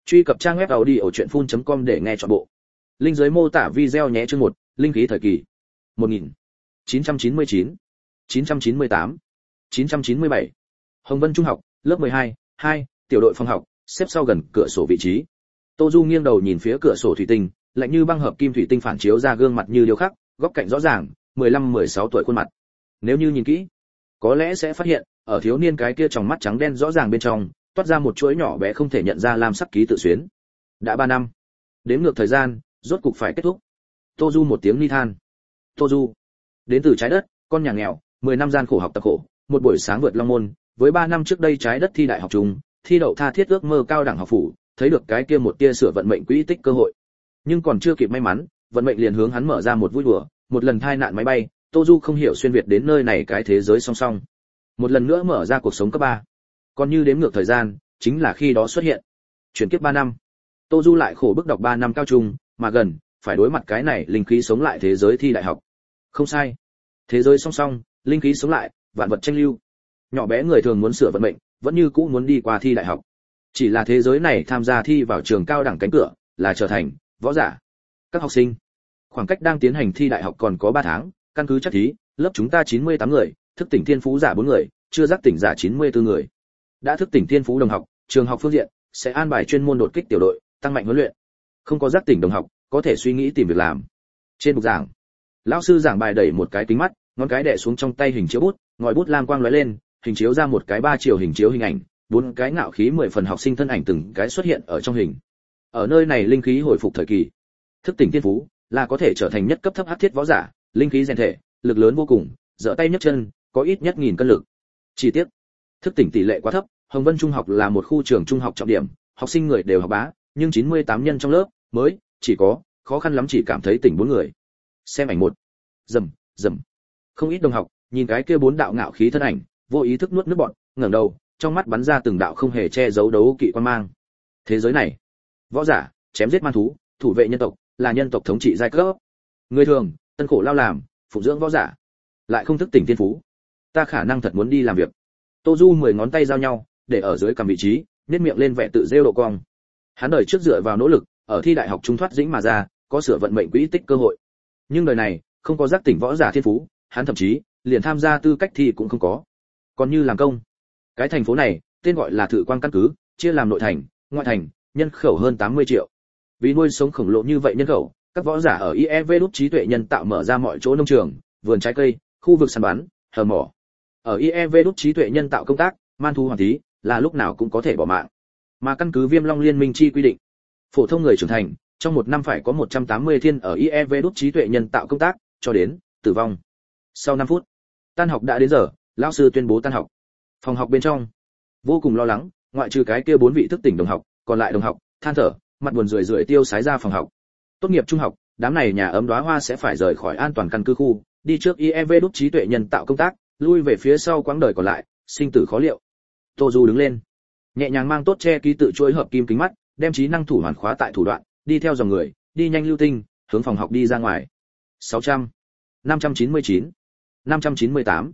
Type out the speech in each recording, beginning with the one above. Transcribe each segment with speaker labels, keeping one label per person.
Speaker 1: Truy cập trang web audiochuyenphun.com để nghe trọn bộ. Link dưới mô tả video nhé. Chương 1, linh khí thời kỳ. 1999, 998, 997. Hồng Vân Trung học, lớp 12, 2, tiểu đội phòng học, xếp sau gần cửa sổ vị trí. Tô Du nghiêng đầu nhìn phía cửa sổ thủy tinh, lạnh như băng hợp kim thủy tinh phản chiếu ra gương mặt như điêu khắc, góc cạnh rõ ràng, 15-16 tuổi khuôn mặt. Nếu như nhìn kỹ, có lẽ sẽ phát hiện, ở thiếu niên cái kia tròng mắt trắng đen rõ ràng bên trong, toát ra một chuỗi nhỏ bé không thể nhận ra lam sắc ký tự xuyến. Đã 3 năm. Đếm ngược thời gian, rốt cục phải kết thúc. Tô Du một tiếng ni than. Tô Du, đến từ trái đất, con nhà nghèo, 10 năm gian khổ học tập khổ, một buổi sáng vượt long môn, với 3 năm trước đây trái đất thi đại học chung, thi đậu tha thiết ước mơ cao đẳng học phủ, thấy được cái kia một tia sửa vận mệnh quỹ tích cơ hội. Nhưng còn chưa kịp may mắn, vận mệnh liền hướng hắn mở ra một vui đùa, một lần thai nạn máy bay, Tô Du không hiểu xuyên việt đến nơi này cái thế giới song song. Một lần nữa mở ra cuộc sống cấp 3. Còn như đếm ngược thời gian, chính là khi đó xuất hiện. Chuyển kiếp 3 năm. Tô Du lại khổ bức đọc 3 năm cao trung, mà gần, phải đối mặt cái này linh khí sống lại thế giới thi đại học. Không sai. Thế giới song song, linh khí sống lại, vạn vật tranh lưu. Nhỏ bé người thường muốn sửa vận mệnh, vẫn như cũ muốn đi qua thi đại học. Chỉ là thế giới này tham gia thi vào trường cao đẳng cánh cửa, là trở thành võ giả. Các học sinh, khoảng cách đang tiến hành thi đại học còn có 3 tháng, căn cứ chắc thí, lớp chúng ta 98 người, thức tỉnh thiên phú giả 4 người, chưa giác tỉnh giả 94 người. Đã thức tỉnh thiên phú đồng học, trường học phương diện sẽ an bài chuyên môn đột kích tiểu đội, tăng mạnh huấn luyện. Không có giác tỉnh đồng học, có thể suy nghĩ tìm việc làm. Trên bục giảng, lão sư giảng bài đẩy một cái kính mắt, ngón cái đè xuống trong tay hình chiếu bút, ngòi bút lam quang lóe lên, hình chiếu ra một cái 3 chiều hình chiếu hình ảnh, 4 cái ngạo khí 10 phần học sinh thân ảnh từng cái xuất hiện ở trong hình. Ở nơi này linh khí hồi phục thời kỳ, thức tỉnh thiên phú là có thể trở thành nhất cấp thấp hắc thiết võ giả, linh khí rèn thể, lực lớn vô cùng, giở tay nhấc chân, có ít nhất 1000 cân lực. Chi tiết, thức tỉnh tỷ lệ quá thấp, Hồng Vân Trung học là một khu trường trung học trọng điểm, học sinh người đều học bá, nhưng 98 nhân trong lớp mới chỉ có khó khăn lắm chỉ cảm thấy tỉnh 4 người. Xem ảnh 1. Rầm, rầm. Không ít đồng học nhìn cái kia 4 đạo ngạo khí thân ảnh, vô ý thức nuốt nước bọt, ngẩng đầu, trong mắt bắn ra từng đạo không hề che giấu đấu kỵ quan mang. Thế giới này, võ giả chém giết man thú, thủ vệ nhân tộc, là nhân tộc thống trị giai cấp. Người thường, tân khổ lao làm, phụng dưỡng võ giả, lại không thức tỉnh thiên phú. Ta khả năng thật muốn đi làm việc. Tô Du 10 ngón tay giao nhau, để ở dưới cầm vị trí, nhếch miệng lên vẻ tự rêu độ cong. Hắn đời trước dựa vào nỗ lực, ở thi đại học trung thoát dĩnh mà ra, có sửa vận mệnh quỹ tích cơ hội. Nhưng đời này, không có giác tỉnh võ giả thiên phú, hắn thậm chí liền tham gia tư cách thi cũng không có. Còn như làm công, cái thành phố này, tên gọi là Thự Quang căn cứ, chia làm nội thành, ngoại thành, nhân khẩu hơn 80 triệu. Vì nuôi sống khổng lồ như vậy nhân khẩu, các võ giả ở IEV đúc trí tuệ nhân tạo mở ra mọi chỗ nông trường, vườn trái cây, khu vực săn bắn, hầm mỏ. Ở IEV đúc trí tuệ nhân tạo công tác, man thú hoàn thí, là lúc nào cũng có thể bỏ mạng. Mà căn cứ Viêm Long Liên minh chi quy định, phổ thông người trưởng thành, trong một năm phải có 180 thiên ở IEV đúc trí tuệ nhân tạo công tác, cho đến tử vong. Sau 5 phút, tan học đã đến giờ, lão sư tuyên bố tan học. Phòng học bên trong, vô cùng lo lắng, ngoại trừ cái kia 4 vị thức tỉnh đồng học, còn lại đồng học than thở, mặt buồn rười rượi tiêu sái ra phòng học. Tốt nghiệp trung học, đám này nhà ấm đóa hoa sẽ phải rời khỏi an toàn căn cứ khu, đi trước IEV đúc trí tuệ nhân tạo công tác, lui về phía sau quãng đời còn lại, sinh tử khó liệu. Tô Du đứng lên, nhẹ nhàng mang tốt che ký tự chuỗi hợp kim kính mắt, đem trí năng thủ hoàn khóa tại thủ đoạn, đi theo dòng người, đi nhanh lưu tinh, hướng phòng học đi ra ngoài. 600, 599, 598,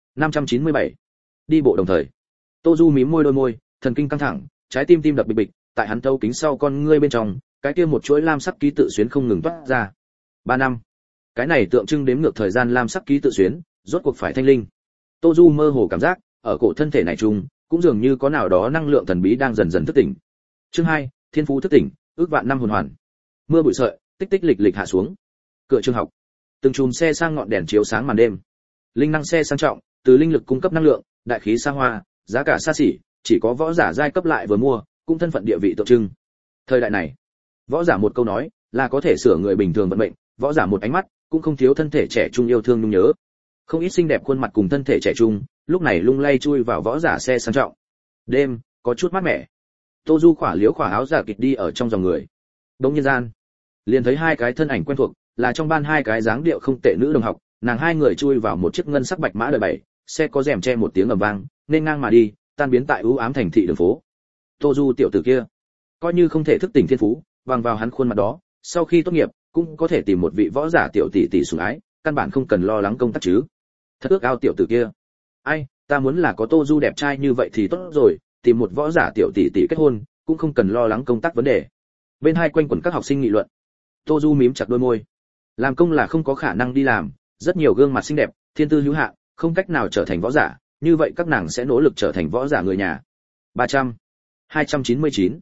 Speaker 1: 597. Đi bộ đồng thời. Tô Du mím môi đôi môi, thần kinh căng thẳng, trái tim tim đập bịch bịch, tại hắn thấu kính sau con ngươi bên trong, cái kia một chuỗi lam sắc ký tự xuyến không ngừng toát ra. 3 năm. Cái này tượng trưng đếm ngược thời gian lam sắc ký tự xuyến, rốt cuộc phải thanh linh. Tô Du mơ hồ cảm giác, ở cổ thân thể này chung, cũng dường như có nào đó năng lượng thần bí đang dần dần thức tỉnh. Chương 2, Thiên phú thức tỉnh, ước vạn năm hồn hoàn. Mưa bụi sợi, tích tích lịch lịch hạ xuống. Cửa trường học, từng chùm xe sang ngọn đèn chiếu sáng màn đêm. Linh năng xe sang trọng, từ linh lực cung cấp năng lượng, đại khí xa hoa, giá cả xa xỉ, chỉ có võ giả giai cấp lại vừa mua, cũng thân phận địa vị tượng trưng. Thời đại này, võ giả một câu nói là có thể sửa người bình thường vận mệnh, võ giả một ánh mắt cũng không thiếu thân thể trẻ trung yêu thương nhung nhớ. Không ít xinh đẹp khuôn mặt cùng thân thể trẻ trung, lúc này lung lay chui vào võ giả xe sang trọng. Đêm có chút mát mẻ. Tô Du khỏa liếu khỏa áo giả kịch đi ở trong dòng người. Đống nhân gian, liền thấy 2 cái thân ảnh quen thuộc, là trong ban 2 cái dáng điệu không tệ nữ đồng học, nàng 2 người chui vào một chiếc ngân sắc bạch mã đời 7, xe có rèm che một tiếng ầm vang, nên ngang mà đi, tan biến tại u ám thành thị đường phố. Tô Du tiểu tử kia, coi như không thể thức tỉnh thiên phú, bằng vào hắn khuôn mặt đó, sau khi tốt nghiệp cũng có thể tìm một vị võ giả tiểu tỷ tỷ sủng ái, căn bản không cần lo lắng công tác chứ. Thật ước ao tiểu tử kia. Ai, ta muốn là có Tô Du đẹp trai như vậy thì tốt rồi, tìm một võ giả tiểu tỷ tỷ kết hôn, cũng không cần lo lắng công tác vấn đề. Bên hai quanh quẩn các học sinh nghị luận. Tô Du mím chặt đôi môi. Làm công là không có khả năng đi làm, rất nhiều gương mặt xinh đẹp, thiên tư hữu hạn, không cách nào trở thành võ giả, như vậy các nàng sẽ nỗ lực trở thành võ giả người nhà. 300, 299,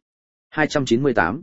Speaker 1: 298,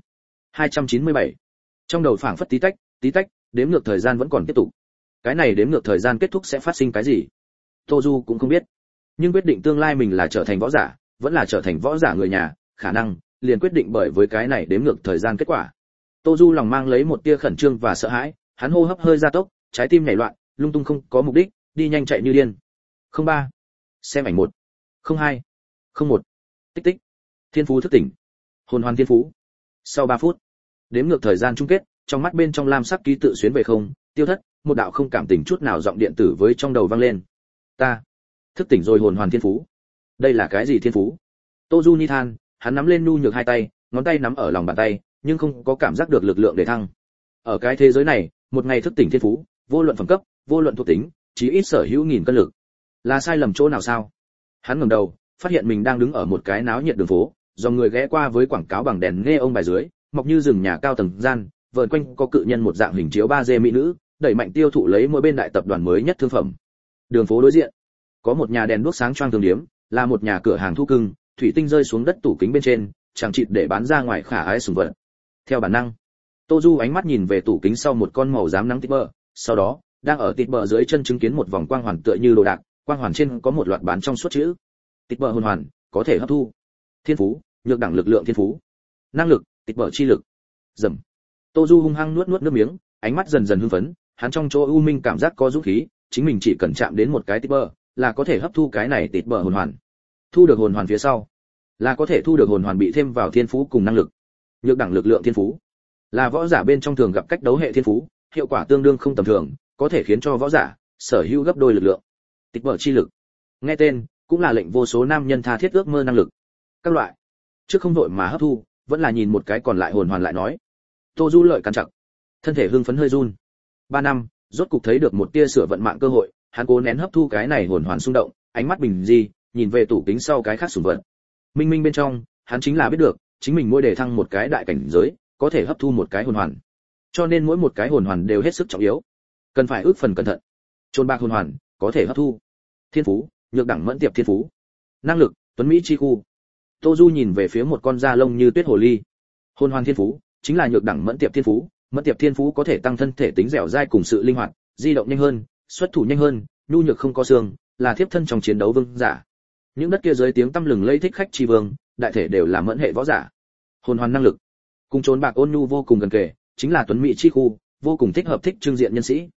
Speaker 1: 297. Trong đầu phảng phất tí tách, đếm ngược thời gian vẫn còn tiếp tục. Cái này đếm ngược thời gian kết thúc sẽ phát sinh cái gì? Tô Du cũng không biết. Nhưng quyết định tương lai mình là trở thành võ giả, vẫn là trở thành võ giả người nhà, khả năng liền quyết định bởi với cái này đếm ngược thời gian kết quả. Tô Du lòng mang lấy một tia khẩn trương và sợ hãi, hắn hô hấp hơi gia tốc, trái tim nhảy loạn, lung tung không có mục đích, đi nhanh chạy như điên. 03. Xem ảnh 1. 02. 01. Tích tích. Thiên phú thức tỉnh. Hồn hoàn thiên phú. Sau 3 phút, đếm ngược thời gian chung kết, trong mắt bên trong lam sắc ký tự xuyến về không, tiêu thất, một đạo không cảm tình chút nào giọng điện tử với trong đầu vang lên. Ta thức tỉnh rồi hồn hoàn thiên phú. Đây là cái gì thiên phú? Tô Du ni than, hắn nắm lên nhu nhược hai tay, ngón tay nắm ở lòng bàn tay, nhưng không có cảm giác được lực lượng để thăng. Ở cái thế giới này, một ngày thức tỉnh thiên phú, vô luận phẩm cấp, vô luận thuộc tính, chí ít sở hữu nghìn cân lực. Là sai lầm chỗ nào sao? Hắn ngẩng đầu, phát hiện mình đang đứng ở một cái náo nhiệt đường phố, dòng người ghé qua với quảng cáo bằng đèn nghe ông bài dưới, mọc như rừng nhà cao tầng gian, vờn quanh có cự nhân một dạng hình chiếu 3D mỹ nữ, đẩy mạnh tiêu thụ lấy mỗi bên đại tập đoàn mới nhất thương phẩm. Đường phố đối diện, có một nhà đèn đuốc sáng choang thường điếm, là một nhà cửa hàng thu cưng, thủy tinh rơi xuống đất tủ kính bên trên, chẳng chịt để bán ra ngoài khả ái sủng vật. Theo bản năng, Tô Du ánh mắt nhìn về tủ kính sau một con màu rám nắng tít bờ, sau đó, đang ở tít bờ dưới chân chứng kiến một vòng quang hoàn tựa như đồ đạc, quang hoàn trên có một loạt bán trong suốt chữ. Tít bờ hồn hoàn, có thể hấp thu. Thiên phú, nhược đẳng lực lượng thiên phú. Năng lực, tít bờ chi lực. Dầm. Tô Du hung hăng nuốt nước miếng, ánh mắt dần dần hưng phấn, hắn trong chỗ u minh cảm giác có dũng khí, chính mình chỉ cần chạm đến một cái tít bờ, là có thể hấp thu cái này tít bờ hồn hoàn. Thu được hồn hoàn phía sau, là có thể thu được hồn hoàn bị thêm vào thiên phú cùng năng lực. Nhược đẳng lực lượng thiên phú, là võ giả bên trong thường gặp cách đấu hệ thiên phú, hiệu quả tương đương không tầm thường, có thể khiến cho võ giả sở hữu gấp đôi lực lượng. Tịch bở chi lực, nghe tên cũng là lệnh vô số nam nhân tha thiết ước mơ năng lực. Các loại, trước không vội mà hấp thu, vẫn là nhìn một cái còn lại hồn hoàn lại nói. Tô Du lợi cắn chặt, thân thể hưng phấn hơi run. 3 năm, rốt cục thấy được một tia sửa vận mạng cơ hội, hắn cố nén hấp thu cái này hồn hoàn xung động, ánh mắt bình di, nhìn về tủ kính sau cái khác sủng vật. Minh minh bên trong, hắn chính là biết được, chính mình mỗi đề thăng một cái đại cảnh giới, có thể hấp thu một cái hồn hoàn. Cho nên mỗi một cái hồn hoàn đều hết sức trọng yếu, cần phải ước phần cẩn thận. Trôn bạc hồn hoàn, có thể hấp thu. Thiên phú, nhược đẳng mẫn tiệp thiên phú. Năng lực, tuấn mỹ chi khu. Tô Du nhìn về phía một con da lông như tuyết hồ ly. Hồn hoàn thiên phú, chính là nhược đẳng mẫn tiệp thiên phú. Mẫn tiệp thiên phú có thể tăng thân thể tính dẻo dai cùng sự linh hoạt, di động nhanh hơn, xuất thủ nhanh hơn, nhu nhược không có xương, là thiếp thân trong chiến đấu vương giả. Những đất kia dưới tiếng tăm lừng lẫy thích khách chi vương, đại thể đều là mẫn hệ võ giả. Hồn hoàn năng lực, cùng trốn bạc ôn nhu vô cùng gần kề, chính là tuấn mỹ chi khu, vô cùng thích hợp thích trưng diện nhân sĩ.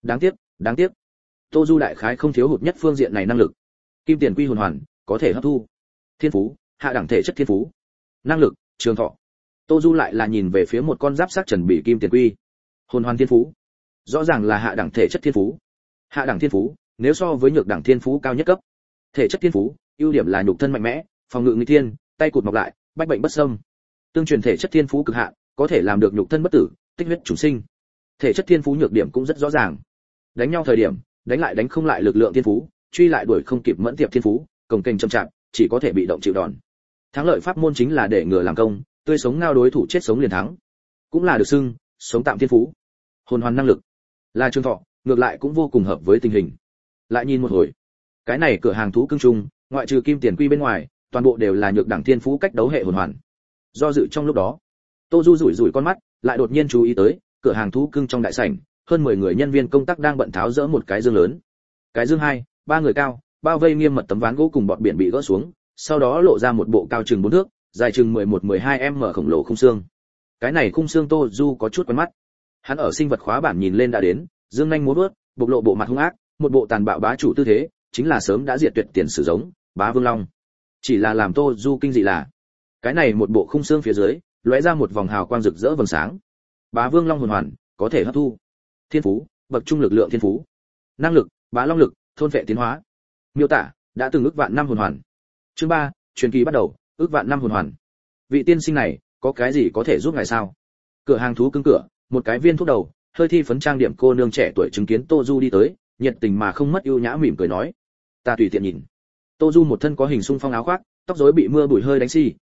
Speaker 1: Đáng tiếc. Tô Du đại khái không thiếu hụt nhất phương diện này năng lực. Kim tiền quy hồn hoàn, có thể hấp thu. Thiên phú, hạ đẳng thể chất thiên phú. Năng lực, trường thọ. Tô Du lại là nhìn về phía một con giáp sắc trần bị kim tiền quy. Hồn hoàn thiên phú, rõ ràng là hạ đẳng thể chất thiên phú. Hạ đẳng thiên phú, nếu so với nhược đẳng thiên phú cao nhất cấp. Thể chất thiên phú, ưu điểm là nhục thân mạnh mẽ, phòng ngự nghịch thiên, tay cụt mọc lại, bách bệnh bất xâm. Tương truyền thể chất thiên phú cực hạn, có thể làm được nhục thân bất tử, tích huyết chủ sinh. Thể chất thiên phú nhược điểm cũng rất rõ ràng. Đánh nhau thời điểm, đánh lại đánh không lại lực lượng thiên phú, truy lại đuổi không kịp mẫn tiệp thiên phú, cồng kềnh chậm chạp, chỉ có thể bị động chịu đòn. Thắng lợi pháp môn chính là để ngừa làm công, tươi sống ngao đối thủ chết sống liền thắng. Cũng là được xưng sống tạm thiên phú. Hồn hoàn năng lực là trường thọ, ngược lại cũng vô cùng hợp với tình hình. Lại nhìn một hồi, cái này cửa hàng thú cưng trung, ngoại trừ kim tiền quy bên ngoài, toàn bộ đều là nhược đẳng thiên phú cách đấu hệ hồn hoàn. Do dự trong lúc đó, Tô Du rủi con mắt, lại đột nhiên chú ý tới, cửa hàng thú cưng trong đại sảnh, hơn 10 người nhân viên công tác đang bận tháo dỡ một cái dương lớn. Cái dương 2-3 người cao, bao vây nghiêm mật tấm ván gỗ cùng bọt biển bị gỡ xuống, sau đó lộ ra một bộ cao chừng 4 thước, dài chừng 11-12m khổng lồ khung xương. Cái này khung xương Tô Du có chút quen mắt. Hắn ở sinh vật khóa bản nhìn lên đã đến, dương nhanh múa vớt, bộc lộ bộ mặt hung ác, một bộ tàn bạo bá chủ tư thế, chính là sớm đã diệt tuyệt tiền sử giống, Bá Vương Long. Chỉ là làm Tô Du kinh dị là, cái này một bộ khung xương phía dưới, lóe ra một vòng hào quang rực rỡ vầng sáng. Bá Vương Long hồn hoàn, có thể hấp thu. Thiên phú, bậc trung lực lượng thiên phú. Năng lực, Bá Long lực, thôn vệ tiến hóa. Miêu tả, đã từng ước vạn năm hồn hoàn. Chương 3, truyền kỳ bắt đầu, ước vạn năm hồn hoàn. Vị tiên sinh này, có cái gì có thể giúp ngài sao? Cửa hàng thú cứng cửa, một cái viên thuốc đầu, hơi thi phấn trang điểm cô nương trẻ tuổi chứng kiến Tô Du đi tới, nhiệt tình mà không mất ưu nhã mỉm cười nói: "Ta tùy tiện nhìn." Tô Du một thân có hình xung phong áo khoác, tóc rối bị mưa bụi hơi đánh xi,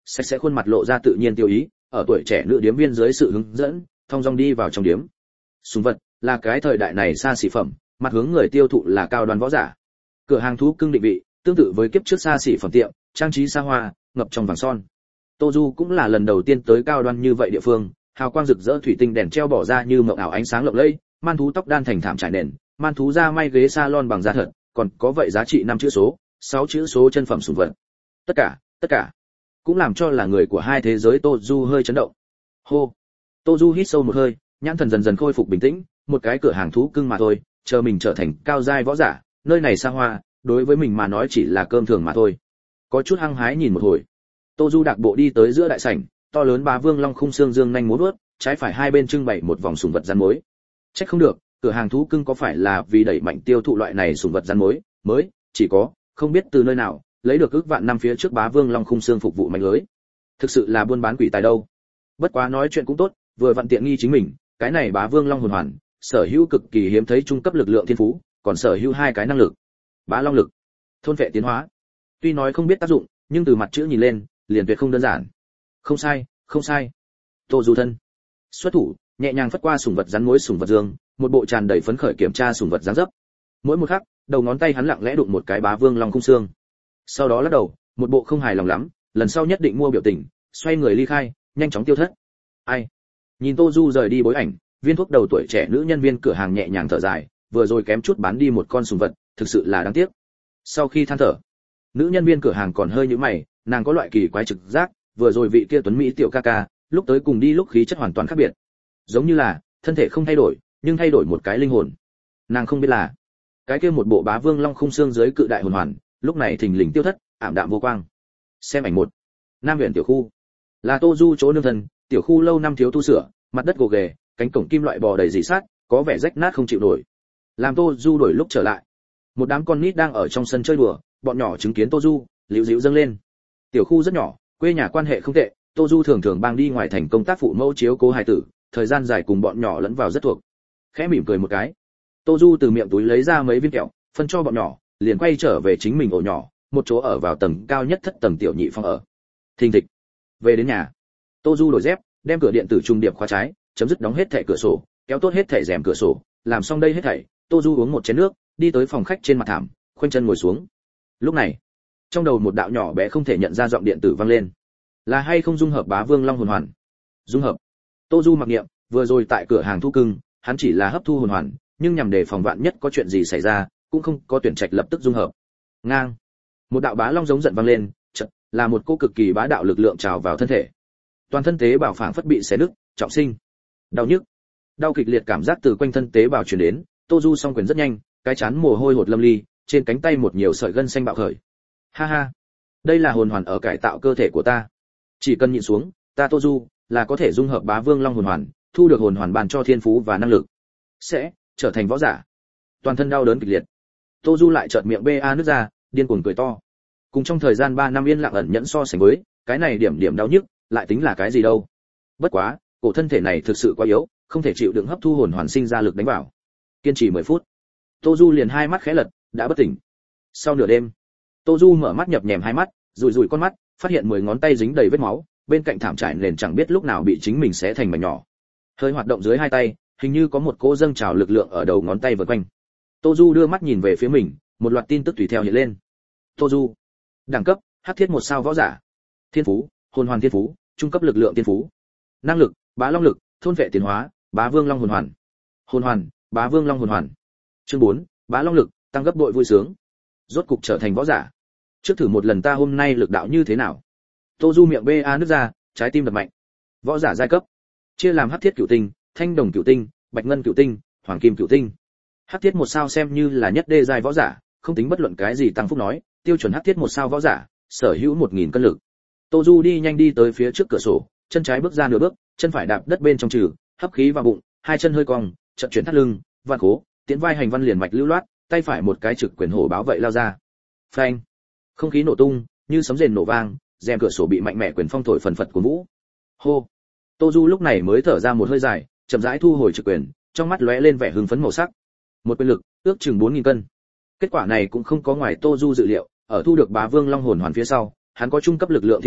Speaker 1: sạch sẽ khuôn mặt lộ ra tự nhiên tiêu ý, ở tuổi trẻ nữ điếm viên dưới sự hướng dẫn, thong dong đi vào trong điếm. Sùng vật là cái thời đại này xa xỉ phẩm, mặt hướng người tiêu thụ là cao đoan võ giả. Cửa hàng thú cưng định vị, tương tự với kiếp trước xa xỉ phẩm tiệm, trang trí xa hoa, ngập trong vàng son. Tô Du cũng là lần đầu tiên tới cao đoan như vậy địa phương, hào quang rực rỡ thủy tinh đèn treo bỏ ra như mộng ảo ánh sáng lộng lẫy, man thú tóc đan thành thảm trải nền, man thú da may ghế salon bằng da thật, còn có vậy giá trị 5 chữ số, 6 chữ số chân phẩm sủng vật. Tất cả cũng làm cho là người của hai thế giới Tô Du hơi chấn động. Hô. Tô Du hít sâu một hơi, nhãn thần dần dần khôi phục bình tĩnh, một cái cửa hàng thú cưng mà thôi, chờ mình trở thành cao giai võ giả, nơi này xa hoa, đối với mình mà nói chỉ là cơm thường mà thôi. Có chút hăng hái nhìn một hồi. Tô Du đạp bộ đi tới giữa đại sảnh, to lớn bá vương long khung xương dương nhanh múa vuốt, trái phải hai bên trưng bày một vòng sủng vật rắn mối. Chắc không được, cửa hàng thú cưng có phải là vì đẩy mạnh tiêu thụ loại này sủng vật rắn mối, mới chỉ có, không biết từ nơi nào, lấy được ước vạn năm phía trước bá vương long khung xương phục vụ mạnh lưới. Thực sự là buôn bán quỷ tài đâu. Bất quá nói chuyện cũng tốt, vừa vặn tiện nghi chính mình, cái này bá vương long hồn hoàn, sở hữu cực kỳ hiếm thấy trung cấp lực lượng thiên phú, còn sở hữu hai cái năng lực. Bá long lực, thôn vệ tiến hóa. Tuy nói không biết tác dụng, nhưng từ mặt chữ nhìn lên, liền tuyệt không đơn giản. Không sai. Tô Du thân xuất thủ, nhẹ nhàng phất qua sủng vật rắn mối sủng vật dương, một bộ tràn đầy phấn khởi kiểm tra sủng vật dáng dấp. Mỗi một khắc, đầu ngón tay hắn lặng lẽ đụng một cái bá vương long khung xương. Sau đó lắc đầu, một bộ không hài lòng lắm, lần sau nhất định mua biểu tình, xoay người ly khai, nhanh chóng tiêu thất. Ai? Nhìn Tô Du rời đi bối ảnh, viên thuốc đầu tuổi trẻ nữ nhân viên cửa hàng nhẹ nhàng thở dài, vừa rồi kém chút bán đi một con sủng vật, thực sự là đáng tiếc. Sau khi than thở, nữ nhân viên cửa hàng còn hơi nhíu mày, nàng có loại kỳ quái trực giác, vừa rồi vị kia tuấn mỹ tiểu ca ca, lúc tới cùng đi lúc khí chất hoàn toàn khác biệt. Giống như là, thân thể không thay đổi, nhưng thay đổi một cái linh hồn. Nàng không biết là, cái kia một bộ bá vương long khung xương dưới cự đại hồn hoàn, lúc này thình lình tiêu thất, ảm đạm vô quang. Xem ảnh một. Nam huyện tiểu khu. Là Tô Du chỗ nương thân, tiểu khu lâu năm thiếu tu sửa, mặt đất gồ ghề, cánh cổng kim loại bò đầy rỉ sắt, có vẻ rách nát không chịu nổi. Làm Tô Du đổi lúc trở lại, một đám con nít đang ở trong sân chơi đùa, bọn nhỏ chứng kiến Tô Du, liễu díu dâng lên. Tiểu khu rất nhỏ, quê nhà quan hệ không tệ, Tô Du thường thường bang đi ngoài thành công tác phụ mẫu chiếu cố hài tử, thời gian dài cùng bọn nhỏ lẫn vào rất thuộc. Khẽ mỉm cười một cái, Tô Du từ miệng túi lấy ra mấy viên kẹo, phân cho bọn nhỏ, liền quay trở về chính mình ổ nhỏ, một chỗ ở vào tầng cao nhất thất tầng tiểu nhị phòng ở. Thình thịch. Về đến nhà, Tô Du đổi dép, đem cửa điện tử trung điệp khóa trái, chấm dứt đóng hết thẻ cửa sổ, kéo tốt hết thẻ rèm cửa sổ, làm xong đây hết thảy, Tô Du uống một chén nước, đi tới phòng khách trên mặt thảm, khoanh chân ngồi xuống. Lúc này, trong đầu một đạo nhỏ bé không thể nhận ra giọng điện tử vang lên. Là hay không dung hợp bá vương long hồn hoàn? Dung hợp. Tô Du mặc niệm, vừa rồi tại cửa hàng thú cưng, hắn chỉ là hấp thu hồn hoàn, nhưng nhằm để phòng vạn nhất có chuyện gì xảy ra, cũng không có tuyển trạch lập tức dung hợp. Ngang. Một đạo bá long giống giận vang lên, chợt là một cô cực kỳ bá đạo lực lượng trào vào thân thể. Toàn thân tế bào phảng phất bị xé nứt, trọng sinh. Đau nhức, đau kịch liệt cảm giác từ quanh thân tế bào truyền đến, Tô Du song quyền rất nhanh, cái chán mồ hôi hột lâm ly, trên cánh tay một nhiều sợi gân xanh bạo khởi. Ha ha, đây là hồn hoàn ở cải tạo cơ thể của ta. Chỉ cần nhịn xuống, ta Tô Du là có thể dung hợp bá vương long hồn hoàn, thu được hồn hoàn bàn cho thiên phú và năng lực, sẽ trở thành võ giả. Toàn thân đau đớn kịch liệt, Tô Du lại chợt miệng ba nứt ra, điên cuồng cười to. Cùng trong thời gian 3 năm yên lặng ẩn nhẫn so sánh với, cái này điểm đau nhức, lại tính là cái gì đâu. Bất quá, cổ thân thể này thực sự quá yếu, không thể chịu đựng hấp thu hồn hoàn sinh ra lực đánh vào. Kiên trì 10 phút, Tô Du liền hai mắt khẽ lật, đã bất tỉnh. Sau nửa đêm, Tô Du mở mắt nhập nhèm hai mắt, rủi con mắt, phát hiện 10 ngón tay dính đầy vết máu, bên cạnh thảm trải nền chẳng biết lúc nào bị chính mình xé thành mảnh nhỏ. Hơi hoạt động dưới hai tay, hình như có một cỗ dâng trào lực lượng ở đầu ngón tay vần quanh. Tô Du đưa mắt nhìn về phía mình, một loạt tin tức tùy theo hiện lên. Tô Du, đẳng cấp, hắc thiết 1 sao võ giả. Thiên phú, hồn hoàn thiên phú, trung cấp lực lượng thiên phú. Năng lực, bá long lực, thôn vệ tiến hóa, bá vương long hồn hoàn. Hồn hoàn, bá vương long hồn hoàn. Chương 4, bá long lực, tăng gấp bội vui sướng. Rốt cục trở thành võ giả. Trước thử một lần ta hôm nay lực đạo như thế nào. Tô Du miệng ba nứt ra, trái tim đập mạnh. Võ giả giai cấp, chia làm hắc thiết cửu tinh, thanh đồng cửu tinh, bạch ngân cửu tinh, hoàng kim cửu tinh. Hắc thiết 1 sao xem như là nhất đê giai võ giả, không tính bất luận cái gì tăng phúc nói, tiêu chuẩn hắc thiết 1 sao võ giả, sở hữu 1000 cân lực. Tô Du đi nhanh đi tới phía trước cửa sổ, chân trái bước ra nửa bước, chân phải đạp đất bên trong trừ, hấp khí vào bụng, hai chân hơi cong, chợt chuyển thắt lưng, vạn cố, tiến vai hành văn liền mạch lưu loát, tay phải một cái trực quyền hổ báo vậy lao ra. Phanh! Không khí nổ tung, như sấm rền nổ vang, rèm cửa sổ bị mạnh mẽ quyền phong thổi phần phật của vũ. Hô! Tô Du lúc này mới thở ra một hơi dài, chậm rãi thu hồi trực quyền, trong mắt lóe lên vẻ hưng phấn màu sắc. Một quyền lực, ước chừng 4000 cân. Kết quả này cũng không có ngoài Tô Du dự liệu, ở thu được bá vương long hồn hoàn phía sau, hắn có trung cấp lực lượng thiên phú,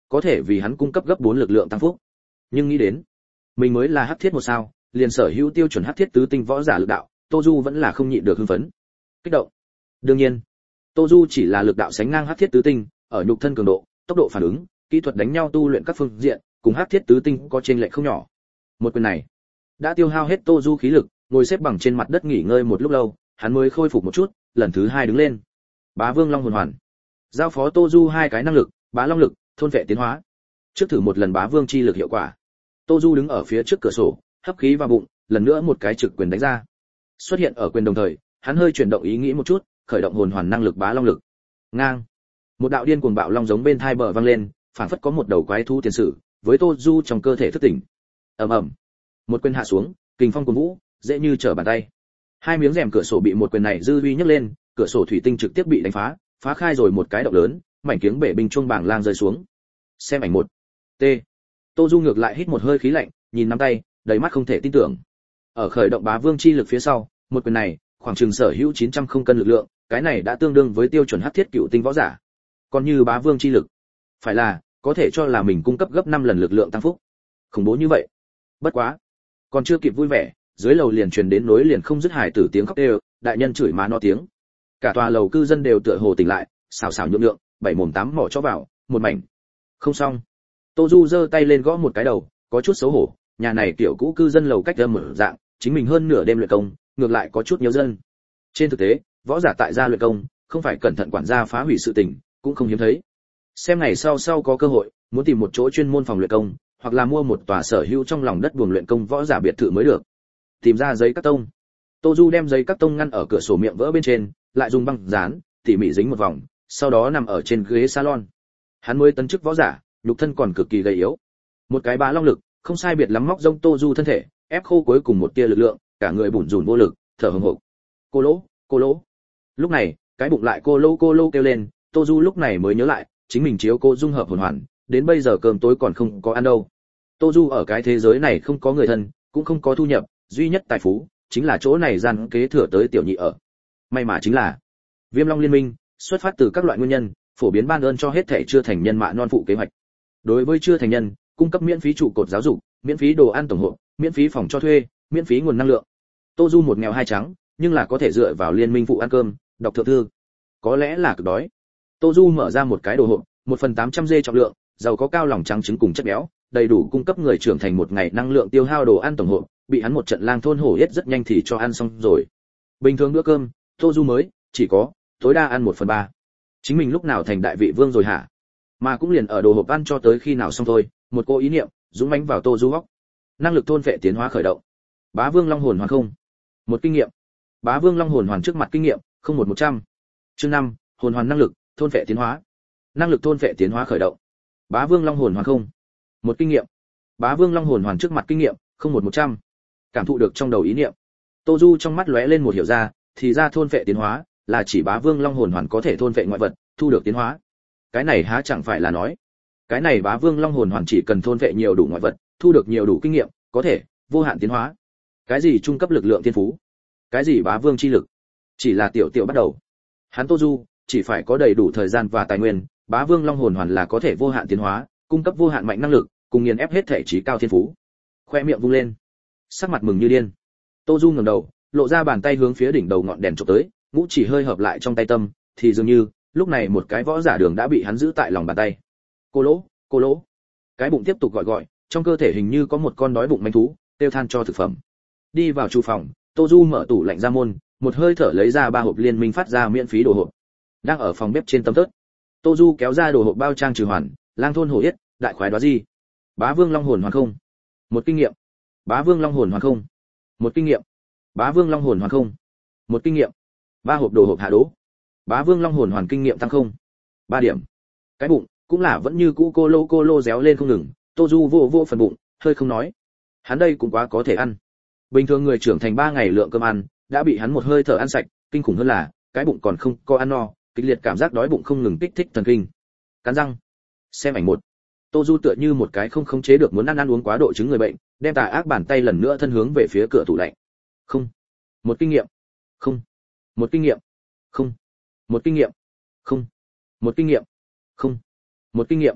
Speaker 1: có thể vì hắn cung cấp gấp 4 lực lượng tăng phúc. Nhưng nghĩ đến, mình mới là hắc thiết một sao, liền sở hữu tiêu chuẩn hắc thiết tứ tinh võ giả lực đạo, Tô Du vẫn là không nhịn được hưng phấn. Kích động. Đương nhiên, Tô Du chỉ là lực đạo sánh ngang hắc thiết tứ tinh, ở nhục thân cường độ, tốc độ phản ứng, kỹ thuật đánh nhau tu luyện các phương diện, cùng hắc thiết tứ tinh có chênh lệch không nhỏ. Một quyền này đã tiêu hao hết Tô Du khí lực, ngồi xếp bằng trên mặt đất nghỉ ngơi một lúc lâu, hắn mới khôi phục một chút, lần thứ 2 đứng lên. Bá Vương Long hồn hoàn. Giao phó Tô Du 2 cái năng lực, Bá Long lực, thôn vệ tiến hóa. Trước thử một lần Bá Vương chi lực hiệu quả. Tô Du đứng ở phía trước cửa sổ, hấp khí vào bụng, lần nữa một cái trực quyền đánh ra. Xuất hiện ở quyền đồng thời, hắn hơi chuyển động ý nghĩ một chút, khởi động hồn hoàn năng lực Bá Long lực. Ngang. Một đạo điên cuồng bạo long giống bên thai bờ vang lên, phảng phất có một đầu quái thú tiền sử, với Tô Du trong cơ thể thức tỉnh. Ầm ầm. Một quyền hạ xuống, kình phong cuồn vũ, dễ như trở bàn tay. Hai miếng rèm cửa sổ bị một quyền này dư uy nhấc lên, cửa sổ thủy tinh trực tiếp bị đánh phá, phá khai rồi một cái động lớn, mảnh kiếng bể bình chuông bảng lang rơi xuống. Xem ảnh 1. T. Tô Du ngược lại hít một hơi khí lạnh, nhìn nắm tay, đầy mắt không thể tin tưởng. Ở khởi động Bá Vương chi lực phía sau, một quyền này, khoảng chừng sở hữu 900 không cân lực lượng, cái này đã tương đương với tiêu chuẩn hắc thiết cựu tinh võ giả. Còn như Bá Vương chi lực, phải là có thể cho là mình cung cấp gấp 5 lần lực lượng tăng phúc. Khủng bố như vậy. Bất quá, còn chưa kịp vui vẻ, dưới lầu liền truyền đến nối liền không dứt hài tử tiếng khóc đều, đại nhân chửi má no tiếng. Cả tòa lầu cư dân đều tựa hồ tỉnh lại, xào xào nhượng nhượng, bảy mồm tám mỏ cho vào, một mảnh. Không xong. Tô Du giơ tay lên gõ một cái đầu, có chút xấu hổ, nhà này kiểu cũ cư dân lầu cách âm mở dạng, chính mình hơn nửa đêm luyện công, ngược lại có chút nhiều dân. Trên thực tế, võ giả tại gia luyện công, không phải cẩn thận quản gia phá hủy sự tình, cũng không hiếm thấy. Xem ngày sau có cơ hội, muốn tìm một chỗ chuyên môn phòng luyện công, hoặc là mua một tòa sở hữu trong lòng đất buồng luyện công võ giả biệt thự mới được. Tìm ra giấy cắt tông. Tô Du đem giấy cắt tông ngăn ở cửa sổ miệng vỡ bên trên, lại dùng băng dán tỉ mỉ dính một vòng, sau đó nằm ở trên ghế salon. Hắn mới tấn chức võ giả, nhục thân còn cực kỳ gầy yếu. Một cái Bá Long lực, không sai biệt lắm móc rông Tô Du thân thể, ép khô cuối cùng một tia lực lượng, cả người bủn rủn vô lực, thở hổn hộc. Cô lỗ. Lúc này, cái bụng lại cô lô kêu lên, Tô Du lúc này mới nhớ lại, chính mình chiếu cô dung hợp hồn hoàn, đến bây giờ cơm tối còn không có ăn đâu. Tô Du ở cái thế giới này không có người thân, cũng không có thu nhập, duy nhất tài phú chính là chỗ này gian kế thừa tới tiểu nhị ở. May mà chính là Viêm Long liên minh xuất phát từ các loại nguyên nhân, phổ biến ban ơn cho hết thảy chưa thành nhân mạ non phụ kế hoạch. Đối với chưa thành nhân, cung cấp miễn phí trụ cột giáo dục, miễn phí đồ ăn tổng hộ, miễn phí phòng cho thuê, miễn phí nguồn năng lượng. Tô Du một nghèo hai trắng, nhưng là có thể dựa vào liên minh phụ ăn cơm, đọc thượng thư. Có lẽ là cực đói. Tô Du mở ra một cái đồ hộp, 1/800 dê trọng lượng, giàu có cao lòng trắng trứng cùng chất béo, đầy đủ cung cấp người trưởng thành một ngày năng lượng tiêu hao đồ ăn tổng hộp, bị hắn một trận lang thôn hổ yết rất nhanh thì cho ăn xong rồi. Bình thường bữa cơm, Tô Du mới chỉ có tối đa ăn 1/3. Chính mình lúc nào thành đại vị vương rồi hả? Mà cũng liền ở đồ hộp ăn cho tới khi nào xong thôi, một cô ý niệm dũng mãnh vào Tô Du hốc. Năng lực thôn vệ tiến hóa khởi động. Bá Vương Long hồn hoàn không. Một kinh nghiệm. Bá Vương Long hồn hoàn trước mặt kinh nghiệm, 01100. Chương 5, hồn hoàn năng lực, thôn vệ tiến hóa. Năng lực thôn vệ tiến hóa khởi động. Bá Vương Long hồn hoàn không. Một kinh nghiệm. Bá Vương Long hồn hoàn trước mặt kinh nghiệm, 01100. Cảm thụ được trong đầu ý niệm, Tô Du trong mắt lóe lên một hiểu ra, thì ra thôn vệ tiến hóa là chỉ Bá Vương Long hồn hoàn có thể thôn vệ ngoại vật, thu được tiến hóa. Cái này há chẳng phải là nói, cái này Bá Vương Long hồn hoàn chỉ cần thôn vệ nhiều đủ ngoại vật, thu được nhiều đủ kinh nghiệm, có thể vô hạn tiến hóa. Cái gì trung cấp lực lượng thiên phú, cái gì Bá Vương chi lực, chỉ là tiểu bắt đầu. Hắn Tô Du chỉ phải có đầy đủ thời gian và tài nguyên, Bá Vương Long hồn hoàn là có thể vô hạn tiến hóa, cung cấp vô hạn mạnh năng lực, cùng nghiền ép hết thể trí cao thiên phú. Khoe miệng vung lên, sắc mặt mừng như điên. Tô Du ngẩng đầu, lộ ra bàn tay hướng phía đỉnh đầu ngọn đèn chụp tới, ngũ chỉ hơi hợp lại trong tay tâm, thì dường như lúc này một cái võ giả đường đã bị hắn giữ tại lòng bàn tay. Cô lỗ. Cái bụng tiếp tục gọi, trong cơ thể hình như có một con đói bụng manh thú, tiêu than cho thực phẩm. Đi vào chu phòng, Tô Du mở tủ lạnh ra môn, một hơi thở lấy ra 3 hộp liên minh phát ra miễn phí đồ hộp. Đang ở phòng bếp trên tấm tớt, Tô Du kéo ra đồ hộp bao trang trừ hoàn, lang thôn hổ yết, đại khoái đoá gì. Bá Vương Long hồn hoàn không. Một kinh nghiệm. Bá Vương Long hồn hoàn không. Một kinh nghiệm. Bá Vương Long hồn hoàn không. Một kinh nghiệm. 3 hộp đồ hộp hạ đố. Bá Vương Long hồn hoàn kinh nghiệm tăng không. 3 điểm. Cái bụng cũng là vẫn như cũ cô lô réo lên không ngừng, Tô Du vô phần bụng, hơi không nói. Hắn đây cũng quá có thể ăn. Bình thường người trưởng thành 3 ngày lượng cơm ăn, đã bị hắn một hơi thở ăn sạch, kinh khủng hơn là, cái bụng còn không có ăn no, kịch liệt cảm giác đói bụng không ngừng kích thích thần kinh. Cắn răng. Xem ảnh 1. Tô Du tựa như một cái không khống chế được muốn ăn uống quá độ chứng người bệnh, đem tà ác bàn tay lần nữa thân hướng về phía cửa tủ lạnh. Không. Một kinh nghiệm. Không. Một kinh nghiệm. Không. Một kinh nghiệm. Không. Một kinh nghiệm. Không. Một kinh nghiệm.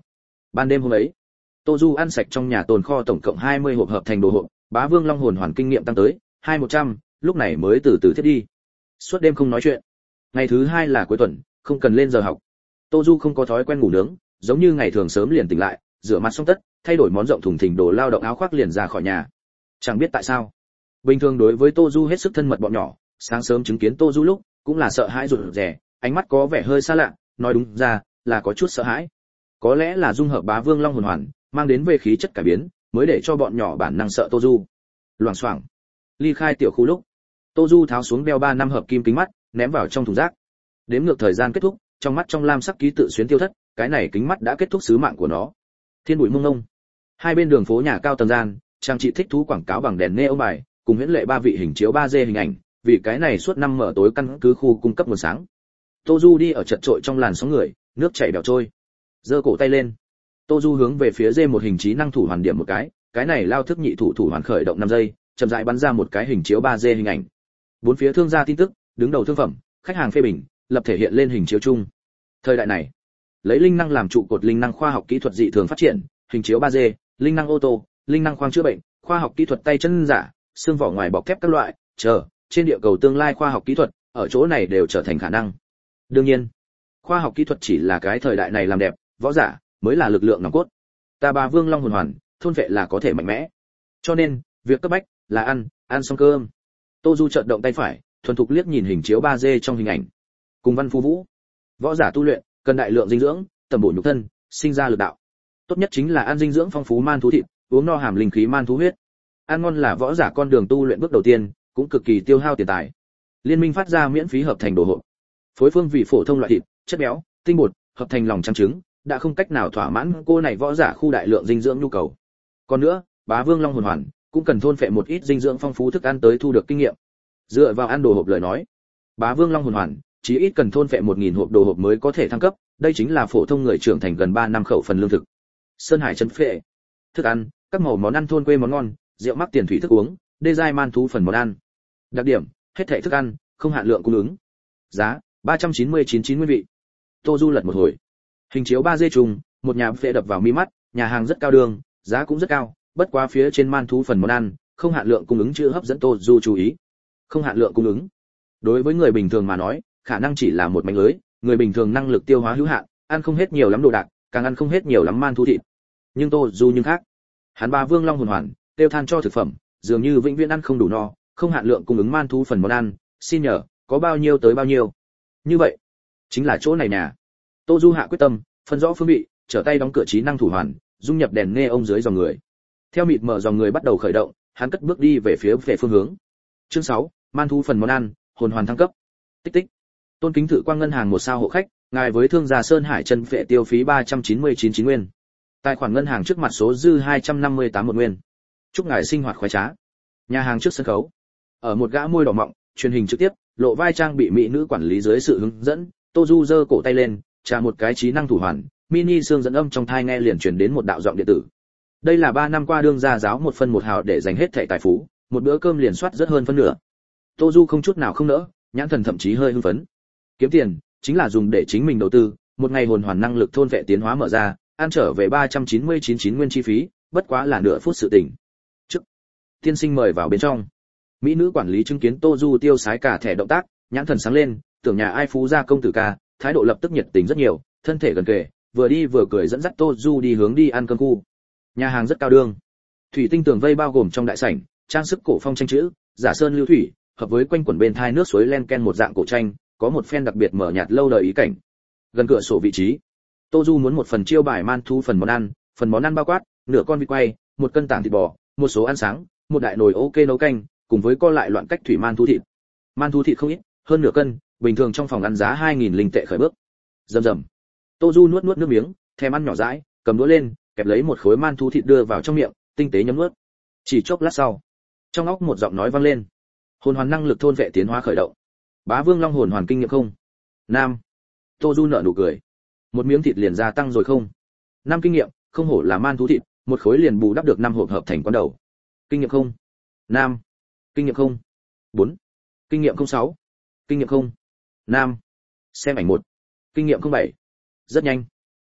Speaker 1: Ban đêm hôm ấy, Tô Du ăn sạch trong nhà tồn kho tổng cộng 20 hộp hợp thành đồ hộp, Bá Vương Long hồn hoàn kinh nghiệm tăng tới 2100, lúc này mới từ từ thiết đi. Suốt đêm không nói chuyện. Ngày thứ hai là cuối tuần, không cần lên giờ học. Tô Du không có thói quen ngủ nướng, giống như ngày thường sớm liền tỉnh lại, rửa mặt xong tất, thay đổi món rộng thùng thình đồ lao động áo khoác liền ra khỏi nhà. Chẳng biết tại sao, bình thường đối với Tô Du hết sức thân mật bọn nhỏ, sáng sớm chứng kiến Tô Du lúc, cũng là sợ hãi rụt rè, ánh mắt có vẻ hơi xa lạ, nói đúng ra là có chút sợ hãi. Có lẽ là dung hợp Bá Vương Long hồn hoàn, mang đến về khí chất cải biến, mới để cho bọn nhỏ bản năng sợ Tô Du. Loảng xoảng, ly khai tiểu khu lúc, Tô Du tháo xuống đeo 3 năm hợp kim kính mắt, ném vào trong thùng rác. Đếm ngược thời gian kết thúc, trong mắt trong lam sắc ký tự xuyến tiêu thất, cái này kính mắt đã kết thúc sứ mạng của nó. Thiên bụi mông ngông, hai bên đường phố nhà cao tầng gian, trang trị thích thú quảng cáo bằng đèn neon bài, cùng huyễn lệ 3 vị hình chiếu 3D hình ảnh, vì cái này suốt năm mở tối căn cứ khu cung cấp nguồn sáng. Tô Du đi ở chật trội trong làn sóng người, nước chảy bèo trôi. Giơ cổ tay lên, Tô Du hướng về phía D1 hình trí năng thủ hoàn điểm một cái này lao thức nhị thủ hoàn khởi động 5 giây, chậm rãi bắn ra một cái hình chiếu 3D hình ảnh. Bốn phía thương gia tin tức, đứng đầu thương phẩm, khách hàng phê bình, lập thể hiện lên hình chiếu chung. Thời đại này, lấy linh năng làm trụ cột, linh năng khoa học kỹ thuật dị thường phát triển, hình chiếu 3D, linh năng ô tô, linh năng khoang chữa bệnh, khoa học kỹ thuật tay chân giả, xương vỏ ngoài bọc thép các loại, trên địa cầu tương lai khoa học kỹ thuật, ở chỗ này đều trở thành khả năng. Đương nhiên, khoa học kỹ thuật chỉ là cái thời đại này làm đẹp, võ giả mới là lực lượng nòng cốt. Ta Bá Vương Long hồn hoàn, thôn vệ là có thể mạnh mẽ. Cho nên, việc cấp bách là ăn xong cơm. Tô Du chợt động tay phải, thuần thục liếc nhìn hình chiếu 3D trong hình ảnh. Cùng Văn Phú Vũ, võ giả tu luyện cần đại lượng dinh dưỡng, tầm bổ nhục thân, sinh ra lực đạo. Tốt nhất chính là ăn dinh dưỡng phong phú man thú thịt, uống no hàm linh khí man thú huyết. Ăn ngon là võ giả con đường tu luyện bước đầu tiên, cũng cực kỳ tiêu hao tiền tài. Liên minh phát ra miễn phí hợp thành đồ hộp. Phối phương vị phổ thông loại thịt, chất béo, tinh bột, hợp thành lòng trắng trứng, đã không cách nào thỏa mãn cô này võ giả khu đại lượng dinh dưỡng nhu cầu. Còn nữa, Bá Vương Long hồn hoàn cũng cần thôn phệ một ít dinh dưỡng phong phú thức ăn tới thu được kinh nghiệm. Dựa vào ăn đồ hộp lời nói, Bá Vương Long hồn hoàn chỉ ít cần thôn phệ 1000 hộp đồ hộp mới có thể thăng cấp, đây chính là phổ thông người trưởng thành gần 3 năm khẩu phần lương thực. Sơn Hải chân phệ, thức ăn, các màu món ăn thôn quê món ngon, rượu mắc tiền thủy thức uống, đê giai man thú phần món ăn. Đặc điểm, hết thảy thức ăn, không hạn lượng cung ứng. Giá, 399,90 vị. Tô Du lật một hồi. Hình chiếu 3D trùng, một nhà phệ đập vào mi mắt, nhà hàng rất cao đường, giá cũng rất cao, bất quá phía trên man thú phần món ăn, không hạn lượng cung ứng chữ hấp dẫn Tô Du chú ý. Không hạn lượng cung ứng. Đối với người bình thường mà nói, khả năng chỉ là một mảnh lưới, người bình thường năng lực tiêu hóa hữu hạn, ăn không hết nhiều lắm đồ đạc, càng ăn không hết nhiều lắm man thú thịt. Nhưng Tô Du nhưng khác. Hắn Bá Vương Long hồn hoàn, tiêu than cho thực phẩm, dường như vĩnh viễn ăn không đủ no, không hạn lượng cung ứng man thú phần món ăn, xin nhờ, có bao nhiêu tới bao nhiêu. Như vậy, chính là chỗ này nhà. Tô Du hạ quyết tâm, phân rõ phương vị, trở tay đóng cửa trí năng thủ hoàn, dung nhập đèn neon dưới dòng người. Theo mịt mở dòng người bắt đầu khởi động, hắn cất bước đi về phía về phương hướng. Chương 6, man thú phần món ăn, hồn hoàn thăng cấp. Tích tích. Tôn kính thử quang ngân hàng 1 sao hộ khách, ngài với thương gia Sơn Hải chân phệ tiêu phí 399 nguyên. Tài khoản ngân hàng trước mặt số dư 258 một nguyên. Chúc ngài sinh hoạt khoái trá. Nhà hàng trước sân khấu. Ở một gã môi đỏ mọng, truyền hình trực tiếp, lộ vai trang bị mỹ nữ quản lý dưới sự hướng dẫn, Tô Du giơ cổ tay lên, trà một cái trí năng thủ hoàn, mini xương dẫn âm trong tai nghe liền truyền đến một đạo giọng điện tử. Đây là 3 năm qua đương gia giáo 1 phân 1 hào để dành hết thảy tài phú, một bữa cơm liền soát rất hơn phân nửa. Tô Du không chút nào không nỡ, nhãn thần thậm chí hơi hưng phấn. Kiếm tiền chính là dùng để chính mình đầu tư, một ngày hồn hoàn năng lực thôn vệ tiến hóa mở ra, ăn trở về 399 nguyên chi phí, bất quá là nửa phút sự tình. Trước, tiên sinh mời vào bên trong. Mỹ nữ quản lý chứng kiến Tô Du tiêu sái cả thẻ động tác, nhãn thần sáng lên, tưởng nhà ai phú gia công tử ca, thái độ lập tức nhiệt tình rất nhiều, thân thể gần kề, vừa đi vừa cười dẫn dắt Tô Du đi hướng đi ăn cơm khu. Nhà hàng rất cao đường, thủy tinh tường vây bao gồm trong đại sảnh, trang sức cổ phong tranh chữ, giả sơn lưu thủy, hợp với quanh quẩn bên thai nước suối len ken một dạng cổ tranh, có một phen đặc biệt mở nhạt lâu đời ý cảnh. Gần cửa sổ vị trí, Tô Du muốn một phần chiêu bài man thú phần món ăn bao quát, nửa con vịt quay, một cân tảng thịt bò, một số ăn sáng, một đại nồi ok nấu canh, cùng với co lại loạn cách thủy man thú thịt. Man thú thịt không ít, hơn nửa cân, bình thường trong phòng ăn giá 2000 linh tệ khởi bước. Rầm rầm. Tô Du nuốt nước miếng, thèm ăn nhỏ dãi, cầm đũa lên, kẹp lấy một khối man thú thịt đưa vào trong miệng, tinh tế nhấm nuốt. Chỉ chốc lát sau, trong óc một giọng nói vang lên. Hồn hoàn năng lực thôn vệ tiến hóa khởi động. Bá Vương Long hồn hoàn kinh nghiệm không? Nam. Tô Du nở nụ cười. Một miếng thịt liền gia tăng rồi không? 5 kinh nghiệm, không hổ là man thú thịt, một khối liền bù đắp được 5 hộp hợp thành quán đầu. Kinh nghiệm không? Nam. Kinh nghiệm không? 4. Kinh nghiệm không 6. Kinh nghiệm không? Nam. Xem ảnh 1. Kinh nghiệm không 7. Rất nhanh.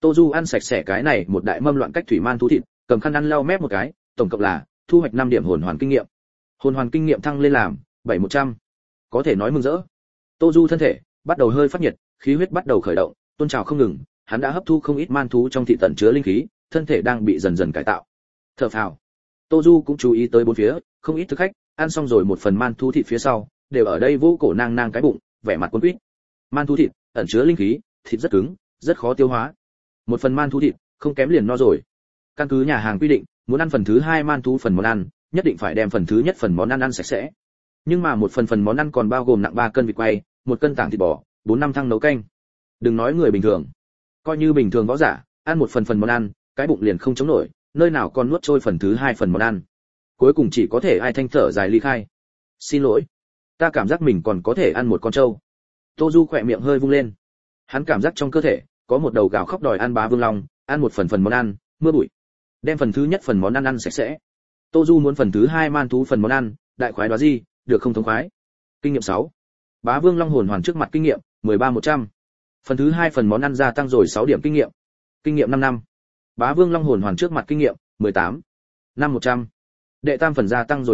Speaker 1: Tô Du ăn sạch sẽ cái này một đại mâm loạn cách thủy man thú thịt, cầm khăn ăn lau mép một cái, tổng cộng là thu hoạch 5 điểm hồn hoàn kinh nghiệm. Hồn hoàn kinh nghiệm thăng lên làm 7100. Có thể nói mừng rỡ. Tô Du thân thể bắt đầu hơi phát nhiệt, khí huyết bắt đầu khởi động, tuôn trào không ngừng, hắn đã hấp thu không ít man thú trong thịt tẩn chứa linh khí, thân thể đang bị dần dần cải tạo. Thở phào. Tô Du cũng chú ý tới bốn phía, không ít thực khách, ăn xong rồi một phần man thú thịt phía sau, đều ở đây vô cổ nang nang cái bụng, vẻ mặt cuốn quýt. Man thú thịt ẩn chứa linh khí, thịt rất cứng, rất khó tiêu hóa. Một phần man thú thịt, không kém liền no rồi. Căn cứ nhà hàng quy định, muốn ăn phần thứ hai man thú phần món ăn, nhất định phải đem phần thứ nhất phần món ăn ăn sạch sẽ. Nhưng mà một phần món ăn còn bao gồm nặng 3 cân vịt quay, 1 cân tảng thịt bò, 4-5 thăng nấu canh. Đừng nói người bình thường, coi như bình thường võ giả, ăn một phần món ăn, cái bụng liền không chống nổi, nơi nào còn nuốt trôi phần thứ hai phần món ăn. Cuối cùng chỉ có thể ai thanh thở dài ly khai. Xin lỗi, ta cảm giác mình còn có thể ăn một con trâu. Tô Du khỏe miệng hơi vung lên. Hắn cảm giác trong cơ thể có một đầu gào khóc đòi ăn Bá Vương Long, ăn một phần món ăn, mưa bụi. Đem phần thứ nhất phần món ăn ăn sạch sẽ. Tô Du muốn phần thứ hai man thú phần món ăn, đại khoái đó gì, được không thống khoái. Kinh nghiệm 6. Bá Vương Long hồn hoàn trước mặt kinh nghiệm 13100. Phần thứ hai phần món ăn gia tăng rồi 6 điểm kinh nghiệm. Kinh nghiệm 5 năm. Bá Vương Long hồn hoàn trước mặt kinh nghiệm 18. Năm 100. Đệ tam phần gia tăng rồi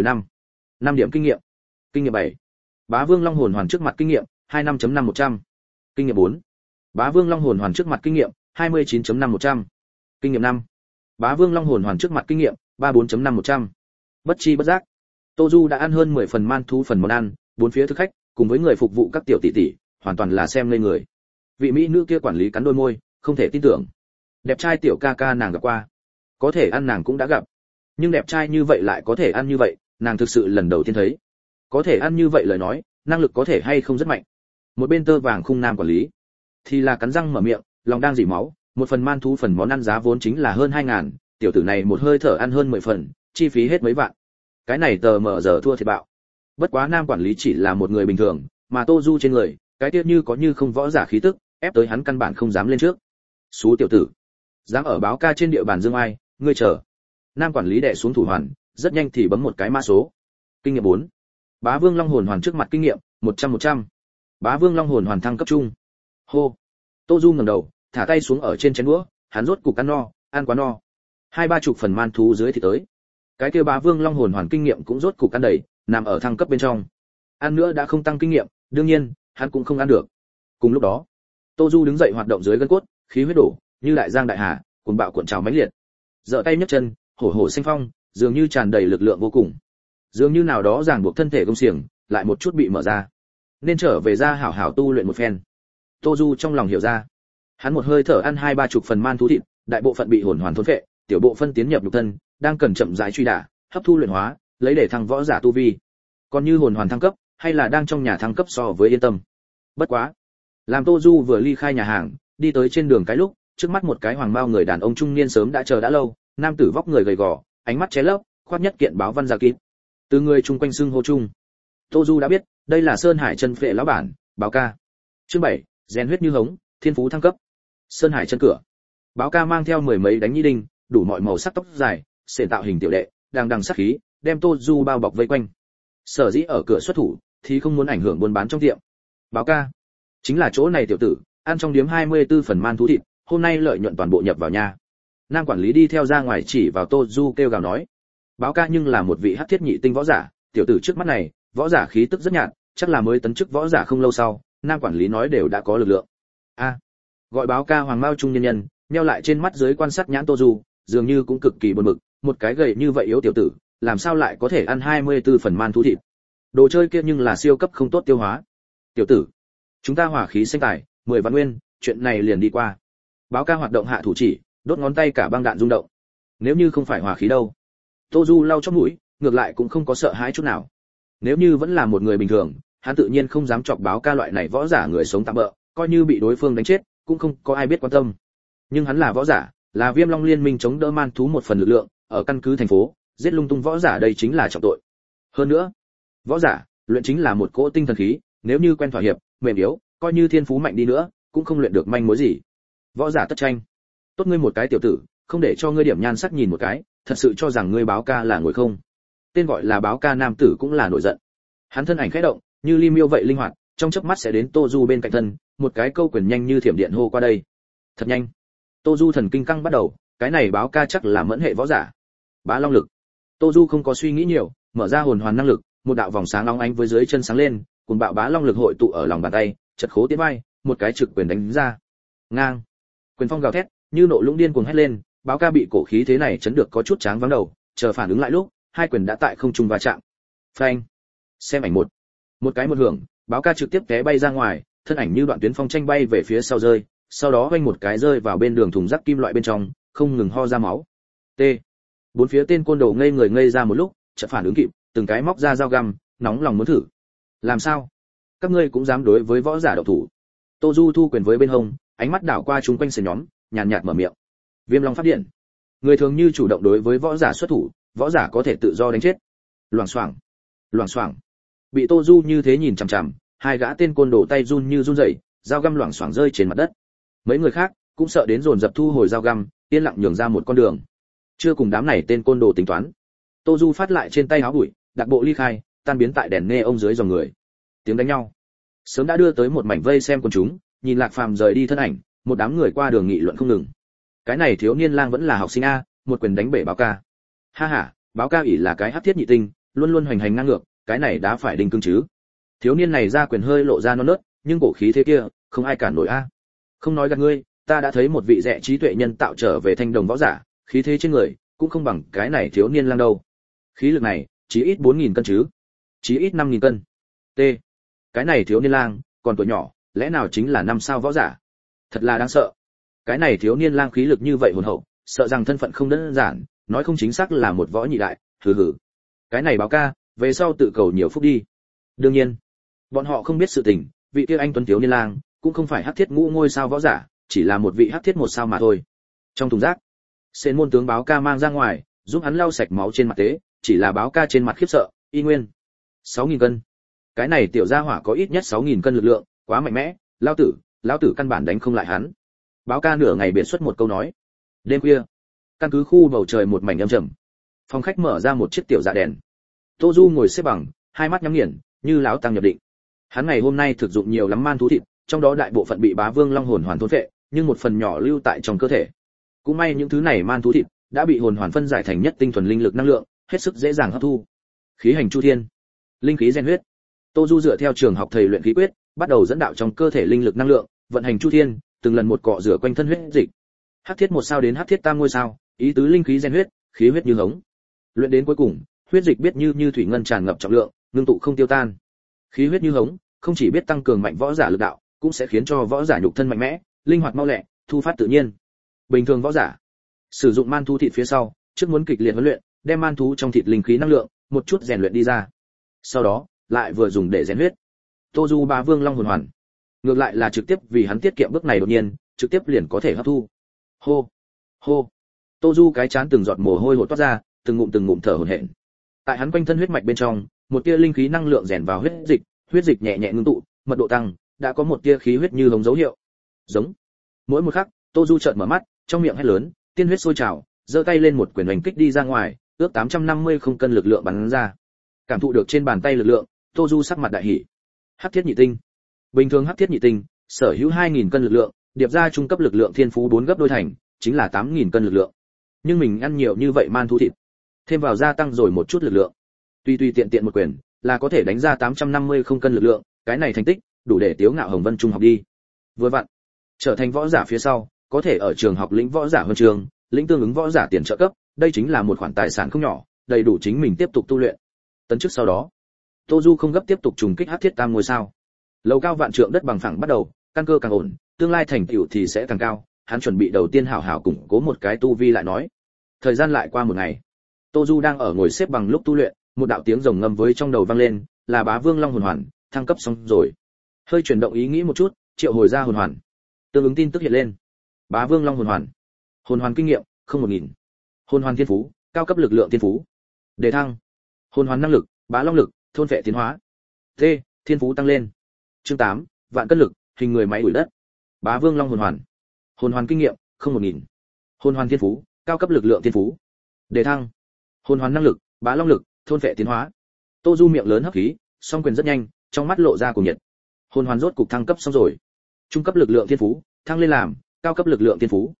Speaker 1: 5 điểm kinh nghiệm. Kinh nghiệm 7. Bá Vương Long hồn hoàn trước mặt kinh nghiệm 25.5 Kinh nghiệm 4. Bá Vương Long hồn hoàn trước mặt kinh nghiệm 29.5 Kinh nghiệm 5. Bá Vương Long hồn hoàn trước mặt kinh nghiệm 34.5 Bất chi bất giác, Tô Du đã ăn hơn 10 phần man thú phần món ăn, bốn phía thực khách cùng với người phục vụ các tiểu tỷ tỷ, hoàn toàn là xem ngây người. Vị mỹ nữ kia quản lý cắn đôi môi, không thể tin tưởng. Đẹp trai tiểu ca ca nàng gặp qua, có thể ăn nàng cũng đã gặp, nhưng đẹp trai như vậy lại có thể ăn như vậy, nàng thực sự lần đầu tiên thấy. Có thể ăn như vậy lời nói, năng lực có thể hay không rất mạnh. Một bên tơ vàng khung nam quản lý thì là cắn răng mở miệng, lòng đang dỉ máu, một phần man thú phần món ăn giá vốn chính là hơn 2000, tiểu tử này một hơi thở ăn hơn 10 phần, chi phí hết mấy vạn. Cái này tờ mở giờ thua thiệt bạo. Bất quá nam quản lý chỉ là một người bình thường, mà Tô Du trên người, cái tiết như có như không võ giả khí tức, ép tới hắn căn bản không dám lên trước. Xú tiểu tử, dám ở báo ca trên địa bàn dương ai, ngươi chờ. Nam quản lý đè xuống thủ hoàn, rất nhanh thì bấm một cái mã số. Kinh nghiệm 4. Bá Vương Long hồn hoàn trước mặt kinh nghiệm 100. Bá Vương Long hồn hoàn thăng cấp trung. Hô. Tô Du ngẩng đầu, thả tay xuống ở trên chén đũa, hắn rốt cục ăn no, ăn quá no. 2-30 phần man thú dưới thì tới. Cái kia Bá Vương Long hồn hoàn kinh nghiệm cũng rốt cục ăn đầy, nằm ở thăng cấp bên trong. Ăn nữa đã không tăng kinh nghiệm, đương nhiên, hắn cũng không ăn được. Cùng lúc đó, Tô Du đứng dậy hoạt động dưới gân cốt, khí huyết đổ, như đại giang đại hà, cuồn bạo cuộn trào mãnh liệt. Giở tay nhấc chân, hổ hổ sinh phong, dường như tràn đầy lực lượng vô cùng. Dường như nào đó ràng buộc thân thể công xiềng, lại một chút bị mở ra. Nên trở về ra hảo hảo tu luyện một phen. Tô Du trong lòng hiểu ra. Hắn một hơi thở ăn 2-30 phần man thú thịt, đại bộ phận bị hồn hoàn thôn phệ, tiểu bộ phân tiến nhập nhục thân, đang cần chậm rãi truy đả, hấp thu luyện hóa, lấy để thăng võ giả tu vi. Còn như hồn hoàn thăng cấp, hay là đang trong nhà thăng cấp so với yên tâm. Bất quá, làm Tô Du vừa ly khai nhà hàng, đi tới trên đường cái lúc, trước mắt một cái hoàng bao người đàn ông trung niên sớm đã chờ đã lâu, nam tử vóc người gầy gò, ánh mắt ché lấp, khoát nhất kiện báo văn ra kín. Từ người chung quanh xưng hô chung, Tô Du đã biết, đây là Sơn Hải chân phệ lão bản, báo ca. Chương 7, rèn huyết như hống, thiên phú thăng cấp. Sơn Hải chân cửa. Báo ca mang theo mười mấy đánh nhi đinh, đủ mọi màu sắc tóc dài, sền tạo hình tiểu đệ, đang đằng sát khí, đem Tô Du bao bọc vây quanh. Sở dĩ ở cửa xuất thủ, thì không muốn ảnh hưởng buôn bán trong tiệm. Báo ca, chính là chỗ này tiểu tử, ăn trong điếm 24 phần man thú thịt, hôm nay lợi nhuận toàn bộ nhập vào nhà. Nam quản lý đi theo ra ngoài chỉ vào Tô Du kêu gào nói. Báo ca nhưng là một vị hắc thiết nhị tinh võ giả, tiểu tử trước mắt này, võ giả khí tức rất nhạt, chắc là mới tấn chức võ giả không lâu sau, nam quản lý nói đều đã có lực lượng. A, gọi báo ca hoàng mao trung nhân nhân, nheo lại trên mắt dưới quan sát nhãn Tô Du, dường như cũng cực kỳ buồn bực, một cái gầy như vậy yếu tiểu tử, làm sao lại có thể ăn 24 phần man thú thịt? Đồ chơi kia nhưng là siêu cấp không tốt tiêu hóa. Tiểu tử, chúng ta hỏa khí sinh tài, 10 vạn nguyên, chuyện này liền đi qua. Báo ca hoạt động hạ thủ chỉ, đốt ngón tay cả băng đạn rung động. Nếu như không phải hỏa khí đâu? Tô Du lau chóp mũi, ngược lại cũng không có sợ hãi chút nào. Nếu như vẫn là một người bình thường, hắn tự nhiên không dám chọc báo ca loại này võ giả người sống tạm bợ, coi như bị đối phương đánh chết, cũng không có ai biết quan tâm. Nhưng hắn là võ giả, là Viêm Long Liên minh chống đỡ man thú một phần lực lượng, ở căn cứ thành phố, giết lung tung võ giả đây chính là trọng tội. Hơn nữa, võ giả, luyện chính là một cỗ tinh thần khí, nếu như quen thỏa hiệp, mềm yếu, coi như thiên phú mạnh đi nữa, cũng không luyện được manh mối gì. Võ giả tất tranh. Tốt ngươi một cái tiểu tử, không để cho ngươi điểm nhan sắc nhìn một cái, thật sự cho rằng ngươi báo ca là ngồi không? Tên gọi là báo ca nam tử cũng là nổi giận. Hắn thân ảnh khẽ động, như ly miêu vậy linh hoạt, trong chớp mắt sẽ đến Tô Du bên cạnh thân, một cái câu quyền nhanh như thiểm điện hô qua đây. Thật nhanh. Tô Du thần kinh căng bắt đầu, cái này báo ca chắc là mẫn hệ võ giả. Bá long lực. Tô Du không có suy nghĩ nhiều, mở ra hồn hoàn năng lực, một đạo vòng sáng long ánh với dưới chân sáng lên, cùng bạo bá long lực hội tụ ở lòng bàn tay, chật khố tiến vai, một cái trực quyền đánh ra. Ngang. Quyền phong gào thét, như nộ lũng điên cuồng hét lên, báo ca bị cổ khí thế này chấn được có chút tráng vắng đầu, chờ phản ứng lại lúc, hai quyền đã tại không trung va chạm. Phanh. Xem ảnh một. Một cái một hưởng, báo ca trực tiếp té bay ra ngoài, thân ảnh như đoạn tuyến phong tranh bay về phía sau rơi, sau đó vanh một cái rơi vào bên đường thùng rác kim loại bên trong, không ngừng ho ra máu. T. Bốn phía tên côn đồ ngây người ngây ra một lúc, chợt phản ứng kịp, từng cái móc ra dao găm, nóng lòng muốn thử. Làm sao? Các ngươi cũng dám đối với võ giả động thủ? Tô Du thu quyền với bên hông, ánh mắt đảo qua chúng quanh sườn nhóm, nhàn nhạt mở miệng. Viêm Long pháp điện. Người thường như chủ động đối với võ giả xuất thủ, võ giả có thể tự do đánh chết. Loảng xoảng, loảng xoảng. Bị Tô Du như thế nhìn chằm chằm, hai gã tên côn đồ tay run như run rẩy, dao găm loảng xoảng rơi trên mặt đất. Mấy người khác cũng sợ đến dồn dập thu hồi dao găm, yên lặng nhường ra một con đường. Chưa cùng đám này tên côn đồ tính toán. Tô Du phát lại trên tay áo bụi, đặc bộ ly khai, tan biến tại đèn nghe ông dưới dòng người. Tiếng đánh nhau sớm đã đưa tới một mảnh vây xem quần chúng, nhìn Lạc Phàm rời đi thân ảnh, một đám người qua đường nghị luận không ngừng. Cái này thiếu niên lang vẫn là học sinh a, một quyền đánh bể báo ca. Ha ha, báo ca ỷ là cái hắc thiết nhị tinh, luôn luôn hoành hành ngang ngược, cái này đã phải đinh cương chứ. Thiếu niên này ra quyền hơi lộ ra non nớt, nhưng cổ khí thế kia, không ai cản nổi a. Không nói gạt ngươi, ta đã thấy một vị rẻ trí tuệ nhân tạo trở về thanh đồng võ giả, khí thế trên người cũng không bằng cái này thiếu niên lang đâu. Khí lực này, chí ít 4000 cân chứ, chí ít 5000 cân. T. Cái này thiếu niên lang, còn tuổi nhỏ, lẽ nào chính là 5 sao võ giả? Thật là đáng sợ. Cái này thiếu niên lang khí lực như vậy hồn hậu, sợ rằng thân phận không đơn giản, nói không chính xác là một võ nhị đại, hừ hừ. Cái này báo ca, về sau tự cầu nhiều phúc đi. Đương nhiên, bọn họ không biết sự tình, vị kia anh tuấn thiếu niên lang cũng không phải hắc thiết ngũ ngôi sao võ giả, chỉ là một vị hắc thiết một sao mà thôi. Trong thùng rác, Sến môn tướng báo ca mang ra ngoài, giúp hắn lau sạch máu trên mặt tế, chỉ là báo ca trên mặt khiếp sợ, y nguyên 6000 cân. Cái này tiểu gia hỏa có ít nhất 6000 cân lực lượng, quá mạnh mẽ, lão tử căn bản đánh không lại hắn. Báo ca nửa ngày biện xuất một câu nói. Đêm khuya, căn cứ khu bầu trời một mảnh âm trầm. Phòng khách mở ra một chiếc tiểu dạ đèn. Tô Du ngồi xếp bằng, hai mắt nhắm nghiền, như lão tăng nhập định. Hắn ngày hôm nay thực dụng nhiều lắm man thú thịt, trong đó đại bộ phận bị Bá Vương Long hồn hoàn thôn phệ, nhưng một phần nhỏ lưu tại trong cơ thể. Cũng may những thứ này man thú thịt đã bị hồn hoàn phân giải thành nhất tinh thuần linh lực năng lượng, hết sức dễ dàng hấp thu. Khí hành chu thiên, linh khí gen huyết. Tô Du dựa theo trường học thầy luyện khí quyết, bắt đầu dẫn đạo trong cơ thể linh lực năng lượng, vận hành chu thiên, từng lần một cọ rửa quanh thân huyết dịch. Hắc thiết 1 sao đến hắc thiết tam ngôi sao, ý tứ linh khí gen huyết, khí huyết như hống. Luyện đến cuối cùng, huyết dịch biết như thủy ngân tràn ngập trọng lượng, ngưng tụ không tiêu tan. Khí huyết như hống, không chỉ biết tăng cường mạnh võ giả lực đạo, cũng sẽ khiến cho võ giả nhục thân mạnh mẽ, linh hoạt mau lẹ, thu phát tự nhiên. Bình thường võ giả sử dụng man thú thịt phía sau, trước muốn kịch liệt huấn luyện, đem man thú trong thịt linh khí năng lượng một chút rèn luyện đi ra. Sau đó, lại vừa dùng để rèn huyết. Tô Du Bá Vương Long hồn hoàn, ngược lại là trực tiếp vì hắn tiết kiệm bước này đột nhiên, trực tiếp liền có thể hấp thu. Hô, hô. Tô Du cái chán từng giọt mồ hôi hột toát ra, từng ngụm thở hổn hển. Tại hắn quanh thân huyết mạch bên trong, một tia linh khí năng lượng rèn vào huyết dịch nhẹ nhẹ ngưng tụ, mật độ tăng, đã có một tia khí huyết như hống dấu hiệu. Giống. Mỗi một khắc, Tô Du chợt mở mắt, trong miệng hét lớn, tiên huyết sôi trào, giơ tay lên một quyền hành kích đi ra ngoài, ước 850 không cân lực lượng bắn ra. Cảm thụ được trên bàn tay lực lượng, Tô Du sắc mặt đại hỉ. Hắc thiết nhị tinh. Bình thường hắc thiết nhị tinh, sở hữu 2000 cân lực lượng, điệp ra trung cấp lực lượng thiên phú 4 gấp đôi thành, chính là 8000 cân lực lượng. Nhưng mình ăn nhiều như vậy man thú thịt, thêm vào gia tăng rồi một chút lực lượng. Tuy tiện một quyền, là có thể đánh ra 850 không cân lực lượng, cái này thành tích, đủ để tiếu ngạo Hồng Vân Trung học đi. Vừa vặn, trở thành võ giả phía sau, có thể ở trường học lĩnh võ giả huân trường, lĩnh tương ứng võ giả tiền trợ cấp, đây chính là một khoản tài sản không nhỏ, đầy đủ chính mình tiếp tục tu luyện. Tấn chức sau đó, Tô Du không gấp tiếp tục trùng kích hắc thiết tam ngôi sao. Lầu cao vạn trượng đất bằng phẳng bắt đầu, căn cơ càng ổn, tương lai thành tựu thì sẽ càng cao, hắn chuẩn bị đầu tiên hảo hảo củng cố một cái tu vi lại nói. Thời gian lại qua một ngày. Tô Du đang ở ngồi xếp bằng lúc tu luyện, một đạo tiếng rồng ngâm với trong đầu vang lên, là Bá Vương Long hồn hoàn, thăng cấp xong rồi. Hơi chuyển động ý nghĩ một chút, triệu hồi ra hồn hoàn. Tương ứng tin tức hiện lên. Bá Vương Long hồn hoàn. Hồn hoàn kinh nghiệm, không 1000. Hồn hoàn thiên phú, cao cấp lực lượng thiên phú. Đề thăng. Hồn hoàn năng lực, Bá Long lực, thôn phệ tiến hóa. T, thiên phú tăng lên. Chương 8, vạn cân lực, hình người máy đuổi đất. Bá Vương Long hồn hoàn. Hồn hoàn kinh nghiệm, không 1000. Hồn hoàn thiên phú, cao cấp lực lượng thiên phú. Đề thăng. Hồn hoàn năng lực, Bá Long lực, thôn phệ tiến hóa. Tô Du miệng lớn hấp khí, song quyền rất nhanh, trong mắt lộ ra cuồng nhiệt. Hồn hoàn rốt cục thăng cấp xong rồi. Trung cấp lực lượng thiên phú, thăng lên làm cao cấp lực lượng thiên phú.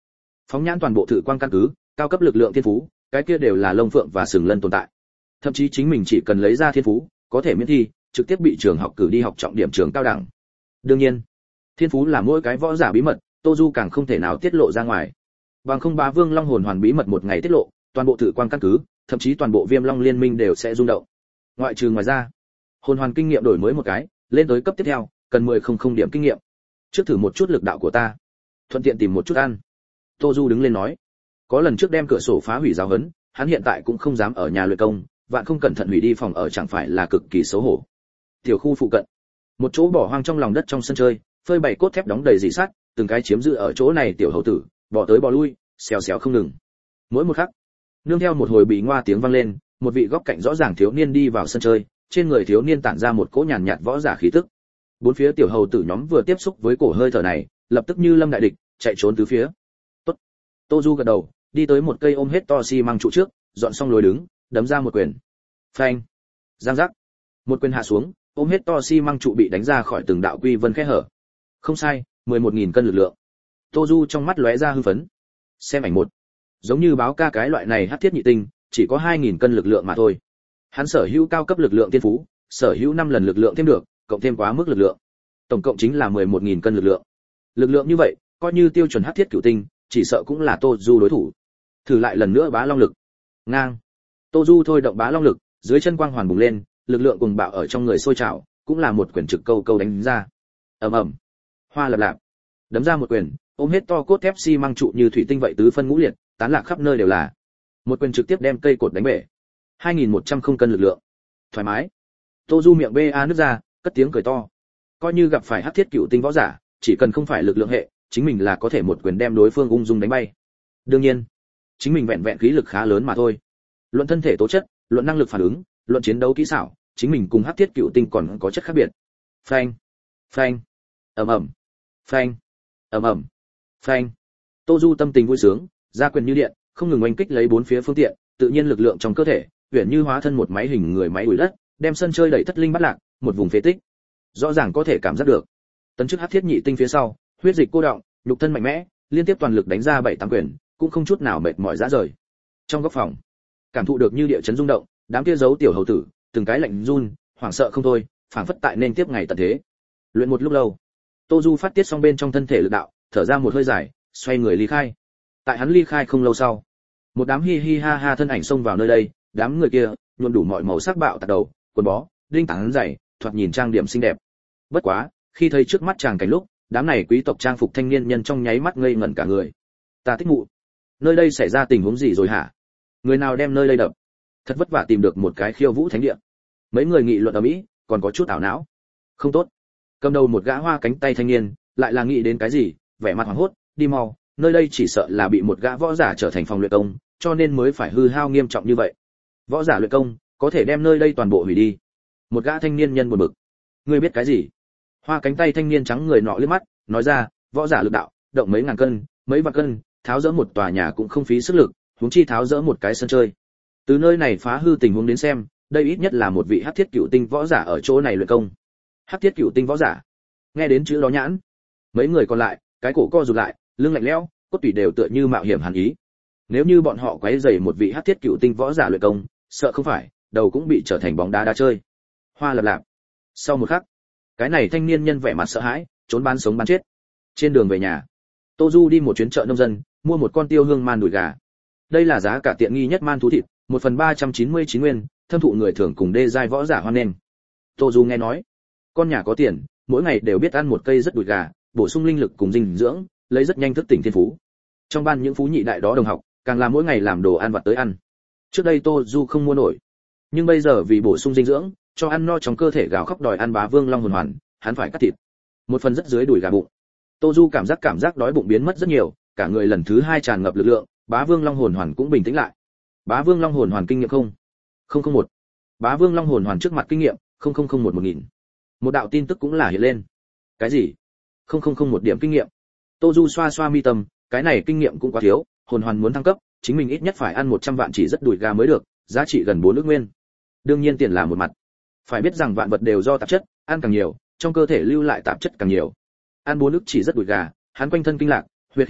Speaker 1: Phóng nhãn toàn bộ thử quang căn cứ, cao cấp lực lượng thiên phú, cái kia đều là lông phượng và sừng lân tồn tại. Thậm chí chính mình chỉ cần lấy ra thiên phú, có thể miễn thi, trực tiếp bị trường học cử đi học trọng điểm trường cao đẳng. Đương nhiên, thiên phú là mỗi cái võ giả bí mật, Tô Du càng không thể nào tiết lộ ra ngoài. Bằng không Bá Vương Long hồn hoàn bí mật một ngày tiết lộ, toàn bộ thử quang căn cứ, thậm chí toàn bộ Viêm Long liên minh đều sẽ rung động. Ngoại trừ ngoài ra, hồn hoàn kinh nghiệm đổi mới một cái, lên tới cấp tiếp theo, cần 1000 điểm kinh nghiệm. Trước thử một chút lực đạo của ta, thuận tiện tìm một chút ăn. Tô Du đứng lên nói, có lần trước đem cửa sổ phá hủy giáo huấn, hắn hiện tại cũng không dám ở nhà luyện công, vạn không cẩn thận hủy đi phòng ở chẳng phải là cực kỳ xấu hổ. Tiểu khu phụ cận, một chỗ bỏ hoang trong lòng đất trong sân chơi, phơi bày cốt thép đóng đầy rỉ sắt, từng cái chiếm giữ ở chỗ này tiểu hầu tử, bỏ tới bỏ lui, xèo xèo không ngừng. Mỗi một khắc, nương theo một hồi bị ngoa tiếng vang lên, một vị góc cạnh rõ ràng thiếu niên đi vào sân chơi, trên người thiếu niên tản ra một cỗ nhàn nhạt võ giả khí tức. Bốn phía tiểu hầu tử nhóm vừa tiếp xúc với cổ hơi thở này, lập tức như lâm đại địch, chạy trốn tứ phía. Tốt. Tô Du gật đầu, đi tới một cây ôm hết to xi măng trụ trước, dọn xong lối đứng, đấm ra một quyền. Phanh. Giang giác. Một quyền hạ xuống, ôm hết to xi măng trụ bị đánh ra khỏi từng đạo quy vân khe hở. Không sai, 11.000 cân lực lượng. Tô Du trong mắt lóe ra hưng phấn. Xem ảnh một. Giống như báo ca cái loại này hắc thiết nhị tinh, chỉ có 2.000 cân lực lượng mà thôi. Hắn sở hữu cao cấp lực lượng tiên phú, sở hữu 5 lần lực lượng thêm được, cộng thêm quá mức lực lượng. Tổng cộng chính là 11.000 cân lực lượng. Lực lượng như vậy, coi như tiêu chuẩn hắc thiết cửu tinh, chỉ sợ cũng là Tô Du đối thủ. Thử lại lần nữa bá long lực. Ngang. Tô Du thôi động bá long lực, dưới chân quang hoàn bùng lên, lực lượng cùng bạo ở trong người sôi trào, cũng là một quyền trực câu câu đánh ra. Ầm ầm. Hoa lập lạp. Đấm ra một quyền, ôm hết to cốt thép xi măng trụ như thủy tinh vậy tứ phân ngũ liệt, tán lạc khắp nơi đều là. Một quyền trực tiếp đem cây cột đánh bể. 2.100 không cân lực lượng. Thoải mái. Tô Du miệng ba nứt ra, cất tiếng cười to. Coi như gặp phải hắc thiết cựu tinh võ giả, chỉ cần không phải lực lượng hệ, chính mình là có thể một quyền đem đối phương ung dung đánh bay. Đương nhiên, chính mình vẹn vẹn khí lực khá lớn mà thôi. Luận thân thể tố chất, luận năng lực phản ứng, luận chiến đấu kỹ xảo, chính mình cùng hắc thiết cựu tinh còn có chất khác biệt. Phanh, phanh, ầm ầm, phanh, ầm ầm, phanh. Tô Du tâm tình vui sướng, ra quyền như điện, không ngừng oanh kích lấy bốn phía phương tiện, tự nhiên lực lượng trong cơ thể, huyền như hóa thân một máy hình người máy đuổi đất, đem sân chơi đẩy thất linh bắt lạc, một vùng phế tích. Rõ ràng có thể cảm giác được. Tấn chức hắc thiết nhị tinh phía sau, huyết dịch cô động, nhục thân mạnh mẽ, liên tiếp toàn lực đánh ra 7-8 quyền, cũng không chút nào mệt mỏi rã rời. Trong góc phòng, cảm thụ được như địa chấn rung động, đám kia giấu tiểu hầu tử, từng cái lạnh run, hoảng sợ không thôi, phảng phất tại nên tiếp ngày tận thế. Luyện một lúc lâu, Tô Du phát tiết xong bên trong thân thể lực đạo, thở ra một hơi dài, xoay người ly khai. Tại hắn ly khai không lâu sau, một đám hi hi ha ha thân ảnh xông vào nơi đây, đám người kia nhuộm đủ mọi màu sắc bạo tạc đầu, quần bó, đinh tảng dày, thoạt nhìn trang điểm xinh đẹp. Bất quá, khi thấy trước mắt chàng cảnh lúc, đám này quý tộc trang phục thanh niên nhân trong nháy mắt ngây ngẩn cả người. Ta thích mụ, nơi đây xảy ra tình huống gì rồi hả? Người nào đem nơi đây đập? Thật vất vả tìm được một cái khiêu vũ thánh địa. Mấy người nghị luận ở mỹ, còn có chút ảo não. Không tốt. Cầm đầu một gã hoa cánh tay thanh niên, lại là nghĩ đến cái gì, vẻ mặt hoảng hốt, đi mau, nơi đây chỉ sợ là bị một gã võ giả trở thành phòng luyện công, cho nên mới phải hư hao nghiêm trọng như vậy. Võ giả luyện công, có thể đem nơi đây toàn bộ hủy đi. Một gã thanh niên nhân buồn bực. Ngươi biết cái gì? Hoa cánh tay thanh niên trắng người nọ liếc mắt, nói ra, võ giả lực đạo, động mấy ngàn cân, mấy vạn cân, tháo dỡ một tòa nhà cũng không phí sức lực, huống chi tháo dỡ một cái sân chơi. Từ nơi này phá hư tình huống đến xem, đây ít nhất là một vị hắc thiết cựu tinh võ giả ở chỗ này luyện công. Hắc thiết cựu tinh võ giả. Nghe đến chữ đó nhãn, mấy người còn lại, cái cổ co rụt lại, lưng lạnh lẽo, cốt tủy đều tựa như mạo hiểm hàn ý. Nếu như bọn họ quấy rầy một vị hắc thiết cựu tinh võ giả luyện công, sợ không phải, đầu cũng bị trở thành bóng đá đá chơi. Hoa lập lạp. Sau một khắc, cái này thanh niên nhân vẻ mặt sợ hãi, trốn bán sống bán chết. Trên đường về nhà, Tô Du đi một chuyến chợ nông dân, mua một con tiêu hương man đùi gà. Đây là giá cả tiện nghi nhất man thú thịt, 1 phần 399 nguyên, thâm thụ người thường cùng đê giai võ giả hoan nghênh. Tô Du nghe nói, con nhà có tiền, mỗi ngày đều biết ăn một cây rất đùi gà, bổ sung linh lực cùng dinh dưỡng, lấy rất nhanh thức tỉnh thiên phú. Trong ban những phú nhị đại đó đồng học, càng là mỗi ngày làm đồ ăn vặt tới ăn. Trước đây Tô Du không mua nổi, nhưng bây giờ vì bổ sung dinh dưỡng, cho ăn no trong cơ thể gào khóc đòi ăn Bá Vương Long hồn hoàn, hắn phải cắt thịt. Một phần rất dưới đùi gà bụng. Tô Du cảm giác đói bụng biến mất rất nhiều, cả người lần thứ 2 tràn ngập lực lượng, Bá Vương Long hồn hoàn cũng bình tĩnh lại. Bá Vương Long hồn hoàn kinh nghiệm không? 001. Bá Vương Long hồn hoàn trước mặt kinh nghiệm 0001 1000. Một đạo tin tức cũng là hiện lên. Cái gì? 0001 điểm kinh nghiệm. Tô Du xoa xoa mi tâm, cái này kinh nghiệm cũng quá thiếu, hồn hoàn muốn thăng cấp, chính mình ít nhất phải ăn 100 vạn chỉ rất đùi gà mới được, giá trị gần 4 ức nguyên. Đương nhiên tiền là một mặt. Phải biết rằng vạn vật đều do tạp chất, ăn càng nhiều, trong cơ thể lưu lại tạp chất càng nhiều. Ăn 4 ức chỉ rất đùi gà, hắn quanh thân kinh lạc, huyết hiếu,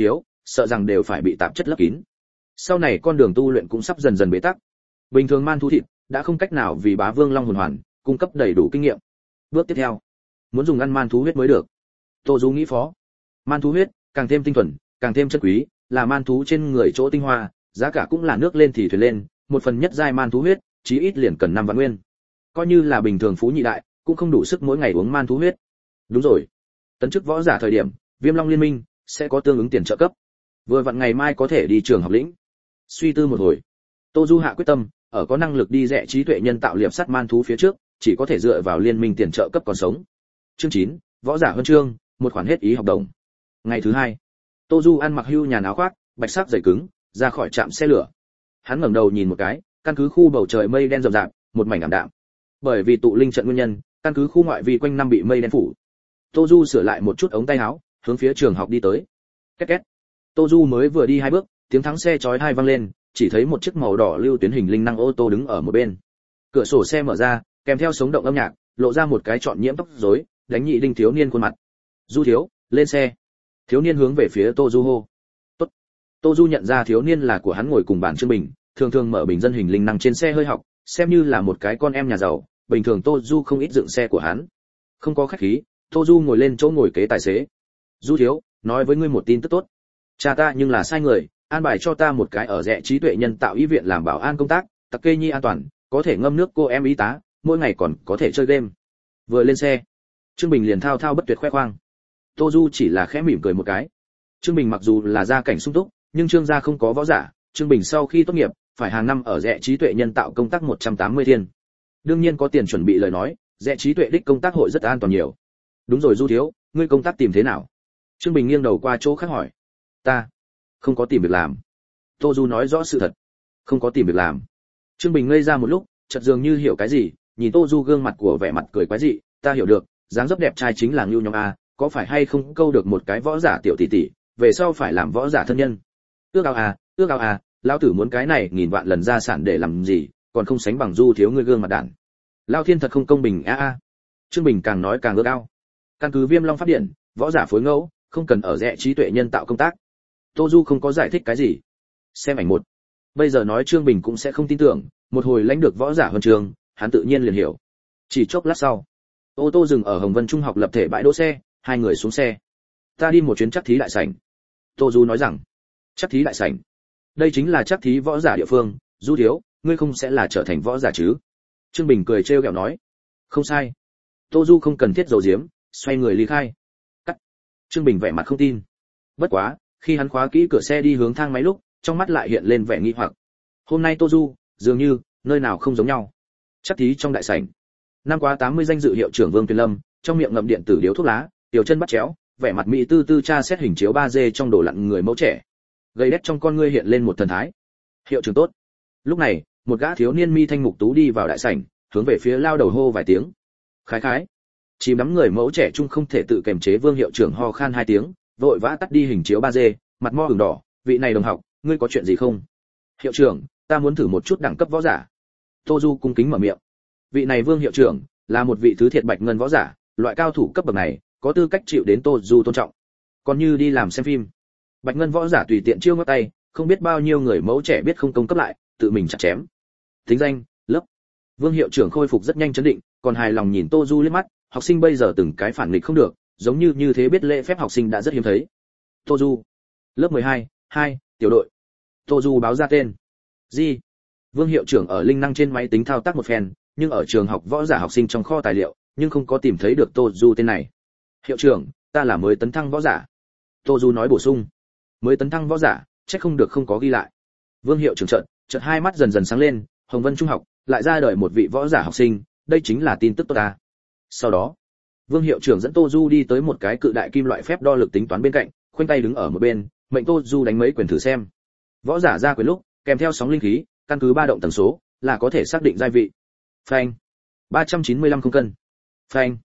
Speaker 1: sợ rằng đều phải bị tạp chất lấp kín. Sau này con đường tu luyện cũng sắp dần dần bế tắc. Bình thường man thú thịt đã không cách nào vì bá vương long hồn hoàn cung cấp đầy đủ kinh nghiệm. Bước tiếp theo, muốn dùng ăn man thú huyết mới được. Tô Du nghĩ phó. Man thú huyết càng thêm tinh thuần, càng thêm chất quý, là man thú trên người chỗ tinh hoa, giá cả cũng là nước lên thì thuyền lên, một phần nhất giai man thú huyết, chí ít liền cần 5 vạn nguyên. Coi như là bình thường phú nhị đại, cũng không đủ sức mỗi ngày uống man thú huyết. Đúng rồi, tấn chức võ giả thời điểm, Viêm Long Liên Minh sẽ có tương ứng tiền trợ cấp. Vừa vặn ngày mai có thể đi trường học lĩnh. Suy tư một hồi, Tô Du hạ quyết tâm, ở có năng lực đi rẽ trí tuệ nhân tạo liệp sắt man thú phía trước, chỉ có thể dựa vào liên minh tiền trợ cấp còn sống. Chương 9, võ giả huân chương, một khoản hết ý học đồng. Ngày thứ hai, Tô Du ăn mặc hưu nhàn áo khoác, bạch sắc giày cứng, ra khỏi trạm xe lửa. Hắn ngẩng đầu nhìn một cái, căn cứ khu bầu trời mây đen rậm rạp, một mảnh ảm đạm. Bởi vì tụ linh trận nguyên nhân, căn cứ khu ngoại vi quanh năm bị mây đen phủ. Tô Du sửa lại một chút ống tay áo, hướng phía trường học đi tới. Két két. Tô Du mới vừa đi 2 bước, tiếng thắng xe chói tai vang lên, chỉ thấy một chiếc màu đỏ lưu tuyến hình linh năng ô tô đứng ở một bên. Cửa sổ xe mở ra, kèm theo sống động âm nhạc, lộ ra một cái trọn nhiễm tóc rối, đánh nhị đinh thiếu niên khuôn mặt. Du thiếu, lên xe. Thiếu niên hướng về phía Tô Du hô. Tốt. Tô Du nhận ra thiếu niên là của hắn ngồi cùng bàn Trương Bình, thường thường mở bình dân hình linh năng trên xe hơi học, xem như là một cái con em nhà giàu, bình thường Tô Du không ít dựng xe của hắn. Không có khách khí, Tô Du ngồi lên chỗ ngồi kế tài xế. Du thiếu, nói với ngươi một tin tức tốt. Cha ta nhưng là sai người, an bài cho ta một cái ở rẽ trí tuệ nhân tạo y viện làm bảo an công tác, tặc kê nhi an toàn, có thể ngâm nước cô em y tá, mỗi ngày còn có thể chơi game. Vừa lên xe, Trương Bình liền thao thao bất tuyệt khoe khoang. Tô Du chỉ là khẽ mỉm cười một cái. Trương Bình mặc dù là gia cảnh sung túc, nhưng Trương gia không có võ giả, Trương Bình sau khi tốt nghiệp, phải hàng năm ở rẽ trí tuệ nhân tạo công tác 180 thiên. Đương nhiên có tiền chuẩn bị lời nói, rẽ trí tuệ đích công tác hội rất an toàn nhiều. Đúng rồi Du thiếu, ngươi công tác tìm thế nào? Trương Bình nghiêng đầu qua chỗ khác hỏi. Ta không có tìm việc làm. Tô Du nói rõ sự thật. Không có tìm việc làm. Trương Bình ngây ra một lúc, chợt dường như hiểu cái gì, nhìn Tô Du gương mặt của vẻ mặt cười quái dị, ta hiểu được, dáng dấp đẹp trai chính là Ngưu Nhóm a, có phải hay không câu được một cái võ giả tiểu tỷ tỷ, về sau phải làm võ giả thân nhân. Ước ao à, lão tử muốn cái này 1000 vạn lần gia sản để làm gì, còn không sánh bằng Du thiếu ngươi gương mặt đản. Lão thiên thật không công bình a. Trương Bình càng nói càng ước ao. Căn cứ Viêm Long phát điện, võ giả phối ngẫu, không cần ở rẽ trí tuệ nhân tạo công tác. Tô Du không có giải thích cái gì. Xem ảnh một. Bây giờ nói Trương Bình cũng sẽ không tin tưởng, một hồi lãnh được võ giả huân chương, hắn tự nhiên liền hiểu. Chỉ chốc lát sau, ô tô dừng ở Hồng Vân Trung học lập thể bãi đỗ xe, hai người xuống xe. Ta đi một chuyến chắc thí đại sảnh. Tô Du nói rằng, chắc thí đại sảnh. Đây chính là chắc thí võ giả địa phương, Du thiếu, ngươi không sẽ là trở thành võ giả chứ? Trương Bình cười trêu ghẹo nói. Không sai. Tô Du không cần thiết giấu giếm, xoay người ly khai. Cắt. Trương Bình vẻ mặt không tin. Bất quá, khi hắn khóa kỹ cửa xe đi hướng thang máy lúc, trong mắt lại hiện lên vẻ nghi hoặc. Hôm nay Tô Du, dường như nơi nào không giống nhau. Chắc thí trong đại sảnh. Năm qua 80 danh dự hiệu trưởng Vương Tuyền Lâm, trong miệng ngậm điện tử điếu thuốc lá, tiểu chân bắt chéo, vẻ mặt mỹ tư tư tra xét hình chiếu 3D trong đồ lặn người mẫu trẻ. Gầy đét trong con ngươi hiện lên một thần thái. Hiệu trưởng tốt. Lúc này, một gã thiếu niên mi thanh mục tú đi vào đại sảnh, hướng về phía lao đầu hô vài tiếng. Khái khái. Chìm đắm người mẫu trẻ trung không thể tự kiềm chế Vương hiệu trưởng ho khan 2 tiếng, vội vã tắt đi hình chiếu 3D, mặt mo ửng đỏ, vị này đồng học, ngươi có chuyện gì không? Hiệu trưởng, ta muốn thử một chút đẳng cấp võ giả. Tô Du cung kính mở miệng. Vị này Vương hiệu trưởng là một vị thứ thiệt bạch ngân võ giả, loại cao thủ cấp bậc này, có tư cách chịu đến Tô Du tôn trọng. Còn như đi làm xem phim, bạch ngân võ giả tùy tiện chiêu ngắt tay, không biết bao nhiêu người mẫu trẻ biết không công cấp lại, tự mình chặt chém. Tính danh, lớp. Vương hiệu trưởng khôi phục rất nhanh chấn định, còn hài lòng nhìn Tô Du liếc mắt, học sinh bây giờ từng cái phản nghịch không được, giống như thế biết lễ phép học sinh đã rất hiếm thấy. Tô Du, lớp 12, 2, tiểu đội. Tô Du báo ra tên. Gì? Vương hiệu trưởng ở linh năng trên máy tính thao tác một phen, nhưng ở trường học võ giả học sinh trong kho tài liệu, nhưng không có tìm thấy được Tô Du tên này. Hiệu trưởng, ta là mới tấn thăng võ giả. Tô Du nói bổ sung. Mới tấn thăng võ giả, chắc không được không có ghi lại. Vương hiệu trưởng chợt hai mắt dần dần sáng lên, Hồng Vân Trung học lại ra đời một vị võ giả học sinh, đây chính là tin tức tốt ta. Sau đó, Vương hiệu trưởng dẫn Tô Du đi tới một cái cự đại kim loại phép đo lực tính toán bên cạnh, khoanh tay đứng ở một bên, mệnh Tô Du đánh mấy quyền thử xem. Võ giả ra quyền lúc, kèm theo sóng linh khí, căn cứ ba động tần số, là có thể xác định giai vị. Phanh. 395 không cân. Phanh.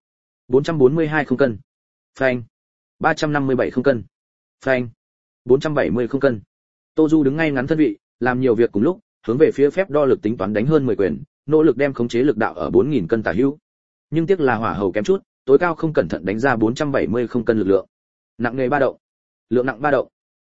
Speaker 1: 442 không cân. Phanh. 357 không cân. Phanh. 470 không cân. Tô Du đứng ngay ngắn thân vị, làm nhiều việc cùng lúc, hướng về phía phép đo lực tính toán đánh hơn 10 quyền, nỗ lực đem khống chế lực đạo ở 4000 cân tả hữu. Nhưng tiếc là hỏa hầu kém chút, tối cao không cẩn thận đánh ra 470 không cân lực lượng. Nặng nghề ba động. Lượng nặng ba động. Tốt,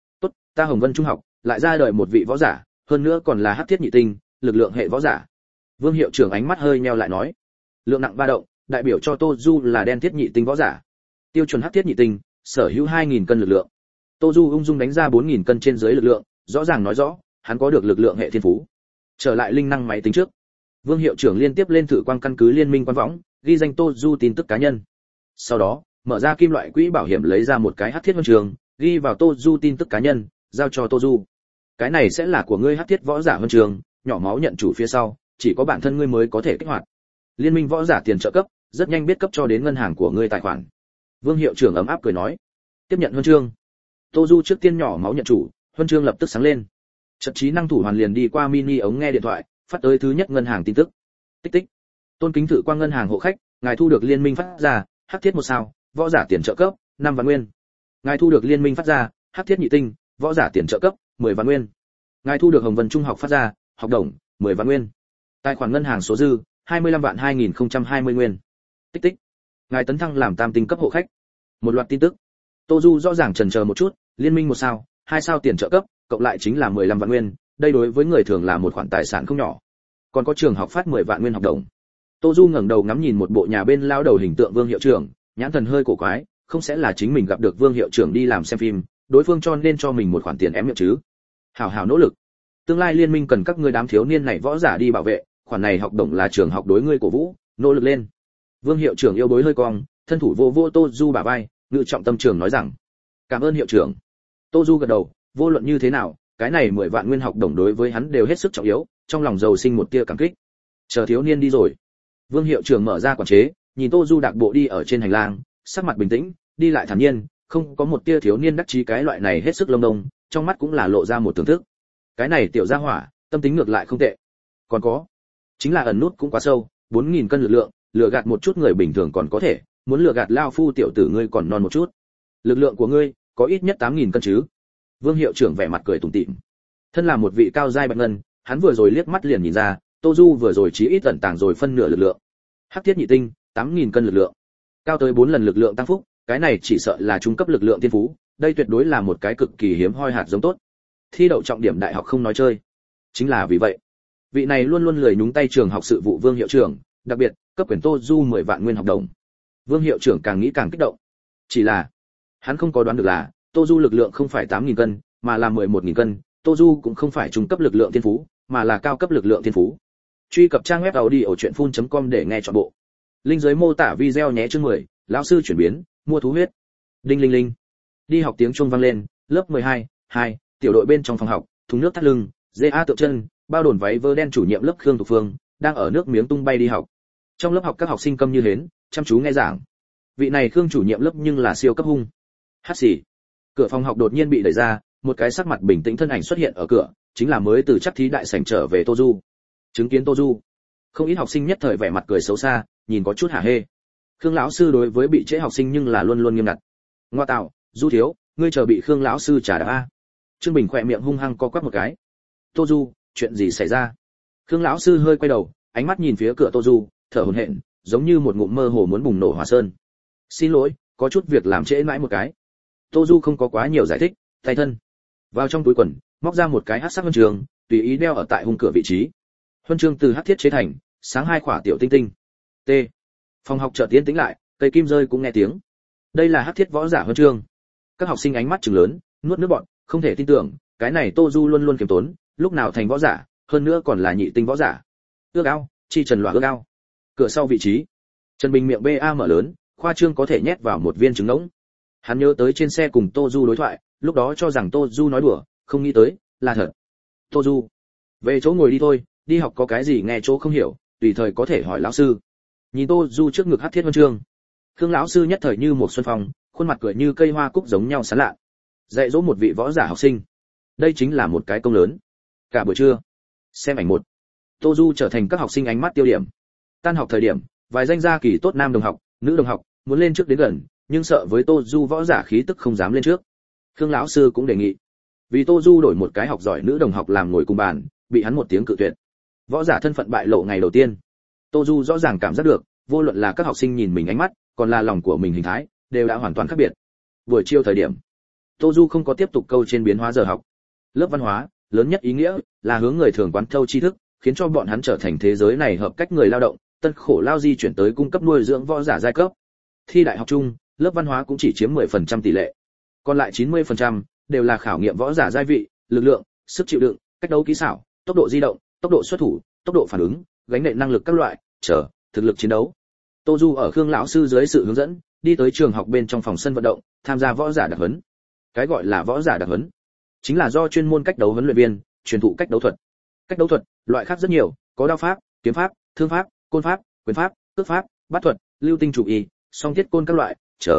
Speaker 1: ta Hồng Vân Trung học lại ra đời một vị võ giả, hơn nữa còn là hắc thiết nhị tinh, lực lượng hệ võ giả. Vương hiệu trưởng ánh mắt hơi nheo lại nói, lượng nặng ba động, đại biểu cho Tô Du là đen thiết nhị tinh võ giả. Tiêu chuẩn hắc thiết nhị tinh, sở hữu 2000 cân lực lượng. Tô Du ung dung đánh ra 4000 cân trên dưới lực lượng, rõ ràng nói rõ, hắn có được lực lượng hệ thiên phú. Trở lại linh năng máy tính trước, Vương hiệu trưởng liên tiếp lên thử quang căn cứ liên minh quan võng, ghi danh Tô Du tin tức cá nhân. Sau đó, mở ra kim loại quỹ bảo hiểm lấy ra một cái hắc thiết huân trường, ghi vào Tô Du tin tức cá nhân, giao cho Tô Du. Cái này sẽ là của ngươi hắc thiết võ giả huân trường, nhỏ máu nhận chủ phía sau, chỉ có bản thân ngươi mới có thể kích hoạt. Liên minh võ giả tiền trợ cấp, rất nhanh biết cấp cho đến ngân hàng của ngươi tài khoản. Vương hiệu trưởng ấm áp cười nói, tiếp nhận huân chương. Tô Du trước tiên nhỏ máu nhận chủ, huân chương lập tức sáng lên. Trận trí năng thủ hoàn liền đi qua mini ống nghe điện thoại, phát tới thứ nhất ngân hàng tin tức. Tích tích. Tôn kính thử qua ngân hàng hộ khách, ngài thu được liên minh phát ra hắc thiết một sao, võ giả tiền trợ cấp 5 vạn nguyên. Ngài thu được liên minh phát ra hắc thiết nhị tinh, võ giả tiền trợ cấp 10 vạn nguyên. Ngài thu được Hồng Vân Trung học phát ra học đồng 10 vạn nguyên. Tài khoản ngân hàng số dư 25 vạn 2020 nguyên. Tích tích. Ngài tấn thăng làm tam tinh cấp hộ khách. Một loạt tin tức. Tô Du rõ ràng chần chờ một chút, liên minh một sao, hai sao tiền trợ cấp, cộng lại chính là 15 vạn nguyên, đây đối với người thường là một khoản tài sản không nhỏ. Còn có trường học phát 10 vạn nguyên học đồng. Tô Du ngẩng đầu ngắm nhìn một bộ nhà bên lao đầu hình tượng Vương hiệu trưởng, nhãn thần hơi cổ quái, không sẽ là chính mình gặp được Vương hiệu trưởng đi làm xem phim, đối phương cho nên cho mình một khoản tiền ém miệng chứ? Hảo hảo nỗ lực. Tương lai liên minh cần các ngươi đám thiếu niên này võ giả đi bảo vệ, khoản này học đồng là trường học đối ngươi cổ vũ, nỗ lực lên. Vương hiệu trưởng yêu bối hơi cong, thân thủ vô vô Tô Du bả vai, ngự trọng tâm trường nói rằng, cảm ơn hiệu trưởng. Tô Du gật đầu, vô luận như thế nào, cái này 10 vạn nguyên học đồng đối với hắn đều hết sức trọng yếu, trong lòng giàu sinh một tia cảm kích. Chờ thiếu niên đi rồi, Vương hiệu trưởng mở ra quản chế, nhìn Tô Du đạc bộ đi ở trên hành lang, sắc mặt bình tĩnh, đi lại thản nhiên, không có một tia thiếu niên đắc chí cái loại này hết sức lông đông, trong mắt cũng là lộ ra một thưởng thức. Cái này tiểu gia hỏa, tâm tính ngược lại không tệ. Còn có, chính là ẩn nút cũng quá sâu, 4000 cân lực lượng, lừa gạt một chút người bình thường còn có thể, muốn lừa gạt lao phu tiểu tử ngươi còn non một chút. Lực lượng của ngươi có ít nhất 8000 cân chứ? Vương hiệu trưởng vẻ mặt cười tủm tỉm. Thân là một vị cao giai bạch ngân, hắn vừa rồi liếc mắt liền nhìn ra, Tô Du vừa rồi chí ít tận tàng rồi phân nửa lực lượng. Hắc thiết nhị tinh, 8000 cân lực lượng. Cao tới 4 lần lực lượng tăng phúc, cái này chỉ sợ là trung cấp lực lượng tiên phú, đây tuyệt đối là một cái cực kỳ hiếm hoi hạt giống tốt. Thi đậu trọng điểm đại học không nói chơi. Chính là vì vậy, vị này luôn luôn lười nhúng tay trường học sự vụ Vương hiệu trưởng, đặc biệt cấp quyền Tô Du 10 vạn nguyên học đồng. Vương hiệu trưởng càng nghĩ càng kích động. Chỉ là, hắn không có đoán được là, Tô Du lực lượng không phải 8000 cân, mà là 11000 cân, Tô Du cũng không phải trung cấp lực lượng tiên phú, mà là cao cấp lực lượng tiên phú. Truy cập trang web audiochuyenphun.com để nghe trọn bộ. Link dưới mô tả video nhé. Chương 10, lão sư chuyển biến, mua thú huyết. Đinh linh linh. Đi học tiếng chuông vang lên, lớp 12, 2, tiểu đội bên trong phòng học, thùng nước thắt lưng, GA tượng chân, bao đồn váy vơ đen chủ nhiệm lớp Khương Thục Phương, đang ở nước miếng tung bay đi học. Trong lớp học các học sinh câm như hến, chăm chú nghe giảng. Vị này Khương chủ nhiệm lớp nhưng là siêu cấp hung. Hát xì. Cửa phòng học đột nhiên bị đẩy ra, một cái sắc mặt bình tĩnh thân ảnh xuất hiện ở cửa, chính là mới từ chắc thí đại sảnh trở về Tô Du. Chứng kiến Tô Du, không ít học sinh nhất thời vẻ mặt cười xấu xa, nhìn có chút hả hê. Khương lão sư đối với bị trễ học sinh nhưng là luôn luôn nghiêm ngặt. Ngoa tạo, Du thiếu, ngươi chờ bị Khương lão sư trả đạp a. Trương Bình khỏe miệng hung hăng co quắp một cái. Tô Du, chuyện gì xảy ra? Khương lão sư hơi quay đầu, ánh mắt nhìn phía cửa Tô Du, thở hổn hển, giống như một ngụm mơ hồ muốn bùng nổ hỏa sơn. Xin lỗi, có chút việc làm trễ mãi một cái. Tô Du không có quá nhiều giải thích, tay thân vào trong túi quần, móc ra một cái hắc sắc huân chương, tùy ý đeo ở tại hung cửa vị trí. Huân chương từ hắc thiết chế thành, sáng 2 khỏa tiểu tinh tinh. T. Phòng học chợt tiến tĩnh lại, cây kim rơi cũng nghe tiếng. Đây là hắc thiết võ giả huân chương. Các học sinh ánh mắt trừng lớn, nuốt nước bọt, không thể tin tưởng, cái này Tô Du luôn luôn kiềm tốn, lúc nào thành võ giả, hơn nữa còn là nhị tinh võ giả. Ước ao, chi trần loạ ước ao. Cửa sau vị trí, Trần Bình miệng ba mở lớn, khoa trương có thể nhét vào một viên trứng ngỗng. Hắn nhớ tới trên xe cùng Tô Du đối thoại, lúc đó cho rằng Tô Du nói đùa, không nghĩ tới là thật. Tô Du, về chỗ ngồi đi thôi, đi học có cái gì nghe chỗ không hiểu, tùy thời có thể hỏi lão sư. Nhìn Tô Du trước ngực hắc thiết huân chương, Khương lão sư nhất thời như một xuân phong, khuôn mặt cười như cây hoa cúc giống nhau sáng lạ. Dạy dỗ một vị võ giả học sinh, đây chính là một cái công lớn. Cả buổi trưa, xem ảnh một, Tô Du trở thành các học sinh ánh mắt tiêu điểm. Tan học thời điểm, vài danh gia kỳ tốt nam đồng học, nữ đồng học muốn lên trước đến gần, nhưng sợ với Tô Du võ giả khí tức không dám lên trước. Khương lão sư cũng đề nghị, vì Tô Du đổi một cái học giỏi nữ đồng học làm ngồi cùng bàn, bị hắn một tiếng cự tuyệt. Võ giả thân phận bại lộ ngày đầu tiên, Tô Du rõ ràng cảm giác được, vô luận là các học sinh nhìn mình ánh mắt, còn là lòng của mình hình thái, đều đã hoàn toàn khác biệt. Buổi chiều thời điểm, Tô Du không có tiếp tục câu trên biến hóa giờ học. Lớp văn hóa lớn nhất ý nghĩa là hướng người thường quán thâu tri thức, khiến cho bọn hắn trở thành thế giới này hợp cách người lao động, tân khổ lao di chuyển tới cung cấp nuôi dưỡng võ giả giai cấp. Thi đại học chung, lớp văn hóa cũng chỉ chiếm 10% tỷ lệ. Còn lại 90% đều là khảo nghiệm võ giả giai vị, lực lượng, sức chịu đựng, cách đấu kỹ xảo, tốc độ di động, tốc độ xuất thủ, tốc độ phản ứng, gánh nện năng lực các loại, thực lực chiến đấu. Tô Du ở Khương lão sư dưới sự hướng dẫn, đi tới trường học bên trong phòng sân vận động, tham gia võ giả đặc huấn. Cái gọi là võ giả đặc huấn, chính là do chuyên môn cách đấu huấn luyện viên truyền thụ cách đấu thuật. Cách đấu thuật, loại khác rất nhiều, có đao pháp, kiếm pháp, thương pháp, côn pháp, quyền pháp, cước pháp, bát thuật, lưu tinh chủ y, song thiết côn các loại,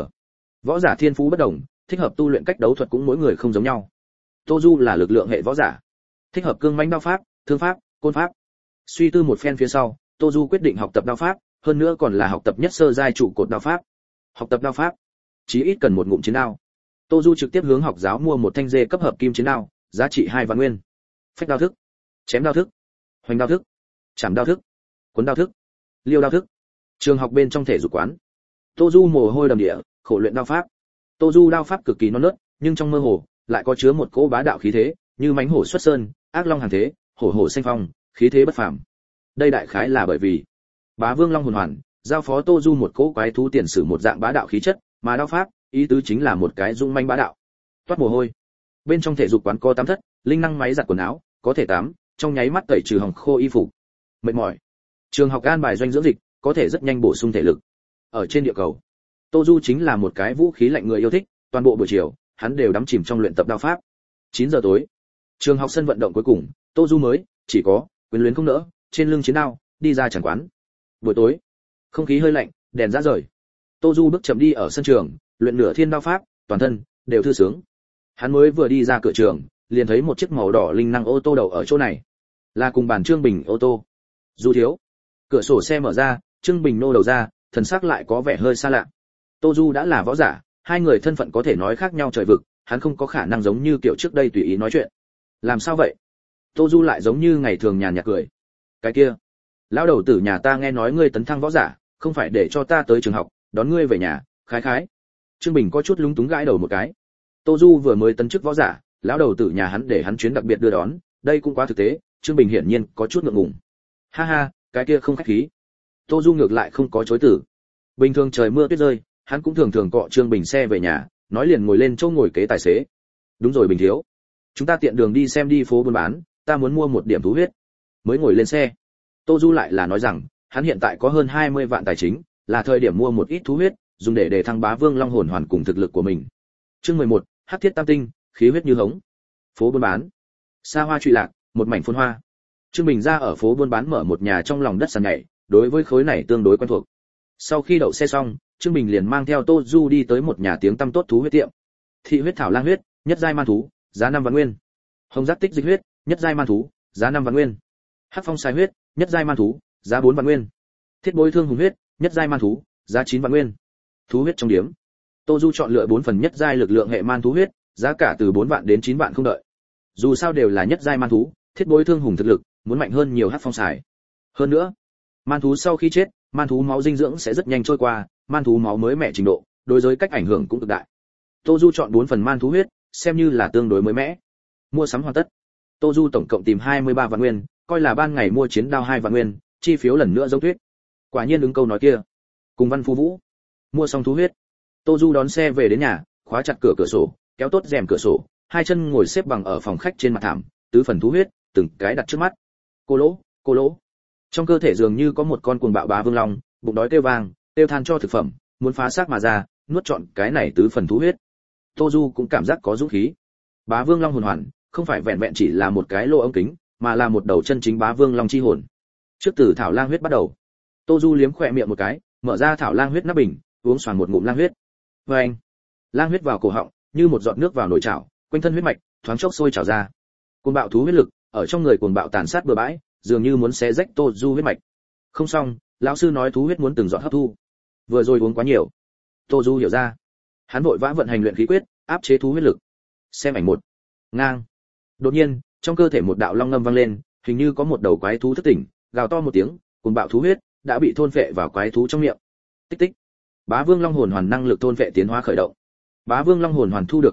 Speaker 1: Võ giả thiên phú bất đồng, thích hợp tu luyện cách đấu thuật cũng mỗi người không giống nhau. Tô Du là lực lượng hệ võ giả, thích hợp cương mãnh đao pháp, thương pháp, côn pháp. Suy tư một phen phía sau, Tô Du quyết định học tập đao pháp, hơn nữa còn là học tập nhất sơ giai trụ cột đao pháp. Học tập đao pháp, chí ít cần một ngụm chiến đao. Tô Du trực tiếp hướng học giáo mua một thanh dê cấp hợp kim chiến đao, giá trị 2 vạn nguyên. Phách đao thức, chém đao thức, hoành đao thức, chảm đao thức, cuốn đao thức, liêu đao thức. Trường học bên trong thể dục quán, Tô Du mồ hôi đầm địa, khổ luyện đao pháp. Tô Du đao pháp cực kỳ non nớt, nhưng trong mơ hồ lại có chứa một cỗ bá đạo khí thế, như mãnh hổ xuất sơn, ác long hàng thế, hổ hổ sinh phong, khí thế bất phàm. Đây đại khái là bởi vì Bá Vương Long hồn hoàn giao phó Tô Du một cỗ quái thú tiền sử một dạng bá đạo khí chất, mà đao pháp ý tứ chính là một cái dung manh bá đạo. Toát mồ hôi. Bên trong thể dục quán có tắm thất, linh năng máy giặt quần áo, có thể tắm, trong nháy mắt tẩy trừ hồng khô y phục. Mệt mỏi. Trường học an bài doanh dưỡng dịch, có thể rất nhanh bổ sung thể lực. Ở trên địa cầu, Tô Du chính là một cái vũ khí lạnh người yêu thích, toàn bộ buổi chiều, hắn đều đắm chìm trong luyện tập đao pháp. 9 giờ tối, trường học sân vận động cuối cùng, Tô Du mới chỉ có quyến luyến không nỡ, trên lưng chiến đao, đi ra chẳng quán. Buổi tối, không khí hơi lạnh, đèn ra rời. Tô Du bước chậm đi ở sân trường, luyện nửa thiên đao pháp, toàn thân đều thư sướng. Hắn mới vừa đi ra cửa trường, liền thấy một chiếc màu đỏ linh năng ô tô đậu ở chỗ này, là cùng bàn Trương Bình ô tô. Du thiếu. Cửa sổ xe mở ra, Trương Bình nô đầu ra, thần sắc lại có vẻ hơi xa lạ. Tô Du đã là võ giả, hai người thân phận có thể nói khác nhau trời vực, hắn không có khả năng giống như kiểu trước đây tùy ý nói chuyện. Làm sao vậy? Tô Du lại giống như ngày thường nhàn nhạt cười. Cái kia, lão đầu tử nhà ta nghe nói ngươi tấn thăng võ giả, không phải để cho ta tới trường học, đón ngươi về nhà, khái khái. Trương Bình có chút lúng túng gãi đầu một cái. Tô Du vừa mới tấn chức võ giả, lão đầu tử nhà hắn để hắn chuyến đặc biệt đưa đón, đây cũng quá thực tế, Trương Bình hiển nhiên có chút ngượng ngùng. Ha ha, cái kia không khách khí. Tô Du ngược lại không có chối từ. Bình thường trời mưa tuyết rơi, hắn cũng thường thường cọ Trương Bình xe về nhà, nói liền ngồi lên chỗ ngồi kế tài xế. Đúng rồi Bình thiếu, chúng ta tiện đường đi xem đi phố buôn bán, ta muốn mua một điểm thú huyết. Mới ngồi lên xe, Tô Du lại là nói rằng, hắn hiện tại có hơn 20 vạn tài chính, là thời điểm mua một ít thú huyết, dùng để thăng Bá Vương Long hồn hoàn cùng thực lực của mình. Chương 11, Hắc Thiết Tam Tinh, khí huyết như hống. Phố buôn bán, xa hoa trụy lạc, một mảnh phồn hoa. Trương Bình ra ở phố buôn bán mở một nhà trong lòng đất sàn nhảy, đối với khối này tương đối quen thuộc. Sau khi đậu xe xong, Trương Bình liền mang theo Tô Du đi tới một nhà tiếng tăm tốt thú huyết tiệm. Thị huyết thảo lang huyết, nhất giai man thú, giá 5 vạn nguyên. Hồng giác tích dịch huyết, nhất giai man thú, giá 5 vạn nguyên. Hắc phong sai huyết, nhất giai man thú, giá 4 vạn nguyên. Thiết bối thương hùng huyết, nhất giai man thú, giá 9 vạn nguyên. Thú huyết trong điếm, Tô Du chọn lựa 4 phần nhất giai lực lượng hệ man thú huyết, giá cả từ 4 vạn đến 9 vạn không đợi. Dù sao đều là nhất giai man thú, thiết bối thương hùng thực lực muốn mạnh hơn nhiều hắc phong xài. Hơn nữa, man thú sau khi chết, man thú máu dinh dưỡng sẽ rất nhanh trôi qua, man thú máu mới mẻ trình độ, đối với cách ảnh hưởng cũng cực đại. Tô Du chọn 4 phần man thú huyết, xem như là tương đối mới mẻ. Mua sắm hoàn tất. Tô Du tổng cộng tìm 23 vạn nguyên, coi là ban ngày mua chiến đao 2 vạn nguyên, chi phiếu lần nữa giống tuyết. Quả nhiên ứng câu nói kia. Cùng Văn Phú Vũ. Mua xong thú huyết, Tô Du đón xe về đến nhà, khóa chặt cửa sổ, kéo tốt rèm cửa sổ, hai chân ngồi xếp bằng ở phòng khách trên mặt thảm, tứ phần thú huyết, từng cái đặt trước mắt. Cô lỗ. Trong cơ thể dường như có một con cuồng bạo Bá Vương Long, bụng đói kêu vang, kêu than cho thực phẩm, muốn phá xác mà ra, nuốt trọn cái này tứ phần thú huyết. Tô Du cũng cảm giác có dũng khí. Bá Vương Long hồn hoàn, không phải vẹn vẹn chỉ là một cái lỗ ống kính, mà là một đầu chân chính Bá Vương Long chi hồn. Trước từ thảo lang huyết bắt đầu. Tô Du liếm khóe miệng một cái, mở ra thảo lang huyết nắp bình, uống xoàn một ngụm lang huyết. Oeng! Lang huyết vào cổ họng, như một giọt nước vào nồi chảo, quanh thân huyết mạch thoáng chốc sôi trào ra. Cuồng bạo thú huyết lực, ở trong người cuồng bạo tàn sát bừa bãi, dường như muốn xé rách Tô Du huyết mạch. Không xong, lão sư nói thú huyết muốn từng giọt hấp thu. Vừa rồi uống quá nhiều. Tô Du hiểu ra. Hắn vội vã vận hành luyện khí quyết, áp chế thú huyết lực. Xem ảnh 1. Ngang. Đột nhiên, trong cơ thể một đạo long ngâm vang lên, hình như có một đầu quái thú thức tỉnh, gào to một tiếng, cuồng bạo thú huyết đã bị thôn phệ vào quái thú trong miệng. Tích tích. Bá Vương Long hồn hoàn năng lực thôn phệ tiến hóa khởi động. Bá Vương Long hồn hoàn thu được kinh nghiệm,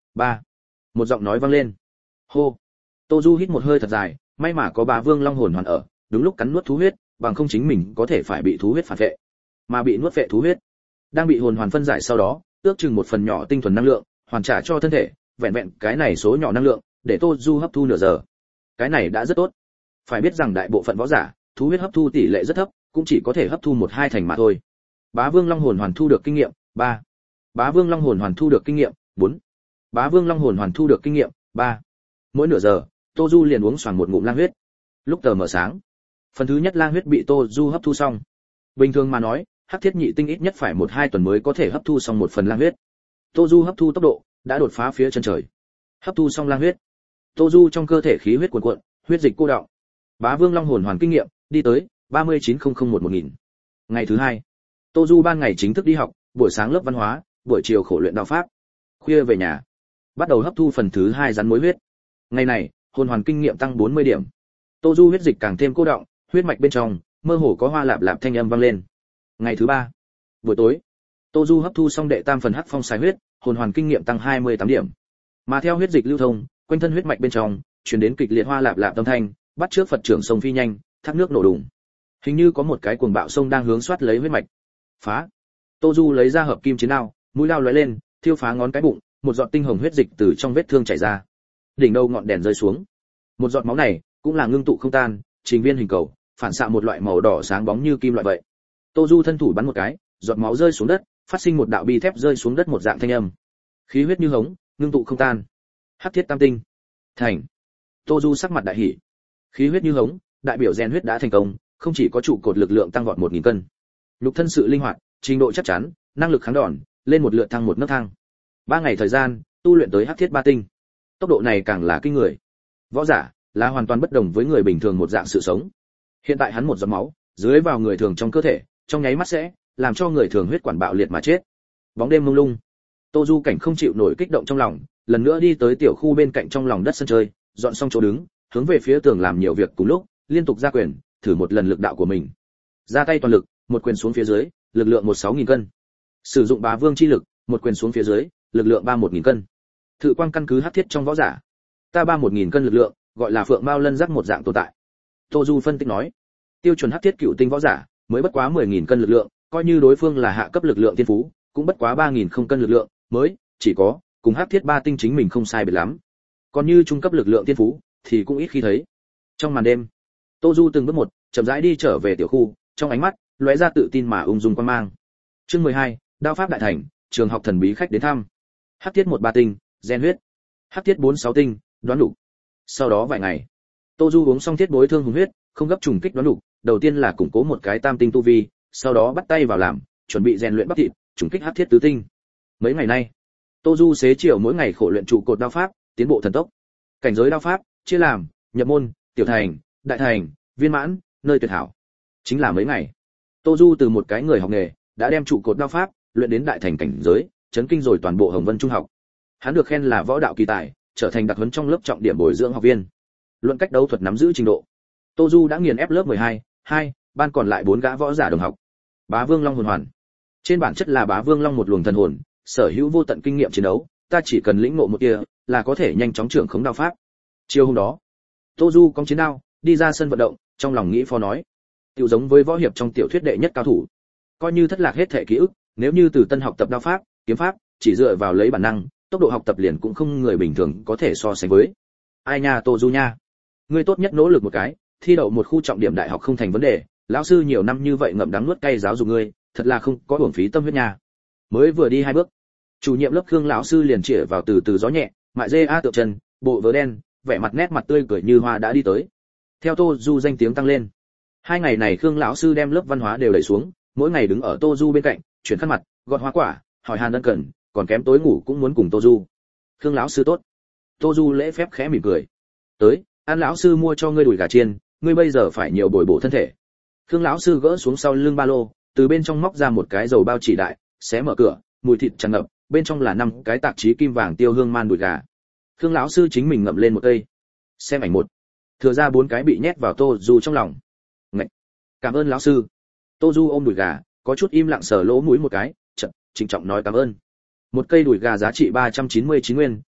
Speaker 1: ba. Một giọng nói vang lên. Hô. Tô Du hít một hơi thật dài, may mà có Bá Vương Long hồn hoàn ở, đúng lúc cắn nuốt thú huyết, bằng không chính mình có thể phải bị thú huyết phản vệ. Mà bị nuốt vệ thú huyết, đang bị hồn hoàn phân giải sau đó, ước chừng một phần nhỏ tinh thuần năng lượng, hoàn trả cho thân thể, vẹn vẹn cái này số nhỏ năng lượng, để Tô Du hấp thu nửa giờ. Cái này đã rất tốt. Phải biết rằng đại bộ phận võ giả, thú huyết hấp thu tỷ lệ rất thấp, cũng chỉ có thể hấp thu 1-2 thành mà thôi. Bá Vương Long hồn hoàn thu được kinh nghiệm 3. Bá Vương Long hồn hoàn thu được kinh nghiệm 4. Bá Vương Long hồn hoàn thu được kinh nghiệm 3. Mỗi nửa giờ, Tô Du liền uống xoàng một ngụm lang huyết. Lúc tờ mờ sáng, phần thứ nhất lang huyết bị Tô Du hấp thu xong. Bình thường mà nói, hắc thiết nhị tinh ít nhất phải 1-2 tuần mới có thể hấp thu xong một phần lang huyết. Tô Du hấp thu tốc độ đã đột phá phía chân trời. Hấp thu xong lang huyết, Tô Du trong cơ thể khí huyết cuồn cuộn, huyết dịch cô đọng. Bá Vương Long hồn hoàn kinh nghiệm đi tới 39001-1000. Ngày thứ hai, Tô Du ban ngày chính thức đi học, buổi sáng lớp văn hóa, buổi chiều khổ luyện đạo pháp. Khuya về nhà, bắt đầu hấp thu phần thứ hai rắn mối huyết. Ngày này, hồn hoàn kinh nghiệm tăng 40 điểm. Tô Du huyết dịch càng thêm cô đọng, huyết mạch bên trong mơ hồ có hoa lạp lạp thanh âm vang lên. Ngày thứ ba, buổi tối, Tô Du hấp thu xong đệ tam phần hắc phong xài huyết, hồn hoàn kinh nghiệm tăng 28 điểm. Mà theo huyết dịch lưu thông, quanh thân huyết mạch bên trong truyền đến kịch liệt hoa lạp lạp âm thanh, bắt trước Phật trưởng sông phi nhanh, thác nước nổ đùng. Hình như có một cái cuồng bạo sông đang hướng soát lấy huyết mạch. Phá. Tô Du lấy ra hợp kim chiến đao, mũi đao lóe lên, thiêu phá ngón cái bụng, một giọt tinh hồng huyết dịch từ trong vết thương chảy ra. Đỉnh đầu ngọn đèn rơi xuống. Một giọt máu này cũng là ngưng tụ không tan, trình viên hình cầu, phản xạ một loại màu đỏ sáng bóng như kim loại vậy. Tô Du thân thủ bắn một cái, giọt máu rơi xuống đất, phát sinh một đạo bi thép rơi xuống đất một dạng thanh âm. Khí huyết như hống, ngưng tụ không tan. Hắc thiết tam tinh. Thành. Tô Du sắc mặt đại hỉ. Khí huyết như hống, đại biểu rèn huyết đã thành công, không chỉ có trụ cột lực lượng tăng vọt 1000 cân. Nhục thân sự linh hoạt, trình độ chắc chắn, năng lực kháng đòn, lên một lượt thăng một nấc thang. 3 ngày thời gian, tu luyện tới hắc thiết ba tinh. Tốc độ này càng là kinh người. Võ giả là hoàn toàn bất đồng với người bình thường một dạng sự sống. Hiện tại hắn một giọt máu, dưới vào người thường trong cơ thể, trong nháy mắt sẽ làm cho người thường huyết quản bạo liệt mà chết. Bóng đêm mông lung, Tô Du cảnh không chịu nổi kích động trong lòng, lần nữa đi tới tiểu khu bên cạnh trong lòng đất sân chơi, dọn xong chỗ đứng, hướng về phía tường làm nhiều việc cùng lúc, liên tục ra quyền, thử một lần lực đạo của mình. Ra tay toàn lực, một quyền xuống phía dưới, lực lượng 16.000 cân. Sử dụng Bá Vương chi lực, một quyền xuống phía dưới, lực lượng 31.000 cân. Thử quang căn cứ hắc thiết trong võ giả, ta 31.000 cân lực lượng, gọi là phượng mao lân giác một dạng tồn tại. Tô Du phân tích nói, tiêu chuẩn hắc thiết cựu tinh võ giả, mới bất quá 10.000 cân lực lượng, coi như đối phương là hạ cấp lực lượng thiên phú, cũng bất quá 3.000 không cân lực lượng, mới chỉ có cùng hắc thiết ba tinh chính mình không sai biệt lắm. Còn như trung cấp lực lượng thiên phú thì cũng ít khi thấy. Trong màn đêm, Tô Du từng bước một, chậm rãi đi trở về tiểu khu, trong ánh mắt lóe ra tự tin mà ung dung quan mang. Chương 12, Đao pháp đại thành, trường học thần bí khách đến thăm. Hắc thiết 13 tinh, gen huyết. Hắc thiết 46 tinh, đoán đủ. Sau đó vài ngày, Tô Du uống xong thiết bối thương hùng huyết, không gấp trùng kích đoán đủ, đầu tiên là củng cố một cái tam tinh tu vi, sau đó bắt tay vào làm, chuẩn bị rèn luyện bắp thịt, trùng kích hắc thiết tứ tinh. Mấy ngày nay, Tô Du xế chiều mỗi ngày khổ luyện trụ cột đao pháp, tiến bộ thần tốc. Cảnh giới đao pháp chia làm nhập môn, tiểu thành, đại thành, viên mãn, nơi tuyệt hảo. Chính là mấy ngày, Tô Du từ một cái người học nghề đã đem trụ cột đao pháp luyện đến đại thành cảnh giới, chấn kinh rồi toàn bộ Hồng Vân Trung học. Hắn được khen là võ đạo kỳ tài, trở thành đặc huấn trong lớp trọng điểm bồi dưỡng học viên. Luận cách đấu thuật nắm giữ trình độ, Tô Du đã nghiền ép lớp 12, 2, ban còn lại 4 gã võ giả đồng học. Bá Vương Long hồn hoàn, trên bản chất là Bá Vương Long một luồng thần hồn, sở hữu vô tận kinh nghiệm chiến đấu, ta chỉ cần lĩnh ngộ một kia, là có thể nhanh chóng trưởng khống đao pháp. Chiều hôm đó, Tô Du cong chiến đao, đi ra sân vận động, trong lòng nghĩ phó nói, tiểu giống với võ hiệp trong tiểu thuyết đệ nhất cao thủ, coi như thất lạc hết thể ký ức, nếu như từ tân học tập đao pháp, kiếm pháp, chỉ dựa vào lấy bản năng, tốc độ học tập liền cũng không người bình thường có thể so sánh với. Ai nha Tô Du nha, ngươi tốt nhất nỗ lực một cái, thi đậu một khu trọng điểm đại học không thành vấn đề, lão sư nhiều năm như vậy ngậm đắng nuốt cay giáo dục ngươi, thật là không có uổng phí tâm huyết nha. Mới vừa đi 2 bước, chủ nhiệm lớp Khương lão sư liền chĩa vào từ từ gió nhẹ, mại dê a tượng chân, bộ vớ đen, vẻ mặt nét mặt tươi cười như hoa đã đi tới. Theo Tô Du danh tiếng tăng lên, 2 ngày này Khương lão sư đem lớp văn hóa đều đẩy xuống, mỗi ngày đứng ở Tô Du bên cạnh, chuyển khăn mặt, gọt hoa quả, hỏi han ân cần, còn kém tối ngủ cũng muốn cùng Tô Du. Khương lão sư tốt. Tô Du lễ phép khẽ mỉm cười. Tới, ăn lão sư mua cho ngươi đùi gà chiên, ngươi bây giờ phải nhiều bồi bổ thân thể. Khương lão sư gỡ xuống sau lưng ba lô, từ bên trong móc ra một cái dầu bao chỉ đại, xé mở cửa, mùi thịt tràn ngập, bên trong là 5 cái tạp chí kim vàng tiêu hương man đùi gà. Khương lão sư chính mình ngậm lên một cây. Xem ảnh một. Thừa ra 4 cái bị nhét vào Tô Du trong lòng. Ngậy. Cảm ơn lão sư. Tô Du ôm đùi gà, có chút im lặng sờ lỗ mũi một cái, chậm, trịnh trọng nói cảm ơn. Một cây đùi gà giá trị 399 nguyên,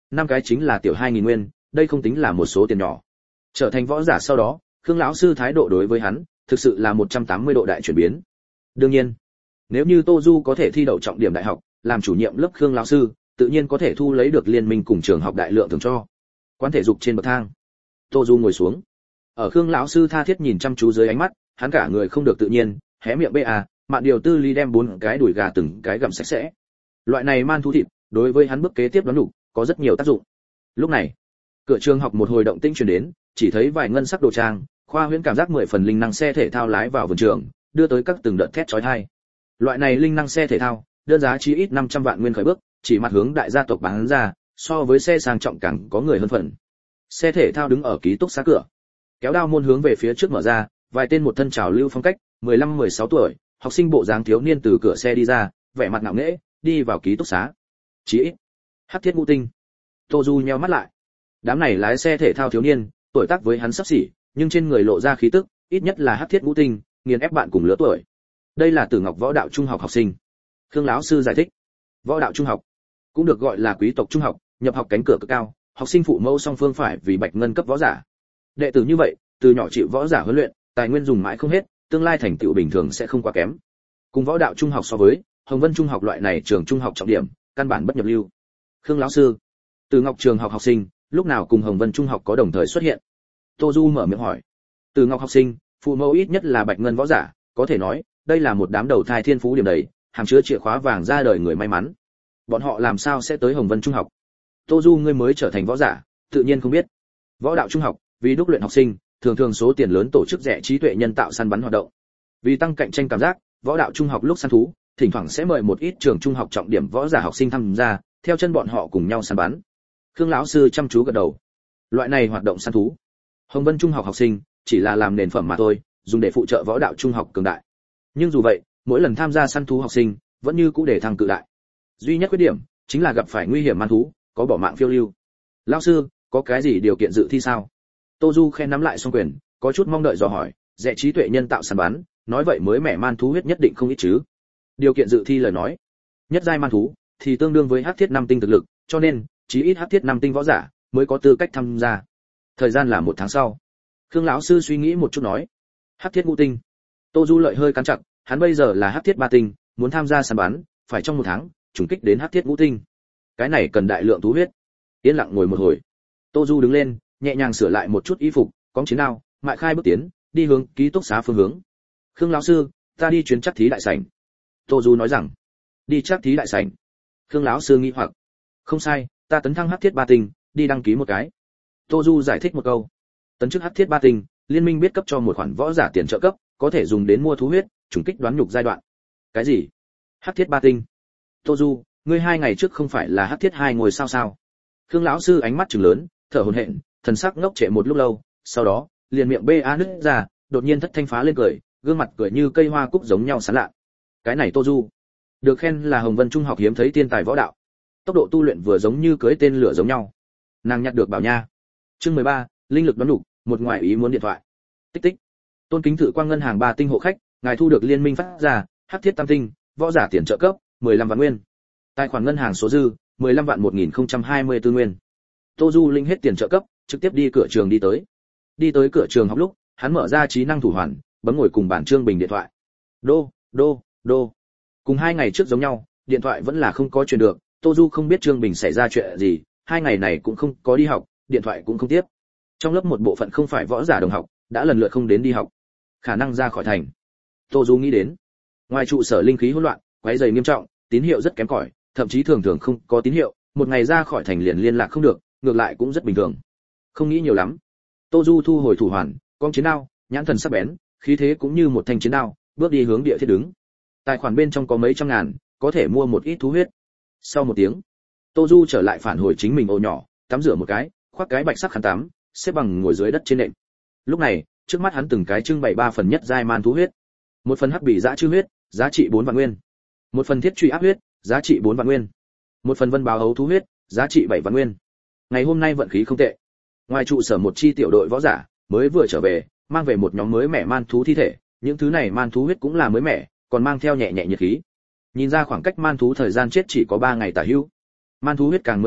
Speaker 1: năm cái chính là tiểu 2000 nguyên, đây không tính là một số tiền nhỏ. Trở thành võ giả sau đó, Khương lão sư thái độ đối với hắn, thực sự là 180 độ đại chuyển biến. Đương nhiên, nếu như Tô Du có thể thi đậu trọng điểm đại học, làm chủ nhiệm lớp Khương lão sư, tự nhiên có thể thu lấy được liên minh cùng trường học đại lượng thưởng cho. Quán thể dục trên bậc thang, Tô Du ngồi xuống. Ở Khương lão sư tha thiết nhìn chăm chú dưới ánh mắt, hắn cả người không được tự nhiên, hé miệng bê Mạn Điều Tư Ly đem 4 cái đùi gà từng cái gặm sạch sẽ. Loại này man thú thịt, đối với hắn bước kế tiếp đoán đủ, có rất nhiều tác dụng. Lúc này, cửa trường học một hồi động tĩnh truyền đến, chỉ thấy vài ngân sắc đồ trang, khoa huyễn cảm giác 10 phần linh năng xe thể thao lái vào vườn trường, đưa tới các từng đợt thét chói tai. Loại này linh năng xe thể thao, đơn giá chí ít 500 vạn nguyên khởi bước, chỉ mặt hướng đại gia tộc bán ra, so với xe sang trọng càng có người hơn phần. Xe thể thao đứng ở ký túc xá cửa, kéo đao môn hướng về phía trước mở ra, vài tên một thân trào lưu phong cách, 15-16 tuổi, học sinh bộ dáng thiếu niên từ cửa xe đi ra, vẻ mặt ngạo nghễ, đi vào ký túc xá. Chí ít, Hắc Thiết Ngũ Tinh. Tô Du nheo mắt lại. Đám này lái xe thể thao thiếu niên, tuổi tác với hắn sắp xỉ, nhưng trên người lộ ra khí tức, ít nhất là Hắc Thiết Ngũ Tinh, nghiền ép bạn cùng lứa tuổi. Đây là Tử Ngọc Võ Đạo Trung học học sinh. Khương lão sư giải thích. Võ đạo trung học cũng được gọi là quý tộc trung học, nhập học cánh cửa cực cao, học sinh phụ mẫu song phương phải vì bạch ngân cấp võ giả. Đệ tử như vậy, từ nhỏ chịu võ giả huấn luyện, tài nguyên dùng mãi không hết, tương lai thành tựu bình thường sẽ không quá kém. Cùng võ đạo trung học so với, Hồng Vân Trung học loại này trường trung học trọng điểm, căn bản bất nhập lưu. Khương lão sư, Từ Ngọc trường học học sinh, lúc nào cùng Hồng Vân Trung học có đồng thời xuất hiện? Tô Du mở miệng hỏi. Từ Ngọc học sinh, phụ mẫu ít nhất là bạch ngân võ giả, có thể nói, đây là một đám đầu thai thiên phú điểm đầy, hàm chứa chìa khóa vàng ra đời người may mắn. Bọn họ làm sao sẽ tới Hồng Vân Trung học? Tô Du ngươi mới trở thành võ giả, tự nhiên không biết. Võ đạo trung học, vì đúc luyện học sinh, thường thường số tiền lớn tổ chức rẻ trí tuệ nhân tạo săn bắn hoạt động. Vì tăng cạnh tranh cảm giác, võ đạo trung học lúc săn thú, thỉnh thoảng sẽ mời một ít trường trung học trọng điểm võ giả học sinh tham gia, theo chân bọn họ cùng nhau săn bắn. Khương lão sư chăm chú gật đầu. Loại này hoạt động săn thú, Hồng Vân Trung học học sinh chỉ là làm nền phẩm mà thôi, dùng để phụ trợ võ đạo trung học cường đại. Nhưng dù vậy, mỗi lần tham gia săn thú học sinh vẫn như cũ để thăng cự đại. Duy nhất khuyết điểm chính là gặp phải nguy hiểm man thú, có bỏ mạng phiêu lưu. Lão sư, có cái gì điều kiện dự thi sao? Tô Du khen nắm lại song quyền, có chút mong đợi dò hỏi, rẻ trí tuệ nhân tạo săn bắn, nói vậy mới mẻ man thú huyết nhất định không ít chứ? Điều kiện dự thi lời nói, nhất giai man thú thì tương đương với Hắc Thiết 5 tinh thực lực, cho nên chí ít Hắc Thiết 5 tinh võ giả mới có tư cách tham gia. Thời gian là 1 tháng sau. Khương lão sư suy nghĩ một chút nói, Hắc Thiết Ngũ Tinh. Tô Du lợi hơi cắn chặt, hắn bây giờ là Hắc Thiết 3 tinh, muốn tham gia săn bắn, phải trong 1 tháng trùng kích đến Hắc Thiết Ngũ Tinh. Cái này cần đại lượng thú huyết. Yên lặng ngồi một hồi, Tô Du đứng lên, nhẹ nhàng sửa lại một chút y phục, cóng chiến đao, mại khai bước tiến, đi hướng ký túc xá phương hướng. Khương lão sư, ta đi chuyến chắc thí đại sảnh. Tô Du nói rằng, đi chắc thí đại sảnh. Khương lão sư nghi hoặc, không sai, ta tấn thăng Hắc Thiết 3 tinh, đi đăng ký một cái. Tô Du giải thích một câu, tấn chức Hắc Thiết 3 tinh, liên minh biết cấp cho một khoản võ giả tiền trợ cấp, có thể dùng đến mua thú huyết, trùng kích đoán nhục giai đoạn. Cái gì? Hắc Thiết 3 tinh? Tô Du, ngươi 2 ngày trước không phải là Hắc Thiết 2 ngồi sao? Khương lão sư ánh mắt trừng lớn, thở hổn hển, thần sắc ngốc trệ một lúc lâu, sau đó, liền miệng bê nứt ra, đột nhiên thất thanh phá lên cười, gương mặt cười như cây hoa cúc giống nhau sáng lạ. Cái này Tô Du, được khen là Hồng Vân Trung học hiếm thấy tiên tài võ đạo. Tốc độ tu luyện vừa giống như cưỡi tên lửa giống nhau. Nàng nhặt được bảo nha. Chương 13, linh lực đoán đủ, một ngoại ý muốn điện thoại. Tích tích. Tôn kính thử quang ngân hàng 3 tinh hộ khách, ngài thu được liên minh phát ra, Hắc Thiết Tam tinh, võ giả tiền trợ cấp, 15 vạn nguyên. Tài khoản ngân hàng số dư, 15 vạn 1024 nguyên. Tô Du linh hết tiền trợ cấp, trực tiếp đi cửa trường đi tới. Đi tới cửa trường học lúc, hắn mở ra trí năng thủ hoàn, bấm ngồi cùng bản Trương Bình điện thoại. Đô, đô, đô. Cùng 2 ngày trước giống nhau, điện thoại vẫn là không có truyền được, Tô Du không biết Trương Bình xảy ra chuyện gì, 2 ngày này cũng không có đi học, điện thoại cũng không tiếp. Trong lớp một bộ phận không phải võ giả đồng học, đã lần lượt không đến đi học, khả năng ra khỏi thành. Tô Du nghĩ đến, ngoài trụ sở linh khí hỗn loạn, quấy rầy nghiêm trọng, tín hiệu rất kém cỏi, thậm chí thường thường không có tín hiệu, một ngày ra khỏi thành liền liên lạc không được, ngược lại cũng rất bình thường. Không nghĩ nhiều lắm, Tô Du thu hồi thủ hoàn, cong chiến đao, nhãn thần sắc bén, khí thế cũng như một thanh chiến đao, bước đi hướng địa thiết đứng. Tài khoản bên trong có mấy trăm ngàn, có thể mua một ít thú huyết. Sau 1 tiếng, Tô Du trở lại phản hồi chính mình ô nhỏ, tắm rửa một cái, khoác cái bạch sắc khăn tắm, xếp bằng ngồi dưới đất trên nệm. Lúc này, trước mắt hắn từng cái trưng bày 3 phần nhất giai man thú huyết. Một phần hắc bỉ dã chư huyết, giá trị 4 vạn nguyên. Một phần thiết truy áp huyết, giá trị 4 vạn nguyên. Một phần vân báo hấu thú huyết, giá trị 7 vạn nguyên. Ngày hôm nay vận khí không tệ. Ngoài trụ sở một chi tiểu đội võ giả mới vừa trở về, mang về một nhóm mới mẻ man thú thi thể, những thứ này man thú huyết cũng là mới mẻ, còn mang theo nhẹ nhẹ nhiệt khí. Nhìn ra khoảng cách man thú thời gian chết chỉ có 3 ngày tả hữu. Man thú huyết càng mới mẻ,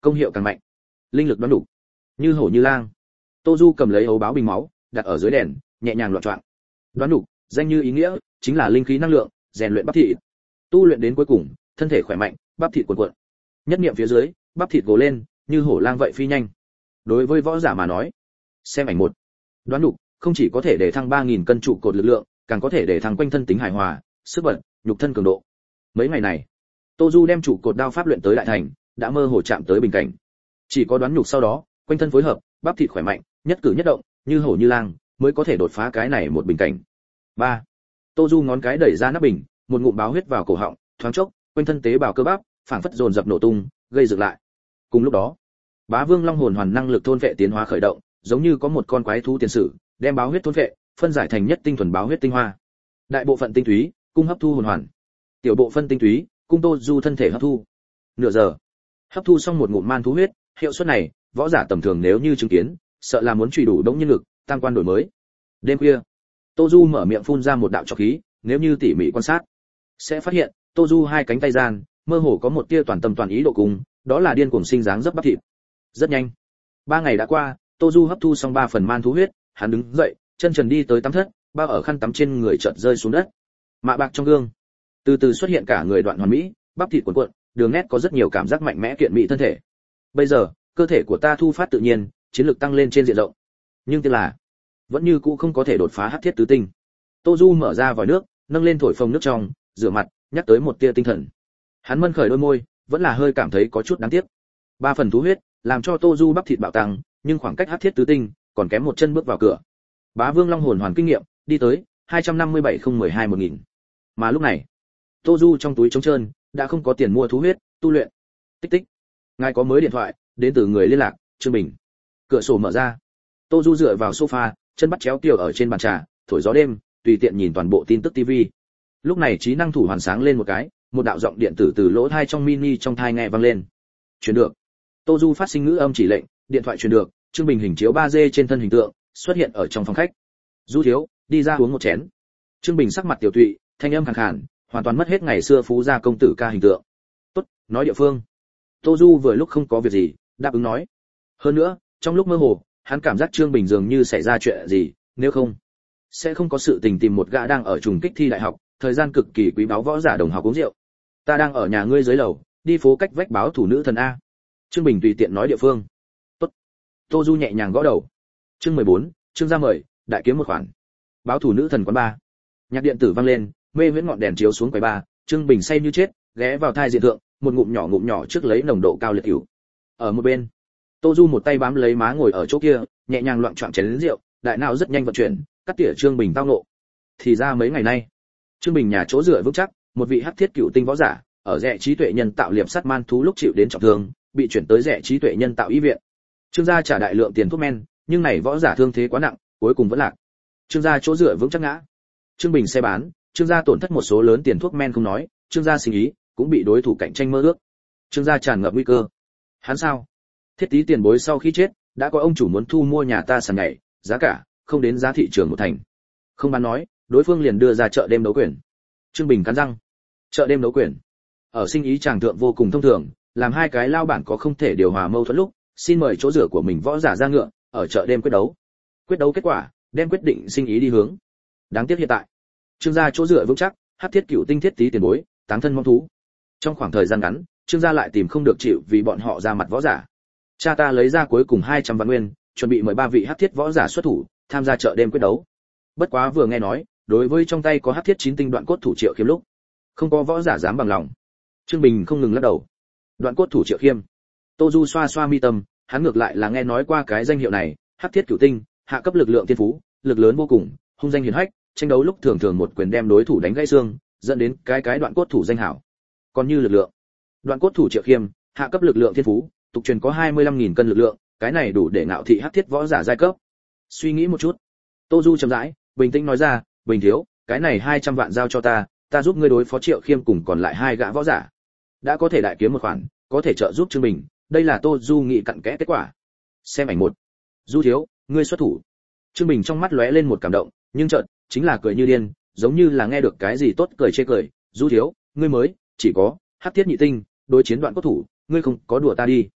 Speaker 1: công hiệu càng mạnh. Linh lực đoán đủ, như hổ như lang. Tô Du cầm lấy ấu báo bình máu, đặt ở dưới đèn, nhẹ nhàng loạn choạng. Đoán đủ, danh như ý nghĩa, chính là linh khí năng lượng, rèn luyện bắp thịt. Tu luyện đến cuối cùng, thân thể khỏe mạnh, bắp thịt cuộn cuộn. Nhất niệm phía dưới, bắp thịt gồ lên, như hổ lang vậy phi nhanh. Đối với võ giả mà nói, xem ảnh một. Đoán đủ, không chỉ có thể để thăng 3000 cân trụ cột lực lượng, càng có thể để thăng quanh thân tính hài hòa, sức bật, nhục thân cường độ. Mấy ngày này, Tô Du đem trụ cột đao pháp luyện tới đại thành, đã mơ hồ chạm tới bình cảnh. Chỉ có đoán nhục sau đó, quanh thân phối hợp, bắp thịt khỏe mạnh, nhất cử nhất động, như hổ như lang, mới có thể đột phá cái này một bình cảnh. 3. Tô Du ngón cái đẩy ra nắp bình, một ngụm báo huyết vào cổ họng, thoáng chốc, quanh thân tế bào cơ bắp, phảng phất dồn dập nổ tung, gây dựng lại. Cùng lúc đó, Bá Vương Long hồn hoàn năng lực thôn vệ tiến hóa khởi động, giống như có một con quái thú tiền sử, đem báo huyết thôn vệ, phân giải thành nhất tinh thuần báo huyết tinh hoa. Đại bộ phận tinh túy, cung hấp thu hồn hoàn. Tiểu bộ phân tinh túy, cung Tô Du thân thể hấp thu. Nửa giờ, hấp thu xong một ngụm man thú huyết, hiệu suất này, võ giả tầm thường nếu như chứng kiến, sợ là muốn truy đủ đống nhân lực, tam quan đổi mới. Đêm khuya, Tô Du mở miệng phun ra một đạo trọc khí, nếu như tỉ mỉ quan sát, sẽ phát hiện, Tô Du hai cánh tay gian, mơ hồ có một tia toàn tâm toàn ý độ cùng, đó là điên cuồng sinh dáng dấp bắp thịt. Rất nhanh, 3 ngày đã qua, Tô Du hấp thu xong 3 phần man thú huyết, hắn đứng dậy, chân trần đi tới tắm thất, bao ở khăn tắm trên người chợt rơi xuống đất. Mạ bạc trong gương, từ từ xuất hiện cả người đoạn hoàn mỹ, bắp thịt cuộn cuộn, đường nét có rất nhiều cảm giác mạnh mẽ kiện mỹ thân thể. Bây giờ, cơ thể của ta thu phát tự nhiên, chiến lược tăng lên trên diện rộng. Nhưng tiếc là, vẫn như cũ không có thể đột phá hắc thiết tứ tinh. Tô Du mở ra vòi nước, nâng lên thổi phồng nước trong, rửa mặt, nhắc tới một tia tinh thần. Hắn mân khởi đôi môi, vẫn là hơi cảm thấy có chút đáng tiếc. 3 phần thú huyết, làm cho Tô Du bắp thịt bạo tăng, nhưng khoảng cách hắc thiết tứ tinh, còn kém một chân bước vào cửa. Bá Vương Long hồn hoàn kinh nghiệm, đi tới 257-012-1000. Mà lúc này, Tô Du trong túi trống trơn, đã không có tiền mua thú huyết, tu luyện. Tích tích. Ngài có mới điện thoại, đến từ người liên lạc, Trương Bình. Cửa sổ mở ra. Tô Du dựa vào sofa, chân bắt chéo tiểu ở trên bàn trà, thổi gió đêm, tùy tiện nhìn toàn bộ tin tức TV. Lúc này trí năng thủ hoàn sáng lên một cái, một đạo giọng điện tử từ lỗ tai trong mini trong tai nghe vang lên. Truyền được. Tô Du phát sinh ngữ âm chỉ lệnh, điện thoại truyền được, Trương Bình hình chiếu 3D trên thân hình tượng xuất hiện ở trong phòng khách. Du thiếu, đi ra uống một chén. Trương Bình sắc mặt tiểu tụy, thanh âm khàn khàn, hoàn toàn mất hết ngày xưa phú gia công tử ca hình tượng. Tốt, nói địa phương. Tô Du vừa lúc không có việc gì, đáp ứng nói. Hơn nữa, trong lúc mơ hồ, hắn cảm giác Trương Bình dường như xảy ra chuyện gì, nếu không sẽ không có sự tình tìm một gã đang ở trùng kích thi đại học, thời gian cực kỳ quý báu võ giả đồng học uống rượu. Ta đang ở nhà ngươi dưới lầu, đi phố cách vách báo thủ nữ thần a. Trương Bình tùy tiện nói địa phương. Tốt. Tô Du nhẹ nhàng gõ đầu. Chương 14, Trương gia mời, đại kiếm một khoản. Báo thủ nữ thần quán ba. Nhạc điện tử vang lên, mê huyễn ngọn đèn chiếu xuống quầy ba, Trương Bình say như chết, ghé vào thai diện thượng, một ngụm nhỏ trước lấy nồng độ cao liệt cửu. Ở một bên, Tô Du một tay bám lấy má ngồi ở chỗ kia, nhẹ nhàng loạng choạng chén rượu, đại não rất nhanh vận chuyển, cắt tỉa Trương Bình tao nộ. Thì ra mấy ngày nay, Trương Bình nhà chỗ dựa vững chắc, một vị hắc thiết cựu tinh võ giả, ở rẽ trí tuệ nhân tạo liệp sắt man thú lúc chịu đến trọng thương, bị chuyển tới rẽ trí tuệ nhân tạo y viện. Trương gia trả đại lượng tiền thuốc men, nhưng này võ giả thương thế quá nặng, cuối cùng vẫn lạc. Trương gia chỗ dựa vững chắc ngã. Trương Bình xe bán, Trương gia tổn thất một số lớn tiền thuốc men không nói, Trương gia sinh ý cũng bị đối thủ cạnh tranh mơ ước. Trương gia tràn ngập nguy cơ. Hắn sao? Thiết tí tiền bối sau khi chết, đã có ông chủ muốn thu mua nhà ta sàn nhảy, giá cả không đến giá thị trường một thành. Không bán nói, đối phương liền đưa ra chợ đêm đấu quyền. Trương Bình cắn răng. Chợ đêm đấu quyền. Ở sinh ý tràng thượng vô cùng thông thường, làm hai cái lao bản có không thể điều hòa mâu thuẫn lúc, xin mời chỗ rửa của mình võ giả ra ngựa, ở chợ đêm quyết đấu. Quyết đấu kết quả, đem quyết định sinh ý đi hướng. Đáng tiếc hiện tại, Trương gia chỗ dựa vững chắc, hắc thiết cửu tinh thiết tí tiền bối, táng thân mong thú. Trong khoảng thời gian ngắn, Trương gia lại tìm không được chịu vì bọn họ ra mặt võ giả. Cha ta lấy ra cuối cùng 200 vạn nguyên, chuẩn bị mời 3 vị hắc thiết võ giả xuất thủ, tham gia chợ đêm quyết đấu. Bất quá vừa nghe nói, đối với trong tay có hắc thiết 9 tinh đoạn cốt thủ Triệu Khiêm lúc, không có võ giả dám bằng lòng. Trương Bình không ngừng lắc đầu. Đoạn cốt thủ Triệu Khiêm. Tô Du xoa xoa mi tâm, hắn ngược lại là nghe nói qua cái danh hiệu này, hắc thiết cửu tinh, hạ cấp lực lượng thiên phú, lực lớn vô cùng, hung danh hiển hách, tranh đấu lúc thường thường một quyền đem đối thủ đánh gãy xương, dẫn đến cái đoạn cốt thủ danh hảo. Còn như lực lượng, đoạn cốt thủ Triệu Khiêm, hạ cấp lực lượng thiên phú, tục truyền có 25.000 cân lực lượng, cái này đủ để ngạo thị hắc thiết võ giả giai cấp. Suy nghĩ một chút, Tô Du chậm rãi, bình tĩnh nói ra, Bình thiếu, cái này 200 vạn giao cho ta, ta giúp ngươi đối phó Triệu Khiêm cùng còn lại 2 gã võ giả. Đã có thể đại kiếm một khoản, có thể trợ giúp Trương Bình, đây là Tô Du nghĩ cặn kẽ kết quả. Xem ảnh 1. Du thiếu, ngươi xuất thủ. Trương Bình trong mắt lóe lên một cảm động, nhưng chợt chính là cười như điên, giống như là nghe được cái gì tốt cười chê cười. Du thiếu, ngươi mới chỉ có hắc thiết nhị tinh, đối chiến đoạn cốt thủ, ngươi không có đùa ta đi.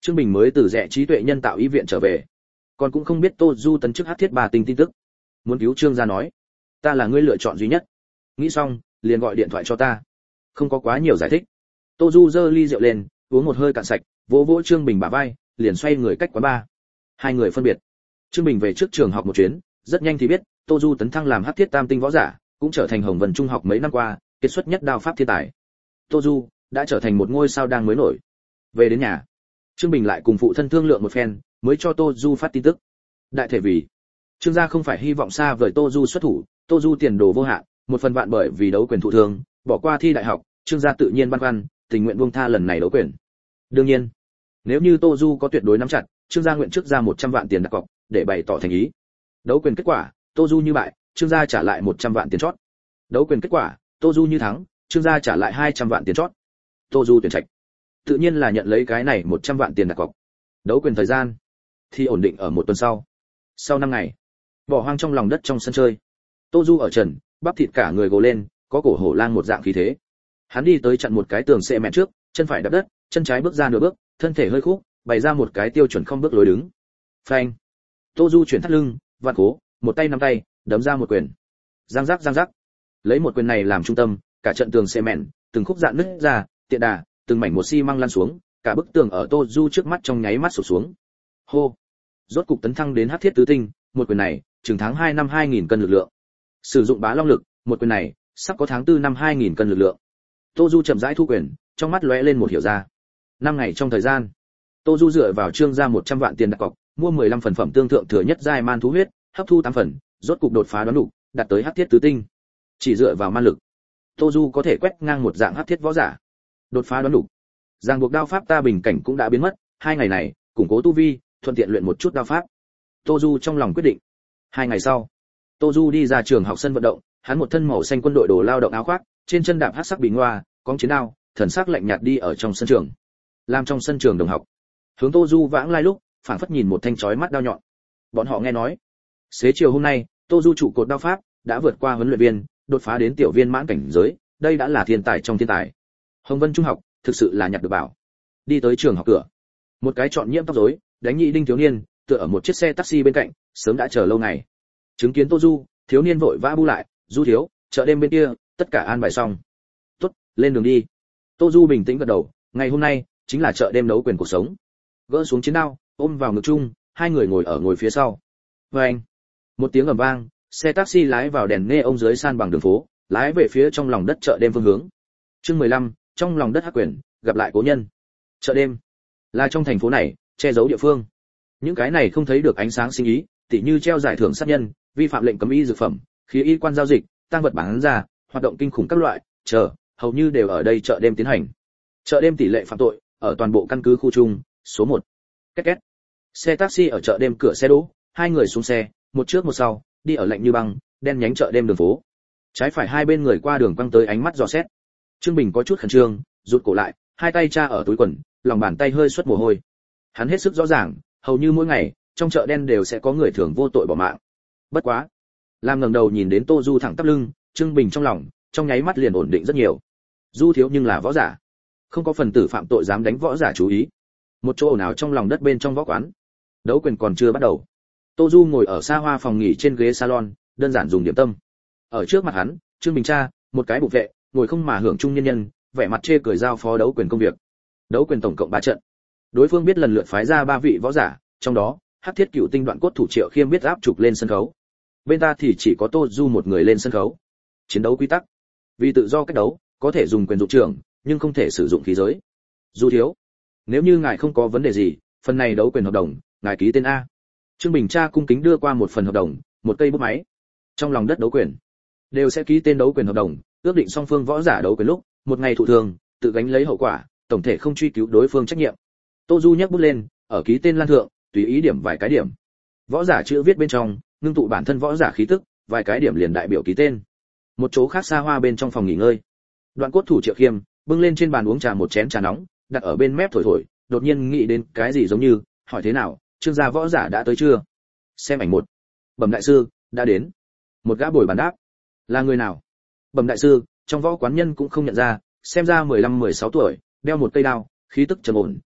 Speaker 1: Trương Bình mới từ rẻ trí tuệ nhân tạo y viện trở về, còn cũng không biết Tô Du tấn chức hắc thiết bà tinh tin tức. Muốn cứu Trương gia nói, ta là người lựa chọn duy nhất. Nghĩ xong, liền gọi điện thoại cho ta. Không có quá nhiều giải thích. Tô Du giơ ly rượu lên, uống một hơi cạn sạch, vỗ vỗ Trương Bình bả vai, liền xoay người cách quán bar. Hai người phân biệt. Trương Bình về trước trường học một chuyến, rất nhanh thì biết, Tô Du tấn thăng làm hắc thiết tam tinh võ giả, cũng trở thành Hồng Vân Trung học mấy năm qua kiệt xuất nhất đao pháp thiên tài. Tô Du đã trở thành một ngôi sao đang mới nổi. Về đến nhà, Trương Bình lại cùng phụ thân thương lượng một phen, mới cho Tô Du phát tin tức. Đại thể vì Trương gia không phải hy vọng xa vời Tô Du xuất thủ, Tô Du tiền đồ vô hạn, một phần vạn bởi vì đấu quyền thụ thương, bỏ qua thi đại học, Trương gia tự nhiên băn khoăn, tình nguyện buông tha lần này đấu quyền. Đương nhiên, nếu như Tô Du có tuyệt đối nắm chặt, Trương gia nguyện trước ra 100 vạn tiền đặt cọc, để bày tỏ thành ý. Đấu quyền kết quả, Tô Du như bại, Trương gia trả lại 100 vạn tiền chót. Đấu quyền kết quả, Tô Du như thắng, Trương gia trả lại 200 vạn tiền chót. Tô Du tuyển trạch, tự nhiên là nhận lấy cái này 100 vạn tiền đặt cọc. Đấu quyền thời gian thì ổn định ở một tuần sau. Sau 5 ngày, bỏ hoang trong lòng đất trong sân chơi. Tô Du ở trần, bắp thịt cả người gồ lên, có cổ hổ lang một dạng khí thế. Hắn đi tới chặn một cái tường xe mẹ trước, chân phải đập đất, chân trái bước ra nửa bước, thân thể hơi khúc, bày ra một cái tiêu chuẩn không bước lối đứng. Phanh. Tô Du chuyển thắt lưng, vặn cố, một tay nắm tay, đấm ra một quyền. Giang giác giang giác. Lấy một quyền này làm trung tâm, cả trận tường xe mẹn, từng khúc dạn nứt ra, tiện đà, từng mảnh một xi măng lăn xuống, cả bức tường ở Tô Du trước mắt trong nháy mắt sụp xuống. Hô. Rốt cục tấn thăng đến hắc thiết tứ tinh, một quyền này, chừng tháng 2 năm 2000 cân lực lượng. Sử dụng bá long lực, một quyền này, sắp có tháng 4 năm 2000 cân lực lượng. Tô Du chậm rãi thu quyền, trong mắt lóe lên một hiểu ra. 5 ngày trong thời gian, Tô Du dựa vào Trương gia 100 vạn tiền đặt cọc, mua 15 phần phẩm tương thượng thừa nhất giai man thú huyết, hấp thu 8 phần, rốt cục đột phá đoán đủ, đạt tới hắc thiết tứ tinh. Chỉ dựa vào man lực, Tô Du có thể quét ngang một dạng hắc thiết võ giả. Đột phá đoán đủ. Giang buộc đao pháp ta bình cảnh cũng đã biến mất, 2 ngày này, củng cố tu vi, thuận tiện luyện một chút đao pháp. Tô Du trong lòng quyết định. 2 ngày sau, Tô Du đi ra trường học sân vận động, hắn một thân màu xanh quân đội đồ lao động áo khoác, trên chân đạp hắc sắc bình hoa, cóng chiến đao, thần sắc lạnh nhạt đi ở trong sân trường. Làm trong sân trường đồng học, hướng Tô Du vãng lai lúc, phảng phất nhìn một thanh chói mắt đao nhọn. Bọn họ nghe nói, xế chiều hôm nay, Tô Du trụ cột đao pháp đã vượt qua huấn luyện viên, đột phá đến tiểu viên mãn cảnh giới, đây đã là thiên tài trong thiên tài. Hồng Vân Trung học, thực sự là nhặt được bảo. Đi tới trường học cửa, một cái trọn nhiễm tóc rối, đánh nhị đinh thiếu niên, tựa ở một chiếc xe taxi bên cạnh, sớm đã chờ lâu ngày. Chứng kiến Tô Du, thiếu niên vội vã bu lại, "Du thiếu, chợ đêm bên kia, tất cả an bài xong." "Tốt, lên đường đi." Tô Du bình tĩnh gật đầu, ngày hôm nay chính là chợ đêm đấu quyền cuộc sống. Gỡ xuống chiến đao, ôm vào ngực chung, hai người ngồi phía sau. Vâng. Một tiếng ầm vang, xe taxi lái vào đèn neon dưới san bằng đường phố, lái về phía trong lòng đất chợ đêm phương hướng. Chương 15, trong lòng đất hắc quyền, gặp lại cố nhân. Chợ đêm là trong thành phố này che giấu địa phương. Những cái này không thấy được ánh sáng sinh ý, tỉ như treo giải thưởng sát nhân, vi phạm lệnh cấm y dược phẩm, khí y quan giao dịch, tăng vật bán ra, hoạt động kinh khủng các loại, hầu như đều ở đây chợ đêm tiến hành. Chợ đêm tỷ lệ phạm tội ở toàn bộ căn cứ khu chung, số 1. Két két. Xe taxi ở chợ đêm cửa xe đỗ, hai người xuống xe, một trước một sau, đi ở lạnh như băng, đen nhánh chợ đêm đường phố. Trái phải hai bên người qua đường quăng tới ánh mắt dò xét. Trương Bình có chút khẩn trương, rụt cổ lại, hai tay tra ở túi quần, lòng bàn tay hơi xuất mồ hôi. Hắn hết sức rõ ràng, hầu như mỗi ngày, trong chợ đen đều sẽ có người thường vô tội bỏ mạng. Bất quá, làm ngẩng đầu nhìn đến Tô Du thẳng tắp lưng, Trương Bình trong lòng, trong nháy mắt liền ổn định rất nhiều. Du thiếu nhưng là võ giả, không có phần tử phạm tội dám đánh võ giả chú ý. Một chỗ nào trong lòng đất bên trong võ quán, đấu quyền còn chưa bắt đầu. Tô Du ngồi ở xa hoa phòng nghỉ trên ghế salon, đơn giản dùng điểm tâm. Ở trước mặt hắn, Trương Bình cha, một cái bục vệ, ngồi không mà hưởng trung nhân nhân, vẻ mặt chê cười giao phó đấu quyền công việc. Đấu quyền tổng cộng 3 trận. Đối phương biết lần lượt phái ra 3 vị võ giả, trong đó, Hắc Thiết Cựu Tinh Đoạn Cốt thủ Triệu Khiêm biết áp trục lên sân khấu. Bên ta thì chỉ có Tô Du một người lên sân khấu. Chiến đấu quy tắc. Vì tự do cách đấu, có thể dùng quyền dụng trưởng, nhưng không thể sử dụng khí giới. Du thiếu, nếu như ngài không có vấn đề gì, phần này đấu quyền hợp đồng, ngài ký tên A. Trương Bình cha cung kính đưa qua một phần hợp đồng, một cây bút máy. Trong lòng đất đấu quyền, đều sẽ ký tên đấu quyền hợp đồng, ước định song phương võ giả đấu quyền lúc, một ngày thụ thường, tự gánh lấy hậu quả, tổng thể không truy cứu đối phương trách nhiệm. Tô Du nhấc bút lên, ở ký tên lan thượng, tùy ý điểm vài cái điểm. Võ giả chữ viết bên trong, ngưng tụ bản thân võ giả khí tức, vài cái điểm liền đại biểu ký tên. Một chỗ khác xa hoa bên trong phòng nghỉ ngơi, Đoạn Cốt thủ Triệu Khiêm bưng lên trên bàn uống trà một chén trà nóng, đặt ở bên mép thổi thổi, đột nhiên nghĩ đến cái gì giống như, hỏi thế nào, Trương gia võ giả đã tới chưa? Xem ảnh một. Bẩm đại sư, đã đến. Một gã bồi bàn đáp. Là người nào? Bẩm đại sư, trong võ quán nhân cũng không nhận ra, xem ra 15-16 tuổi, đeo một cây đao, khí tức trầm ổn,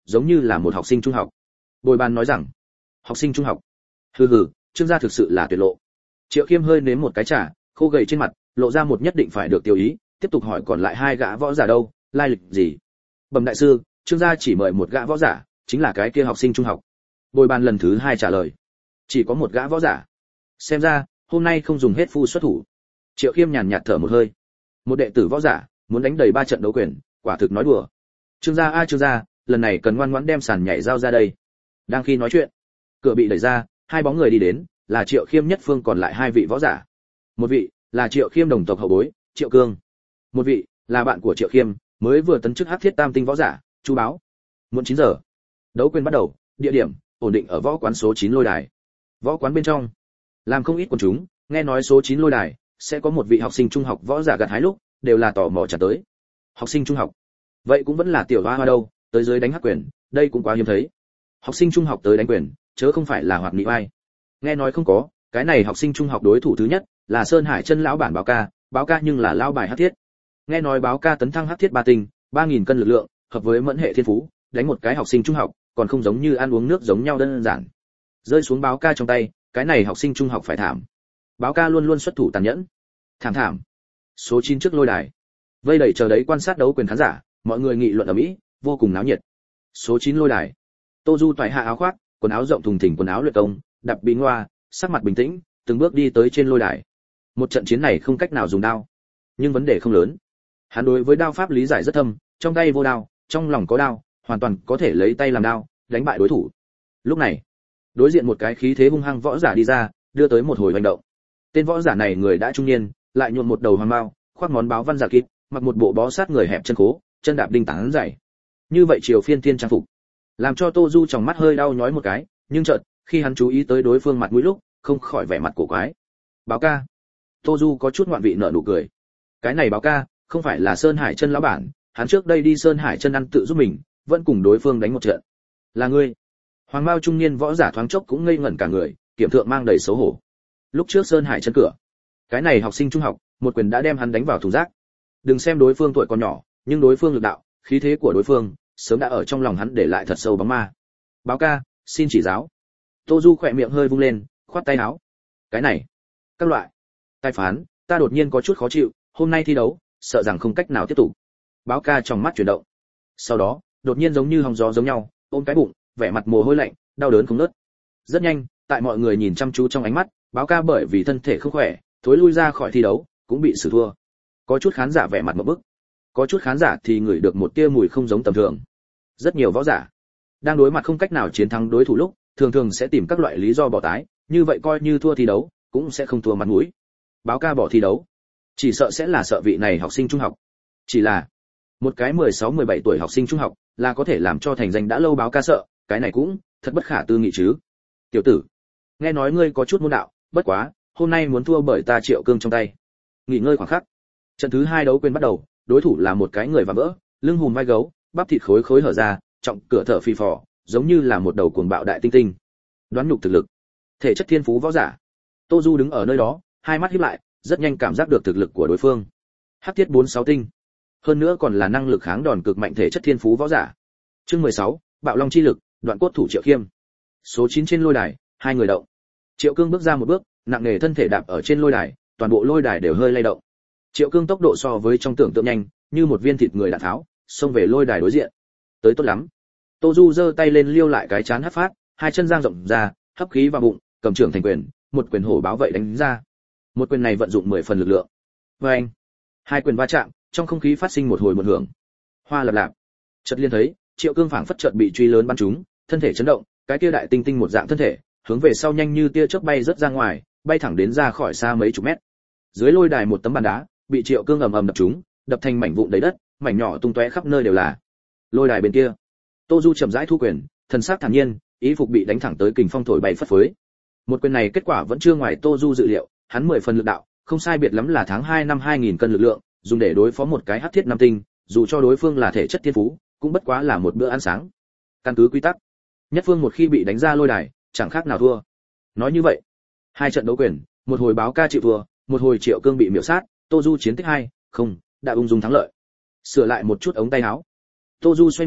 Speaker 1: giống như là một học sinh trung học. Bồi bàn nói rằng, học sinh trung học. Hừ hừ, Trương gia thực sự là tuyệt lộ. Triệu Khiêm hơi nếm một cái trà, khô gầy trên mặt, lộ ra một nhất định phải được tiêu ý, tiếp tục hỏi còn lại hai gã võ giả đâu, lai lịch gì? Bẩm đại sư, Trương gia chỉ mời một gã võ giả, chính là cái kia học sinh trung học. Bồi bàn lần thứ hai trả lời, chỉ có một gã võ giả. Xem ra, hôm nay không dùng hết phu xuất thủ. Triệu Khiêm nhàn nhạt thở một hơi. Một đệ tử võ giả, muốn đánh đầy 3 trận đấu quyền, quả thực nói đùa. Trương gia Trương gia, lần này cần ngoan ngoãn đem sàn nhảy giao ra đây. Đang khi nói chuyện, cửa bị đẩy ra, hai bóng người đi đến, là Triệu Khiêm nhất phương còn lại hai vị võ giả. Một vị là Triệu Khiêm đồng tộc hậu bối, Triệu Cương. Một vị là bạn của Triệu Khiêm, mới vừa tấn chức Hắc Thiết Tam tinh võ giả, Chu Báo. Muộn 9 giờ, đấu quyền bắt đầu, địa điểm ổn định ở võ quán số 9 lôi đài. Võ quán bên trong, làm không ít quần chúng, nghe nói số 9 lôi đài sẽ có một vị học sinh trung học võ giả gặt hái lúc, đều là tò mò trả tới. Học sinh trung học, vậy cũng vẫn là tiểu hoa hoa đâu, tới dưới đánh hắc quyền, đây cũng quá hiếm thấy. Học sinh trung học tới đánh quyền, chớ không phải là hoạt nghị oai. Nghe nói không có, cái này học sinh trung học đối thủ thứ nhất là Sơn Hải Chân lão bản Báo Ca nhưng là lão bài Hắc Thiết. Nghe nói Báo Ca tấn thăng Hắc Thiết 3 tinh, 3000 cân lực lượng, hợp với mẫn hệ thiên phú, đánh một cái học sinh trung học, còn không giống như ăn uống nước giống nhau đơn giản. Rơi xuống Báo Ca trong tay, cái này học sinh trung học phải thảm. Báo Ca luôn luôn xuất thủ tàn nhẫn. Thảm. Số 9 trước lôi đài. Vây đẩy chờ đấy quan sát đấu quyền khán giả, mọi người nghị luận ầm ĩ, vô cùng náo nhiệt. Số 9 lôi đài. Tô Du toại hạ áo khoác, quần áo rộng thùng thình quần áo luyện công, đạp bí ngoa, sắc mặt bình tĩnh, từng bước đi tới trên lôi đài. Một trận chiến này không cách nào dùng đao, nhưng vấn đề không lớn. Hắn đối với đao pháp lý giải rất thâm, trong tay vô đao, trong lòng có đao, hoàn toàn có thể lấy tay làm đao, đánh bại đối thủ. Lúc này, đối diện một cái khí thế hung hăng võ giả đi ra, đưa tới một hồi hành động. Tên võ giả này người đã trung niên, lại nhuộm một đầu hoàng mao, khoác món báo văn giả kít, mặc một bộ bó sát người hẹp chân khố, chân đạp đinh tảng dày. Như vậy triều phiên thiên trang phục, làm cho Tô Du trong mắt hơi đau nhói một cái, nhưng chợt, khi hắn chú ý tới đối phương mặt mũi lúc, không khỏi vẻ mặt cổ quái. Báo Ca. Tô Du có chút ngoạn vị nở nụ cười. Cái này Báo Ca, không phải là Sơn Hải Chân lão bản, hắn trước đây đi Sơn Hải Chân ăn tự giúp mình, vẫn cùng đối phương đánh một trận. Là ngươi? Hoàng Mao trung niên võ giả thoáng chốc cũng ngây ngẩn cả người, kiểm thượng mang đầy xấu hổ. Lúc trước Sơn Hải Chân cửa, cái này học sinh trung học, một quyền đã đem hắn đánh vào thùng rác. Đừng xem đối phương tuổi còn nhỏ, nhưng đối phương lực đạo, khí thế của đối phương, sớm đã ở trong lòng hắn để lại thật sâu bóng ma. Báo Ca, xin chỉ giáo. Tô Du khỏe miệng hơi vung lên, khoát tay áo. Cái này, các loại. Tài phán, ta đột nhiên có chút khó chịu, hôm nay thi đấu, sợ rằng không cách nào tiếp tục. Báo Ca trong mắt chuyển động. Sau đó, đột nhiên giống như hòng gió giống nhau, ôm cái bụng, vẻ mặt mồ hôi lạnh, đau đớn không ngớt. Rất nhanh, tại mọi người nhìn chăm chú trong ánh mắt, Báo Ca bởi vì thân thể không khỏe, thối lui ra khỏi thi đấu, cũng bị xử thua. Có chút khán giả vẻ mặt ngộp bức, có chút khán giả thì ngửi được một tia mùi không giống tầm thường. Rất nhiều võ giả đang đối mặt không cách nào chiến thắng đối thủ lúc, thường sẽ tìm các loại lý do bỏ tái, như vậy coi như thua thi đấu, cũng sẽ không thua mặt mũi. Báo Ca bỏ thi đấu, chỉ sợ sẽ là sợ vị này học sinh trung học. Chỉ là một cái 16-17 tuổi học sinh trung học, là có thể làm cho thành danh đã lâu Báo Ca sợ, cái này cũng thật bất khả tư nghị chứ. Tiểu tử, nghe nói ngươi có chút môn đạo, bất quá, hôm nay muốn thua bởi ta Triệu Cương trong tay. Nghỉ ngơi khoảng khắc, trận thứ 2 đấu quyền bắt đầu, đối thủ là một cái người và vỡ, lưng hùm vai gấu, bắp thịt khối khối hở ra, trọng cửa thở phì phò, giống như là một đầu cuồng bạo đại tinh tinh. Đoán nhục thực lực, thể chất thiên phú võ giả. Tô Du đứng ở nơi đó, hai mắt híp lại, rất nhanh cảm giác được thực lực của đối phương. Hắc Thiết 46 tinh, hơn nữa còn là năng lực kháng đòn cực mạnh thể chất thiên phú võ giả. Chương 16, Bạo Long chi lực, đoạn cốt thủ Triệu Khiêm. Số 9 trên lôi đài, hai người động. Triệu Cương bước ra một bước, nặng nề thân thể đạp ở trên lôi đài, toàn bộ lôi đài đều hơi lay động. Triệu Cương tốc độ so với trong tưởng tượng nhanh, như một viên thịt người đạn tháo, xông về lôi đài đối diện. Tới tốt lắm. Tô Du giơ tay lên liêu lại cái chán hất phát, hai chân dang rộng ra, hấp khí vào bụng, cầm trưởng thành quyền, một quyền hổ báo vậy đánh ra. Một quyền này vận dụng 10 phần lực lượng. Oeng! Hai quyền va chạm, trong không khí phát sinh một hồi một hưởng. Hoa lập lạp. Chợt liên thấy, Triệu Cương phảng phất chợt bị truy lớn bắn trúng, thân thể chấn động, cái kia đại tinh tinh một dạng thân thể, hướng về sau nhanh như tia chớp bay rất ra ngoài, bay thẳng đến ra khỏi xa mấy chục mét. Dưới lôi đài một tấm bàn đá, bị Triệu Cương ầm ầm đập trúng, đập thành mảnh vụn đầy đất, mảnh nhỏ tung tóe khắp nơi đều là. Lôi đài bên kia, Tô Du chậm rãi thu quyền, thần sắc thản nhiên, ý phục bị đánh thẳng tới kình phong thổi bay phất phới. Một quyền này kết quả vẫn chưa ngoài Tô Du dự liệu, hắn 10 phần lực đạo, không sai biệt lắm là tháng 2 năm 2000 cân lực lượng, dùng để đối phó một cái Hắc Thiết 5 tinh, dù cho đối phương là thể chất thiên phú, cũng bất quá là một bữa ăn sáng. Căn cứ quy tắc, nhất phương một khi bị đánh ra lôi đài, chẳng khác nào thua. Nói như vậy, hai trận đấu quyền, một hồi Báo Ca chịu thua, một hồi Triệu Cương bị miểu sát, Tô Du chiến tích 2, không, đã ung dung thắng lợi. Sửa lại một chút ống tay áo, Tô Du xoay người,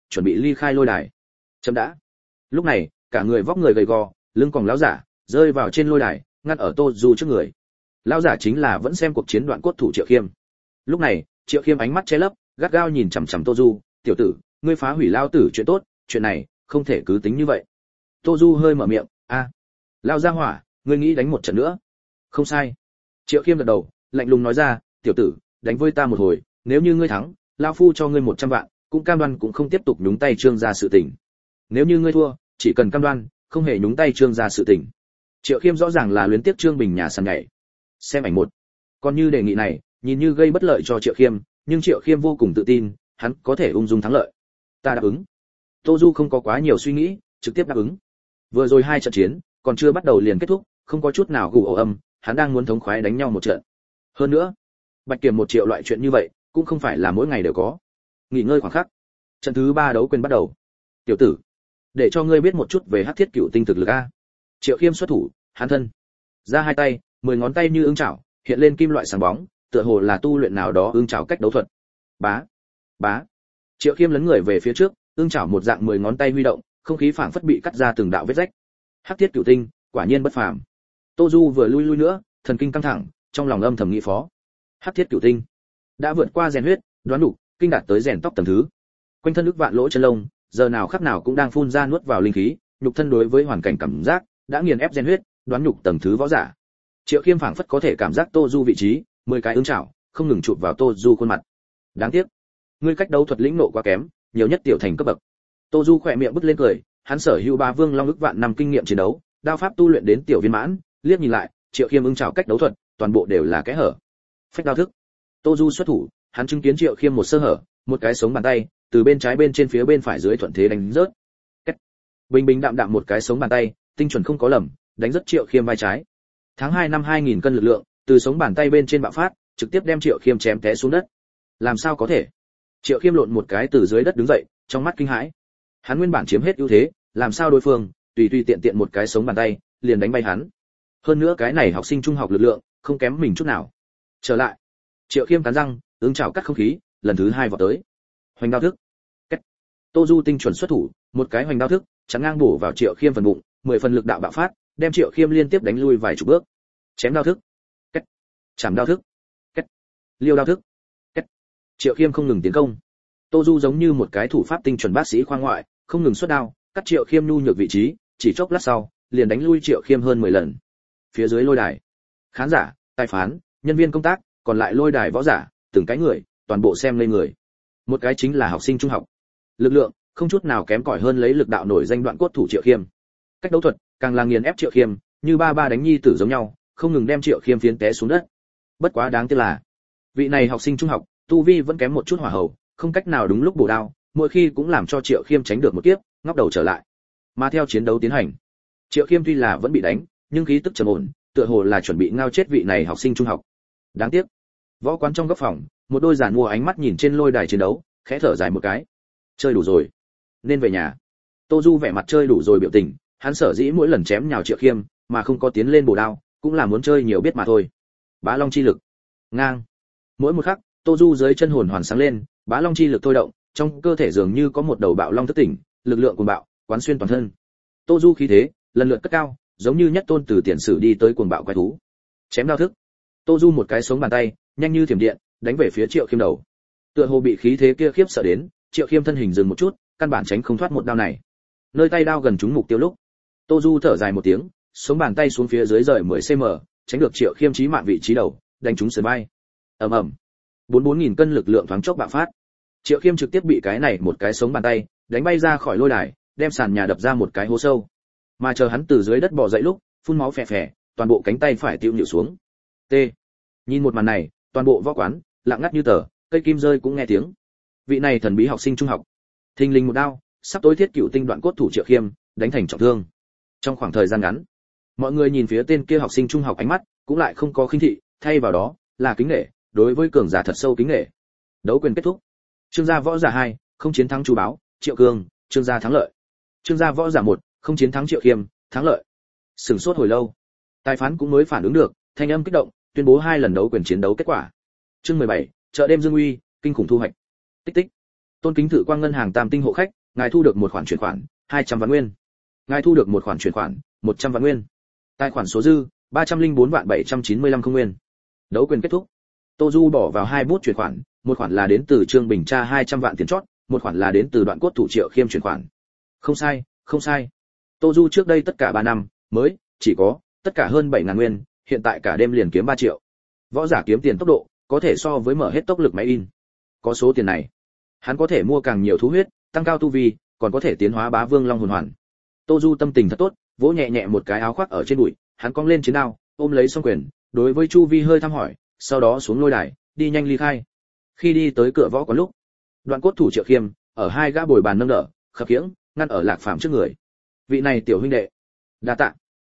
Speaker 1: chuẩn bị ly khai lôi đài. Chậm đã. Lúc này, cả người vóc người gầy gò, lưng còng lão giả, rơi vào trên lôi đài, ngăn ở Tô Du trước người. Lão giả chính là vẫn xem cuộc chiến đoạn cốt thủ Triệu Khiêm. Lúc này, Triệu Khiêm ánh mắt che lấp, gắt gao nhìn chằm chằm Tô Du, "Tiểu tử, ngươi phá hủy lao tử chuyện tốt, chuyện này không thể cứ tính như vậy." Tô Du hơi mở miệng, "A, lao gia hỏa, ngươi nghĩ đánh một trận nữa?" "Không sai." Triệu Khiêm gật đầu, lạnh lùng nói ra, "Tiểu tử, đánh với ta một hồi, nếu như ngươi thắng, lão phu cho ngươi 100 vạn, cũng cam đoan cũng không tiếp tục nhúng tay Trương gia sự tình. Nếu như ngươi thua, chỉ cần cam đoan, không hề nhúng tay Trương gia sự tình." Triệu Khiêm rõ ràng là luyến tiếc Trương Bình nhà sàn nhảy. Xem ảnh một. Còn như đề nghị này, nhìn như gây bất lợi cho Triệu Khiêm, nhưng Triệu Khiêm vô cùng tự tin, hắn có thể ung dung thắng lợi. "Ta đáp ứng." Tô Du không có quá nhiều suy nghĩ, trực tiếp đáp ứng. Vừa rồi 2 trận chiến, còn chưa bắt đầu liền kết thúc, không có chút nào gù ổ âm, hắn đang muốn thống khoái đánh nhau một trận. Hơn nữa, Bạch Kiểm 1 triệu loại chuyện như vậy, cũng không phải là mỗi ngày đều có. Nghỉ ngơi khoảng khắc, trận thứ 3 đấu quyền bắt đầu. "Tiểu tử, để cho ngươi biết một chút về Hắc Thiết Cửu Tinh thực lực a." Triệu Khiêm xuất thủ, hắn thân ra 2 tay, 10 ngón tay như ưng chảo, hiện lên kim loại sáng bóng, tựa hồ là tu luyện nào đó ưng chảo cách đấu thuật. Bá, bá. Triệu Khiêm lấn người về phía trước, ưng chảo một dạng 10 ngón tay huy động, không khí phảng phất bị cắt ra từng đạo vết rách. Hắc Thiết Cửu Tinh, quả nhiên bất phàm. Tô Du vừa lui nữa, thần kinh căng thẳng, trong lòng âm thầm nghĩ phó. Hắc Thiết Cửu Tinh đã vượt qua rèn huyết, đoán đủ, kinh đạt tới rèn tóc tầng thứ. Quanh thân ức vạn lỗ chân lông, giờ nào khắc nào cũng đang phun ra nuốt vào linh khí, nhục thân đối với hoàn cảnh cảm giác đã nghiền ép rèn huyết, đoán nhục tầng thứ võ giả. Triệu Khiêm phảng phất có thể cảm giác Tô Du vị trí, 10 cái ứng chảo, không ngừng chụp vào Tô Du khuôn mặt. Đáng tiếc, ngươi cách đấu thuật lĩnh nộ quá kém, nhiều nhất tiểu thành cấp bậc. Tô Du khỏe miệng bứt lên cười, hắn sở hữu Ba Vương Long ức vạn năm kinh nghiệm chiến đấu, đao pháp tu luyện đến tiểu viên mãn, liếc nhìn lại, Triệu Khiêm ứng chảo cách đấu thuật, toàn bộ đều là kẽ hở. Phách đao thức. Tô Du xuất thủ, hắn chứng kiến Triệu Khiêm một sơ hở, một cái sống bàn tay, từ bên trái bên trên phía bên phải dưới thuận thế đánh rớt. Bình bình đạm đạm một cái sống bàn tay, tinh chuẩn không có lầm, đánh rất Triệu Khiêm vai trái. Tháng 2 năm 2000 cân lực lượng, từ sống bàn tay bên trên bạo phát, trực tiếp đem Triệu Khiêm chém té xuống đất. Làm sao có thể? Triệu Khiêm lộn một cái từ dưới đất đứng dậy, trong mắt kinh hãi. Hắn nguyên bản chiếm hết ưu thế, làm sao đối phương tùy tùy tiện tiện một cái sống bàn tay, liền đánh bay hắn. Hơn nữa cái này học sinh trung học lực lượng, không kém mình chút nào. Trở lại. Triệu Khiêm cắn răng, ứng chảo cắt không khí, lần thứ 2 vọt tới. Hoành đao thức. Cách. Tô Du tinh chuẩn xuất thủ, một cái hoành đao thức, chắn ngang bổ vào Triệu Khiêm phần bụng, 10 phần lực đạo bạo phát, đem Triệu Khiêm liên tiếp đánh lui vài chục bước. Chém đao thức. Cách. Chảm đao thức. Cách. Liêu đao thức. Cách. Triệu Khiêm không ngừng tiến công. Tô Du giống như một cái thủ pháp tinh chuẩn bác sĩ khoa ngoại, không ngừng xuất đao, cắt Triệu Khiêm nhu nhược vị trí, chỉ chốc lát sau, liền đánh lui Triệu Khiêm hơn 10 lần. Phía dưới lôi đài, khán giả, tài phán, nhân viên công tác, còn lại lôi đài võ giả, từng cái người, toàn bộ xem lên người. Một cái chính là học sinh trung học. Lực lượng, không chút nào kém cỏi hơn lấy lực đạo nổi danh đoạn cốt thủ Triệu Khiêm. Cách đấu thuật, càng là nghiền ép Triệu Khiêm, như ba đánh nhi tử giống nhau, không ngừng đem Triệu Khiêm phiến té xuống đất. Bất quá đáng tiếc là, vị này học sinh trung học, tu vi vẫn kém một chút hỏa hầu, không cách nào đúng lúc bổ đao, mỗi khi cũng làm cho Triệu Khiêm tránh được một kiếp, ngóc đầu trở lại. Mà theo chiến đấu tiến hành, Triệu Khiêm tuy là vẫn bị đánh, nhưng khí tức trầm ổn, tựa hồ là chuẩn bị ngao chết vị này học sinh trung học. Đáng tiếc, võ quán trong góc phòng, một đôi giản mua ánh mắt nhìn trên lôi đài chiến đấu, khẽ thở dài một cái. Chơi đủ rồi, nên về nhà. Tô Du vẻ mặt chơi đủ rồi biểu tình, hắn sở dĩ mỗi lần chém nhào Triệu Khiêm, mà không có tiến lên bổ đao, cũng là muốn chơi nhiều biết mà thôi. Bá Long chi lực, ngang. Mỗi một khắc, Tô Du dưới chân hồn hoàn sáng lên, Bá Long chi lực thôi động, trong cơ thể dường như có một đầu bạo long thức tỉnh, lực lượng cuồng bạo, quán xuyên toàn thân. Tô Du khí thế lần lượt cất cao, giống như nhất tôn từ tiền sử đi tới cuồng bạo quái thú. Chém đao thức. Tô Du một cái sống bàn tay, nhanh như thiểm điện, đánh về phía Triệu Khiêm đầu. Tựa hồ bị khí thế kia khiếp sợ đến, Triệu Khiêm thân hình dừng một chút, căn bản tránh không thoát một đao này. Nơi tay đao gần trúng mục tiêu lúc, Tô Du thở dài một tiếng, sống bàn tay xuống phía dưới rời 10 cm, tránh được Triệu Khiêm chí mạng vị trí đầu, đánh trúng sườn vai. Ầm ầm. 4000 cân lực lượng thoáng chốc bạo phát. Triệu Khiêm trực tiếp bị cái này một cái sống bàn tay đánh bay ra khỏi lôi đài, đem sàn nhà đập ra một cái hố sâu. Mà chờ hắn từ dưới đất bò dậy lúc, phun máu phè phè, toàn bộ cánh tay phải tiêu nhịu xuống. T. Nhìn một màn này, toàn bộ võ quán lặng ngắt như tờ, cây kim rơi cũng nghe tiếng. Vị này thần bí học sinh trung học, thình lình một đao, sắp tối thiết cựu tinh đoạn cốt thủ Triệu Khiêm, đánh thành trọng thương. Trong khoảng thời gian ngắn, mọi người nhìn phía tên kia học sinh trung học ánh mắt cũng lại không có khinh thị, thay vào đó là kính nể, đối với cường giả thật sâu kính nể. Đấu quyền kết thúc. Trương gia võ giả 2, không chiến thắng Chu Báo, Triệu Cương, Trương gia thắng lợi. Trương gia võ giả 1, không chiến thắng Triệu Khiêm, thắng lợi. Sửng sốt hồi lâu, tài phán cũng mới phản ứng được, thanh âm kích động, tuyên bố 2 lần đấu quyền chiến đấu kết quả. Chương 17, chợ đêm Dương Uy, kinh khủng thu hoạch. Tích tích. Tôn kính thử quang ngân hàng Tam tinh hộ khách, ngài thu được một khoản chuyển khoản 200 vạn nguyên. Ngài thu được một khoản chuyển khoản 100 vạn nguyên. Tài khoản số dư 304.795 không nguyên. Đấu quyền kết thúc. Tô Du bỏ vào 2 bút chuyển khoản, một khoản là đến từ Trương Bình Tra 200 vạn tiền chót, một khoản là đến từ Đoạn Cốt Thủ Triệu Khiêm chuyển khoản. Không sai, không sai. Tô Du trước đây tất cả 3 năm mới chỉ có tất cả hơn 7.000 nguyên, hiện tại cả đêm liền kiếm 3 triệu. Võ giả kiếm tiền tốc độ có thể so với mở hết tốc lực máy in. Có số tiền này, hắn có thể mua càng nhiều thú huyết, tăng cao tu vi, còn có thể tiến hóa Bá Vương Long hồn hoàn. Tô Du tâm tình thật tốt, vỗ nhẹ nhẹ một cái áo khoác ở trên đùi, hắn cong lên chiến đao, ôm lấy song quyền, đối với chu vi hơi thăm hỏi, sau đó xuống lôi đài, đi nhanh ly khai. Khi đi tới cửa võ quán lúc, Đoạn Cốt Thủ Triệu Khiêm ở hai gã bồi bàn nâng đỡ, khập khiễng ngăn ở Lạc Phàm trước người. Vị này tiểu huynh đệ, đa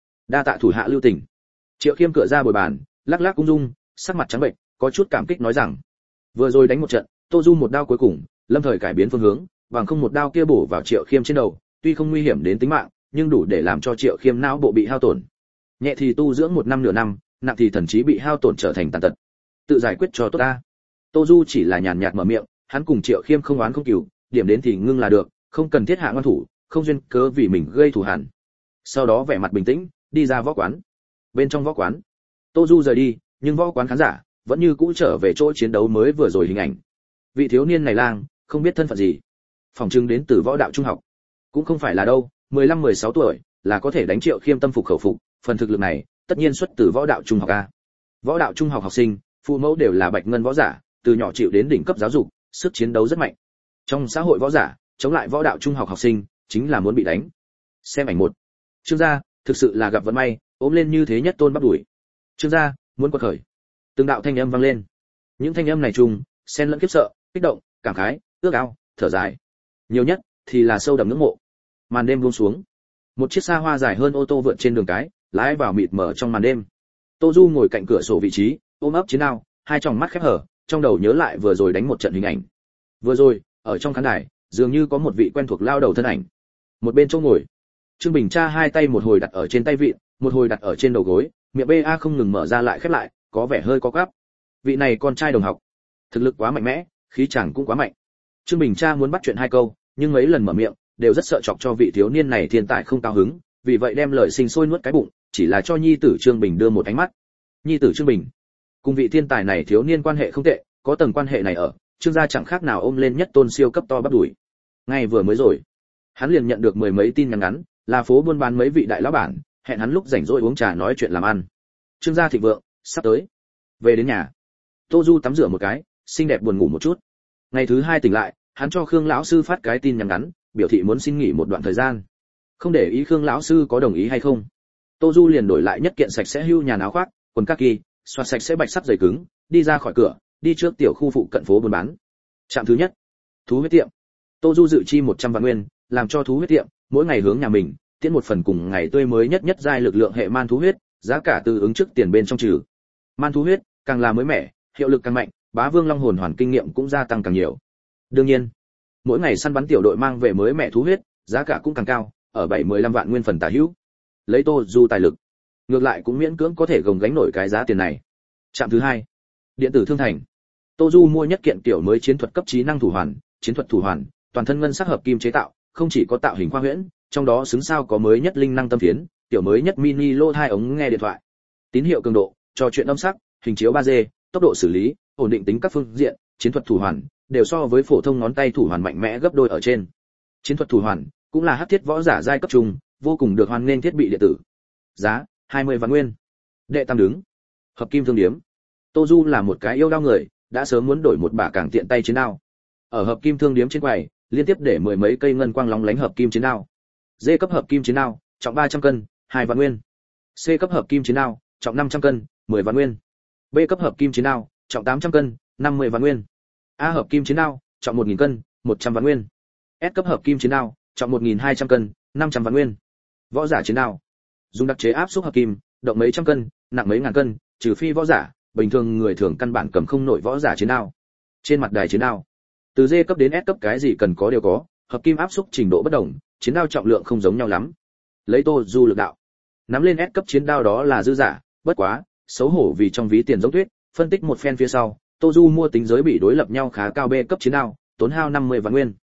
Speaker 1: tạ thủ hạ lưu tình. Triệu Khiêm cửa ra bồi bàn, lắc lắc ung dung, sắc mặt trắng bệch, có chút cảm kích nói rằng, vừa rồi đánh một trận, Tô Du một đao cuối cùng, lâm thời cải biến phương hướng, bằng không một đao kia bổ vào Triệu Khiêm trên đầu, tuy không nguy hiểm đến tính mạng, nhưng đủ để làm cho Triệu Khiêm não bộ bị hao tổn. Nhẹ thì tu dưỡng 1 năm nửa năm, nặng thì thần trí bị hao tổn trở thành tàn tật. Tự giải quyết cho tốt ta. Tô Du chỉ là nhàn nhạt mở miệng, hắn cùng Triệu Khiêm không oán không cừu, điểm đến thì ngưng là được, không cần thiết hạ ngoan thủ, không duyên cớ vì mình gây thù hằn. Sau đó vẻ mặt bình tĩnh, đi ra võ quán. Bên trong võ quán, Tô Du rời đi, nhưng võ quán khán giả vẫn như cũ trở về chỗ chiến đấu mới vừa rồi hình ảnh. Vị thiếu niên này lang, không biết thân phận gì, phòng trưng đến từ võ đạo trung học, cũng không phải là đâu, 15-16 tuổi là có thể đánh Triệu Khiêm tâm phục khẩu phục, phần thực lực này tất nhiên xuất từ võ đạo trung học a. Võ đạo trung học học sinh, phụ mẫu đều là bạch ngân võ giả, từ nhỏ chịu đến đỉnh cấp giáo dục, sức chiến đấu rất mạnh. Trong xã hội võ giả, chống lại võ đạo trung học học sinh, chính là muốn bị đánh. Xem ảnh 1. Trương gia, thực sự là gặp vận may, ốm lên như thế nhất tôn bắp đuổi. Trương gia, muốn quật khởi. Từng đạo thanh âm vang lên. Những thanh âm này chung, xen lẫn khiếp sợ, kích động, cảm khái, ước ao, thở dài. Nhiều nhất thì là sâu đậm ngưỡng mộ. Màn đêm buông xuống. Một chiếc xa hoa dài hơn ô tô vượt trên đường cái, lái vào mịt mờ trong màn đêm. Tô Du ngồi cạnh cửa sổ vị trí, ôm ấp chiến đao, hai tròng mắt khép hở, trong đầu nhớ lại vừa rồi đánh một trận hình ảnh. Vừa rồi, ở trong khán đài, dường như có một vị quen thuộc lao đầu thân ảnh. Một bên chỗ ngồi, Trương Bình Tra hai tay một hồi đặt ở trên tay vịn, một hồi đặt ở trên đầu gối, miệng ba không ngừng mở ra lại khép lại, có vẻ hơi có gắp. Vị này con trai đồng học, thực lực quá mạnh mẽ, khí chàng cũng quá mạnh. Trương Bình Tra muốn bắt chuyện hai câu, nhưng mấy lần mở miệng, đều rất sợ chọc cho vị thiếu niên này thiên tài không cao hứng, vì vậy đem lời sinh sôi nuốt cái bụng, chỉ là cho nhi tử Trương Bình đưa một ánh mắt. Nhi tử Trương Bình, cùng vị thiên tài này thiếu niên quan hệ không tệ, có tầng quan hệ này ở, Trương gia chẳng khác nào ôm lên nhất tôn siêu cấp to bắp đuổi. Ngay vừa mới rồi, hắn liền nhận được 10 mấy tin nhắn ngắn, là phố buôn bán mấy vị đại lão bản, hẹn hắn lúc rảnh rỗi uống trà nói chuyện làm ăn. Trương gia thịnh vượng, sắp tới. Về đến nhà, Tô Du tắm rửa một cái, xinh đẹp buồn ngủ một chút. Ngày thứ 2 tỉnh lại, hắn cho Khương lão sư phát cái tin nhắn ngắn, biểu thị muốn xin nghỉ một đoạn thời gian. Không để ý Khương lão sư có đồng ý hay không. Tô Du liền đổi lại nhất kiện sạch sẽ hưu nhàn áo khoác, quần kaki, xoạt sạch sẽ bạch sắt giày cứng, đi ra khỏi cửa, đi trước tiểu khu phụ cận phố buôn bán. Trạm thứ nhất, thú huyết tiệm. Tô Du dự chi 100 vạn nguyên, làm cho thú huyết tiệm mỗi ngày hướng nhà mình tiễn một phần cùng ngày tươi mới nhất giai lực lượng hệ man thú huyết, giá cả từ ứng trước tiền bên trong trừ. Man thú huyết càng là mới mẻ, hiệu lực càng mạnh, Bá Vương Long hồn hoàn kinh nghiệm cũng gia tăng càng nhiều. Đương nhiên, mỗi ngày săn bắn tiểu đội mang về mới mẻ thú huyết, giá cả cũng càng cao, ở 7-15 vạn nguyên phần tả hữu. Lấy Tô Du tài lực, ngược lại cũng miễn cưỡng có thể gồng gánh nổi cái giá tiền này. Trạm thứ 2, điện tử thương thành. Tô Du mua nhất kiện tiểu mới chiến thuật cấp trí năng thủ hoàn, chiến thuật thủ hoàn, toàn thân ngân sắc hợp kim chế tạo, không chỉ có tạo hình khoa huyễn, trong đó xứng sao có mới nhất linh năng tâm phiến, tiểu mới nhất mini lô 2 ống nghe điện thoại. Tín hiệu cường độ, trò chuyện âm sắc, hình chiếu 3D, tốc độ xử lý, ổn định tính các phương diện, chiến thuật thủ hoàn đều so với phổ thông ngón tay thủ hoàn mạnh mẽ gấp đôi ở trên. Chiến thuật thủ hoàn cũng là hắc thiết võ giả giai cấp trung, vô cùng được hoan nghênh thiết bị điện tử. Giá 20 vạn nguyên. Đệ tam đứng, hợp kim thương điếm. Tô Du là một cái yêu đao người, đã sớm muốn đổi một bả càng tiện tay chiến đao. Ở hợp kim thương điếm trên quầy, liên tiếp để 10 mấy cây ngân quang lóng lánh hợp kim chiến đao. D cấp hợp kim chiến đao, trọng 300 cân, 2 vạn nguyên. C cấp hợp kim chiến đao, trọng 500 cân, 10 vạn nguyên. B cấp hợp kim chiến đao, trọng 800 cân, 50 vạn nguyên. A hợp kim chiến đao, trọng 1000 cân, 100 vạn nguyên. S cấp hợp kim chiến đao, trọng 1200 cân, 500 vạn nguyên. Võ giả chiến đao, dùng đặc chế áp suất hợp kim, động mấy trăm cân, nặng mấy ngàn cân, trừ phi võ giả, bình thường người thường căn bản cầm không nổi võ giả chiến đao. Trên mặt đài chiến đao, từ D cấp đến S cấp cái gì cần có đều có, hợp kim áp suất trình độ bất đồng, chiến đao trọng lượng không giống nhau lắm. Lấy Tô Du lực đạo, nắm lên S cấp chiến đao đó là dư giả, bất quá, xấu hổ vì trong ví tiền giống tuyết, phân tích một phen phía sau, Tô Du mua tính giới bị đối lập nhau khá cao B cấp chiến đao, tốn hao 50 vạn nguyên.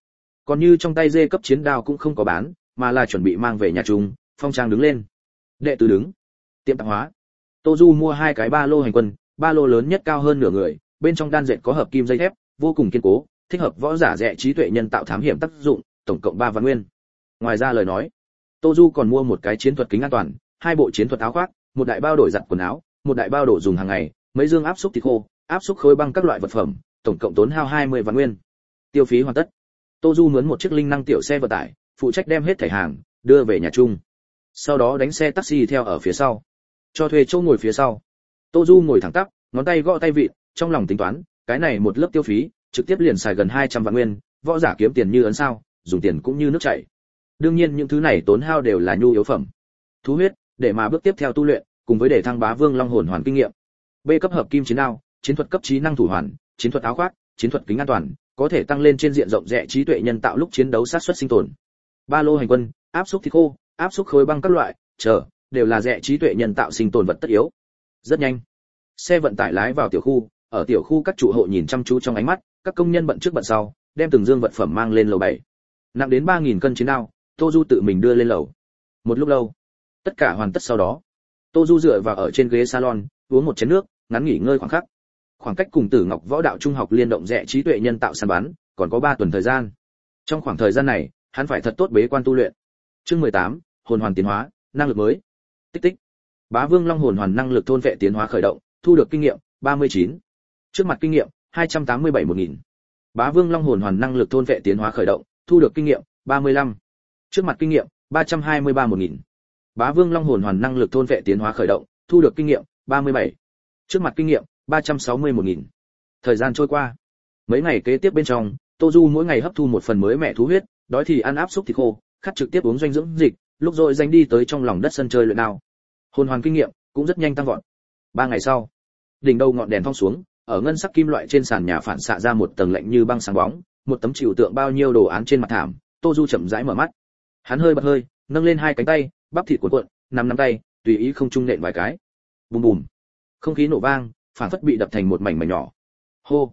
Speaker 1: Còn như trong tay dê cấp chiến đao cũng không có bán, mà là chuẩn bị mang về nhà chung, phong trang đứng lên. Đệ tử đứng. Tiệm tạp hóa. Tô Du mua 2 cái ba lô hành quân, ba lô lớn nhất cao hơn nửa người, bên trong đan dệt có hợp kim dây thép, vô cùng kiên cố, thích hợp võ giả rẻ trí tuệ nhân tạo thám hiểm tác dụng, tổng cộng 3 vạn nguyên. Ngoài ra lời nói, Tô Du còn mua một cái chiến thuật kính an toàn, 2 bộ chiến thuật áo khoác, một đại bao đổi giặt quần áo, một đại bao đồ dùng hàng ngày, mấy dương áp xúc thịt khô, áp xúc khối băng các loại vật phẩm, tổng cộng tốn hao 20 vạn nguyên. Tiêu phí hoàn tất. Tô Du mướn một chiếc linh năng tiểu xe vận tải, phụ trách đem hết thảy hàng đưa về nhà chung. Sau đó đánh xe taxi theo ở phía sau, cho thuê chỗ ngồi phía sau. Tô Du ngồi thẳng tắp, ngón tay gõ tay vịt, trong lòng tính toán, cái này một lớp tiêu phí, trực tiếp liền xài gần 200 vạn nguyên, võ giả kiếm tiền như ấn sao, dùng tiền cũng như nước chảy. Đương nhiên những thứ này tốn hao đều là nhu yếu phẩm. Thú huyết, để mà bước tiếp theo tu luyện, cùng với để thăng bá vương long hồn hoàn kinh nghiệm. B cấp hợp kim chiến đao, chiến thuật cấp trí năng thủ hoàn, chiến thuật áo khoác, chiến thuật kính an toàn, có thể tăng lên trên diện rộng rẽ trí tuệ nhân tạo lúc chiến đấu sát suất sinh tồn. Ba lô hành quân, áp xúc thịt khô, áp xúc khối băng các loại, đều là rẽ trí tuệ nhân tạo sinh tồn vật tất yếu. Rất nhanh, xe vận tải lái vào tiểu khu, ở tiểu khu các trụ hộ nhìn chăm chú trong ánh mắt, các công nhân bận trước bận sau, đem từng dương vật phẩm mang lên lầu 7. Nặng đến 3000 cân chiến đao, Tô Du tự mình đưa lên lầu. Một lúc lâu, tất cả hoàn tất sau đó, Tô Du dựa vào ở trên ghế salon, uống một chén nước, ngắn nghỉ ngơi khoảng khắc. Khoảng cách cùng Tử Ngọc Võ Đạo Trung học liên động rẽ trí tuệ nhân tạo săn bắn, còn có 3 tuần thời gian. Trong khoảng thời gian này, hắn phải thật tốt bế quan tu luyện. Chương 18, hồn hoàn tiến hóa, năng lực mới. Tích tích. Bá Vương Long hồn hoàn năng lực thôn vệ tiến hóa khởi động, thu được kinh nghiệm 39. Trước mặt kinh nghiệm 287.1000. Bá Vương Long hồn hoàn năng lực thôn vệ tiến hóa khởi động, thu được kinh nghiệm 35. Trước mặt kinh nghiệm 323.1000. Bá Vương Long hồn hoàn năng lực thôn vệ tiến hóa khởi động, thu được kinh nghiệm 37. Trước mặt kinh nghiệm 361.000. Thời gian trôi qua, mấy ngày kế tiếp bên trong, Tô Du mỗi ngày hấp thu một phần mới mẹ thú huyết, đói thì ăn áp xúc thịt khô, khát trực tiếp uống doanh dưỡng dịch, lúc rồi danh đi tới trong lòng đất sân chơi luyện đao. Hồn hoàn kinh nghiệm cũng rất nhanh tăng vọt. 3 ngày sau, đỉnh đầu ngọn đèn phong xuống, ở ngân sắc kim loại trên sàn nhà phản xạ ra một tầng lạnh như băng sáng bóng, một tấm chịu tượng bao nhiêu đồ án trên mặt thảm. Tô Du chậm rãi mở mắt, hắn hơi bật hơi, nâng lên 2 cánh tay, bắp thịt cuộn cuộn, nắm tay, tùy ý không trung nện vài cái. Bùm bùm, không khí nổ vang, phản phất bị đập thành một mảnh nhỏ. Hô,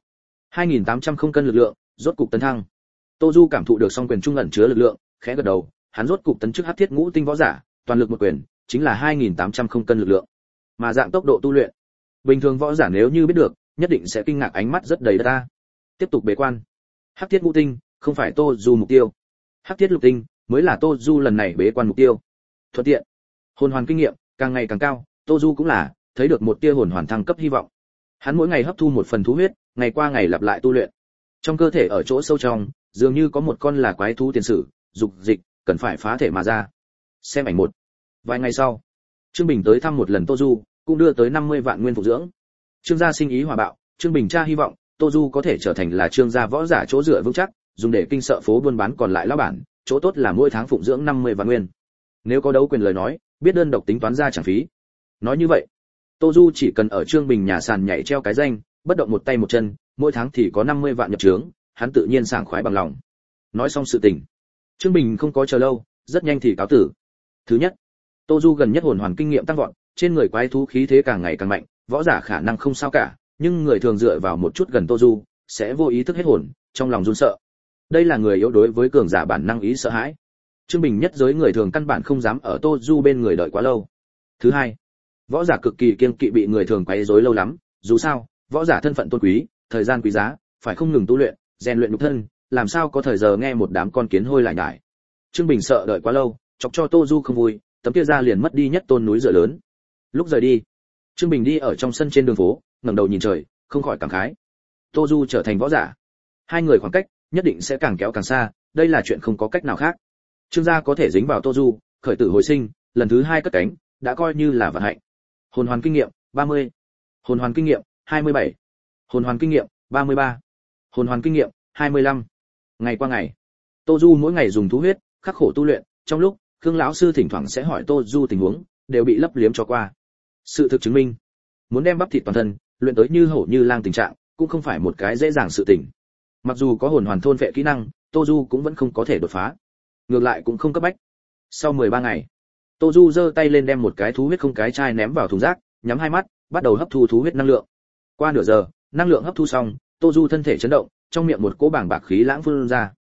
Speaker 1: 2800 không cân lực lượng, rốt cục tấn thăng. Tô Du cảm thụ được song quyền trung ẩn chứa lực lượng, khẽ gật đầu, hắn rốt cục tấn chức hắc thiết ngũ tinh võ giả, toàn lực một quyền, chính là 2800 không cân lực lượng. Mà dạng tốc độ tu luyện, bình thường võ giả nếu như biết được, nhất định sẽ kinh ngạc, ánh mắt rất đầy ta. Tiếp tục bế quan. Hắc thiết ngũ tinh, không phải Tô Du mục tiêu. Hắc thiết lục tinh mới là Tô Du lần này bế quan mục tiêu. Thuận tiện, hồn hoàn kinh nghiệm càng ngày càng cao, Tô Du cũng là thấy được một tia hồn hoàn thăng cấp hy vọng. Hắn mỗi ngày hấp thu một phần thú huyết, ngày qua ngày lặp lại tu luyện. Trong cơ thể ở chỗ sâu trong, dường như có một con là quái thú tiền sử, dục dịch, cần phải phá thể mà ra. Xem ảnh 1. Vài ngày sau, Trương Bình tới thăm một lần Tô Du, cũng đưa tới 50 vạn nguyên phục dưỡng. Trương gia sinh ý hòa bạo, Trương Bình cha hy vọng Tô Du có thể trở thành là Trương gia võ giả chỗ dựa vững chắc, dùng để kinh sợ phố buôn bán còn lại lão bản, chỗ tốt là mỗi tháng phụng dưỡng 50 vạn nguyên. Nếu có đấu quyền lời nói, biết đơn độc tính toán ra chẳng phí. Nói như vậy, Tô Du chỉ cần ở Trương Bình nhà sàn nhảy treo cái danh, bất động một tay một chân, mỗi tháng thì có 50 vạn nhập trướng, hắn tự nhiên sảng khoái bằng lòng. Nói xong sự tình, Trương Bình không có chờ lâu, rất nhanh thì cáo tử. Thứ nhất, Tô Du gần nhất hồn hoàn kinh nghiệm tăng vọt, trên người quái thú khí thế càng ngày càng mạnh, võ giả khả năng không sao cả, nhưng người thường dựa vào một chút gần Tô Du, sẽ vô ý thức hết hồn, trong lòng run sợ. Đây là người yếu đối với cường giả bản năng ý sợ hãi. Trương Bình nhất giới người thường căn bản không dám ở Tô Du bên người đợi quá lâu. Thứ hai, võ giả cực kỳ kiêng kỵ bị người thường quấy rối lâu lắm, dù sao, võ giả thân phận tôn quý, thời gian quý giá, phải không ngừng tu luyện, rèn luyện nhục thân, làm sao có thời giờ nghe một đám con kiến hôi lại nhải. Trương Bình sợ đợi quá lâu, chọc cho Tô Du không vui, tấm kia ra liền mất đi nhất tôn núi dựa lớn. Lúc rời đi, Trương Bình đi ở trong sân trên đường phố, ngẩng đầu nhìn trời, không khỏi cảm khái. Tô Du trở thành võ giả, hai người khoảng cách nhất định sẽ càng kéo càng xa, đây là chuyện không có cách nào khác. Trương gia có thể dính vào Tô Du, khởi tử hồi sinh, lần thứ 2 cất cánh, đã coi như là vận hạnh. Hồn hoàn kinh nghiệm 30, hồn hoàn kinh nghiệm 27, hồn hoàn kinh nghiệm 33, hồn hoàn kinh nghiệm 25. Ngày qua ngày, Tô Du mỗi ngày dùng thú huyết, khắc khổ tu luyện, trong lúc Khương lão sư thỉnh thoảng sẽ hỏi Tô Du tình huống, đều bị lấp liếm cho qua. Sự thực chứng minh, muốn đem bắp thịt toàn thân luyện tới như hổ như lang tình trạng, cũng không phải một cái dễ dàng sự tình. Mặc dù có hồn hoàn thôn vệ kỹ năng, Tô Du cũng vẫn không có thể đột phá. Ngược lại cũng không cấp bách. Sau 13 ngày, Tô Du giơ tay lên đem một cái thú huyết không cái chai ném vào thùng rác, nhắm hai mắt, bắt đầu hấp thu thú huyết năng lượng. Qua nửa giờ, năng lượng hấp thu xong, Tô Du thân thể chấn động, trong miệng một cỗ bàng bạc khí lãng phun ra.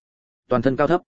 Speaker 1: toàn thân cao thấp.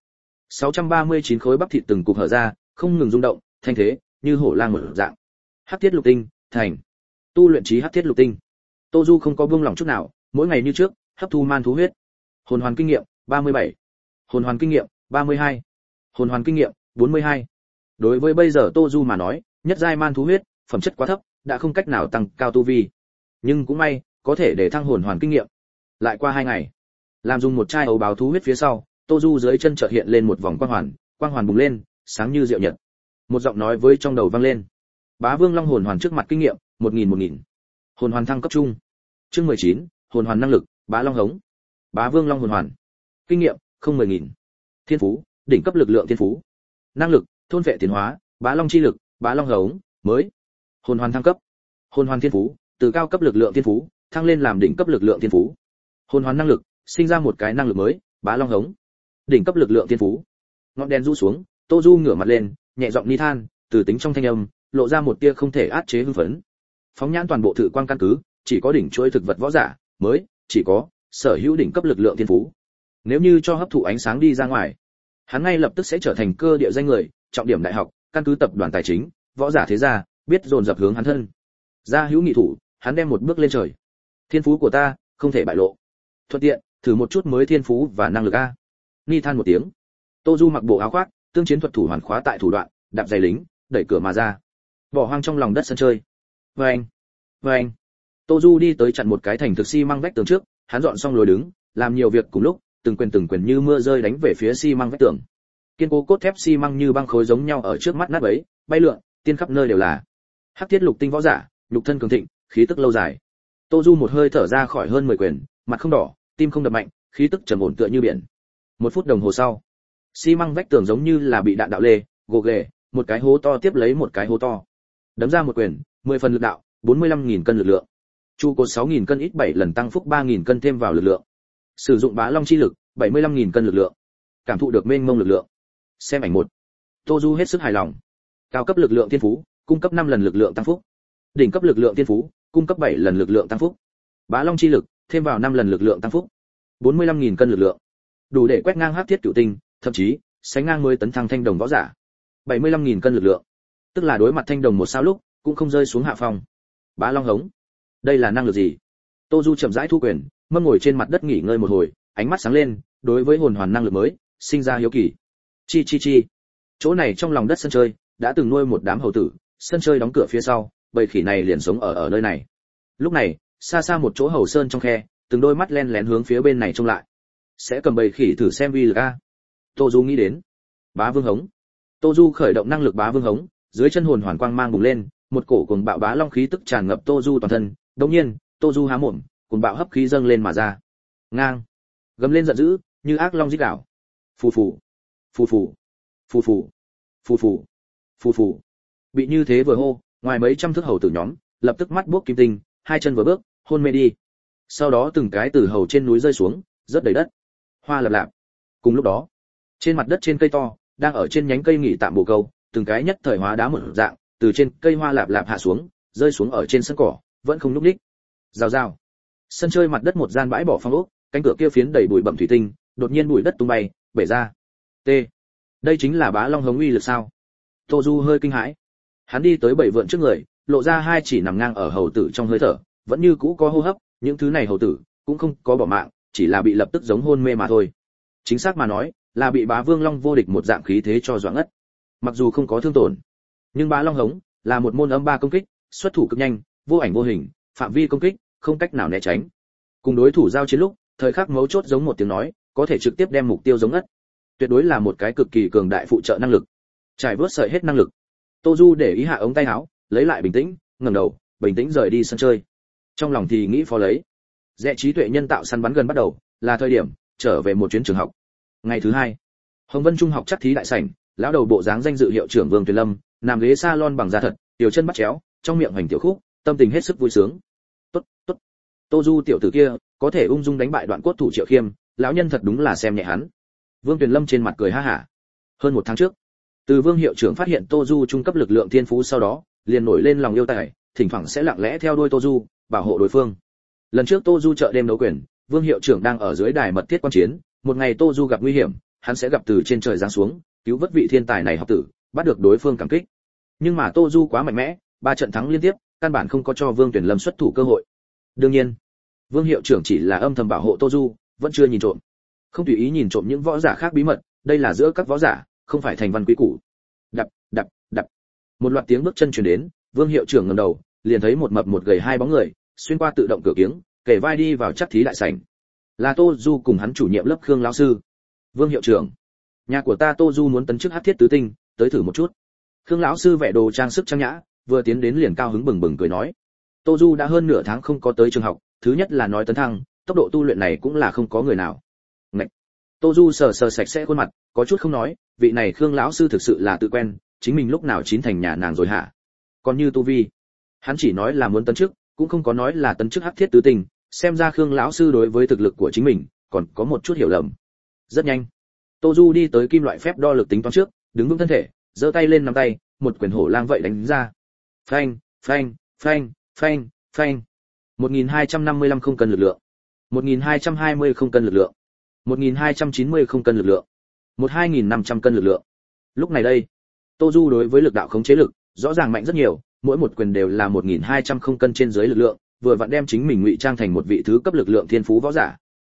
Speaker 1: 639 khối bắp thịt từng cục hở ra, không ngừng rung động, thanh thế như hổ lang một dạng. Hắc thiết lục tinh, thành. Tu luyện chí hắc thiết lục tinh. Tô Du không có buông lỏng chút nào, mỗi ngày như trước, hấp thu man thú huyết. Hồn hoàn kinh nghiệm 37, hồn hoàn kinh nghiệm 32, hồn hoàn kinh nghiệm 42. Đối với bây giờ Tô Du mà nói, nhất giai man thú huyết, phẩm chất quá thấp, đã không cách nào tăng cao tu vi. Nhưng cũng may, có thể để thăng hồn hoàn kinh nghiệm. Lại qua 2 ngày, làm dùng một chai ấu báo thú huyết phía sau, Tô Du dưới chân chợt hiện lên một vòng quang hoàn bùng lên, sáng như diệu nhật. Một giọng nói với trong đầu vang lên. Bá Vương Long hồn hoàn trước mặt kinh nghiệm, 1000. Hồn hoàn thăng cấp trung. Chương 19, hồn hoàn năng lực, Bá Long hống. Bá Vương Long hồn hoàn. Kinh nghiệm, không 10.000. Thiên phú, đỉnh cấp lực lượng thiên phú. Năng lực, thôn vệ tiến hóa, Bá Long chi lực, Bá Long hống, mới. Hồn hoàn thăng cấp. Hồn hoàn thiên phú, từ cao cấp lực lượng thiên phú, thăng lên làm đỉnh cấp lực lượng thiên phú. Hồn hoàn năng lực, sinh ra một cái năng lực mới, Bá Long hống. Đỉnh cấp lực lượng thiên phú. Ngọn đèn rũ xuống, Tô Du ngửa mặt lên, nhẹ giọng ni than, từ tính trong thanh âm, lộ ra một tia không thể át chế hưng phấn. Phóng nhãn toàn bộ thử quan căn cứ, chỉ có đỉnh chuỗi thực vật võ giả mới chỉ có sở hữu đỉnh cấp lực lượng thiên phú. Nếu như cho hấp thụ ánh sáng đi ra ngoài, hắn ngay lập tức sẽ trở thành cơ địa danh người, trọng điểm đại học, căn cứ tập đoàn tài chính, võ giả thế gia, biết dồn dập hướng hắn thân. Gia hữu nghị thủ, hắn đem một bước lên trời. Thiên phú của ta, không thể bại lộ. Thuận tiện, thử một chút mới thiên phú và năng lực a. Ni than một tiếng. Tô Du mặc bộ áo khoác, tương chiến thuật thủ hoàn khóa tại thủ đoạn, đạp giày lính, đẩy cửa mà ra. Bỏ hoang trong lòng đất sân chơi. Vâng. Tô Du đi tới chặn một cái thành thực xi măng vách tường trước, hắn dọn xong lối đứng, làm nhiều việc cùng lúc, từng quyền như mưa rơi đánh về phía xi măng vách tường. Kiên cố cốt thép xi măng như băng khối giống nhau ở trước mắt nát bấy, bay lượn, tiên khắp nơi đều là. Hắc thiết lục tinh võ giả, nhục thân cường thịnh, khí tức lâu dài. Tô Du một hơi thở ra khỏi hơn 10 quyền, mặt không đỏ, tim không đập mạnh, khí tức trầm ổn tựa như biển. 1 phút đồng hồ sau, xi măng vách tường giống như là bị đạn đạo lê, gồ ghề, một cái hố to tiếp lấy một cái hố to. Đấm ra một quyền, 10 phần lực đạo, 45.000 cân lực lượng. Trụ cột 6.000 cân ít 7 lần tăng phúc 3.000 cân thêm vào lực lượng. Sử dụng Bá Long chi lực, 75.000 cân lực lượng. Cảm thụ được mênh mông lực lượng. Xem ảnh 1. Tô Du hết sức hài lòng. Cao cấp lực lượng thiên phú, cung cấp 5 lần lực lượng tăng phúc. Đỉnh cấp lực lượng thiên phú, cung cấp 7 lần lực lượng tăng phúc. Bá Long chi lực, thêm vào 5 lần lực lượng tăng phúc. 45.000 cân lực lượng. Đủ để quét ngang hắc thiết cửu tinh, thậm chí sánh ngang mới tấn thăng thanh đồng võ giả. 75.000 cân lực lượng. Tức là đối mặt thanh đồng một sao lúc, cũng không rơi xuống hạ phong. Bá Long hống. Đây là năng lực gì? Tô Du chậm rãi thu quyền, mâm ngồi trên mặt đất nghỉ ngơi một hồi, ánh mắt sáng lên, đối với hồn hoàn năng lực mới, sinh ra hiếu kỳ. Chi. Chỗ này trong lòng đất sân chơi, đã từng nuôi một đám hầu tử, sân chơi đóng cửa phía sau, bầy khỉ này liền sống ở nơi này. Lúc này, xa xa một chỗ hầu sơn trong khe, từng đôi mắt len lén hướng phía bên này trông lại. Sẽ cầm bầy khỉ thử xem uy lực a. Tô Du nghĩ đến. Bá Vương hống. Tô Du khởi động năng lực Bá Vương hống, dưới chân hồn hoàn quang mang bùng lên, một cổ cuồng bạo bá long khí tức tràn ngập Tô Du toàn thân. Đột nhiên, Tô Du há mồm, cuồng bạo hấp khí dâng lên mà ra. Ngang, gầm lên giận dữ, như ác long rít gào. Phù phù. Bị như thế vừa hô, ngoài mấy trăm thước hầu tử nhóm, lập tức mắt buốc kim tinh, hai chân vừa bước, hôn mê đi. Sau đó từng cái từ hầu trên núi rơi xuống, rớt đầy đất. Hoa lập lạp. Cùng lúc đó, trên mặt đất trên cây to, đang ở trên nhánh cây nghỉ tạm bồ câu, từng cái nhất thời hóa đá một dạng, từ trên cây hoa lạp lạp hạ xuống, rơi xuống ở trên sân cỏ, vẫn không lúc đích. Rào rào. Sân chơi mặt đất một gian bãi bỏ phong ốc, cánh cửa kia phiến đầy bụi bặm thủy tinh, đột nhiên bụi đất tung bay, bể ra. T. Đây chính là Bá Long hống uy lực sao? Tô Du hơi kinh hãi. Hắn đi tới bảy vượn trước người, lộ ra hai chỉ nằm ngang ở hầu tử trong hơi thở, vẫn như cũ có hô hấp, những thứ này hầu tử cũng không có bỏ mạng, chỉ là bị lập tức giống hôn mê mà thôi. Chính xác mà nói, là bị Bá Vương Long vô địch một dạng khí thế cho doãn ngất. Mặc dù không có thương tổn, nhưng Bá Long hống là một môn âm ba công kích, xuất thủ cực nhanh, vô ảnh vô hình, phạm vi công kích không cách nào né tránh. Cùng đối thủ giao chiến lúc, thời khắc mấu chốt giống một tiếng nói, có thể trực tiếp đem mục tiêu giống ngất. Tuyệt đối là một cái cực kỳ cường đại phụ trợ năng lực. Trải vớt sợi hết năng lực. Tô Du để ý hạ ống tay áo, lấy lại bình tĩnh, ngẩng đầu, bình tĩnh rời đi sân chơi. Trong lòng thì nghĩ phó lấy. Rẽ trí tuệ nhân tạo săn bắn gần bắt đầu, là thời điểm trở về một chuyến trường học. Ngày thứ hai, Hồng Vân Trung học chắc thí đại sảnh, lão đầu bộ dáng danh dự hiệu trưởng Vương Tuyền Lâm, nằm ghế salon bằng da thật, tiểu chân bắt chéo, trong miệng hoành tiểu khúc, tâm tình hết sức vui sướng. Tốt. Tô Du tiểu tử kia, có thể ung dung đánh bại Đoạn Cốt thủ Triệu Khiêm, lão nhân thật đúng là xem nhẹ hắn. Vương Tuyền Lâm trên mặt cười ha hả. Hơn một tháng trước, từ Vương hiệu trưởng phát hiện Tô Du trung cấp lực lượng thiên phú sau đó, liền nổi lên lòng yêu tài, thỉnh thoảng sẽ lặng lẽ theo đuôi Tô Du, bảo hộ đối phương. Lần trước Tô Du chợ đêm đấu quyền, Vương hiệu trưởng đang ở dưới đài mật thiết quan chiến, một ngày Tô Du gặp nguy hiểm, hắn sẽ gặp từ trên trời giáng xuống, cứu vớt vị thiên tài này học tử, bắt được đối phương cảm kích. Nhưng mà Tô Du quá mạnh mẽ, 3 trận thắng liên tiếp, căn bản không có cho Vương Tuyển Lâm xuất thủ cơ hội. Đương nhiên, Vương hiệu trưởng chỉ là âm thầm bảo hộ Tô Du, vẫn chưa nhìn trộm. Không tùy ý nhìn trộm những võ giả khác bí mật, đây là giữa các võ giả, không phải thành văn quý củ. Đập, đập, đập. Một loạt tiếng bước chân truyền đến, Vương hiệu trưởng ngẩng đầu, liền thấy một mập một gầy hai bóng người, xuyên qua tự động cửa kiếng, kề vai đi vào chắc thí đại sảnh. Là Tô Du cùng hắn chủ nhiệm lớp Khương lão sư. Vương hiệu trưởng, nhà của ta Tô Du muốn tấn chức hắc thiết tứ tinh, tới thử một chút. Khương lão sư vẻ đồ trang sức trang nhã, vừa tiến đến liền cao hứng bừng bừng cười nói. Tô Du đã hơn nửa tháng không có tới trường học, thứ nhất là nói tấn thăng, tốc độ tu luyện này cũng là không có người nào. Ngậy. Tô Du sờ sờ sạch sẽ khuôn mặt, có chút không nói, vị này Khương lão sư thực sự là tự quen, chính mình lúc nào chín thành nhà nàng rồi hả? Còn như tu vi, hắn chỉ nói là muốn tấn chức, cũng không có nói là tấn chức hắc thiết tứ tinh, xem ra Khương lão sư đối với thực lực của chính mình còn có một chút hiểu lầm. Rất nhanh, Tô Du đi tới kim loại phép đo lực tính toán trước, đứng vững thân thể, giơ tay lên nắm tay, một quyền hổ lang vậy đánh ra. Phanh, phanh, phanh, phanh, phanh. 1255 không cân lực lượng. 1220 không cân lực lượng. 1290 không cân lực lượng. 12500 cân lực lượng. Lúc này đây, Tô Du đối với lực đạo khống chế lực, rõ ràng mạnh rất nhiều, mỗi một quyền đều là 1200 không cân trên dưới lực lượng, vừa vặn đem chính mình ngụy trang thành một vị thứ cấp lực lượng thiên phú võ giả.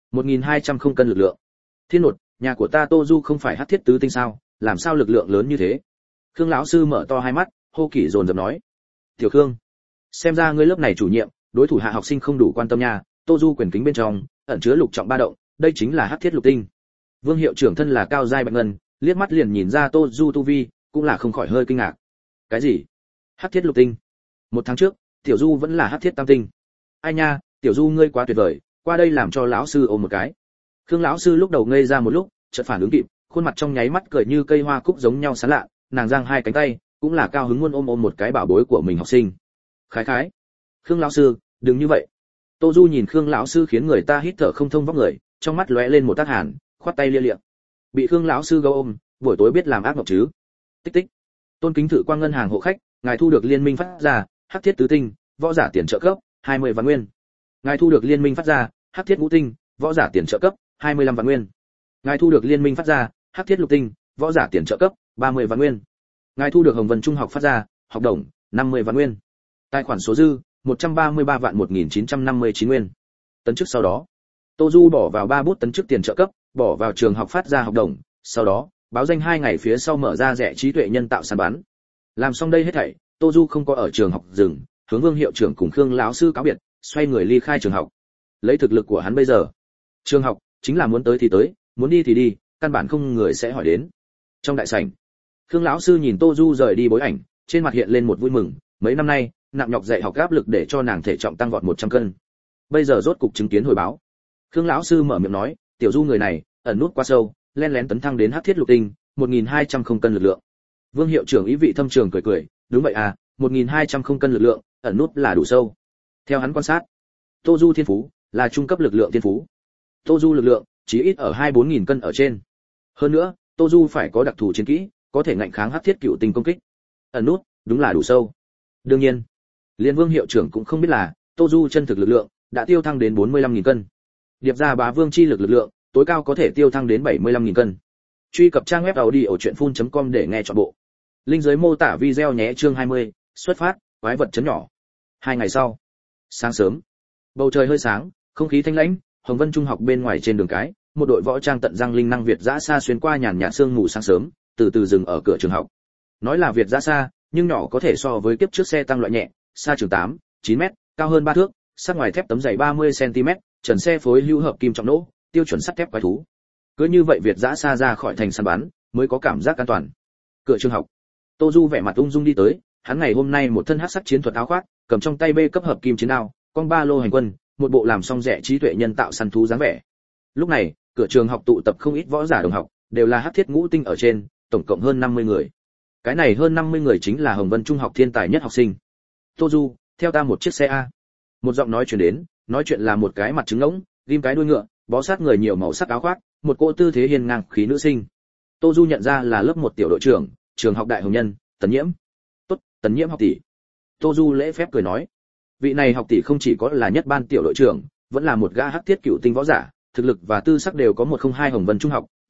Speaker 1: 1200 không cân lực lượng. Thiên nột, nhà của ta Tô Du không phải hắc thiết tứ tinh sao, làm sao lực lượng lớn như thế? Khương lão sư mở to hai mắt, hô kỷ dồn dập nói. Tiểu Khương, xem ra ngươi lớp này chủ nhiệm, đối thủ hạ học sinh không đủ quan tâm nha. Tô Du quyền kính bên trong ẩn chứa lục trọng ba động, đây chính là hắc thiết lục tinh. Vương hiệu trưởng thân là cao giai bạch ngân, liếc mắt liền nhìn ra Tô Du tu vi, cũng là không khỏi hơi kinh ngạc. Cái gì? Hắc thiết lục tinh? Một tháng trước, Tiểu Du vẫn là hắc thiết tam tinh. Ai nha, Tiểu Du ngươi quá tuyệt vời, qua đây làm cho lão sư ôm một cái. Khương lão sư lúc đầu ngây ra một lúc, chợt phản ứng kịp, khuôn mặt trong nháy mắt cười như cây hoa cúc giống nhau sáng lạ, nàng giang hai cánh tay, cũng là cao hứng muốn ôm một cái bảo bối của mình học sinh. Khái khái. Khương lão sư, đừng như vậy. Tô Du nhìn Khương lão sư khiến người ta hít thở không thông vóc người, trong mắt lóe lên một tác hàn, khoát tay lia lịa. Bị Khương lão sư gâu ôm, buổi tối biết làm ác mộng chứ? Tích tích. Tôn kính thử quang ngân hàng hộ khách, ngài thu được liên minh phát ra hắc thiết tứ tinh, võ giả tiền trợ cấp 20 vạn nguyên. Ngài thu được liên minh phát ra hắc thiết ngũ tinh, võ giả tiền trợ cấp 25 vạn nguyên. Ngài thu được liên minh phát ra hắc thiết lục tinh, võ giả tiền trợ cấp 30 vạn nguyên. Ngài thu được Hồng Vân Trung học phát ra học đồng 50 vạn nguyên. Tài khoản số dư 133 vạn 1959 nguyên. Tấn chức sau đó, Tô Du bỏ vào 3 bút tấn chức tiền trợ cấp, bỏ vào trường học phát ra học đồng, sau đó báo danh 2 ngày phía sau mở ra rẻ trí tuệ nhân tạo săn bắn. Làm xong đây hết thảy, Tô Du không có ở trường học dừng, hướng Vương hiệu trưởng cùng Khương lão sư cáo biệt, xoay người ly khai trường học. Lấy thực lực của hắn bây giờ, trường học chính là muốn tới thì tới, muốn đi thì đi, căn bản không người sẽ hỏi đến. Trong đại sảnh, Khương lão sư nhìn Tô Du rời đi bối ảnh, trên mặt hiện lên một vui mừng, mấy năm nay, nặng nhọc dạy học áp lực để cho nàng thể trọng tăng vọt 100 cân. Bây giờ rốt cục chứng kiến hồi báo. Khương lão sư mở miệng nói, Tiểu Du người này, ẩn nút quá sâu, lén lén tấn thăng đến hắc thiết lục tinh, 1200 không cân lực lượng. Vương hiệu trưởng ý vị thâm trường cười cười, đúng vậy à, 1200 không cân lực lượng, ẩn nút là đủ sâu. Theo hắn quan sát, Tô Du thiên phú là trung cấp lực lượng thiên phú. Tô Du lực lượng chỉ ít ở 2-4000 cân ở trên. Hơn nữa, Tô Du phải có đặc thù chiến kỹ, có thể ngạnh kháng hắc thiết cựu tinh công kích. Ẩn nút, đúng là đủ sâu. Đương nhiên, Liên Vương hiệu trưởng cũng không biết là, Tô Du chân thực lực lượng đã tiêu thăng đến 45.000 cân. Điệp ra bá vương chi lực lượng, tối cao có thể tiêu thăng đến 75.000 cân. Truy cập trang web audiochuyenphun.com để nghe trọn bộ. Link dưới mô tả video nhé. Chương 20, xuất phát, quái vật chấn nhỏ. 2 ngày sau, sáng sớm, bầu trời hơi sáng, không khí thanh lãnh, Hồng Vân Trung học bên ngoài trên đường cái, một đội võ trang tận răng linh năng Việt dã xa xuyên qua nhàn nhạt sương mù sáng sớm, từ từ dừng ở cửa trường học. Nói là Việt dã xa, nhưng nhỏ có thể so với kiếp trước xe tăng loại nhẹ, xa trường 8, 9 mét, cao hơn 3 thước, sắc ngoài thép tấm dày 30 cm, trần xe phối hữu hợp kim trọng nỗ, tiêu chuẩn sắt thép quái thú. Cứ như vậy Việt dã xa ra khỏi thành săn bắn, mới có cảm giác an toàn. Cửa trường học, Tô Du vẻ mặt ung dung đi tới, hắn ngày hôm nay một thân hắc sắc chiến thuật áo khoác, cầm trong tay bê cấp hợp kim chiến đao, con ba lô hành quân, một bộ làm xong rẻ trí tuệ nhân tạo săn thú dáng vẻ. Lúc này, cửa trường học tụ tập không ít võ giả đồng học, đều là hắc thiết ngũ tinh ở trên, tổng cộng hơn 50 người. Cái này hơn 50 người chính là Hồng Vân Trung học thiên tài nhất học sinh. Tô Du, theo ta một chiếc xe a. Một giọng nói truyền đến, nói chuyện là một cái mặt trứng ngỗng, ghim cái đuôi ngựa, bó sát người nhiều màu sắc áo khoác, một cô tư thế hiên ngang khí nữ sinh. Tô Du nhận ra là lớp 1 tiểu đội trưởng, trường học Đại Hồng Nhân, Tần Nhiễm. Tốt, Tần Nhiễm học tỷ. Tô Du lễ phép cười nói, vị này học tỷ không chỉ có là nhất ban tiểu đội trưởng, vẫn là một gã hắc thiết cựu tinh võ giả, thực lực và tư sắc đều có 102 Hồng Vân Trung học,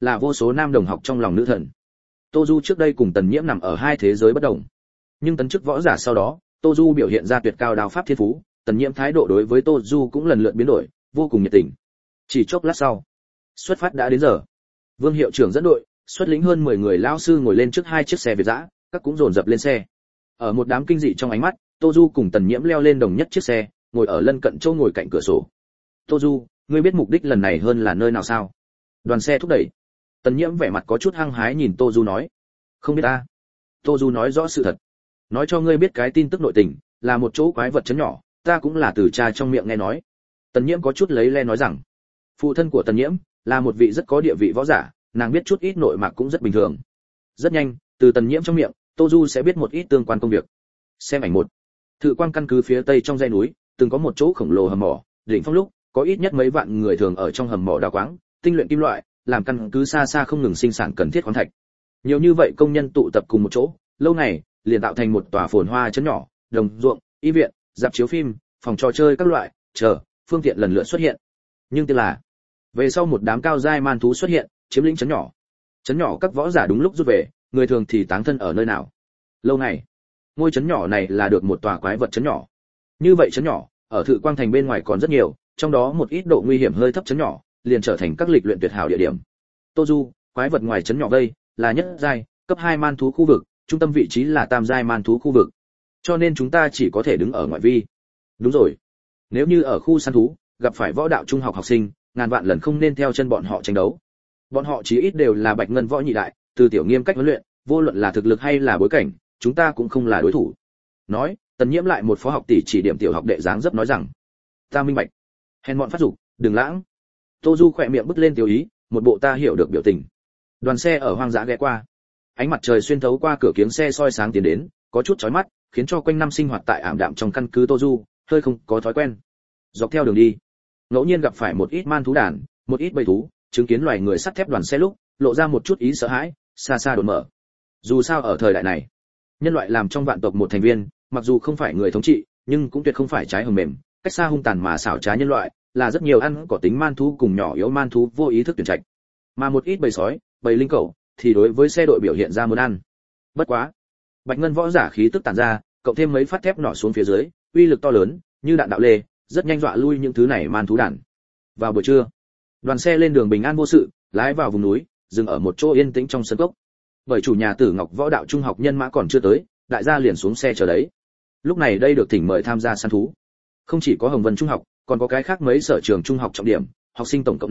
Speaker 1: là vô số nam đồng học trong lòng nữ thần. Tô Du trước đây cùng Tần Nhiễm nằm ở hai thế giới bất đồng, nhưng tấn chức võ giả sau đó, Tô Du biểu hiện ra tuyệt cao đao pháp thiên phú, Tần Nhiễm thái độ đối với Tô Du cũng lần lượt biến đổi, vô cùng nhiệt tình. Chỉ chốc lát sau, xuất phát đã đến giờ. Vương hiệu trưởng dẫn đội, xuất lĩnh hơn 10 người lão sư ngồi lên trước hai chiếc xe Việt dã, các cũng dồn dập lên xe. Ở một đám kinh dị trong ánh mắt, Tô Du cùng Tần Nhiễm leo lên đồng nhất chiếc xe, ngồi ở lân cận chỗ ngồi cạnh cửa sổ. Tô Du, ngươi biết mục đích lần này hơn là nơi nào sao? Đoàn xe thúc đẩy. Tần Nhiễm vẻ mặt có chút hăng hái nhìn Tô Du nói. Không biết ta. Tô Du nói rõ sự thật. Nói cho ngươi biết cái tin tức nội tình, là một chỗ quái vật chấn nhỏ, ta cũng là từ cha trong miệng nghe nói. Tần Nhiễm có chút lấy le nói rằng, phụ thân của Tần Nhiễm là một vị rất có địa vị võ giả, nàng biết chút ít nội mạc cũng rất bình thường. Rất nhanh, từ Tần Nhiễm trong miệng, Tô Du sẽ biết một ít tương quan công việc. Xem ảnh một. Thự Quang căn cứ phía tây trong dãy núi, từng có một chỗ khổng lồ hầm mỏ, đỉnh phong lúc, có ít nhất mấy vạn người thường ở trong hầm mỏ đào quáng, tinh luyện kim loại, làm căn cứ xa xa không ngừng sinh sản cần thiết khoáng thạch. Nhiều như vậy công nhân tụ tập cùng một chỗ, lâu ngày liền tạo thành một tòa phồn hoa trấn nhỏ, đồng ruộng, y viện, rạp chiếu phim, phòng trò chơi các loại, phương tiện lần lượt xuất hiện. Nhưng tiếc là, về sau một đám cao giai man thú xuất hiện, chiếm lĩnh trấn nhỏ. Trấn nhỏ các võ giả đúng lúc rút về, người thường thì táng thân ở nơi nào. Lâu ngày, ngôi trấn nhỏ này là được một tòa quái vật trấn nhỏ. Như vậy trấn nhỏ, ở Thự Quang thành bên ngoài còn rất nhiều, trong đó một ít độ nguy hiểm hơi thấp trấn nhỏ, liền trở thành các lịch luyện tuyệt hảo địa điểm. Tô Du, quái vật ngoài trấn nhỏ đây, là nhất giai, cấp 2 man thú khu vực, trung tâm vị trí là tam giai man thú khu vực. Cho nên chúng ta chỉ có thể đứng ở ngoại vi. Đúng rồi. Nếu như ở khu săn thú, gặp phải võ đạo trung học học sinh, ngàn vạn lần không nên theo chân bọn họ tranh đấu. Bọn họ chí ít đều là bạch ngân võ nhị đại, từ tiểu nghiêm cách huấn luyện, vô luận là thực lực hay là bối cảnh, chúng ta cũng không là đối thủ. Nói, Tần Nhiễm lại một phó học tỷ chỉ điểm tiểu học đệ dáng dấp nói rằng, ta minh bạch. Hèn mọn phát dục, đừng lãng. Tô Du khỏe miệng bứt lên tiểu ý, một bộ ta hiểu được biểu tình. Đoàn xe ở hoang dã ghé qua. Ánh mặt trời xuyên thấu qua cửa kiếng xe soi sáng tiến đến, có chút chói mắt, khiến cho quanh năm sinh hoạt tại ảm đạm trong căn cứ Tô Du, hơi không có thói quen. Dọc theo đường đi, ngẫu nhiên gặp phải một ít man thú đàn, một ít bầy thú, chứng kiến loài người sắt thép đoàn xe lúc, lộ ra một chút ý sợ hãi, xa xa đột mở. Dù sao ở thời đại này, nhân loại làm trong vạn tộc một thành viên, mặc dù không phải người thống trị, nhưng cũng tuyệt không phải trái hầm mềm, cách xa hung tàn mà xảo trá nhân loại, là rất nhiều ăn có tính man thú cùng nhỏ yếu man thú vô ý thức tuyển trạch. Mà một ít bầy sói, bầy linh cẩu thì đối với xe đội biểu hiện ra muốn ăn. Bất quá, bạch ngân võ giả khí tức tản ra, cộng thêm mấy phát thép nỏ xuống phía dưới, uy lực to lớn, như đạn đạo lê, rất nhanh dọa lui những thứ này man thú đàn. Vào buổi trưa, đoàn xe lên đường bình an vô sự, lái vào vùng núi, dừng ở một chỗ yên tĩnh trong sân cốc. Bởi chủ nhà Tử Ngọc võ đạo trung học nhân mã còn chưa tới, đại gia liền xuống xe chờ đấy. Lúc này đây được thỉnh mời tham gia săn thú. Không chỉ có Hồng Vân trung học, còn có cái khác mấy sở trường trung học trọng điểm, học sinh tổng cộng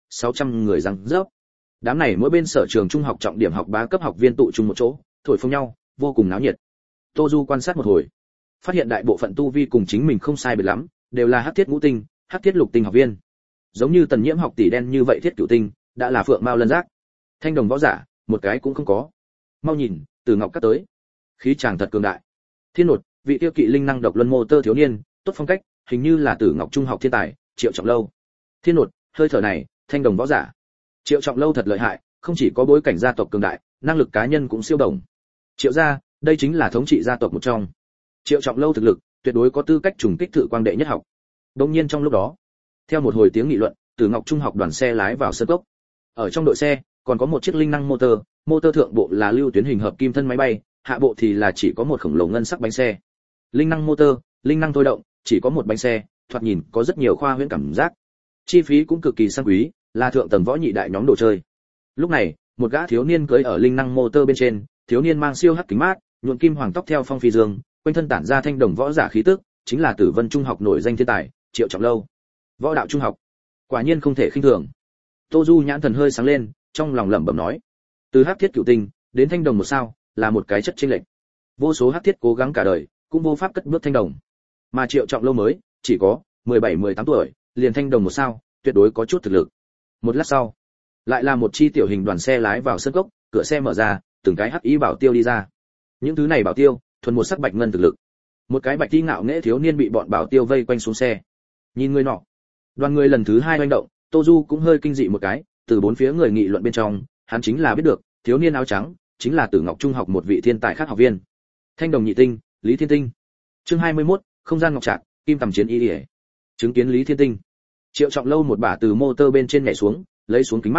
Speaker 1: 600 người răng rớp. Đám này mỗi bên sở trường trung học trọng điểm học bá cấp học viên tụ chung một chỗ, thổi phồng nhau, vô cùng náo nhiệt. Tô Du quan sát một hồi, phát hiện đại bộ phận tu vi cùng chính mình không sai biệt lắm, đều là hắc thiết ngũ tinh, hắc thiết lục tinh học viên. Giống như Tần Nhiễm học tỷ đen như vậy thiết cửu tinh, đã là phượng mao lân giác. Thanh đồng võ giả, một cái cũng không có. Mau nhìn, Tử Ngọc cắt tới. Khí chàng thật cường đại. Thiên Nột, vị tiêu kỵ linh năng độc luân mô tơ thiếu niên, tốt phong cách, hình như là Tử Ngọc trung học thiên tài, Triệu Trọng Lâu. Thiên Nột, hơi thở này, thanh đồng võ giả. Triệu Trọng Lâu thật lợi hại, không chỉ có bối cảnh gia tộc cường đại, năng lực cá nhân cũng siêu đồng. Triệu gia, đây chính là thống trị gia tộc một trong. Triệu Trọng Lâu thực lực, tuyệt đối có tư cách trùng kích Thự Quang đệ nhất học. Đương nhiên trong lúc đó, theo một hồi tiếng nghị luận, Tử Ngọc trung học đoàn xe lái vào sân cốc. Ở trong đội xe, còn có một chiếc linh năng motor thượng bộ là lưu tuyến hình hợp kim thân máy bay, hạ bộ thì là chỉ có một khổng lồ ngân sắc bánh xe. Linh năng motor, linh năng thôi động, chỉ có một bánh xe, thoạt nhìn có rất nhiều khoa huyễn cảm giác. Chi phí cũng cực kỳ sang quý, là thượng tầng võ nhị đại nhóm đồ chơi. Lúc này, một gã thiếu niên cưỡi ở linh năng motor bên trên, thiếu niên mang siêu hắc kính mát, nhuộm kim hoàng tóc theo phong phi dương, quanh thân tản ra thanh đồng võ giả khí tức, chính là Tử Vân trung học nổi danh thiên tài, Triệu Trọng Lâu. Võ đạo trung học, quả nhiên không thể khinh thường. Tô Du nhãn thần hơi sáng lên, trong lòng lẩm bẩm nói, từ hắc thiết cửu tinh đến thanh đồng một sao, là một cái chất chênh lệch. Vô số hắc thiết cố gắng cả đời, cũng vô pháp cất bước thanh đồng. Mà Triệu Trọng Lâu mới chỉ có 17-18 tuổi, liền thanh đồng một sao, tuyệt đối có chút thực lực. Một lát sau, lại là một chi tiểu hình đoàn xe lái vào sân cốc, cửa xe mở ra, từng cái hắc ý bảo tiêu đi ra. Những thứ này bảo tiêu, thuần một sắc bạch ngân thực lực. Một cái bạch tí ngạo nghễ thiếu niên bị bọn bảo tiêu vây quanh xuống xe. Nhìn người nọ, đoàn người lần thứ 2 hoành động, Tô Du cũng hơi kinh dị một cái, từ bốn phía người nghị luận bên trong, hắn chính là biết được, thiếu niên áo trắng chính là Tử Ngọc trung học một vị thiên tài khác học viên. Thanh đồng nhị tinh, Lý Thiên Tinh. Chương 21, không gian ngọc trạc, kim tầm chiến y. Chứng kiến Lý Thiên Tinh, Triệu Trọng Lâu một bả từ motor bên trên nhảy xuống, lấy xuống kính mát,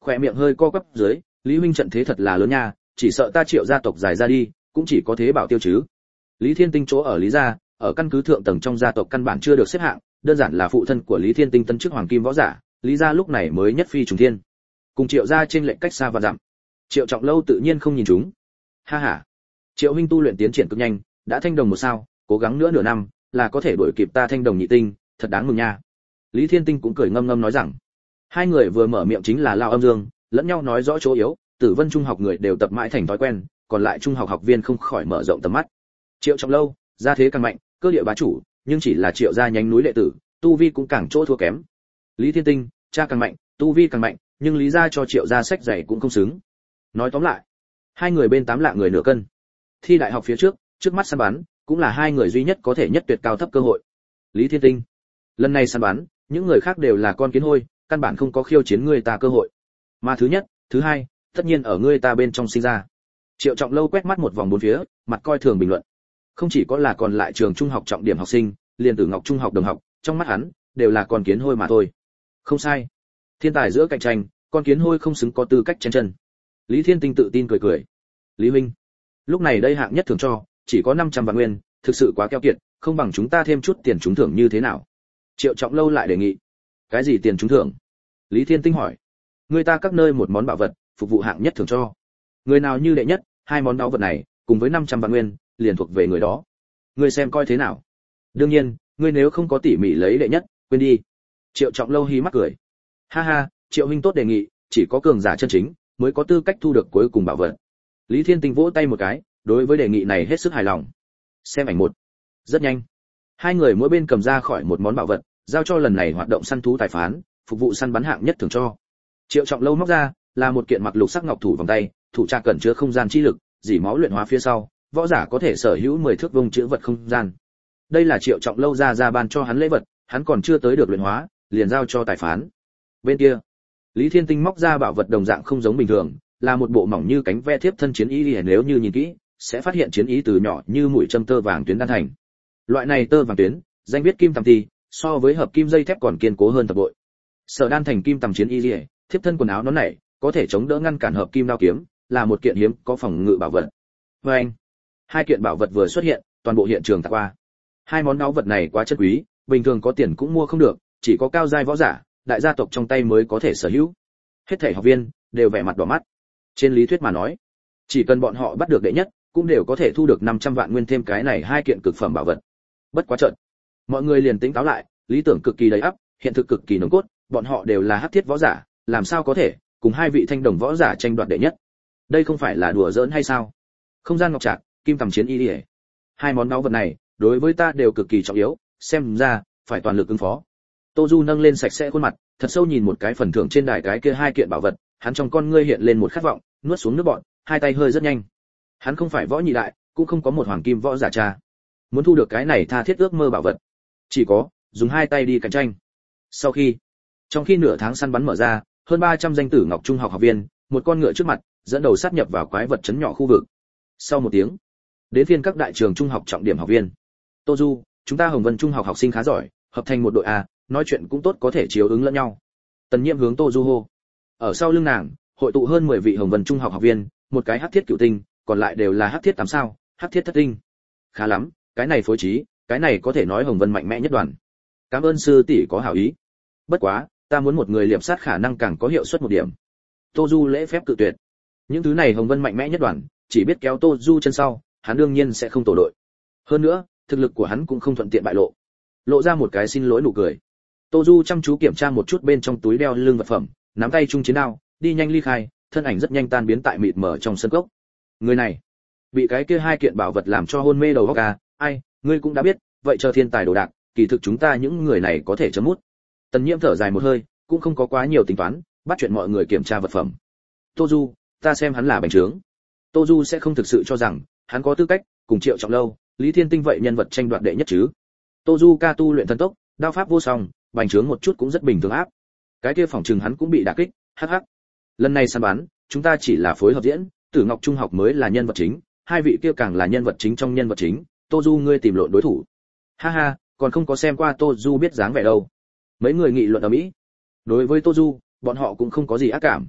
Speaker 1: khỏe miệng hơi co quắp dưới, Lý huynh trận thế thật là lớn nha, chỉ sợ ta Triệu gia tộc dài ra đi, cũng chỉ có thế bảo tiêu chứ. Lý Thiên Tinh chỗ ở Lý gia, ở căn cứ thượng tầng trong gia tộc căn bản chưa được xếp hạng, đơn giản là phụ thân của Lý Thiên Tinh tân chức hoàng kim võ giả, Lý gia lúc này mới nhất phi trùng thiên. Cùng Triệu gia trên lệnh cách xa và dặm. Triệu Trọng Lâu tự nhiên không nhìn chúng. Ha ha, Triệu huynh tu luyện tiến triển cực nhanh, đã thanh đồng một sao, cố gắng nữa nửa năm là có thể đuổi kịp ta thanh đồng nhị tinh, thật đáng mừng nha. Lý Thiên Tinh cũng cười ngâm ngâm nói rằng, hai người vừa mở miệng chính là lao âm dương, lẫn nhau nói rõ chỗ yếu, Tử Vân trung học người đều tập mãi thành thói quen, còn lại trung học học viên không khỏi mở rộng tầm mắt. Triệu Trọng Lâu, gia thế càng mạnh, cơ địa bá chủ, nhưng chỉ là Triệu gia nhánh núi đệ tử, tu vi cũng càng chỗ thua kém. Lý Thiên Tinh, cha càng mạnh, tu vi càng mạnh, nhưng Lý gia cho Triệu gia sách dạy cũng không xứng. Nói tóm lại, hai người bên 8 lạng người nửa cân. Thi đại học phía trước mắt săn bắn, cũng là hai người duy nhất có thể nhất tuyệt cao thấp cơ hội. Lý Thiên Tinh, lần này săn bắn, những người khác đều là con kiến hôi, căn bản không có khiêu chiến người ta cơ hội. Mà thứ nhất, thứ hai, tất nhiên ở người ta bên trong sinh ra. Triệu Trọng Lâu quét mắt một vòng bốn phía, mặt coi thường bình luận. Không chỉ có là còn lại trường trung học trọng điểm học sinh, liền Tử Ngọc trung học đồng học, trong mắt hắn đều là con kiến hôi mà thôi. Không sai, thiên tài giữa cạnh tranh, con kiến hôi không xứng có tư cách chen chân. Lý Thiên Tinh tự tin cười cười. Lý huynh, lúc này đây hạng nhất thưởng cho chỉ có 500 vạn nguyên, thực sự quá keo kiệt, không bằng chúng ta thêm chút tiền trúng thưởng như thế nào? Triệu Trọng Lâu lại đề nghị. Cái gì tiền trúng thưởng? Lý Thiên Tinh hỏi. Người ta các nơi một món bảo vật, phục vụ hạng nhất thưởng cho. Người nào như đệ nhất, hai món báu vật này, cùng với 500 vạn nguyên, liền thuộc về người đó. Ngươi xem coi thế nào? Đương nhiên, ngươi nếu không có tỉ mỉ lấy đệ nhất, quên đi. Triệu Trọng Lâu hí mắt cười. Ha ha, Triệu huynh tốt đề nghị, chỉ có cường giả chân chính mới có tư cách thu được cuối cùng bảo vật. Lý Thiên Tinh vỗ tay một cái, đối với đề nghị này hết sức hài lòng. Xem ảnh một. Rất nhanh, hai người mỗi bên cầm ra khỏi một món bảo vật, giao cho lần này hoạt động săn thú tài phán, phục vụ săn bắn hạng nhất thưởng cho. Triệu Trọng Lâu móc ra là một kiện mặc lục sắc ngọc thủ vòng tay, thủ trạc cẩn chứa không gian chi lực, dỉ máu luyện hóa phía sau, võ giả có thể sở hữu 10 thước vuông chữ vật không gian. Đây là Triệu Trọng Lâu ra ban cho hắn lễ vật, hắn còn chưa tới được luyện hóa, liền giao cho tài phán. Bên kia, Lý Thiên Tinh móc ra bảo vật đồng dạng không giống bình thường, là một bộ mỏng như cánh ve thiếp thân chiến y, nếu như nhìn kỹ, sẽ phát hiện chiến y từ nhỏ như mũi châm tơ vàng tuyến đan thành. Loại này tơ vàng tuyến, danh viết kim tầm thì, so với hợp kim dây thép còn kiên cố hơn thập bội. Sở đan thành kim tầm chiến y, thiếp thân quần áo nó này, có thể chống đỡ ngăn cản hợp kim đao kiếm, là một kiện hiếm có phòng ngự bảo vật. Và anh, hai kiện bảo vật vừa xuất hiện, toàn bộ hiện trường tạc qua. Hai món báu vật này quá chân quý, bình thường có tiền cũng mua không được, chỉ có cao giai võ giả, đại gia tộc trong tay mới có thể sở hữu. Hết thảy học viên đều vẻ mặt đỏ mắt. Trên lý thuyết mà nói, chỉ cần bọn họ bắt được đệ nhất, cũng đều có thể thu được 500 vạn nguyên thêm cái này hai kiện cực phẩm bảo vật. Bất quá chợt, mọi người liền tỉnh táo lại, lý tưởng cực kỳ đầy ắp, hiện thực cực kỳ nồng cốt, bọn họ đều là hắc thiết võ giả, làm sao có thể cùng hai vị thanh đồng võ giả tranh đoạt đệ nhất? Đây không phải là đùa giỡn hay sao? Không gian ngọc trạc, kim tầm chiến y liễu, hai món báu vật này đối với ta đều cực kỳ trọng yếu, xem ra phải toàn lực ứng phó. Tô Du nâng lên sạch sẽ khuôn mặt, thật sâu nhìn một cái phần thưởng trên đài cái kia hai kiện bảo vật, hắn trong con ngươi hiện lên một khát vọng, nuốt xuống nước bọt, hai tay hơi rất nhanh. Hắn không phải võ nhị đại, cũng không có một hoàng kim võ giả cha. Muốn thu được cái này tha thiết ước mơ bảo vật, chỉ có dùng hai tay đi cạnh tranh. Sau khi, trong khi nửa tháng săn bắn mở ra, hơn 300 danh tử Ngọc trung học học viên, một con ngựa trước mặt, dẫn đầu sát nhập vào quái vật trấn nhỏ khu vực. Sau một tiếng, đến phiên các đại trường trung học trọng điểm học viên. Tô Du, chúng ta Hồng Vân trung học học sinh khá giỏi, hợp thành một đội A, nói chuyện cũng tốt, có thể chiếu ứng lẫn nhau. Tần Nhiễm hướng Tô Du hô. Ở sau lưng nàng, hội tụ hơn 10 vị Hồng Vân trung học học viên, một cái hắc thiết cửu tinh, còn lại đều là hắc thiết 8 sao, hắc thiết thất tinh. Khá lắm, cái này phối trí, cái này có thể nói Hồng Vân mạnh mẽ nhất đoàn. Cảm ơn sư tỷ có hảo ý. Bất quá, ta muốn một người liệp sát khả năng càng có hiệu suất một điểm. Tô Du lễ phép cự tuyệt. Những thứ này Hồng Vân mạnh mẽ nhất đoàn, chỉ biết kéo Tô Du chân sau, hắn đương nhiên sẽ không tổ đội. Hơn nữa, thực lực của hắn cũng không thuận tiện bại lộ. Lộ ra một cái xin lỗi nụ cười. Tô Du chăm chú kiểm tra một chút bên trong túi đeo lưng vật phẩm, nắm tay chung chiến đao, đi nhanh ly khai, thân ảnh rất nhanh tan biến tại mịt mờ trong sân cốc. Người này, bị cái kia hai kiện bảo vật làm cho hôn mê đầu óc à, ai, ngươi cũng đã biết, vậy chờ thiên tài đồ đạc, kỳ thực chúng ta những người này có thể chấm mút. Tần Nhiễm thở dài một hơi, cũng không có quá nhiều tính toán, bắt chuyện mọi người kiểm tra vật phẩm. Tô Du, ta xem hắn là bành trướng. Tô Du sẽ không thực sự cho rằng hắn có tư cách cùng Triệu Trọng Lâu, Lý Thiên Tinh vậy nhân vật tranh đoạt đệ nhất chứ. Tô Du ca tu luyện thần tốc, đao pháp vô song, bành trướng một chút cũng rất bình thường áp. Cái kia phỏng chừng hắn cũng bị đả kích, hắc hắc. Lần này săn bắn, chúng ta chỉ là phối hợp diễn, Tử Ngọc trung học mới là nhân vật chính, hai vị kia càng là nhân vật chính trong nhân vật chính, Tô Du ngươi tìm lộn đối thủ. Ha ha, còn không có xem qua Tô Du biết dáng vẻ đâu. Mấy người nghị luận ở mỹ. Đối với Tô Du, bọn họ cũng không có gì ác cảm.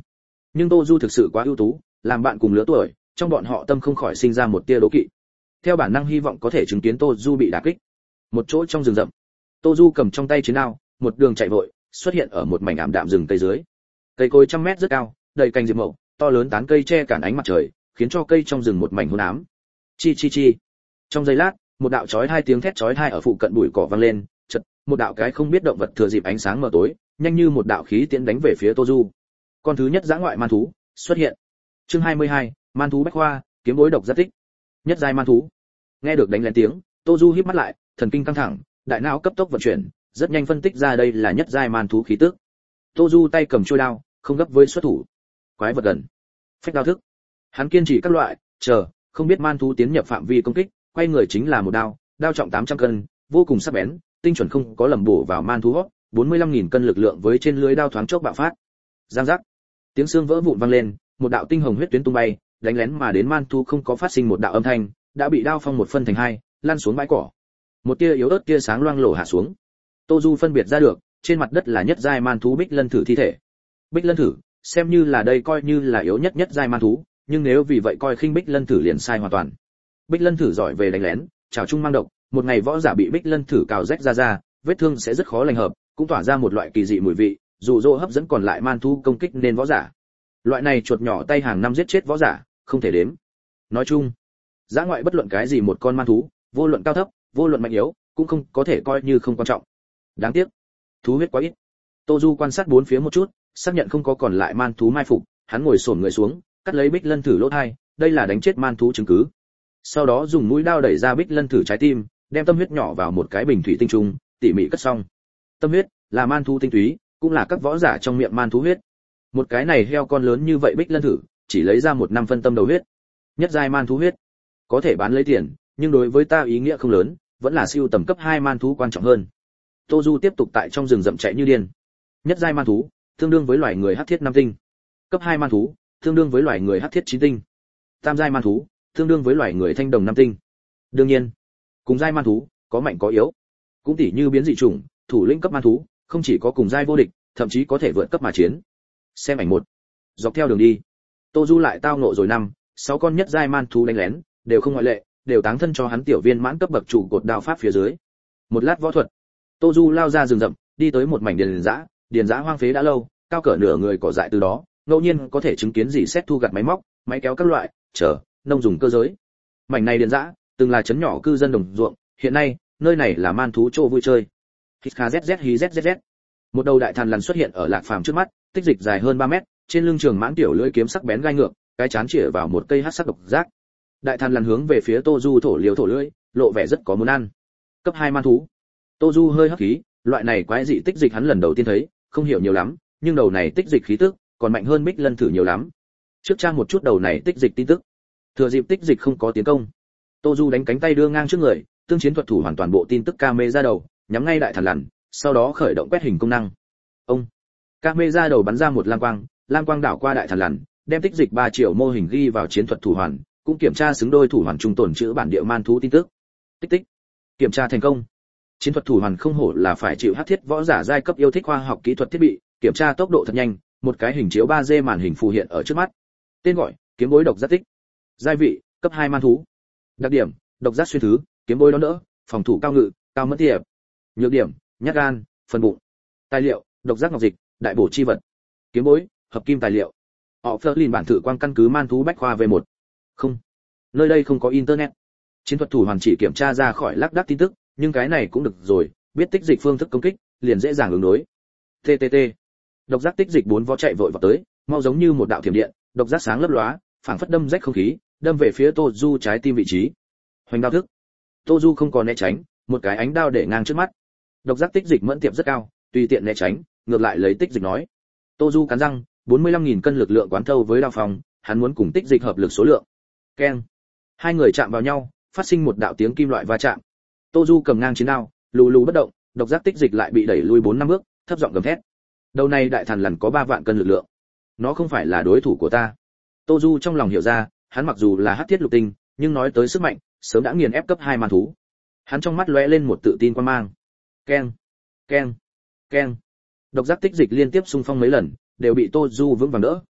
Speaker 1: Nhưng Tô Du thực sự quá ưu tú, làm bạn cùng lứa tuổi, trong bọn họ tâm không khỏi sinh ra một tia đố kỵ. Theo bản năng hy vọng có thể chứng kiến Tô Du bị đả kích. Một chỗ trong rừng rậm, Tô Du cầm trong tay chiến đao, một đường chạy vội, xuất hiện ở một mảnh ảm đạm rừng cây dưới. Cây cối trăm mét rất cao, đầy cành diệp mậu, to lớn tán cây che cản ánh mặt trời, khiến cho cây trong rừng một mảnh hôn ám. Chi chi chi. Trong giây lát, một đạo chói hai tiếng thét chói tai ở phụ cận bụi cỏ vang lên, chợt, một đạo cái không biết động vật thừa dịp ánh sáng mờ tối, nhanh như một đạo khí tiễn đánh về phía Tô Du. Con thứ nhất dã ngoại man thú xuất hiện. Chương 22, man thú bách khoa, kiếm bối độc giác tích. Nhất giai man thú. Nghe được đánh lén tiếng, Tô Du híp mắt lại, thần kinh căng thẳng, đại não cấp tốc vận chuyển, rất nhanh phân tích ra đây là nhất giai man thú khí tức. Tô Du tay cầm chuôi đao, không gấp với xuất thủ. Quái vật gần. Phách đao thức. Hắn kiên trì các loại, chờ, không biết man thú tiến nhập phạm vi công kích, quay người chính là một đao, đao trọng 800 cân, vô cùng sắc bén, tinh chuẩn không có lầm bổ vào man thú hót, 45.000 cân lực lượng với trên lưới đao thoáng chốc bạo phát. Giang giác. Tiếng xương vỡ vụn vang lên, một đạo tinh hồng huyết tuyến tung bay, đánh lén mà đến man thú không có phát sinh một đạo âm thanh, đã bị đao phong một phân thành hai, lăn xuống bãi cỏ. Một tia yếu ớt tia sáng loang lổ hạ xuống. Tô Du phân biệt ra được, trên mặt đất là nhất giai man thú Bích Lân thử thi thể. Bích Lân thử, xem như là đây coi như là yếu nhất giai man thú, nhưng nếu vì vậy coi khinh Bích Lân thử liền sai hoàn toàn. Bích Lân thử giỏi về đánh lén, trảo trung mang độc, một ngày võ giả bị Bích Lân thử cào rách ra, vết thương sẽ rất khó lành hợp, cũng tỏa ra một loại kỳ dị mùi vị, dụ dỗ hấp dẫn còn lại man thú công kích nên võ giả. Loại này chuột nhỏ tay hàng năm giết chết võ giả, không thể đếm. Nói chung, dã ngoại bất luận cái gì một con man thú, vô luận cao thấp, vô luận mạnh yếu, cũng không có thể coi như không quan trọng. Đáng tiếc, thú huyết quá ít. Tô Du quan sát bốn phía một chút, xác nhận không có còn lại man thú mai phục, hắn ngồi xổm người xuống, cắt lấy Bích Lân thử lỗ tai, đây là đánh chết man thú chứng cứ. Sau đó dùng mũi đao đẩy ra Bích Lân thử trái tim, đem tâm huyết nhỏ vào một cái bình thủy tinh trung, tỉ mỉ cất xong. Tâm huyết là man thú tinh túy, cũng là các võ giả trong miệng man thú huyết. Một cái này heo con lớn như vậy Bích Lân thử, chỉ lấy ra 1 năm phân tâm đầu huyết. Nhất giai man thú huyết, có thể bán lấy tiền, nhưng đối với ta ý nghĩa không lớn, vẫn là siêu tầm cấp 2 man thú quan trọng hơn. Tô Du tiếp tục tại trong rừng rậm chạy như điên. Nhất giai man thú, tương đương với loài người hắc thiết 5 tinh. Cấp 2 man thú, tương đương với loài người hắc thiết 9 tinh. Tam giai man thú, tương đương với loài người thanh đồng 5 tinh. Đương nhiên, cùng giai man thú, có mạnh có yếu. Cũng tỉ như biến dị chủng, thủ lĩnh cấp man thú, không chỉ có cùng giai vô địch, thậm chí có thể vượt cấp mà chiến. Xem ảnh 1. Dọc theo đường đi, Tô Du lại tao ngộ rồi 6 con nhất giai man thú đánh lén, đều không ngoại lệ, đều táng thân cho hắn tiểu viên mãn cấp bậc trụ cột đao pháp phía dưới. Một lát võ thuật, Tô Du lao ra rừng rậm, đi tới một mảnh điền dã hoang phế đã lâu, cao cỡ nửa người cỏ dại từ đó, ngẫu nhiên có thể chứng kiến gì xét thu gặt máy móc, máy kéo các loại, nông dùng cơ giới. Mảnh này điền dã, từng là trấn nhỏ cư dân đồng ruộng, hiện nay, nơi này là man thú chỗ vui chơi. Hít kzzz hí zzz. Một đầu đại thằn lằn xuất hiện ở Lạc Phàm trước mắt, tích dịch dài hơn 3 mét, trên lưng trường mãn tiểu lưỡi kiếm sắc bén gai ngược, cái chán chĩa vào một cây hắc sắc độc giác. Đại thằn lằn hướng về phía Tô Du thổ lưỡi, lộ vẻ rất có muốn ăn. Cấp 2 man thú. Tô Du hơi hấp khí, loại này quái dị tích dịch hắn lần đầu tiên thấy, không hiểu nhiều lắm, nhưng đầu này tích dịch khí tức còn mạnh hơn Bích Lân thử nhiều lắm. Trước trang một chút đầu này tích dịch tin tức. Thừa dịp tích dịch không có tiến công, Tô Du đánh cánh tay đưa ngang trước người, tương chiến thuật thủ hoàn toàn bộ tin tức camera đầu, nhắm ngay đại thằn lằn, sau đó khởi động quét hình công năng. Ông, camera đầu bắn ra một lam quang đảo qua đại thằn lằn, đem tích dịch 3 triệu mô hình ghi vào chiến thuật thủ hoàn, cũng kiểm tra xứng đôi thủ hoàn trung tồn chữ bản địa man thú tin tức. Tích tích, kiểm tra thành công. Chiến thuật thủ hoàn không hổ là phải chịu hắc thiết võ giả giai cấp yêu thích khoa học kỹ thuật thiết bị, kiểm tra tốc độ thật nhanh, một cái hình chiếu 3D màn hình phù hiện ở trước mắt. Tên gọi: kiếm bối độc giác tích. Giai vị: cấp 2 man thú. Đặc điểm: độc giác xuyên thứ, kiếm bối đón đỡ, phòng thủ cao ngự, cao mất thiệp. Nhược điểm: nhát gan, phần bụng. Tài liệu: độc giác ngọc dịch, đại bổ chi vật. Kiếm bối: hợp kim tài liệu. Họ Flerlin bản thử quang căn cứ man thú bách khoa V1. Không, nơi đây không có internet. Chiến thuật thủ hoàn chỉ kiểm tra ra khỏi lác đác tin tức, nhưng cái này cũng được rồi, biết tích dịch phương thức công kích, liền dễ dàng ứng đối. TTT. Độc giác tích dịch 4 vó chạy vội vào tới, mau giống như một đạo thiểm điện, độc giác sáng lấp lóa, phảng phất đâm rách không khí, đâm về phía Tô Du trái tim vị trí. Hoành đao thức. Tô Du không còn né tránh, một cái ánh đao để ngang trước mắt. Độc giác tích dịch mẫn tiệp rất cao, tùy tiện né tránh, ngược lại lấy tích dịch nói. Tô Du cắn răng, 45.000 cân lực lượng quán thâu với đao phòng, hắn muốn cùng tích dịch hợp lực số lượng. Keng. Hai người chạm vào nhau, phát sinh một đạo tiếng kim loại va chạm. Tô Du cầm ngang chiến đao, lù lù bất động, độc giác tích dịch lại bị đẩy lui 4 năm bước, thấp giọng gầm thét. Đầu này đại thằn lằn có 3 vạn cân lực lượng, nó không phải là đối thủ của ta. Tô Du trong lòng hiểu ra, hắn mặc dù là hắc thiết lục tinh, nhưng nói tới sức mạnh, sớm đã nghiền ép cấp 2 man thú. Hắn trong mắt lóe lên một tự tin quan mang. Keng, keng, keng. Độc giác tích dịch liên tiếp xung phong mấy lần, đều bị Tô Du vững vàng đỡ.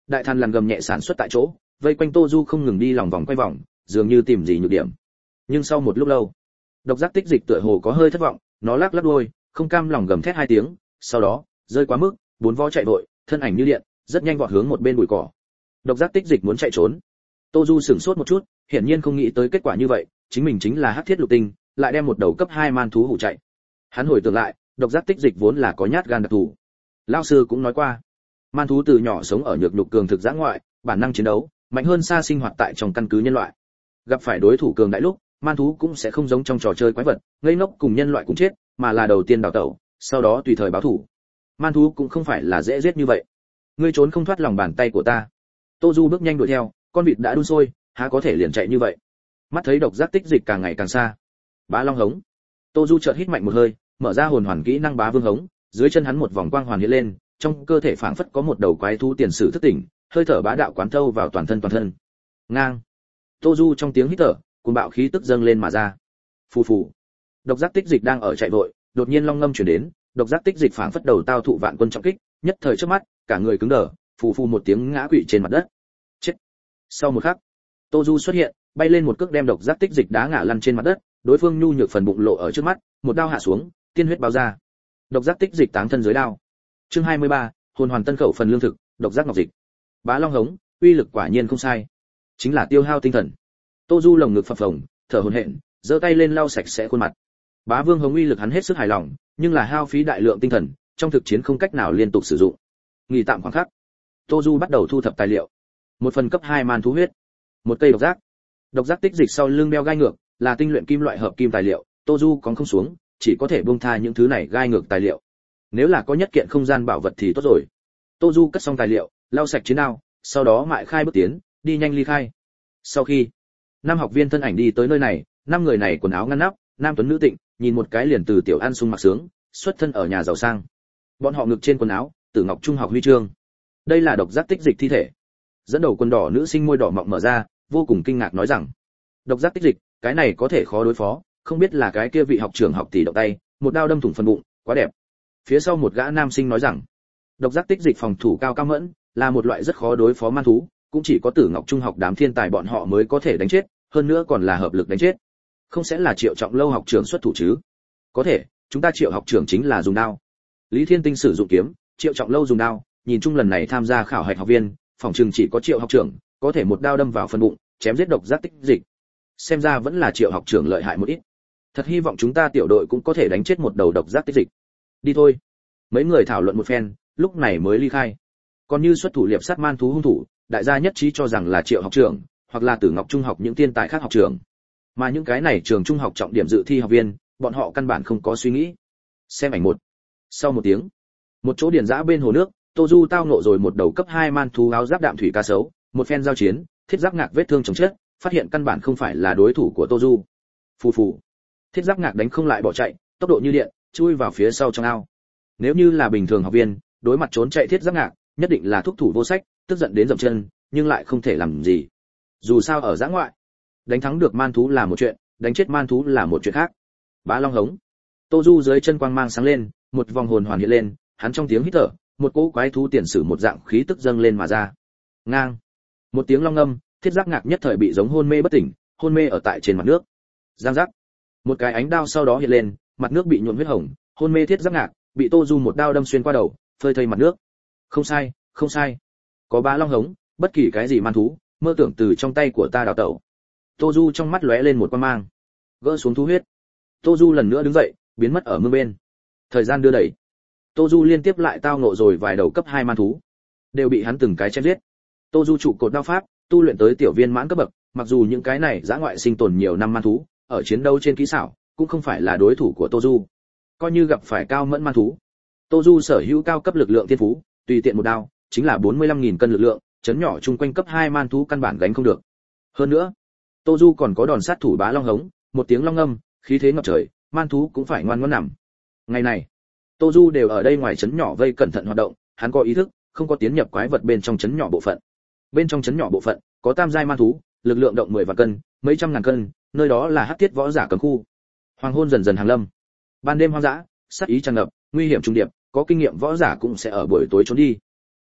Speaker 1: Đại than lằn gầm nhẹ sản xuất tại chỗ, vây quanh Tô Du không ngừng đi lòng vòng quay vòng, dường như tìm gì nhược điểm. Nhưng sau một lúc lâu, độc giác tích dịch tựa hồ có hơi thất vọng, nó lắc lắc đuôi, không cam lòng gầm thét hai tiếng, sau đó rơi quá mức, bốn vó chạy vội, thân ảnh như điện, rất nhanh vọt hướng một bên bụi cỏ. Độc giác tích dịch muốn chạy trốn. Tô Du sửng sốt một chút, hiển nhiên không nghĩ tới kết quả như vậy, chính mình chính là hắc thiết lục tinh, lại đem một đầu cấp 2 man thú hủ chạy. Hắn hồi tưởng lại, độc giác tích dịch vốn là có nhát gan đặc thù. Lão sư cũng nói qua, man thú từ nhỏ sống ở nhược nhục cường thực giã ngoại, bản năng chiến đấu mạnh hơn xa sinh hoạt tại trong căn cứ nhân loại. Gặp phải đối thủ cường đại lúc, man thú cũng sẽ không giống trong trò chơi quái vật, ngây ngốc cùng nhân loại cùng chết, mà là đầu tiên đào tẩu, sau đó tùy thời báo thủ. Man thú cũng không phải là dễ giết như vậy. Ngươi trốn không thoát lòng bàn tay của ta. Tô Du bước nhanh đuổi theo, con vịt đã đun sôi, há có thể liền chạy như vậy. Mắt thấy độc giác tích dịch càng ngày càng xa. Bá Long hống. Tô Du chợt hít mạnh một hơi, mở ra hồn hoàn kỹ năng Bá Vương hống, dưới chân hắn một vòng quang hoàn hiện lên, trong cơ thể phảng phất có một đầu quái thú tiền sử thức tỉnh, hơi thở bá đạo quán thâu vào toàn thân. Ngang. Tô Du trong tiếng hít thở, cuồng bạo khí tức dâng lên mà ra. Phù phù. Độc giác tích dịch đang ở chạy vội, đột nhiên long ngâm truyền đến, độc giác tích dịch phảng phất đầu tao thụ vạn quân trọng kích, nhất thời trước mắt, cả người cứng đờ, phù phù một tiếng ngã quỵ trên mặt đất. Chết. Sau một khắc, Tô Du xuất hiện, bay lên một cước đem độc giác tích dịch đá ngã lăn trên mặt đất, đối phương nhu nhược phần bụng lộ ở trước mắt, một đao hạ xuống, tiên huyết bao ra. Độc giác tích dịch táng thân dưới đao. Chương 23, hồn hoàn tân khẩu phần lương thực, độc giác ngọc dịch. Bá Long hống, uy lực quả nhiên không sai, chính là tiêu hao tinh thần. Tô Du lồng ngực phập phồng, thở hổn hển, giơ tay lên lau sạch sẽ khuôn mặt. Bá Vương hống uy lực hắn hết sức hài lòng, nhưng là hao phí đại lượng tinh thần, trong thực chiến không cách nào liên tục sử dụng. Nghỉ tạm khoảng khắc, Tô Du bắt đầu thu thập tài liệu. Một phần cấp 2 man thú huyết, một cây độc giác tích dịch sau lưng đeo gai ngược, là tinh luyện kim loại hợp kim tài liệu, Tô Du còn không xuống, chỉ có thể buông tha những thứ này gai ngược tài liệu. Nếu là có nhất kiện không gian bảo vật thì tốt rồi. Tô Du cất xong tài liệu, lau sạch chiến đao, sau đó mại khai bước tiến, đi nhanh ly khai. Sau khi 5 học viên thân ảnh đi tới nơi này, 5 người này quần áo ngăn nắp, nam tuấn nữ tịnh, nhìn một cái liền từ tiểu ăn sung mặc sướng, xuất thân ở nhà giàu sang. Bọn họ ngực trên quần áo, Tử Ngọc Trung học huy chương. Đây là độc giác tích dịch thi thể. Dẫn đầu quần đỏ nữ sinh môi đỏ mọng mở ra, vô cùng kinh ngạc nói rằng: "Độc giác tích dịch, cái này có thể khó đối phó, không biết là cái kia vị học trưởng học tỷ động tay, một đao đâm thủng phần bụng, quá đẹp." Phía sau một gã nam sinh nói rằng: "Độc giác tích dịch phòng thủ cao cao mẫn, là một loại rất khó đối phó man thú, cũng chỉ có Tử Ngọc Trung học đám thiên tài bọn họ mới có thể đánh chết, hơn nữa còn là hợp lực đánh chết. Không sẽ là Triệu Trọng Lâu học trưởng xuất thủ chứ?" "Có thể, chúng ta Triệu học trưởng chính là dùng đao." Lý Thiên Tinh sử dụng kiếm, Triệu Trọng Lâu dùng đao, nhìn chung lần này tham gia khảo hạch học viên, phòng trường chỉ có Triệu học trưởng có thể một đao đâm vào phần bụng, chém giết độc giác tích dịch. Xem ra vẫn là Triệu học trưởng lợi hại một ít. Thật hy vọng chúng ta tiểu đội cũng có thể đánh chết một đầu độc giác tích dịch. Đi thôi. Mấy người thảo luận một phen, lúc này mới ly khai. Còn như xuất thủ liệp sát man thú hung thủ, đại gia nhất trí cho rằng là Triệu học trưởng, hoặc là Tử Ngọc Trung học những thiên tài khác học trưởng. Mà những cái này trường trung học trọng điểm dự thi học viên, bọn họ căn bản không có suy nghĩ. Xem ảnh 1. Sau một tiếng, một chỗ điền dã bên hồ nước, Tô Du tao ngộ rồi một đầu cấp 2 man thú áo giáp đạm thủy cá sấu, một phen giao chiến, thiết giáp ngạc vết thương chồng chết, phát hiện căn bản không phải là đối thủ của Tô Du. Phù phù. Thiết giáp ngạc đánh không lại bỏ chạy, tốc độ như điện, chui vào phía sau trong ao. Nếu như là bình thường học viên, đối mặt trốn chạy thiết giáp ngạc, nhất định là thúc thủ vô sách, tức giận đến dậm chân, nhưng lại không thể làm gì. Dù sao ở giã ngoại, đánh thắng được man thú là một chuyện, đánh chết man thú là một chuyện khác. Bá Long hống. Tô Du dưới chân quang mang sáng lên, một vòng hồn hoàn hiện lên, hắn trong tiếng hít thở, một cỗ quái thú tiền sử một dạng khí tức dâng lên mà ra. Ngang. Một tiếng long ngâm, thiết giáp ngạc nhất thời bị giống hôn mê bất tỉnh, hôn mê ở tại trên mặt nước. Giang giác. Một cái ánh đao sau đó hiện lên, mặt nước bị nhuộm huyết hồng, hôn mê thiết giáp ngạc bị Tô Du một đao đâm xuyên qua đầu, phơi thây mặt nước. Không sai, không sai. Có Bá Long hống, bất kỳ cái gì man thú, mơ tưởng từ trong tay của ta đào tẩu. Tô Du trong mắt lóe lên một quang mang, gỡ xuống thú huyết. Tô Du lần nữa đứng dậy, biến mất ở mương bên. Thời gian đưa đẩy, Tô Du liên tiếp lại tao ngộ rồi vài đầu cấp 2 man thú, đều bị hắn từng cái chém giết. Tô Du trụ cột đao pháp, tu luyện tới tiểu viên mãn cấp bậc, mặc dù những cái này dã ngoại sinh tồn nhiều năm man thú, ở chiến đấu trên kỹ xảo, cũng không phải là đối thủ của Tô Du. Coi như gặp phải cao mẫn man thú, Tô Du sở hữu cao cấp lực lượng thiên phú, tùy tiện một đao, chính là 45.000 cân lực lượng, chấn nhỏ chung quanh cấp 2 man thú căn bản gánh không được. Hơn nữa, Tô Du còn có đòn sát thủ Bá Long hống, một tiếng long ngâm, khí thế ngập trời, man thú cũng phải ngoan ngoãn nằm. Ngày này, Tô Du đều ở đây ngoài chấn nhỏ vây cẩn thận hoạt động, hắn có ý thức, không có tiến nhập quái vật bên trong chấn nhỏ bộ phận. Bên trong chấn nhỏ bộ phận, có tam giai man thú, lực lượng động 10 vạn cân, mấy trăm ngàn cân, nơi đó là hắc thiết võ giả cấm khu. Hoàng hôn dần dần hàng lâm. Ban đêm hoang dã, sát ý tràn ngập, nguy hiểm trùng điệp, có kinh nghiệm võ giả cũng sẽ ở buổi tối trốn đi.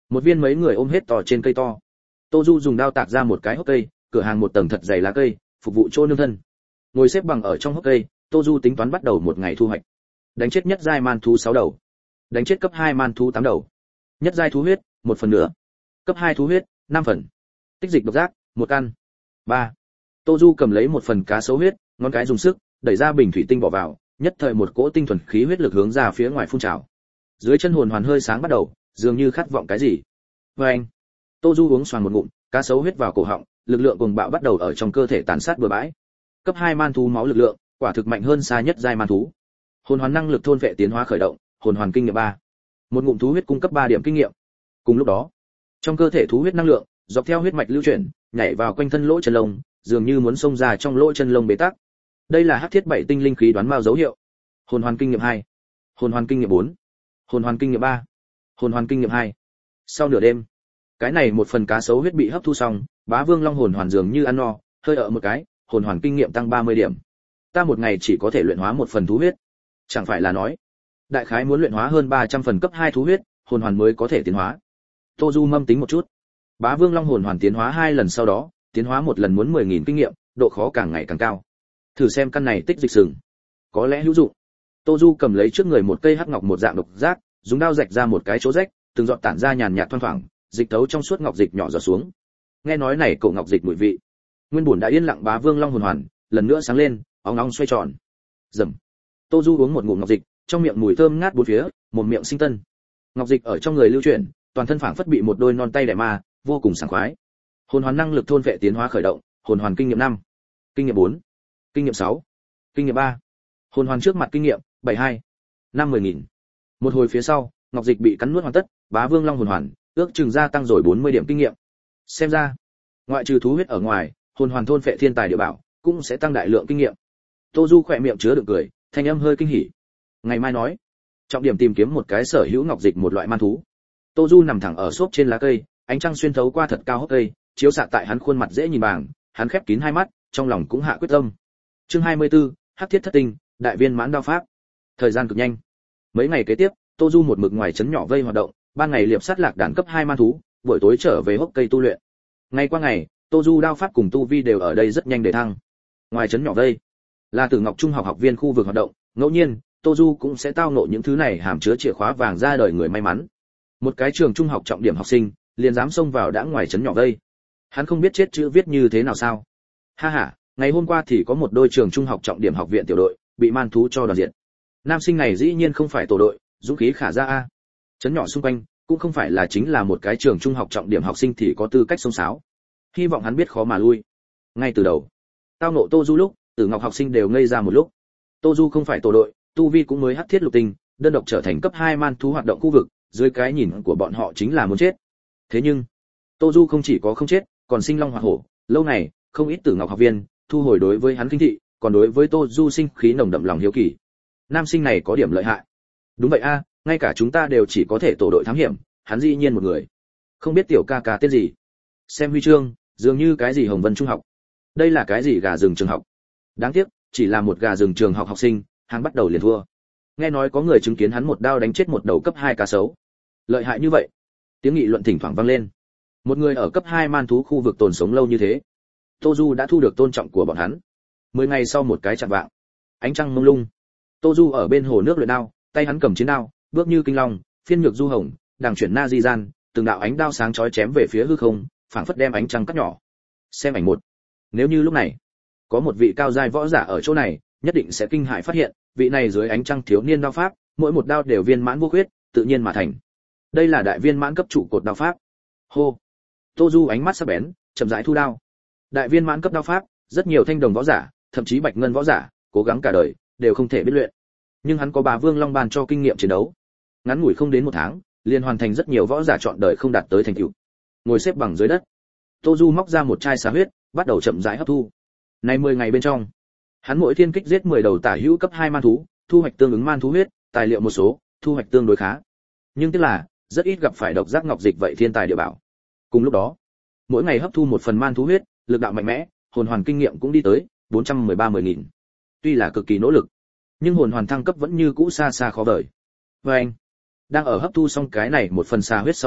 Speaker 1: Một viên mấy người ôm hết to trên cây to. Tô Du dùng đao tạc ra một cái hốc cây, cửa hàng một tầng thật dày lá cây, phục vụ chỗ nương thân. Ngồi xếp bằng ở trong hốc cây, Tô Du tính toán bắt đầu một ngày thu hoạch. Đánh chết nhất giai man thú 6 đầu, đánh chết cấp 2 man thú 8 đầu. Nhất giai thú huyết, 1/4. Cấp 2 thú huyết, 5 phần. Tích dịch độc giác, 1 căn. 3. Tô Du cầm lấy một phần cá sấu huyết, ngón cái dùng sức, đẩy ra bình thủy tinh bỏ vào, nhất thời một cỗ tinh thuần khí huyết lực hướng ra phía ngoài phun trào. Dưới chân hồn hoàn hơi sáng bắt đầu, dường như khát vọng cái gì. Oeng. Tô Du uống xoàng một ngụm, cá sấu huyết vào cổ họng, lực lượng cuồng bạo bắt đầu ở trong cơ thể tàn sát bừa bãi. Cấp 2 man thú máu lực lượng, quả thực mạnh hơn xa nhất giai man thú. Hồn hoàn năng lực thôn vệ tiến hóa khởi động, hồn hoàn kinh nghiệm 3. Một ngụm thú huyết cung cấp 3 điểm kinh nghiệm. Cùng lúc đó, trong cơ thể thú huyết năng lượng, dọc theo huyết mạch lưu chuyển, nhảy vào quanh thân lỗ chân lông, dường như muốn xông ra trong lỗ chân lông bế tắc. Đây là hắc thiết 7 tinh linh khí đoán mao dấu hiệu. Hồn hoàn kinh nghiệm 2, hồn hoàn kinh nghiệm 4, hồn hoàn kinh nghiệm 3, hồn hoàn kinh nghiệm 2. Sau nửa đêm, cái này một phần cá sấu huyết bị hấp thu xong, Bá Vương Long hồn hoàn dường như ăn no, hơi ở một cái, hồn hoàn kinh nghiệm tăng 30 điểm. Ta một ngày chỉ có thể luyện hóa một phần thú huyết. Chẳng phải là nói, đại khái muốn luyện hóa hơn 300 phần cấp 2 thú huyết, hồn hoàn mới có thể tiến hóa. Tô Du mâm tính một chút. Bá Vương Long hồn hoàn tiến hóa 2 lần sau đó, tiến hóa một lần muốn 10.000 kinh nghiệm, độ khó càng ngày càng cao. Thử xem căn này tích dịch sừng, có lẽ hữu dụng. Tô Du cầm lấy trước người một cây hắc ngọc một dạng độc giác, dùng đao rạch ra một cái chỗ rách, từng giọt tản ra nhàn nhạt thoang thoảng, dịch thấu trong suốt ngọc dịch nhỏ giọt xuống. Nghe nói này cổ ngọc dịch mùi vị. Nguyên bổn đã yên lặng Bá Vương Long hồn hoàn, lần nữa sáng lên, óng óng xoay tròn. Rầm. Tô Du uống một ngụm ngọc dịch, trong miệng mùi thơm ngát bốn phía, một miệng sinh tân. Ngọc dịch ở trong người lưu chuyển, toàn thân phảng phất bị một đôi non tay đè ma, vô cùng sảng khoái. Hồn hoàn năng lực thôn vệ tiến hóa khởi động, hồn hoàn kinh nghiệm 5, kinh nghiệm 4, kinh nghiệm 6, kinh nghiệm 3. Hồn hoàn trước mặt kinh nghiệm 72, 50.000. Một hồi phía sau, ngọc dịch bị cắn nuốt hoàn tất, Bá Vương Long hồn hoàn ước chừng gia tăng rồi 40 điểm kinh nghiệm. Xem ra, ngoại trừ thú huyết ở ngoài, hồn hoàn thôn phệ thiên tài địa bảo cũng sẽ tăng đại lượng kinh nghiệm. Tô Du khỏe miệng chứa đựng cười, thanh âm hơi kinh hỉ. Ngày mai nói, trọng điểm tìm kiếm một cái sở hữu ngọc dịch một loại man thú. Tô Du nằm thẳng ở xốp trên lá cây, ánh trăng xuyên thấu qua thật cao hốc cây, chiếu xạ tại hắn khuôn mặt dễ nhìn bàng, hắn khép kín hai mắt, trong lòng cũng hạ quyết tâm. Chương 24, Hắc thiết thất tinh, đại viên mãn đao pháp. Thời gian cực nhanh. Mấy ngày kế tiếp, Tô Du một mực ngoài trấn nhỏ vây hoạt động, ban ngày liệp sát lạc đàn cấp 2 man thú, buổi tối trở về hốc cây tu luyện. Ngày qua ngày, Tô Du đao pháp cùng tu vi đều ở đây rất nhanh để thăng. Ngoài trấn nhỏ vây, là Tử Ngọc Trung học học viên khu vực hoạt động, ngẫu nhiên, Tô Du cũng sẽ tao ngộ những thứ này hàm chứa chìa khóa vàng ra đời người may mắn. Một cái trường trung học trọng điểm học sinh, liền dám xông vào đã ngoài trấn nhỏ vây. Hắn không biết chết chữ viết như thế nào sao? Ha ha, ngày hôm qua thì có một đôi trường trung học trọng điểm học viện tiểu đội bị man thú cho đoàn diện. Nam sinh này dĩ nhiên không phải tổ đội, dũng khí khả ra a. Trấn nhỏ xung quanh cũng không phải là chính là một cái trường trung học trọng điểm học sinh thì có tư cách xông xáo. Hy vọng hắn biết khó mà lui. Ngay từ đầu, tao nộ Tô Du lúc, Tử Ngọc học sinh đều ngây ra một lúc. Tô Du không phải tổ đội, tu vi cũng mới hắc thiết lục tinh, đơn độc trở thành cấp 2 man thú hoạt động khu vực, dưới cái nhìn của bọn họ chính là muốn chết. Thế nhưng, Tô Du không chỉ có không chết, còn sinh long hỏa hổ, lâu này, không ít Tử Ngọc học viên thu hồi đối với hắn kinh thị, còn đối với Tô Du sinh khí nồng đậm lòng hiếu kỳ. Nam sinh này có điểm lợi hại. Đúng vậy a, ngay cả chúng ta đều chỉ có thể tổ đội thám hiểm, hắn dĩ nhiên một người. Không biết tiểu ca ca tên gì. Xem huy chương, dường như cái gì Hồng Vân trung học. Đây là cái gì gà rừng trường học. Đáng tiếc, chỉ là một gà rừng trường học học sinh, hắn bắt đầu liền thua. Nghe nói có người chứng kiến hắn một đao đánh chết một đầu cấp 2 cá sấu. Lợi hại như vậy. Tiếng nghị luận thỉnh thoảng vang lên. Một người ở cấp 2 man thú khu vực tồn sống lâu như thế, Tô Du đã thu được tôn trọng của bọn hắn. 10 ngày sau một cái chạng vạng, ánh trăng mông lung, Tô Du ở bên hồ nước luyện đao, tay hắn cầm chiến đao, bước như kinh long, phiên nhược du hồng, đằng chuyển na di gian, từng đạo ánh đao sáng chói chém về phía hư không, phảng phất đem ánh trăng cắt nhỏ. Xem ảnh một. Nếu như lúc này có một vị cao giai võ giả ở chỗ này, nhất định sẽ kinh hãi phát hiện, vị này dưới ánh trăng thiếu niên đao pháp, mỗi một đao đều viên mãn vô khuyết, tự nhiên mà thành. Đây là đại viên mãn cấp trụ cột đao pháp. Hô. Tô Du ánh mắt sắc bén, chậm rãi thu đao. Đại viên mãn cấp đao pháp, rất nhiều thanh đồng võ giả, thậm chí bạch ngân võ giả, cố gắng cả đời đều không thể biết luyện. Nhưng hắn có Bá Vương Long ban cho kinh nghiệm chiến đấu. Ngắn ngủi không đến một tháng, liền hoàn thành rất nhiều võ giả chọn đời không đạt tới thành tựu. Ngồi xếp bằng dưới đất, Tô Du móc ra một chai xá huyết, bắt đầu chậm rãi hấp thu. Nay 10 ngày bên trong, hắn mỗi thiên kích giết 10 đầu tả hữu cấp 2 man thú, thu hoạch tương ứng man thú huyết, tài liệu một số, thu hoạch tương đối khá. Nhưng tiếc là, rất ít gặp phải độc giác ngọc dịch vậy thiên tài địa bảo. Cùng lúc đó, mỗi ngày hấp thu một phần man thú huyết, lực đạo mạnh mẽ, hồn hoàn kinh nghiệm cũng đi tới 413-10.000. Tuy là cực kỳ nỗ lực, nhưng hồn hoàn thăng cấp vẫn như cũ xa xa khó vời. Và anh, đang ở hấp thu xong cái này một phần xà huyết sau đó,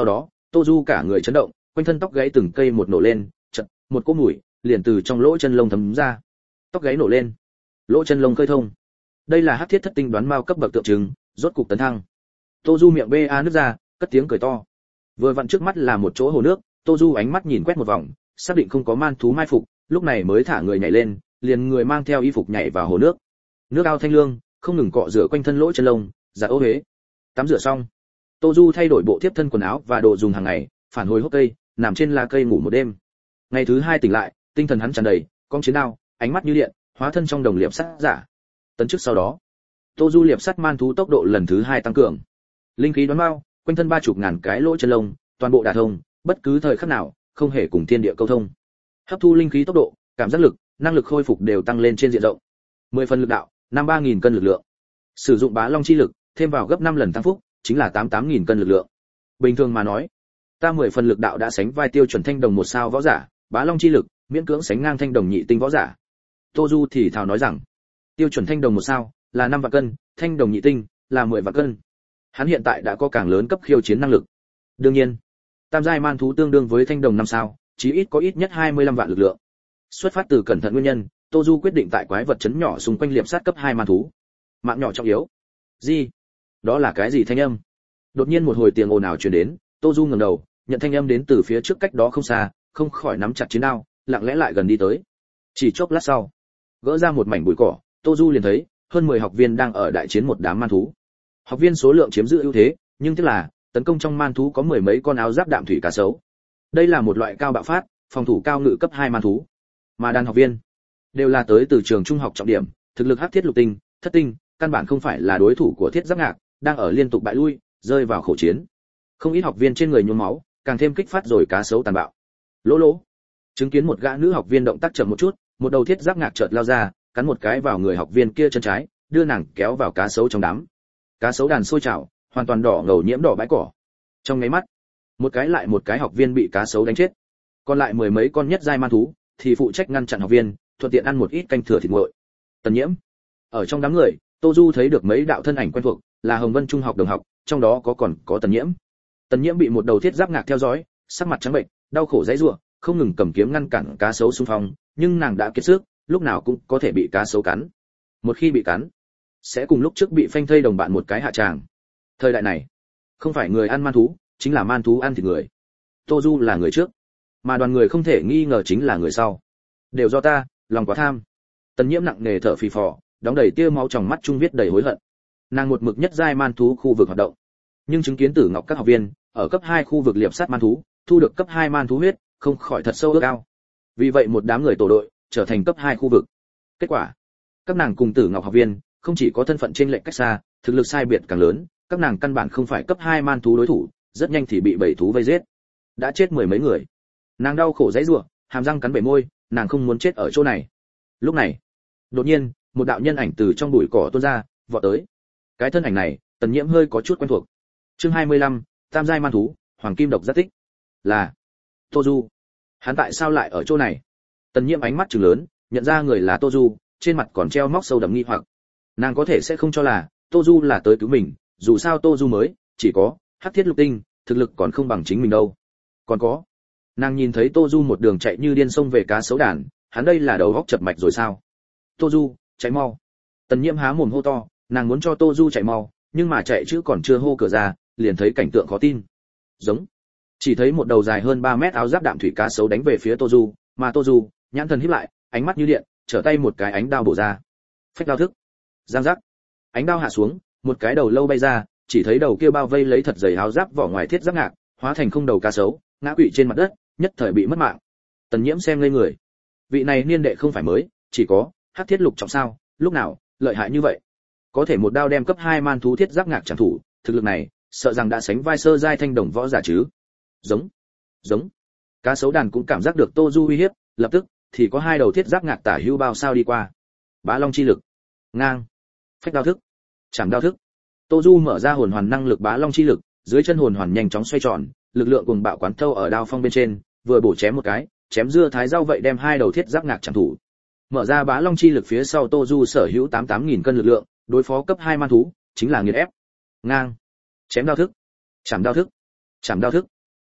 Speaker 1: Tô Du cả người chấn động, quanh thân tóc gáy từng cây một nổ lên, chợt, một cỗ mùi liền từ trong lỗ chân lông thấm ra. Tóc gáy nổ lên, lỗ chân lông khơi thông. Đây là hắc thiết thất tinh đoán mao cấp bậc tượng trưng, rốt cục tấn thăng. Tô Du miệng ba nứt ra, cất tiếng cười to. Vừa vặn trước mắt là một chỗ hồ nước, Tô Du ánh mắt nhìn quét một vòng, xác định không có man thú mai phục, lúc này mới thả người nhảy lên, liền người mang theo y phục nhảy vào hồ nước. Nước ao thanh lương, không ngừng cọ rửa quanh thân lỗ chân lông, giặt ô huế. Tắm rửa xong, Tô Du thay đổi bộ tiếp thân quần áo và đồ dùng hàng ngày, phản hồi hốc cây, nằm trên lá cây ngủ một đêm. Ngày thứ 2 tỉnh lại, tinh thần hắn tràn đầy, con chiến đao, ánh mắt như điện, hóa thân trong đồng liệp sắt giả. Tấn chức sau đó, Tô Du liệp sắt man thú tốc độ lần thứ 2 tăng cường. Linh khí đoán mao, quanh thân 30.000 cái lỗ chân lông, toàn bộ đả thông, bất cứ thời khắc nào, không hề cùng thiên địa câu thông. Hấp thu linh khí tốc độ, cảm giác lực, năng lực khôi phục đều tăng lên trên diện rộng. 10 phần lực đạo, 53.000 cân lực lượng. Sử dụng bá long chi lực, thêm vào gấp 5 lần tăng phúc, chính là 88.000 cân lực lượng. Bình thường mà nói, ta 10 phần lực đạo đã sánh vai tiêu chuẩn thanh đồng 1 sao võ giả, bá long chi lực, miễn cưỡng sánh ngang thanh đồng nhị tinh võ giả. Tô Du thì thào nói rằng, tiêu chuẩn thanh đồng 1 sao là 5 vạn cân, thanh đồng nhị tinh là 10 vạn cân. Hắn hiện tại đã có càng lớn cấp khiêu chiến năng lực. Đương nhiên, tam giai man thú tương đương với thanh đồng 5 sao, chí ít có ít nhất 25 vạn lực lượng. Xuất phát từ cẩn thận nguyên nhân, Tô Du quyết định tại quái vật chấn nhỏ xung quanh liệp sát cấp 2 man thú. Mạng nhỏ trọng yếu. Gì? Đó là cái gì thanh âm? Đột nhiên một hồi tiếng ồn ào truyền đến, Tô Du ngẩng đầu, nhận thanh âm đến từ phía trước cách đó không xa, không khỏi nắm chặt chiến đao, lặng lẽ lại gần đi tới. Chỉ chốc lát sau, gỡ ra một mảnh bụi cỏ, Tô Du liền thấy hơn 10 học viên đang ở đại chiến một đám man thú. Học viên số lượng chiếm giữ ưu thế, nhưng tiếc là tấn công trong man thú có mười mấy con áo giáp đạm thủy cá sấu. Đây là một loại cao bạo phát, phòng thủ cao ngự cấp 2 man thú. Mà đàn học viên đều là tới từ trường trung học trọng điểm, thực lực hắc thiết lục tinh, thất tinh, căn bản không phải là đối thủ của Thiết Giáp Ngạc, đang ở liên tục bại lui, rơi vào khổ chiến. Không ít học viên trên người nhuốm máu, càng thêm kích phát rồi cá sấu tàn bạo. Lỗ lỗ. Chứng kiến một gã nữ học viên động tác chậm một chút, một đầu Thiết Giáp Ngạc chợt lao ra, cắn một cái vào người học viên kia chân trái, đưa nàng kéo vào cá sấu trong đám. Cá sấu đàn sôi trào, hoàn toàn đỏ ngầu nhiễm đỏ bãi cỏ. Trong mấy mắt, một cái lại một cái học viên bị cá sấu đánh chết. Còn lại mười mấy con nhất giai man thú thì phụ trách ngăn chặn học viên, thuận tiện ăn một ít canh thừa thịt nguội. Tần Nhiễm. Ở trong đám người, Tô Du thấy được mấy đạo thân ảnh quen thuộc, là Hồng Vân trung học đồng học, trong đó có Tần Nhiễm. Tần Nhiễm bị một đầu Thiết Giáp Ngạc theo dõi, sắc mặt trắng bệnh, đau khổ dãy rủa, không ngừng cầm kiếm ngăn cản cá sấu xung phong, nhưng nàng đã kiệt sức, lúc nào cũng có thể bị cá sấu cắn. Một khi bị cắn, sẽ cùng lúc trước bị phanh thây đồng bạn một cái hạ tràng. Thời đại này, không phải người ăn man thú, chính là man thú ăn thịt người. Tô Du là người trước, mà đoàn người không thể nghi ngờ chính là người sau. Đều do ta, lòng quá tham. Tần Nhiễm nặng nề thở phì phò, đóng đầy tia máu trong mắt trung viết đầy hối hận. Nàng một mực nhất giai man thú khu vực hoạt động, nhưng chứng kiến Tử Ngọc các học viên ở cấp 2 khu vực liệp sát man thú, thu được cấp 2 man thú huyết, không khỏi thật sâu ước ao. Vì vậy một đám người tổ đội trở thành cấp 2 khu vực. Kết quả, các nàng cùng Tử Ngọc học viên không chỉ có thân phận trên lệch cách xa, thực lực sai biệt càng lớn, các nàng căn bản không phải cấp 2 man thú đối thủ, rất nhanh thì bị bầy thú vây giết. Đã chết mười mấy người. Nàng đau khổ dãy rủa, hàm răng cắn bể môi, nàng không muốn chết ở chỗ này. Lúc này, đột nhiên, một đạo nhân ảnh từ trong bụi cỏ tuôn ra, vọt tới. Cái thân ảnh này, Tần Nhiễm hơi có chút quen thuộc. Chương 25, tam giai man thú, hoàng kim độc giác tích. Là Tô Du. Hắn tại sao lại ở chỗ này? Tần Nhiễm ánh mắt trừng lớn, nhận ra người là Tô Du, trên mặt còn treo móc sâu đậm nghi hoặc. Nàng có thể sẽ không cho là Tô Du là tới cứu mình, dù sao Tô Du mới chỉ có hắc thiết lục tinh, thực lực còn không bằng chính mình đâu. Còn có, nàng nhìn thấy Tô Du một đường chạy như điên xông về cá sấu đàn, hắn đây là đầu óc chập mạch rồi sao? Tô Du, chạy mau! Tần Nhiễm há mồm hô to, nàng muốn cho Tô Du chạy mau, nhưng mà chạy chứ còn chưa hô cửa ra, liền thấy cảnh tượng khó tin. Giống, chỉ thấy một đầu dài hơn 3 mét áo giáp đạm thủy cá sấu đánh về phía Tô Du, mà Tô Du nhãn thần híp lại, ánh mắt như điện, trở tay một cái ánh đao bổ ra. Phách đao thức, giang giác, ánh đao hạ xuống, một cái đầu lâu bay ra, chỉ thấy đầu kia bao vây lấy thật dày áo giáp vỏ ngoài Thiết Giáp Ngạc, hóa thành không đầu cá sấu, ngã quỵ trên mặt đất, nhất thời bị mất mạng. Tần Nhiễm xem ngây người. Vị này niên đệ không phải mới, chỉ có hắc thiết lục trọng sao, lúc nào lợi hại như vậy? Có thể một đao đem cấp 2 man thú Thiết Giáp Ngạc chẳng thủ, thực lực này, sợ rằng đã sánh vai sơ giai thanh đồng võ giả chứ. Giống, giống. Cá sấu đàn cũng cảm giác được Tô Du uy hiếp, lập tức thì có hai đầu Thiết Giáp Ngạc tả hữu bao sao đi qua. Bá Long chi lực, ngang, phách đao thức, chảm đao thức. Tô Du mở ra hồn hoàn năng lực Bá Long chi lực, dưới chân hồn hoàn nhanh chóng xoay tròn, lực lượng cùng bạo quán thâu ở đao phong bên trên, vừa bổ chém một cái, chém dưa thái rau vậy đem hai đầu Thiết Giáp Ngạc chạm thủ. Mở ra Bá Long chi lực phía sau Tô Du sở hữu 88.000 cân lực lượng, đối phó cấp 2 man thú, chính là nghiền ép. Ngang, chém đao thức, chảm đao thức, chảm đao thức.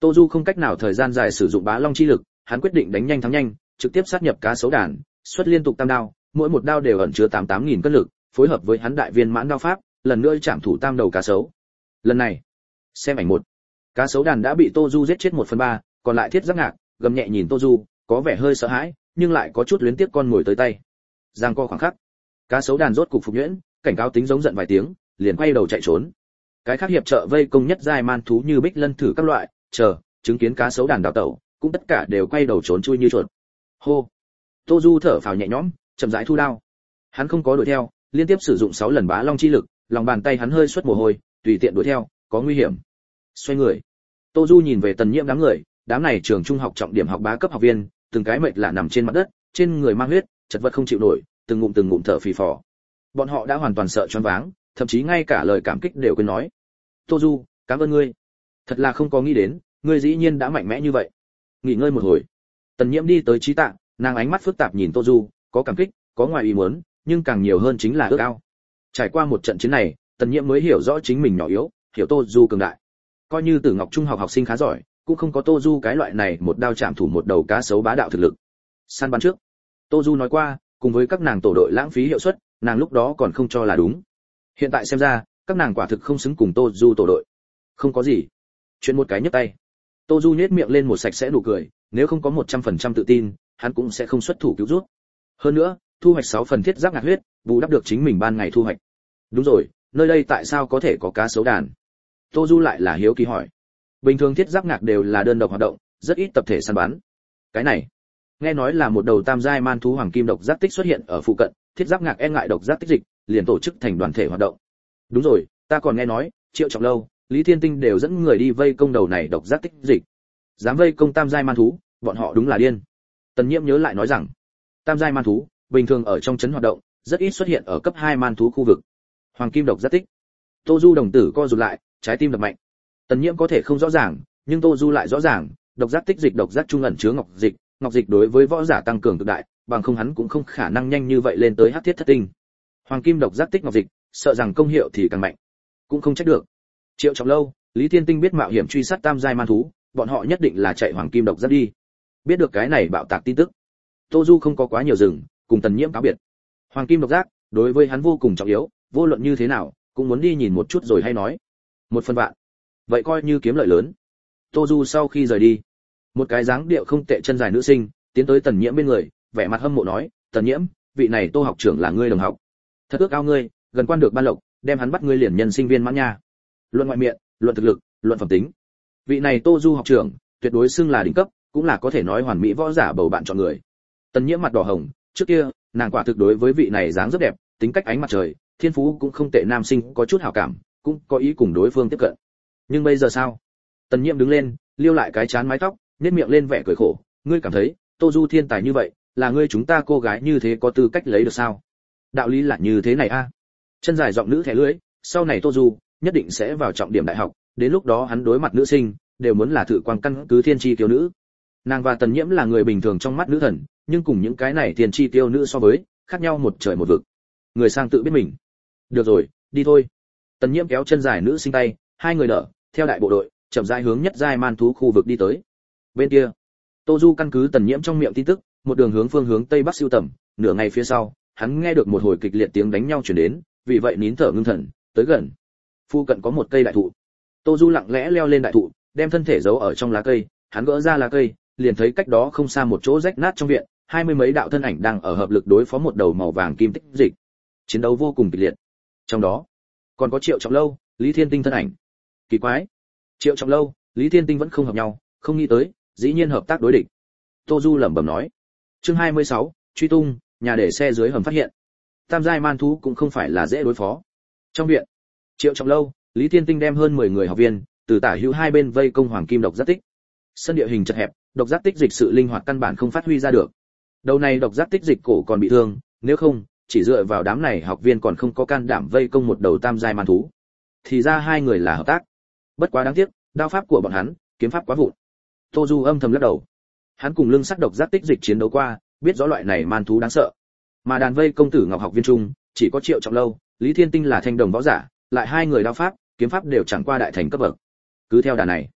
Speaker 1: Tô Du không cách nào thời gian dài sử dụng bá long chi lực, hắn quyết định đánh nhanh thắng nhanh, trực tiếp sát nhập cá sấu đàn, xuất liên tục tam đao, mỗi một đao đều ẩn chứa 88.000 cân lực, phối hợp với hắn đại viên mãn đao pháp, lần nữa chạm thủ tam đầu cá sấu. Lần này, xem ảnh một. Cá sấu đàn đã bị Tô Du giết chết 1/3, còn lại Thiết Giác Ngạc gầm nhẹ nhìn Tô Du, có vẻ hơi sợ hãi, nhưng lại có chút luyến tiếc con ngồi tới tay. Giang co khoảng khắc, cá sấu đàn rốt cục phục nhuyễn, cảnh cáo tính giống giận vài tiếng, liền quay đầu chạy trốn. Cái khác hiệp trợ vây công nhất giai man thú như Bích Lân thử các loại, chứng kiến cá sấu đàn đào tẩu, cũng tất cả đều quay đầu trốn chui như chuột. Hô. Tô Du thở phào nhẹ nhõm, chậm rãi thu đao. Hắn không có đuổi theo, liên tiếp sử dụng 6 lần bá long chi lực, lòng bàn tay hắn hơi xuất mồ hôi, tùy tiện đuổi theo, có nguy hiểm. Xoay người, Tô Du nhìn về Tần Nhiễm đám này trường trung học trọng điểm học bá cấp học viên, từng cái mệt lạ nằm trên mặt đất, trên người mang huyết, chật vật không chịu nổi, từng ngụm thở phì phò. Bọn họ đã hoàn toàn sợ choáng váng, thậm chí ngay cả lời cảm kích đều quên nói. Tô Du, cảm ơn ngươi. Thật là không có nghĩ đến, ngươi dĩ nhiên đã mạnh mẽ như vậy. Nghỉ ngơi một hồi, Tần Nhiễm đi tới trí tạ, nàng ánh mắt phức tạp nhìn Tô Du, có cảm kích, có ngoài ý muốn, nhưng càng nhiều hơn chính là ước ao. Trải qua một trận chiến này, Tần Nhiễm mới hiểu rõ chính mình nhỏ yếu, hiểu Tô Du cường đại. Coi như Tử Ngọc trung học học sinh khá giỏi, cũng không có Tô Du cái loại này một đao chạm thủ một đầu cá sấu bá đạo thực lực. Săn bắn trước, Tô Du nói qua, cùng với các nàng tổ đội lãng phí hiệu suất, nàng lúc đó còn không cho là đúng. Hiện tại xem ra, các nàng quả thực không xứng cùng Tô Du tổ đội. Không có gì, chuyện một cái nhấc tay. Tô Du nhếch miệng lên một sạch sẽ nụ cười, nếu không có 100% tự tin, hắn cũng sẽ không xuất thủ cứu giúp. Hơn nữa, thu hoạch 6 phần Thiết Giác Ngạc huyết, bù đắp được chính mình ban ngày thu hoạch. Đúng rồi, nơi đây tại sao có thể có cá sấu đàn? Tô Du lại là hiếu kỳ hỏi. Bình thường Thiết Giác Ngạc đều là đơn độc hoạt động, rất ít tập thể săn bắn. Cái này, nghe nói là một đầu tam giai man thú hoàng kim độc giác tích xuất hiện ở phụ cận, Thiết Giác Ngạc e ngại độc giác tích dịch, liền tổ chức thành đoàn thể hoạt động. Đúng rồi, ta còn nghe nói, Triệu Trọng Lâu, Lý Thiên Tinh đều dẫn người đi vây công đầu này độc giác tích dịch. Dám vây công tam giai man thú, bọn họ đúng là điên. Tần Nhiễm nhớ lại nói rằng, tam giai man thú bình thường ở trong trấn hoạt động, rất ít xuất hiện ở cấp 2 man thú khu vực. Hoàng kim độc giác tích. Tô Du đồng tử co rụt lại, trái tim đập mạnh. Tần Nhiễm có thể không rõ ràng, nhưng Tô Du lại rõ ràng, độc giác tích dịch độc giác trung ẩn chứa ngọc dịch đối với võ giả tăng cường cực đại, bằng không hắn cũng không khả năng nhanh như vậy lên tới hắc thiết thất tinh. Hoàng kim độc giác tích ngọc dịch, sợ rằng công hiệu thì càng mạnh. Cũng không trách được. Triệu Trọng Lâu, Lý Thiên Tinh biết mạo hiểm truy sát tam giai man thú, bọn họ nhất định là chạy hoàng kim độc giác đi. Biết được cái này bạo tạc tin tức, Tô Du không có quá nhiều dừng, cùng Tần Nhiễm cáo biệt. Hoàng kim độc giác, đối với hắn vô cùng trọng yếu, vô luận như thế nào, cũng muốn đi nhìn một chút rồi hay nói. 1/1000. Vậy coi như kiếm lợi lớn. Tô Du sau khi rời đi, một cái dáng điệu không tệ chân dài nữ sinh tiến tới Tần Nhiễm bên người, vẻ mặt hâm mộ nói, "Tần Nhiễm, vị này Tô học trưởng là ngươi đồng học. Thật ước ao ngươi, gần quan được ban lộc, đem hắn bắt ngươi liền nhân sinh viên mãn nha. Luận ngoại miệng, luận thực lực, luận phẩm tính. Vị này Tô Du học trưởng, tuyệt đối xưng là đỉnh cấp, cũng là có thể nói hoàn mỹ võ giả bầu bạn chọn người." Tần Nhiễm mặt đỏ hồng, trước kia, nàng quả thực đối với vị này dáng rất đẹp, tính cách ánh mặt trời, thiên phú cũng không tệ nam sinh có chút hảo cảm, cũng có ý cùng đối phương tiếp cận. Nhưng bây giờ sao? Tần Nhiễm đứng lên, liêu lại cái chán mái tóc, nhếch miệng lên vẻ cười khổ, "Ngươi cảm thấy, Tô Du thiên tài như vậy, là ngươi chúng ta cô gái như thế có tư cách lấy được sao? Đạo lý là như thế này a." Chân dài giọng nữ thẻ lưỡi, sau này Tô Du nhất định sẽ vào trọng điểm đại học, đến lúc đó hắn đối mặt nữ sinh, đều muốn là thử quang căn cứ thiên chi kiêu nữ. Nàng và Tần Nhiễm là người bình thường trong mắt nữ thần, nhưng cùng những cái này thiên chi tiêu nữ so với, khác nhau một trời một vực. Người sang tự biết mình. Được rồi, đi thôi. Tần Nhiễm kéo chân dài nữ sinh tay, hai người đỡ, theo đại bộ đội, chậm rãi hướng nhất giai man thú khu vực đi tới. Bên kia, Tô Du căn cứ Tần Nhiễm trong miệng tin tức, một đường hướng phương hướng tây bắc siêu tầm, nửa ngày phía sau, hắn nghe được một hồi kịch liệt tiếng đánh nhau truyền đến, vì vậy nín thở ngưng thần, tới gần. Phu cận có một cây đại thụ. Tô Du lặng lẽ leo lên đại thụ, đem thân thể giấu ở trong lá cây, hắn gỡ ra lá cây, liền thấy cách đó không xa một chỗ rách nát trong viện, 20 mấy đạo thân ảnh đang ở hợp lực đối phó một đầu màu vàng kim tích dịch. Chiến đấu vô cùng kịch liệt. Trong đó, còn có Triệu Trọng Lâu, Lý Thiên Tinh thân ảnh. Kỳ quái, Triệu Trọng Lâu, Lý Thiên Tinh vẫn không hợp nhau, không nghĩ tới, dĩ nhiên hợp tác đối địch. Tô Du lẩm bẩm nói. Chương 26, truy tung, nhà để xe dưới hầm phát hiện. Tam giai man thú cũng không phải là dễ đối phó. Trong viện, Triệu Trọng Lâu, Lý Thiên Tinh đem hơn 10 người học viên, từ tả hữu hai bên vây công hoàng kim độc giác tích. Sân địa hình chật hẹp, độc giác tích dịch sự linh hoạt căn bản không phát huy ra được. Đầu này độc giác tích dịch cổ còn bị thương, nếu không, chỉ dựa vào đám này học viên còn không có can đảm vây công một đầu tam giai man thú. Thì ra hai người là hợp tác. Bất quá đáng tiếc, đao pháp của bọn hắn, kiếm pháp quá vụn. Tô Du âm thầm lắc đầu. Hắn cùng lưng sắc độc giác tích dịch chiến đấu qua, biết rõ loại này man thú đáng sợ. Mà đàn vây công tử Ngọc học viên trung, chỉ có Triệu Trọng Lâu, Lý Thiên Tinh là thanh đồng võ giả, lại hai người đao pháp, kiếm pháp đều chẳng qua đại thành cấp bậc. Cứ theo đà này,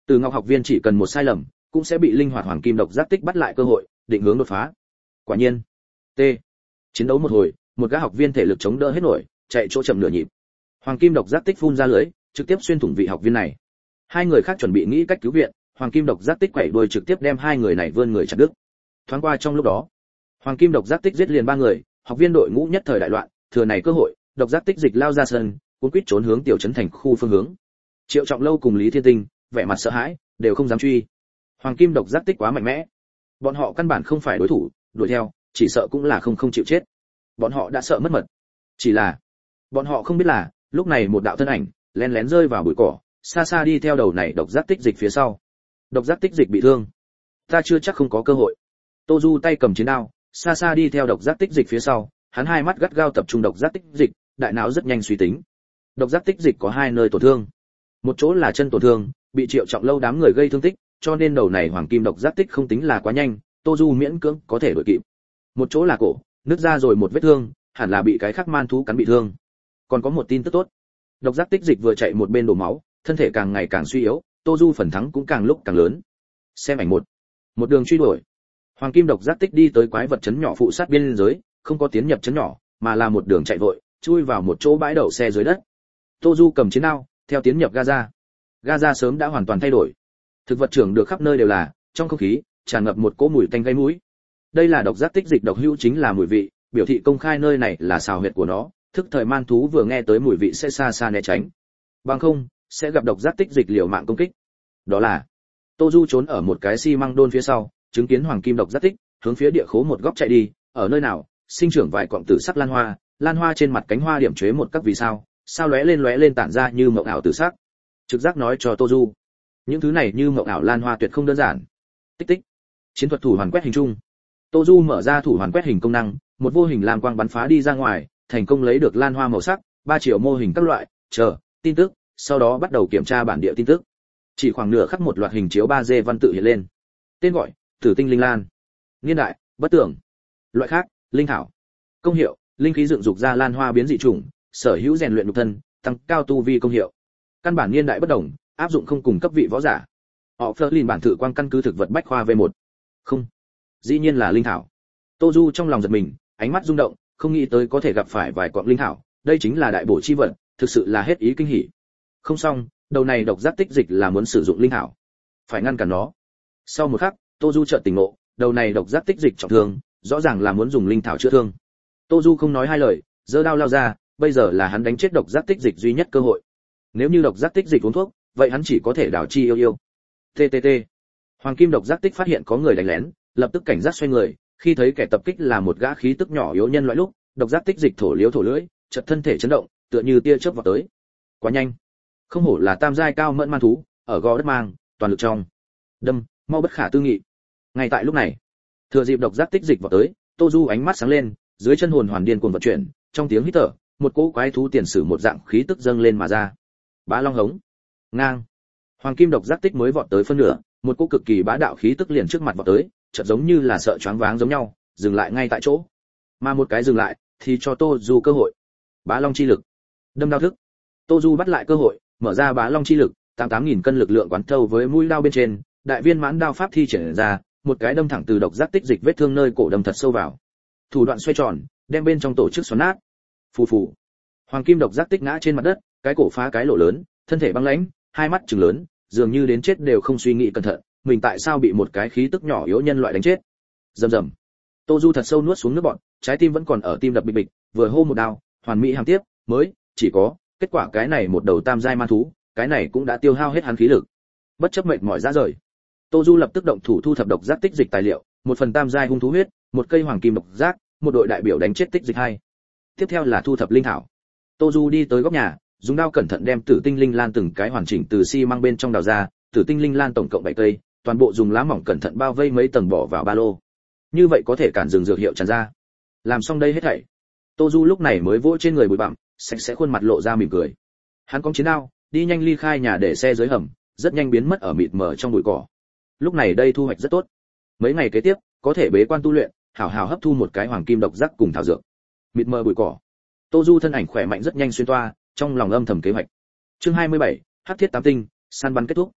Speaker 1: Từ Ngọc học viên chỉ cần một sai lầm, cũng sẽ bị linh hoạt hoàng kim độc giác tích bắt lại cơ hội, định hướng đột phá. Quả nhiên, T. Chiến đấu một hồi, một gã học viên thể lực chống đỡ hết nổi, chạy chỗ chậm nửa nhịp. Hoàng kim độc giác tích phun ra lưới, trực tiếp xuyên thủng vị học viên này. Hai người khác chuẩn bị nghĩ cách cứu viện, hoàng kim độc giác tích quẩy đuôi trực tiếp đem hai người này vươn người chặt đứt. Thoáng qua trong lúc đó, hoàng kim độc giác tích giết liền ba người, học viên đội ngũ nhất thời đại loạn, thừa này cơ hội, độc giác tích dịch lao ra sân, cuốn quýt trốn hướng tiểu trấn thành khu phương hướng. Triệu Trọng Lâu cùng Lý Thiên Tinh, vẻ mặt sợ hãi, đều không dám truy. Hoàng kim độc giác tích quá mạnh mẽ, bọn họ căn bản không phải đối thủ, đuổi theo, chỉ sợ cũng là không chịu chết. Bọn họ đã sợ mất mật. Chỉ là, bọn họ không biết là, lúc này một đạo thân ảnh lén lén rơi vào bụi cỏ, xa xa đi theo đầu này độc giác tích dịch phía sau. Độc giác tích dịch bị thương, ta chưa chắc không có cơ hội. Tô Du tay cầm chiến đao, xa xa đi theo độc giác tích dịch phía sau, hắn hai mắt gắt gao tập trung độc giác tích dịch, đại não rất nhanh suy tính. Độc giác tích dịch có hai nơi tổn thương, một chỗ là chân tổn thương, bị Triệu Trọng Lâu đám người gây thương tích, cho nên đầu này hoàng kim độc giác tích không tính là quá nhanh, Tô Du miễn cưỡng có thể đuổi kịp. Một chỗ là cổ, nứt ra rồi một vết thương, hẳn là bị cái khắc man thú cắn bị thương. Còn có một tin tức tốt, độc giác tích dịch vừa chạy một bên đổ máu, thân thể càng ngày càng suy yếu, Tô Du phần thắng cũng càng lúc càng lớn. Xem ảnh một đường truy đuổi, hoàng kim độc giác tích đi tới quái vật trấn nhỏ phụ sát biên giới, không có tiến nhập trấn nhỏ, mà là một đường chạy vội, chui vào một chỗ bãi đậu xe dưới đất. Tô Du cầm chiến đao, theo tiến nhập Gaza. Gaza sớm đã hoàn toàn thay đổi, thực vật trưởng được khắp nơi đều là, trong không khí tràn ngập một cỗ mùi tanh gây mũi. Đây là độc giác tích dịch độc hữu chính là mùi vị, biểu thị công khai nơi này là xào huyệt của nó, thức thời man thú vừa nghe tới mùi vị sẽ xa xa né tránh, bằng không sẽ gặp độc giác tích dịch liều mạng công kích. Đó là Tô Du trốn ở một cái xi măng đôn phía sau, chứng kiến hoàng kim độc giác tích hướng phía địa khố một góc chạy đi, ở nơi nào sinh trưởng vài cọng tử sắc lan hoa trên mặt cánh hoa điểm chế một các vì sao lóe lên tản ra như mộng ảo tử sắc. Trực giác nói cho Tô Du, những thứ này như mộng ảo lan hoa tuyệt không đơn giản. Tích tích, chiến thuật thủ hoàn quét hình chung. Tô Du mở ra thủ hoàn quét hình công năng, một vô hình lam quang bắn phá đi ra ngoài, thành công lấy được lan hoa màu sắc, 3 triệu mô hình các loại, tin tức, sau đó bắt đầu kiểm tra bản địa tin tức. Chỉ khoảng nửa khắc một loạt hình chiếu 3D văn tự hiện lên. Tên gọi: Tử tinh linh lan. Niên đại: bất tưởng. Loại khác: linh thảo. Công hiệu: linh khí dựng dục ra lan hoa biến dị chủng, sở hữu rèn luyện nhục thân, tăng cao tu vi công hiệu. Căn bản niên đại bất đồng, áp dụng không cùng cấp vị võ giả. Họ Flerlin bản thự quang căn cứ thực vật bách khoa V1. Không, dĩ nhiên là linh thảo. Tô Du trong lòng giật mình, ánh mắt rung động, không nghĩ tới có thể gặp phải vài cọng linh thảo, đây chính là đại bổ chi vật, thực sự là hết ý kinh hỉ. Không xong, đầu này độc giác tích dịch là muốn sử dụng linh thảo, phải ngăn cản nó. Sau một khắc, Tô Du chợt tỉnh ngộ, đầu này độc giác tích dịch trọng thương, rõ ràng là muốn dùng linh thảo chữa thương. Tô Du không nói hai lời, giơ đao lao ra, bây giờ là hắn đánh chết độc giác tích dịch duy nhất cơ hội. Nếu như độc giác tích dịch uống thuốc, vậy hắn chỉ có thể đảo chi yêu. TTT. Hoàng kim độc giác tích phát hiện có người đánh lén, lập tức cảnh giác xoay người, khi thấy kẻ tập kích là một gã khí tức nhỏ yếu nhân loại lúc, độc giác tích dịch thổ lưỡi, chợt thân thể chấn động, tựa như tia chớp vọt tới. Quá nhanh, không hổ là tam giai cao mẫn man thú, ở gò đất mang, toàn lực trong đâm, mau bất khả tư nghị. Ngay tại lúc này, thừa dịp độc giác tích dịch vọt tới, Tô Du ánh mắt sáng lên, dưới chân hồn hoàn điên cuồng vận chuyển, trong tiếng hít thở, một cỗ quái thú tiền sử một dạng khí tức dâng lên mà ra. Bá long hống, ngang. Hoàng kim độc giác tích mới vọt tới phân nửa, một cỗ cực kỳ bá đạo khí tức liền trước mặt vọt tới, chợt giống như là sợ choáng váng giống nhau, dừng lại ngay tại chỗ. Mà một cái dừng lại, thì cho Tô Du cơ hội. Bá long chi lực, đâm đao thức. Tô Du bắt lại cơ hội, mở ra bá long chi lực, 88.000 cân lực lượng quán thâu với mũi đao bên trên, đại viên mãn đao pháp thi triển ra, một cái đâm thẳng từ độc giác tích dịch vết thương nơi cổ đâm thật sâu vào. Thủ đoạn xoay tròn, đem bên trong tổ chức xoắn nát. Phù phù. Hoàng kim độc giác tích ngã trên mặt đất, cái cổ phá cái lỗ lớn, thân thể băng lãnh, hai mắt trừng lớn, dường như đến chết đều không suy nghĩ cẩn thận, mình tại sao bị một cái khí tức nhỏ yếu nhân loại đánh chết. Rầm rầm. Tô Du thật sâu nuốt xuống nước bọt, trái tim vẫn còn ở tim đập bịch bịch, vừa hô một đao, hoàn mỹ hàm tiếp, mới chỉ có kết quả cái này một đầu tam giai man thú, cái này cũng đã tiêu hao hết hắn khí lực. Bất chấp mệt mỏi ra rời, Tô Du lập tức động thủ thu thập độc giác tích dịch tài liệu, một phần tam giai hung thú huyết, một cây hoàng kim độc giác, một đội đại biểu đánh chết tích dịch hai. Tiếp theo là thu thập linh thảo. Tô Du đi tới góc nhà, dùng đao cẩn thận đem tử tinh linh lan từng cái hoàn chỉnh từ xi măng bên trong đào ra, tử tinh linh lan tổng cộng 7 cây, toàn bộ dùng lá mỏng cẩn thận bao vây mấy tầng bỏ vào ba lô. Như vậy có thể cản dừng dược hiệu tràn ra. Làm xong đây hết thảy, Tô Du lúc này mới vỗ trên người bụi bặm, sạch sẽ khuôn mặt lộ ra mỉm cười. Hắn cong chiến đao, đi nhanh ly khai nhà để xe dưới hầm, rất nhanh biến mất ở mịt mờ trong bụi cỏ. Lúc này đây thu hoạch rất tốt. Mấy ngày kế tiếp, có thể bế quan tu luyện, hảo hảo hấp thu một cái hoàng kim độc giác cùng thảo dược. Mịt mờ bụi cỏ. Tô Du thân ảnh khỏe mạnh rất nhanh xuyên toa, trong lòng âm thầm kế hoạch. Chương 27, Hắc thiết tám tinh, săn bắn kết thúc.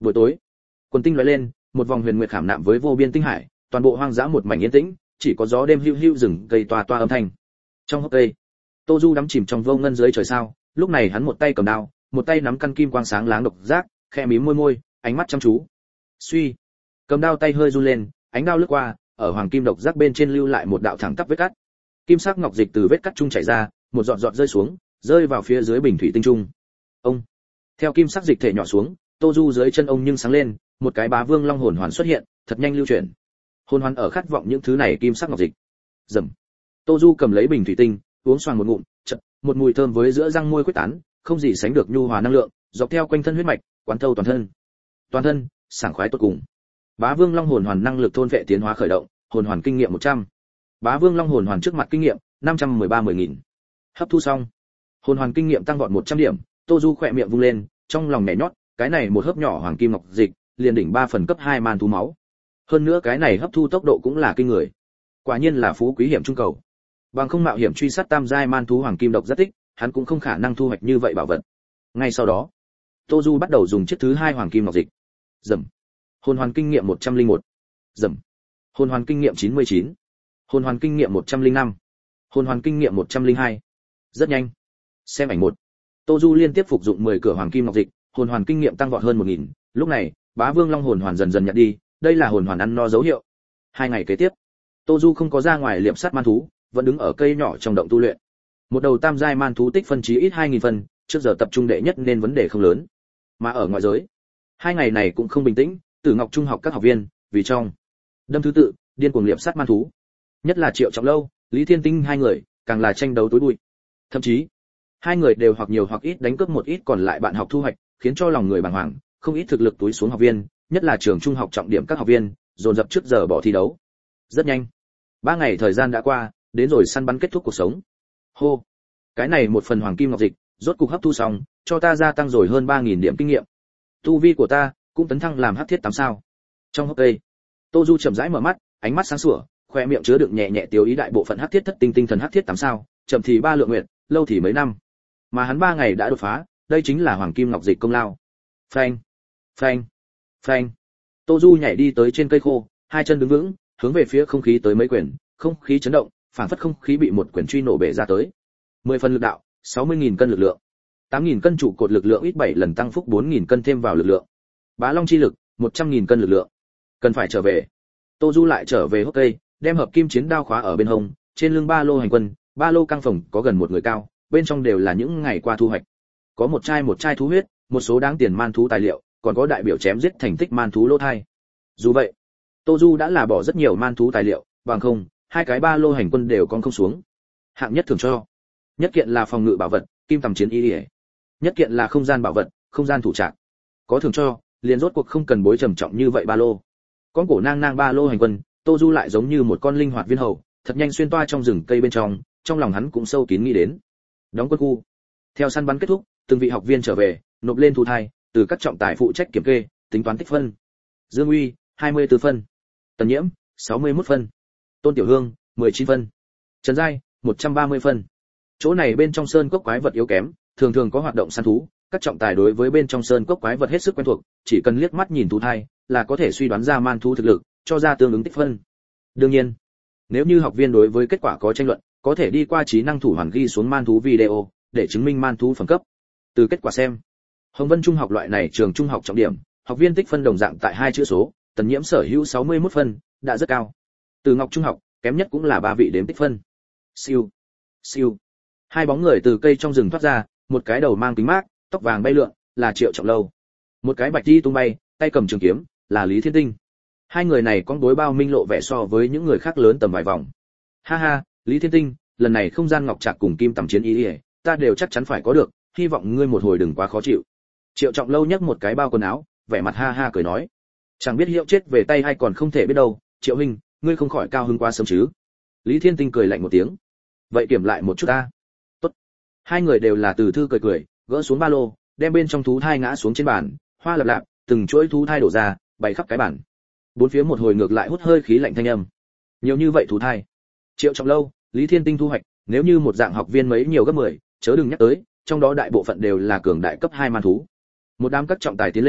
Speaker 1: Buổi tối, quần tinh lóe lên, một vòng huyền nguyệt khảm nạm với vô biên tinh hải, toàn bộ hoang dã một mảnh yên tĩnh, chỉ có gió đêm hưu hưu rừng cây toa toa âm thanh. Trong hốc cây, Tô Du đắm chìm trong vô ngân dưới trời sao, lúc này hắn một tay cầm đao, một tay nắm căn kim quang sáng láng độc giác, khẽ mím môi môi, ánh mắt chăm chú. Suy, cầm đao tay hơi run lên, ánh đao lướt qua, ở hoàng kim độc giác bên trên lưu lại một đạo thẳng tắp vết cắt. Kim sắc ngọc dịch từ vết cắt trung chảy ra, một giọt giọt rơi xuống, rơi vào phía dưới bình thủy tinh trung. Ông, theo kim sắc dịch thể nhỏ xuống, Tô Du dưới chân ông nhưng sáng lên, một cái bá vương long hồn hoàn xuất hiện, thật nhanh lưu chuyển. Hồn hoàn ở khát vọng những thứ này kim sắc ngọc dịch. Rầm. Tô Du cầm lấy bình thủy tinh, uống xoàng một ngụm, chợt, một mùi thơm với giữa răng môi khuếch tán, không gì sánh được nhu hòa năng lượng, dọc theo quanh thân huyết mạch, quán thâu toàn thân. Toàn thân sảng khoái tột cùng. Bá Vương Long hồn hoàn năng lực thôn vệ tiến hóa khởi động, hồn hoàn kinh nghiệm 100. Bá Vương Long hồn hoàn trước mặt kinh nghiệm 513-10.000. Hấp thu xong, hồn hoàn kinh nghiệm tăng vọt 100 điểm, Tô Du khỏe miệng vung lên, trong lòng nhẹ nhót, cái này một hớp nhỏ hoàng kim ngọc dịch, liền đỉnh 3 phần cấp 2 man thú máu. Hơn nữa cái này hấp thu tốc độ cũng là kinh người. Quả nhiên là phú quý hiểm trung cầu. Bằng không mạo hiểm truy sát tam giai man thú hoàng kim độc rất tích, hắn cũng không khả năng thu hoạch như vậy bảo vật. Ngay sau đó, Tô Du bắt đầu dùng chiếc thứ 2 hoàng kim ngọc dịch. Rầm. Hồn hoàn kinh nghiệm 101. Rầm. Hồn hoàn kinh nghiệm 99. Hồn hoàn kinh nghiệm 105. Hồn hoàn kinh nghiệm 102. Rất nhanh. Xem ảnh 1. Tô Du liên tiếp phục dụng 10 cửa hoàng kim ngọc dịch, hồn hoàn kinh nghiệm tăng vọt hơn 1000. Lúc này, Bá Vương Long hồn hoàn dần dần nhạt đi, đây là hồn hoàn ăn no dấu hiệu. 2 ngày kế tiếp, Tô Du không có ra ngoài liệp sát man thú, vẫn đứng ở cây nhỏ trong động tu luyện. Một đầu tam giai man thú tích phân chí ít 2000 phân, trước giờ tập trung đệ nhất nên vấn đề không lớn. Mà ở ngoại giới, 2 ngày này cũng không bình tĩnh, Tử Ngọc Trung học các học viên, vì trong đâm thứ tự, điên cuồng liệp sát man thú. Nhất là Triệu Trọng Lâu, Lý Thiên Tinh hai người, càng là tranh đấu tối bụi. Thậm chí, hai người đều hoặc nhiều hoặc ít đánh cướp một ít còn lại bạn học thu hoạch, khiến cho lòng người bàng hoàng, không ít thực lực túi xuống học viên, nhất là trường trung học trọng điểm các học viên, dồn dập trước giờ bỏ thi đấu. Rất nhanh, 3 ngày thời gian đã qua, đến rồi săn bắn kết thúc cuộc sống. Hô, cái này một phần hoàng kim ngọc dịch, rốt cục hấp thu xong, cho ta gia tăng rồi hơn 3000 điểm kinh nghiệm. Tu vi của ta cũng tấn thăng làm hắc thiết 8 sao. Trong hốc cây, Tô Du chậm rãi mở mắt, ánh mắt sáng sủa, khoe miệng chứa đựng nhẹ nhẹ tiêu ý đại bộ phận hắc thiết thất tinh tinh thần hắc thiết 8 sao, chậm thì 3 lượng nguyện, lâu thì mấy năm. Mà hắn 3 ngày đã đột phá, đây chính là hoàng kim ngọc dịch công lao. Phanh, phanh, phanh. Tô Du nhảy đi tới trên cây khô, hai chân đứng vững, hướng về phía không khí tới mấy quyền, không khí chấn động, phản phất không khí bị một quyền truy nổ bể ra tới. 10 phần lực đạo, 60.000 cân lực lượng. 8.000 cân trụ cột lực lượng ít 7 lần tăng phúc 4.000 cân thêm vào lực lượng. Bá Long chi lực, 100.000 cân lực lượng. Cần phải trở về. Tô Du lại trở về hốc cây, đem hợp kim chiến đao khóa ở bên hông, trên lưng ba lô hành quân, ba lô căng phòng có gần một người cao, bên trong đều là những ngày qua thu hoạch. Có một chai thú huyết, một số đáng tiền man thú tài liệu, còn có đại biểu chém giết thành tích man thú lỗ thai. Dù vậy, Tô Du đã là bỏ rất nhiều man thú tài liệu, bằng không, hai cái ba lô hành quân đều còn không xuống. Hạng nhất thường cho. Nhất kiện là phòng ngự bảo vật, kim tầm chiến y liễu. Nhất kiện là không gian bảo vật, không gian thủ trạc. Có thường cho, liền rốt cuộc không cần bối trầm trọng như vậy ba lô. Con cổ nang nang ba lô hành quân, Tô Du lại giống như một con linh hoạt viên hầu, thật nhanh xuyên toa trong rừng cây bên trong lòng hắn cũng sâu kín nghĩ đến. Đóng quân khu. Theo săn bắn kết thúc, từng vị học viên trở về, nộp lên thu thai, từ các trọng tài phụ trách kiểm kê, tính toán tích phân. Dương Uy, 24 phân. Tần Nhiễm, 61 phân. Tôn Tiểu Hương, 19 phân. Trần Giai, 130 phân. Chỗ này bên trong sơn cốc quái vật yếu kém, thường thường có hoạt động săn thú, các trọng tài đối với bên trong sơn cốc quái vật hết sức quen thuộc, chỉ cần liếc mắt nhìn thú thai là có thể suy đoán ra man thú thực lực, cho ra tương ứng tích phân. Đương nhiên, nếu như học viên đối với kết quả có tranh luận, có thể đi qua trí năng thủ hoàn ghi xuống man thú video để chứng minh man thú phẩm cấp. Từ kết quả xem, Hồng Vân Trung học loại này trường trung học trọng điểm, học viên tích phân đồng dạng tại 2 chữ số, Tần Nhiễm sở hữu 61 phân, đã rất cao. Từ Ngọc Trung học, kém nhất cũng là 3 vị đếm tích phân. Siêu, siêu. Hai bóng người từ cây trong rừng thoát ra, một cái đầu mang kính mát, tóc vàng bay lượn, là Triệu Trọng Lâu. Một cái bạch y tung bay, tay cầm trường kiếm, là Lý Thiên Tinh. Hai người này con đối bao minh lộ vẻ so với những người khác lớn tầm vài vòng. Ha ha, Lý Thiên Tinh, lần này không gian ngọc trạc cùng kim tầm chiến ý, ta đều chắc chắn phải có được, hy vọng ngươi một hồi đừng quá khó chịu. Triệu Trọng Lâu nhấc một cái bao quần áo, vẻ mặt ha ha cười nói, chẳng biết hiệu chết về tay hay còn không thể biết đâu, Triệu huynh, ngươi không khỏi cao hứng quá sớm chứ? Lý Thiên Tinh cười lạnh một tiếng, vậy kiểm lại một chút ta. Tốt. Hai người đều là từ thư cười, gỡ xuống ba lô, đem bên trong thú thai ngã xuống trên bàn, hoa lập lạp, từng chuỗi thú thai đổ ra, bày khắp cái bàn. Bốn phía một hồi ngược lại hút hơi khí lạnh thanh âm. Nhiều như vậy thú thai. Triệu Trọng Lâu, Lý Thiên Tinh thu hoạch, nếu như một dạng học viên mấy nhiều gấp 10, chớ đừng nhắc tới, trong đó đại bộ phận đều là cường đại cấp 2 man thú. Một đám các trọng tài tiến lên,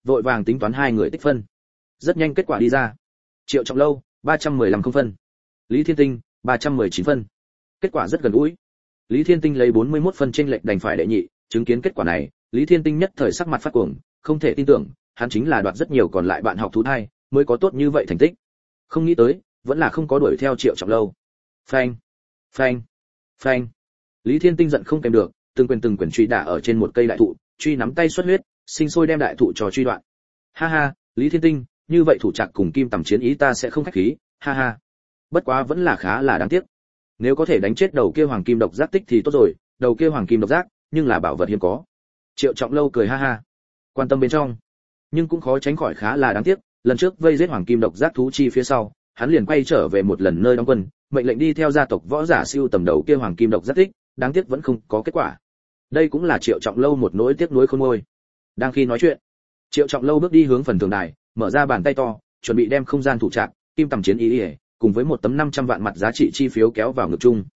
Speaker 1: vội vàng tính toán hai người tích phân. Rất nhanh kết quả đi ra. Triệu Trọng Lâu 315 không phân, Lý Thiên Tinh 319 phân. Kết quả rất gần gũi. Lý Thiên Tinh lấy 41 phân chênh lệch đành phải đệ nhị, chứng kiến kết quả này, Lý Thiên Tinh nhất thời sắc mặt phát cuồng, không thể tin tưởng, hắn chính là đoạt rất nhiều còn lại bạn học thú thai, mới có tốt như vậy thành tích. Không nghĩ tới, vẫn là không có đuổi theo Triệu Trọng Lâu. Phanh, phanh, phanh. Lý Thiên Tinh giận không kèm được, từng quyền truy đả ở trên một cây đại thụ, truy nắm tay xuất huyết, sinh sôi đem đại thụ cho truy đoạn. Ha ha, Lý Thiên Tinh, như vậy thủ trạc cùng Kim Tầm chiến ý ta sẽ không khách khí, ha ha. Bất quá vẫn là khá là đáng tiếc. Nếu có thể đánh chết đầu kia hoàng kim độc giác tích thì tốt rồi, đầu kia hoàng kim độc giác, nhưng là bảo vật hiếm có. Triệu Trọng Lâu cười ha ha. Quan tâm bên trong, nhưng cũng khó tránh khỏi khá là đáng tiếc, lần trước vây giết hoàng kim độc giác thú chi phía sau, hắn liền quay trở về một lần nơi đóng quân, mệnh lệnh đi theo gia tộc võ giả siêu tầm đầu kia hoàng kim độc giác tích, đáng tiếc vẫn không có kết quả. Đây cũng là Triệu Trọng Lâu một nỗi tiếc nuối khôn nguôi. Đang khi nói chuyện, Triệu Trọng Lâu bước đi hướng phần tường đài, mở ra bàn tay to, chuẩn bị đem không gian thủ trạc, Kim Tầm chiến ý, cùng với một tấm 500 vạn mặt giá trị chi phiếu kéo vào ngực chung.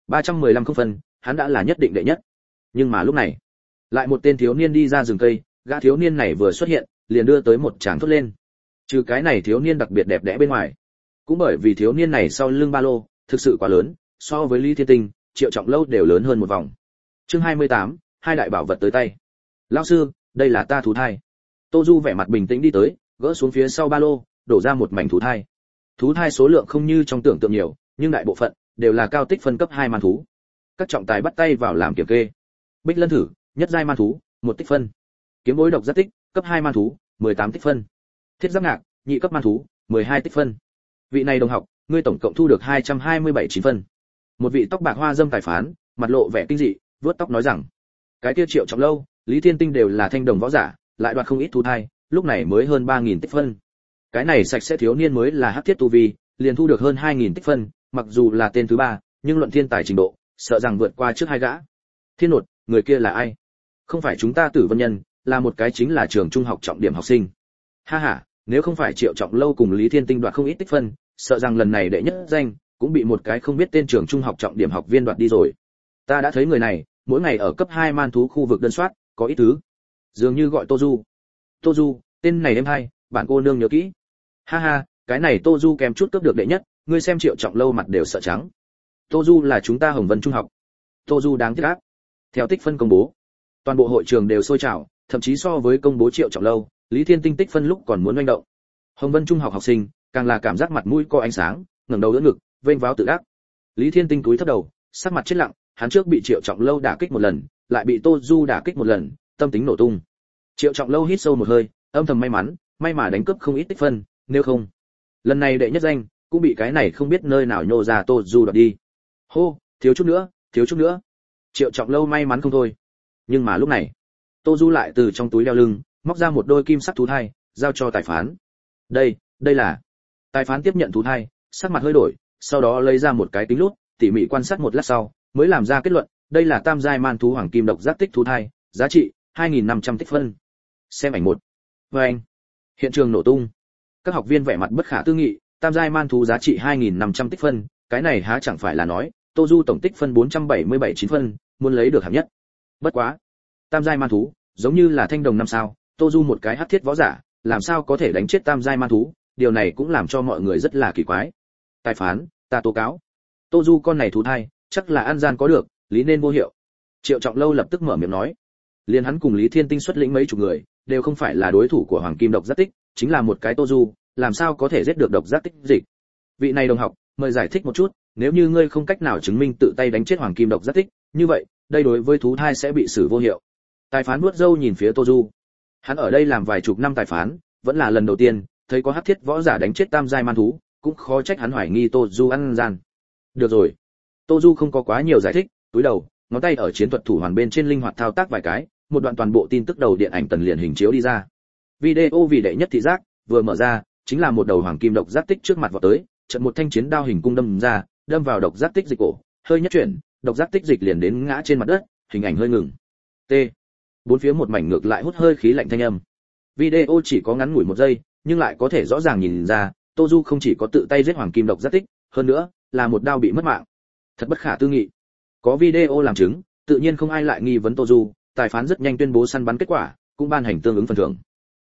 Speaker 1: 315 không phân, hắn đã là nhất định đệ nhất. Nhưng mà lúc này, lại một tên thiếu niên đi ra rừng cây, gã thiếu niên này vừa xuất hiện, liền đưa tới một tràng thốt lên. Trừ cái này thiếu niên đặc biệt đẹp đẽ bên ngoài, cũng bởi vì thiếu niên này sau lưng ba lô thực sự quá lớn, so với Lý Thiên Tinh, Triệu Trọng Lâu đều lớn hơn một vòng. Chương 28, hai đại bảo vật tới tay. Lão sư, đây là ta thú thai. Tô Du vẻ mặt bình tĩnh đi tới, gỡ xuống phía sau ba lô, đổ ra một mảnh thú thai. Thú thai số lượng không như trong tưởng tượng nhiều, nhưng đại bộ phận đều là cao tích phân cấp 2 man thú. Các trọng tài bắt tay vào làm kiểm kê. Bích Lân thử, nhất giai man thú, 1 tích phân. Kiếm bối độc giác tích, cấp 2 man thú, 18 tích phân. Thiết giáp ngạc, nhị cấp man thú, 12 tích phân. Vị này đồng học, ngươi tổng cộng thu được 227 9 phân. Một vị tóc bạc hoa dâm tài phán, mặt lộ vẻ kinh dị, vuốt tóc nói rằng: cái kia Triệu Trọng Lâu, Lý Thiên Tinh đều là thanh đồng võ giả, lại đoạt không ít thú thai, lúc này mới hơn 3000 tích phân. Cái này sạch sẽ thiếu niên mới là hắc thiết tu vi, liền thu được hơn 2000 tích phân, mặc dù là tên thứ ba, nhưng luận thiên tài trình độ, sợ rằng vượt qua trước hai gã. Thiên Nột, người kia là ai? Không phải chúng ta Tử Vân Nhân, là một cái chính là trường trung học trọng điểm học sinh. Ha ha, nếu không phải Triệu Trọng Lâu cùng Lý Thiên Tinh đoạt không ít tích phân, sợ rằng lần này đệ nhất danh cũng bị một cái không biết tên trường trung học trọng điểm học viên đoạt đi rồi. Ta đã thấy người này, mỗi ngày ở cấp 2 man thú khu vực đơn soát, có ít thứ. Dường như gọi Tô Du. Tô Du, tên này em hay, bạn cô nương nhớ kỹ. Ha ha, cái này Tô Du kèm chút cướp được đệ nhất, ngươi xem Triệu Trọng Lâu mặt đều sợ trắng. Tô Du là chúng ta Hồng Vân Trung học. Tô Du đáng tiếc ác. Theo tích phân công bố, toàn bộ hội trường đều sôi trào, thậm chí so với công bố Triệu Trọng Lâu, Lý Thiên Tinh tích phân lúc còn muốn manh động. Hồng Vân Trung học học sinh, càng là cảm giác mặt mũi có ánh sáng, ngẩng đầu đỡ ngực, vênh váo tự đắc. Lý Thiên Tinh cúi thấp đầu, sắc mặt chết lặng, hắn trước bị Triệu Trọng Lâu đả kích một lần, lại bị Tô Du đả kích một lần, tâm tính nổ tung. Triệu Trọng Lâu hít sâu một hơi, âm thầm may mắn, may mà đánh cướp không ít tích phân, nếu không, lần này đệ nhất danh cũng bị cái này không biết nơi nào nhô ra Tô Du đoạt đi. Hô, thiếu chút nữa, thiếu chút nữa. Triệu Trọng Lâu may mắn không thôi. Nhưng mà lúc này, Tô Du lại từ trong túi đeo lưng móc ra một đôi kim sắc thú thai, giao cho tài phán. Đây là. Tài phán tiếp nhận thú thai, sắc mặt hơi đổi, sau đó lấy ra một cái kính lúp, tỉ mỉ quan sát một lát sau, mới làm ra kết luận, đây là tam giai man thú hoàng kim độc giác tích thú thai, giá trị 2500 tích phân. Xem ảnh một. Và anh. Hiện trường nổ tung. Các học viên vẻ mặt bất khả tư nghị, tam giai man thú giá trị 2500 tích phân, cái này há chẳng phải là nói, Tô Du tổng tích phân 477 9 phân, muốn lấy được hạng nhất. Bất quá, tam giai man thú, giống như là thanh đồng năm sao, Tô Du một cái hắc thiết võ giả, làm sao có thể đánh chết tam giai man thú, điều này cũng làm cho mọi người rất là kỳ quái. Tài phán, ta tố cáo. Tô Du con này thú thai, chắc là ăn gian có được, lý nên vô hiệu. Triệu Trọng Lâu lập tức mở miệng nói. Liên hắn cùng Lý Thiên Tinh xuất lĩnh mấy chục người, đều không phải là đối thủ của hoàng kim độc giác tích, chính là một cái Tô Du, làm sao có thể giết được độc giác tích dịch. Vị này đồng học, mời giải thích một chút, nếu như ngươi không cách nào chứng minh tự tay đánh chết hoàng kim độc giác tích, như vậy, đây đối với thú thai sẽ bị xử vô hiệu. Tài phán vuốt râu nhìn phía Tô Du. Hắn ở đây làm vài chục năm tài phán, vẫn là lần đầu tiên thấy có hắc thiết võ giả đánh chết tam giai man thú, cũng khó trách hắn hoài nghi Tô Du ăn gian. Được rồi. Tô Du không có quá nhiều giải thích, túi đầu, ngón tay ở chiến thuật thủ hoàn bên trên linh hoạt thao tác vài cái, một đoạn toàn bộ tin tức đầu điện ảnh tần liền hình chiếu đi ra. Video vì đệ nhất thị giác, vừa mở ra, chính là một đầu hoàng kim độc giác tích trước mặt vọt tới, chợt một thanh chiến đao hình cung đâm ra, đâm vào độc giác tích dịch cổ, hơi nhất chuyển, độc giác tích dịch liền đến ngã trên mặt đất, hình ảnh hơi ngừng. T. Bốn phía một mảnh ngược lại hút hơi khí lạnh thanh âm. Video chỉ có ngắn ngủi một giây, nhưng lại có thể rõ ràng nhìn ra, Tô Du không chỉ có tự tay giết hoàng kim độc giác tích, hơn nữa là một đao bị mất mạng. Thật bất khả tư nghị. Có video làm chứng, tự nhiên không ai lại nghi vấn Tô Du, tài phán rất nhanh tuyên bố săn bắn kết quả, cũng ban hành tương ứng phần thưởng.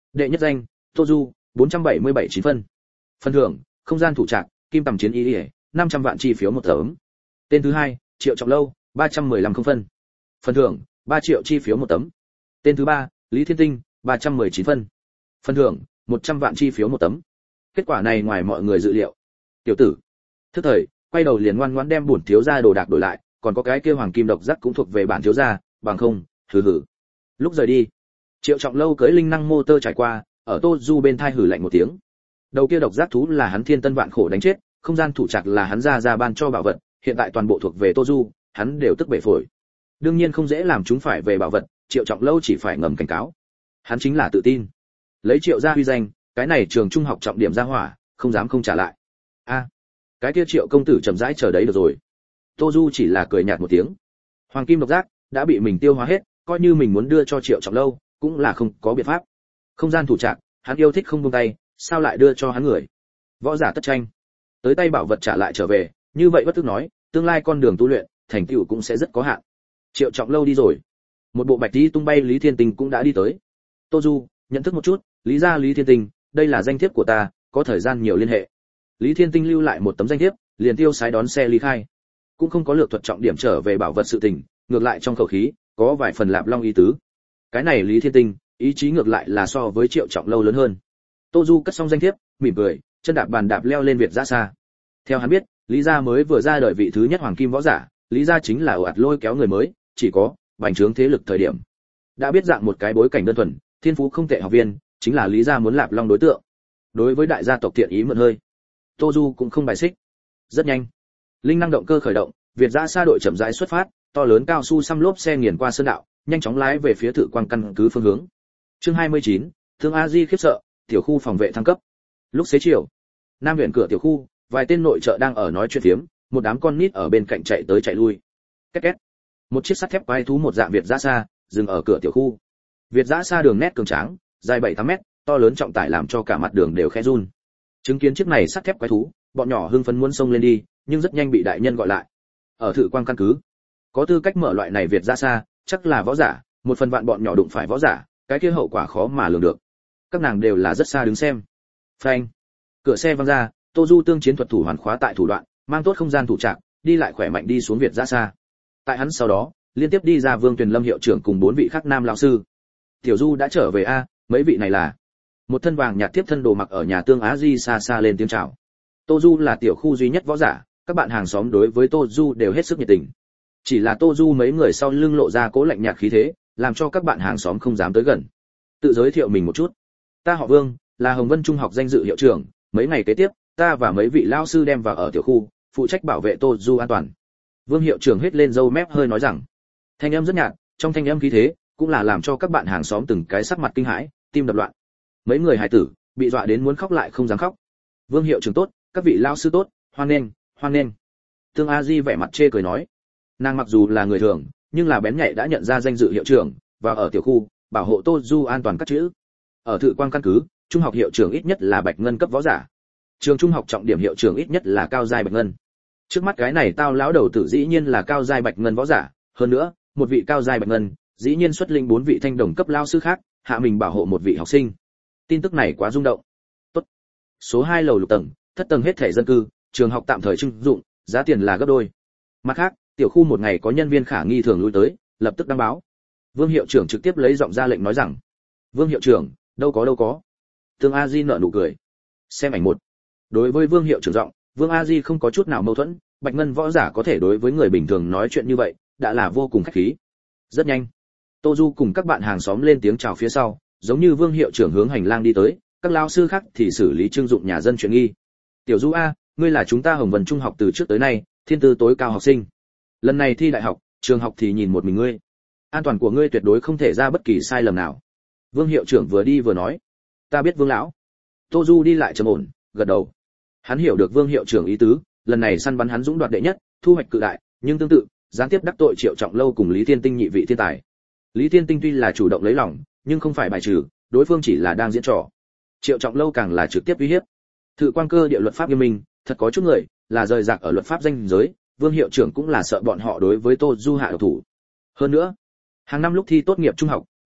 Speaker 1: Đệ nhất danh, Tô Du, 477 9 phân. Phần thưởng, không gian thủ trạc, kim tầm chiến y, 500 vạn chi phiếu một tấm. Tên thứ hai, Triệu Trọng Lâu, 315 không phân. Phần thưởng, 3 triệu chi phiếu một tấm. Tên thứ ba, Lý Thiên Tinh, 319 phân. Phần thưởng, 100 vạn chi phiếu một tấm. Kết quả này ngoài mọi người dự liệu. Tiểu tử, thức thời, quay đầu liền ngoan ngoãn đem bổn thiếu gia đồ đạc đổi lại, còn có cái kia hoàng kim độc giác cũng thuộc về bản thiếu gia, bằng không, hừ hừ. Lúc rời đi, Triệu Trọng Lâu cưỡi linh năng mô tơ trải qua, ở Tô Du bên thai hừ lạnh một tiếng. Đầu kia độc giác thú là hắn thiên tân vạn khổ đánh chết, không gian thủ trạc là hắn ra ban cho bảo vật, hiện tại toàn bộ thuộc về Tô Du, hắn đều tức bể phổi. Đương nhiên không dễ làm chúng phải về bảo vật, Triệu Trọng Lâu chỉ phải ngầm cảnh cáo. Hắn chính là tự tin. Lấy Triệu gia huy danh, cái này trường trung học trọng điểm ra hỏa, không dám không trả lại. A, cái kia Triệu công tử chậm rãi chờ đấy được rồi. Tô Du chỉ là cười nhạt một tiếng. Hoàng kim độc giác đã bị mình tiêu hóa hết, coi như mình muốn đưa cho Triệu Trọng Lâu, cũng là không có biện pháp. Không gian thủ trạc, hắn yêu thích không buông tay, sao lại đưa cho hắn người? Võ giả tất tranh. Tới tay bảo vật trả lại trở về, như vậy bất tức nói, tương lai con đường tu luyện, thành tựu cũng sẽ rất có hạn. Triệu Trọng Lâu đi rồi. Một bộ bạch y tung bay Lý Thiên Tinh cũng đã đi tới. Tô Du, nhận thức một chút, Lý gia Lý Thiên Tinh, đây là danh thiếp của ta, có thời gian nhiều liên hệ. Lý Thiên Tinh lưu lại một tấm danh thiếp, liền tiêu sái đón xe ly khai. Cũng không có lược thuật trọng điểm trở về bảo vật sự tình, ngược lại trong khẩu khí, có vài phần lạp long ý tứ. Cái này Lý Thiên Tinh, ý chí ngược lại là so với Triệu Trọng Lâu lớn hơn. Tô Du cất xong danh thiếp, mỉm cười, chân đạp bàn đạp leo lên Việt Giã xa. Theo hắn biết, Lý gia mới vừa ra đời vị thứ nhất hoàng kim võ giả, Lý gia chính là ồ ạt lôi kéo người mới, chỉ có bành trướng thế lực thời điểm. Đã biết dạng một cái bối cảnh đơn thuần, thiên phú không tệ học viên, chính là Lý gia muốn lạp long đối tượng. Đối với đại gia tộc thiện ý mượn hơi, Tô Du cũng không bài xích. Rất nhanh, linh năng động cơ khởi động, Việt Giã xa đội chậm rãi xuất phát, to lớn cao su xăm lốp xe nghiền qua sơn đạo, nhanh chóng lái về phía Thự Quang căn cứ phương hướng. Chương 29, Thương A Di khiếp sợ, tiểu khu phòng vệ thăng cấp. Lúc xế chiều, Nam viện cửa tiểu khu, vài tên nội trợ đang ở nói chuyện phiếm, một đám con nít ở bên cạnh chạy tới chạy lui. Két két. Một chiếc sắt thép quái thú một dạng Việt Giã xa, dừng ở cửa tiểu khu. Việt Giã xa đường nét cường tráng, dài 7-8 mét, to lớn trọng tải làm cho cả mặt đường đều khẽ run. Chứng kiến chiếc này sắt thép quái thú, bọn nhỏ hưng phấn muốn xông lên đi, nhưng rất nhanh bị đại nhân gọi lại. Ở Thự Quang căn cứ, có tư cách mở loại này Việt Giã xa, chắc là võ giả, một phần vạn bọn nhỏ đụng phải võ giả, cái kia hậu quả khó mà lường được. Các nàng đều là rất xa đứng xem. Phanh. Cửa xe văng ra, Tô Du tương chiến thuật thủ hoàn khóa tại thủ đoạn, mang tốt không gian thủ trạc, đi lại khỏe mạnh đi xuống Việt Giã xa. Tại hắn sau đó, liên tiếp đi ra Vương Tuyền Lâm hiệu trưởng cùng 4 vị khác nam lão sư. Tiểu Du đã trở về a, mấy vị này là. Một thân vàng nhạt tiếp thân đồ mặc ở nhà Tương Á Di xa xa lên tiếng chào. Tô Du là tiểu khu duy nhất võ giả, các bạn hàng xóm đối với Tô Du đều hết sức nhiệt tình. Chỉ là Tô Du mấy người sau lưng lộ ra cố lạnh nhạt khí thế, làm cho các bạn hàng xóm không dám tới gần. Tự giới thiệu mình một chút. Ta họ Vương, là Hồng Vân Trung học danh dự hiệu trưởng, mấy ngày kế tiếp, ta và mấy vị lão sư đem vào ở tiểu khu, phụ trách bảo vệ Tô Du an toàn. Vương hiệu trưởng hết lên râu mép hơi nói rằng, thanh âm rất nhạt, trong thanh âm khí thế, cũng là làm cho các bạn hàng xóm từng cái sắc mặt kinh hãi, tim đập loạn. Mấy người hài tử bị dọa đến muốn khóc lại không dám khóc. Vương hiệu trưởng tốt, các vị lão sư tốt, hoan nghênh, hoan nghênh. Tương A Di vẻ mặt chê cười nói, nàng mặc dù là người thường, nhưng là bén nhạy đã nhận ra danh dự hiệu trưởng, và ở tiểu khu, bảo hộ Tô Du an toàn các chữ. Ở Thự Quang căn cứ, trung học hiệu trưởng ít nhất là bạch ngân cấp võ giả. Trường trung học trọng điểm hiệu trưởng ít nhất là cao giai bạch ngân. Trước mắt cái này tao lão đầu tử dĩ nhiên là cao giai bạch ngân võ giả, hơn nữa, một vị cao giai bạch ngân, dĩ nhiên xuất linh 4 vị thanh đồng cấp lao sư khác, hạ mình bảo hộ một vị học sinh. Tin tức này quá rung động. Tốt. Số 2 lầu lục tầng, thất tầng hết thảy dân cư, trường học tạm thời trưng dụng, giá tiền là gấp đôi. Mặt khác, tiểu khu một ngày có nhân viên khả nghi thường lui tới, lập tức đăng báo. Vương hiệu trưởng trực tiếp lấy giọng ra lệnh nói rằng, Vương hiệu trưởng, đâu có. Tương A Di nở nụ cười. Xem ảnh 1. Đối với Vương hiệu trưởng giọng, Vương A Di không có chút nào mâu thuẫn, bạch ngân võ giả có thể đối với người bình thường nói chuyện như vậy, đã là vô cùng khách khí. Rất nhanh, Tô Du cùng các bạn hàng xóm lên tiếng chào phía sau, giống như Vương hiệu trưởng hướng hành lang đi tới, các lao sư khác thì xử lý trưng dụng nhà dân chuyện nghi. Tiểu Du a, ngươi là chúng ta Hồng Vân Trung học từ trước tới nay thiên tư tối cao học sinh. Lần này thi đại học, trường học thì nhìn một mình ngươi. An toàn của ngươi tuyệt đối không thể ra bất kỳ sai lầm nào. Vương hiệu trưởng vừa đi vừa nói. Ta biết Vương lão. Tô Du đi lại trầm ổn, gật đầu. Hắn hiểu được Vương hiệu trưởng ý tứ, lần này săn bắn hắn dũng đoạt đệ nhất, thu hoạch cự đại, nhưng tương tự, gián tiếp đắc tội Triệu Trọng Lâu cùng Lý Thiên Tinh nhị vị thiên tài. Lý Thiên Tinh tuy là chủ động lấy lòng, nhưng không phải bài trừ, đối phương chỉ là đang diễn trò. Triệu Trọng Lâu càng là trực tiếp uy hiếp. Thự Quang cơ địa luật pháp nghiêm minh, thật có chút người là rời rạc ở luật pháp danh giới, Vương hiệu trưởng cũng là sợ bọn họ đối với Tô Du hạ độc thủ. Hơn nữa, hàng năm lúc thi tốt nghiệp trung học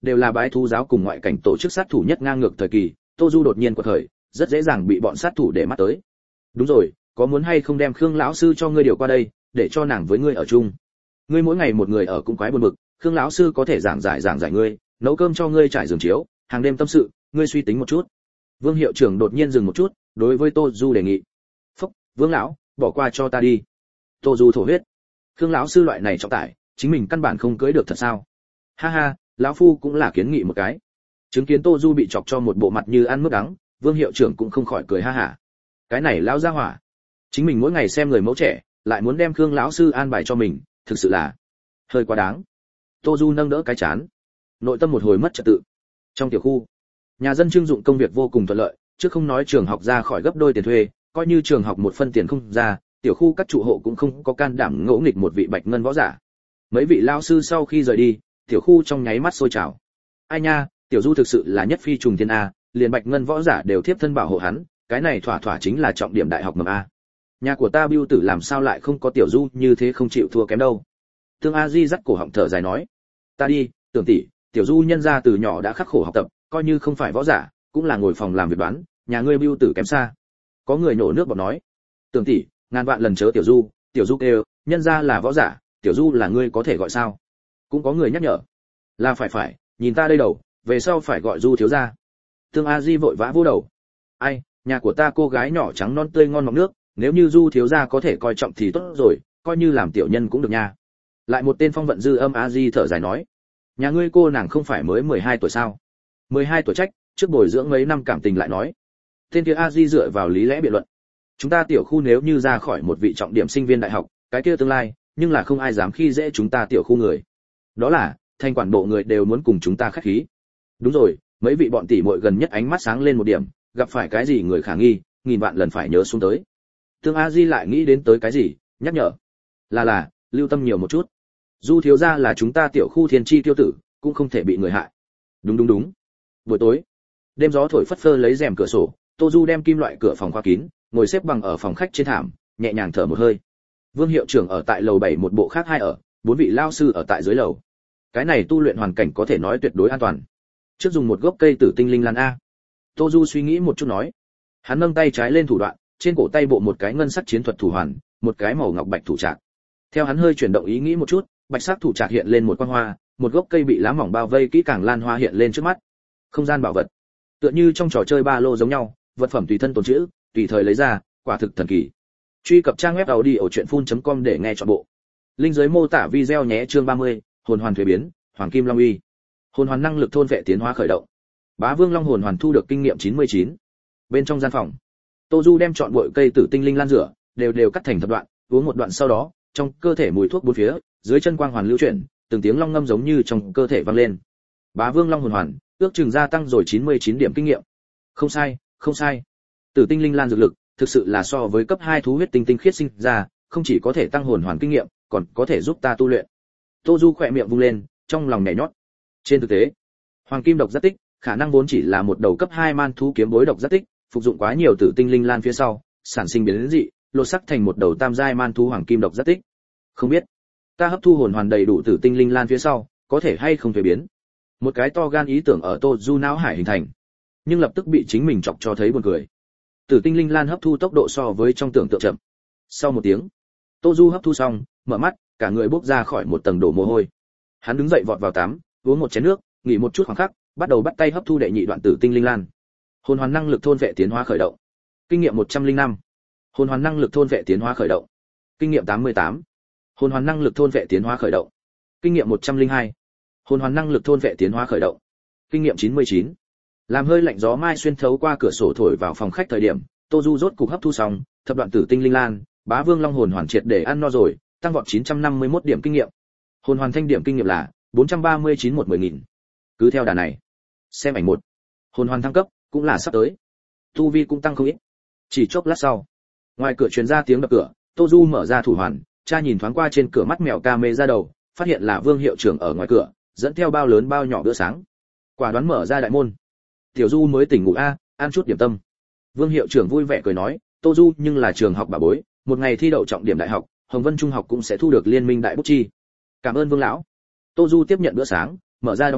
Speaker 1: đều là bái thú giáo cùng ngoại cảnh tổ chức sát thủ nhất ngang ngược thời kỳ, Tô Du đột nhiên quật khởi, rất dễ dàng bị bọn sát thủ để mắt tới. Đúng rồi, có muốn hay không đem Khương lão sư cho ngươi điều qua đây, để cho nàng với ngươi ở chung. Ngươi mỗi ngày một người ở cũng quái buồn bực, Khương lão sư có thể giảng giải ngươi, nấu cơm cho ngươi trải giường chiếu, hàng đêm tâm sự, ngươi suy tính một chút. Vương hiệu trưởng đột nhiên dừng một chút, đối với Tô Du đề nghị. Phúc, Vương lão, bỏ qua cho ta đi. Tô Du thổ huyết. Khương lão sư loại này trọng tải, chính mình căn bản không cưới được thật sao? Ha ha, lão phu cũng là kiến nghị một cái. Chứng kiến Tô Du bị chọc cho một bộ mặt như ăn mướp đắng, Vương hiệu trưởng cũng không khỏi cười ha hả. Cái này lão gia hỏa, chính mình mỗi ngày xem người mẫu trẻ, lại muốn đem Khương lão sư an bài cho mình, thực sự là hơi quá đáng. Tô Du nâng đỡ cái chán, nội tâm một hồi mất trật tự. Trong tiểu khu, nhà dân trưng dụng công việc vô cùng thuận lợi, chứ không nói trường học ra khỏi gấp đôi tiền thuê, coi như trường học một phân tiền không ra, tiểu khu các trụ hộ cũng không có can đảm ngỗ nghịch một vị bạch ngân võ giả. Mấy vị lão sư sau khi rời đi, tiểu khu trong nháy mắt sôi trào. Ai nha, tiểu Du thực sự là nhất phi trùng thiên a, liền bạch ngân võ giả đều tiếp thân bảo hộ hắn, cái này thỏa thỏa chính là trọng điểm đại học mầm a. Nhà của ta Bưu tử làm sao lại không có tiểu Du như thế không chịu thua kém đâu. Tương A Di dắt cổ họng thở dài nói, ta đi, Tưởng tỷ, tiểu Du nhân gia từ nhỏ đã khắc khổ học tập, coi như không phải võ giả, cũng là ngồi phòng làm việc đoán, nhà ngươi Bưu tử kém xa. Có người nổ nước bọt nói, Tưởng tỷ, ngàn vạn lần chớ tiểu Du kêu, nhân gia là võ giả, tiểu Du là ngươi có thể gọi sao? Cũng có người nhắc nhở, là phải, nhìn ta đây đầu, về sau phải gọi Du thiếu gia. Tương A Di vội vã vô đầu, ai, nhà của ta cô gái nhỏ trắng non tươi ngon mọng nước, nếu như Du thiếu gia có thể coi trọng thì tốt rồi, coi như làm tiểu nhân cũng được nha. Lại một tên phong vận dư âm A Di thở dài nói, nhà ngươi cô nàng không phải mới 12 tuổi sao? 12 tuổi trách, trước bồi dưỡng mấy năm cảm tình lại nói. Tên kia A Di dựa vào lý lẽ biện luận, chúng ta tiểu khu nếu như ra khỏi một vị trọng điểm sinh viên đại học, cái kia tương lai, nhưng là không ai dám khi dễ chúng ta tiểu khu người. Đó là, thành quản bộ người đều muốn cùng chúng ta khách khí. Đúng rồi, mấy vị bọn tỷ muội gần nhất ánh mắt sáng lên một điểm, gặp phải cái gì người khả nghi, nghìn vạn lần phải nhớ xuống tới. Tương A Di lại nghĩ đến tới cái gì, nhắc nhở. Là, lưu tâm nhiều một chút. Du thiếu gia là chúng ta tiểu khu thiên chi tiêu tử, cũng không thể bị người hại. Đúng. Buổi tối, đêm gió thổi phất phơ lấy rèm cửa sổ, Tô Du đem kim loại cửa phòng khóa kín, ngồi xếp bằng ở phòng khách trên thảm, nhẹ nhàng thở một hơi. Vương hiệu trưởng ở tại lầu 7 một bộ khác hai ở, 4 vị lao sư ở tại dưới lầu. Cái này tu luyện hoàn cảnh có thể nói tuyệt đối an toàn. Trước dùng một gốc cây tử tinh linh lan a. Tô Du suy nghĩ một chút nói. Hắn nâng tay trái lên thủ đoạn, trên cổ tay bộ một cái ngân sắc chiến thuật thủ hoàn, một cái màu ngọc bạch thủ trạc. Theo hắn hơi chuyển động ý nghĩ một chút, bạch sắc thủ trạc hiện lên một quang hoa, một gốc cây bị lá mỏng bao vây kỹ càng lan hoa hiện lên trước mắt. Không gian bảo vật, tựa như trong trò chơi ba lô giống nhau, vật phẩm tùy thân tồn trữ, tùy thời lấy ra, quả thực thần kỳ. Truy cập trang web audiochuyenphun.com để nghe trọn bộ. Link dưới mô tả video nhé. Chương 30, hồn hoàn thuế biến, Hoàng Kim Long Uy. Hồn hoàn năng lực thôn vệ tiến hóa khởi động. Bá Vương Long hồn hoàn thu được kinh nghiệm 99. Bên trong gian phòng, Tô Du đem chọn bội cây tử tinh linh lan rửa, đều cắt thành thập đoạn, uống một đoạn sau đó, trong cơ thể mùi thuốc bốn phía, dưới chân quang hoàn lưu chuyển, từng tiếng long ngâm giống như trong cơ thể vang lên. Bá Vương Long hồn hoàn, ước chừng gia tăng rồi 99 điểm kinh nghiệm. Không sai. Tử tinh linh lan dược lực, thực sự là so với cấp 2 thú huyết tinh tinh khiết sinh ra, không chỉ có thể tăng hồn hoàn kinh nghiệm, còn có thể giúp ta tu luyện. Tô Du khỏe miệng vung lên, trong lòng nhảy nhót. Trên thực tế, Hoàng Kim độc giác tích, khả năng vốn chỉ là một đầu cấp 2 man thú kiếm bối độc giác tích, phục dụng quá nhiều tử tinh linh lan phía sau, sản sinh biến dị, lột sắc thành một đầu tam giai man thú Hoàng Kim độc giác tích. Không biết, ta hấp thu hồn hoàn đầy đủ tử tinh linh lan phía sau, có thể hay không thay biến. Một cái to gan ý tưởng ở Tô Du não hải hình thành, nhưng lập tức bị chính mình chọc cho thấy buồn cười. Tử tinh linh lan hấp thu tốc độ so với trong tưởng tượng chậm. Sau một tiếng, Tô Du hấp thu xong, mở mắt, cả người bốc ra khỏi một tầng đổ mồ hôi. Hắn đứng dậy vọt vào tắm, uống một chén nước, nghỉ một chút khoảng khắc, bắt đầu bắt tay hấp thu đệ nhị đoạn tử tinh linh lan. Hồn hoàn năng lực thôn vệ tiến hóa khởi động. Kinh nghiệm 105. Hồn hoàn năng lực thôn vệ tiến hóa khởi động. Kinh nghiệm 88. Hồn hoàn năng lực thôn vệ tiến hóa khởi động. Kinh nghiệm 102. Hồn hoàn năng lực thôn vệ tiến hóa khởi động. Kinh nghiệm 99. Làm hơi lạnh gió mai xuyên thấu qua cửa sổ thổi vào phòng khách thời điểm, Tô Du rốt cục hấp thu xong, thập đoạn tử tinh linh lan, Bá Vương Long hồn hoàn triệt để ăn no rồi, tăng vọt 951 điểm kinh nghiệm. Hồn hoàn thanh điểm kinh nghiệm là 439 một 10.000. Cứ theo đà này, xem ảnh 1. Hồn hoàn thăng cấp cũng là sắp tới. Tu vi cũng tăng không ít. Chỉ chốc lát sau, ngoài cửa truyền ra tiếng đập cửa, Tô Du mở ra thủ hoàn, cha nhìn thoáng qua trên cửa mắt mèo ca mê ra đầu, phát hiện là Vương hiệu trưởng ở ngoài cửa, dẫn theo bao lớn bao nhỏ bữa sáng. Quả đoán mở ra đại môn. Tiểu Du mới tỉnh ngủ a, ăn chút điểm tâm. Vương hiệu trưởng vui vẻ cười nói, Tô Du nhưng là trường học bà bối, một ngày thi đậu trọng điểm đại học, Hồng Vân Trung học cũng sẽ thu được liên minh đại bút chi. Cảm ơn Vương lão. Tô Du tiếp nhận bữa sáng, mở ra đóng gói,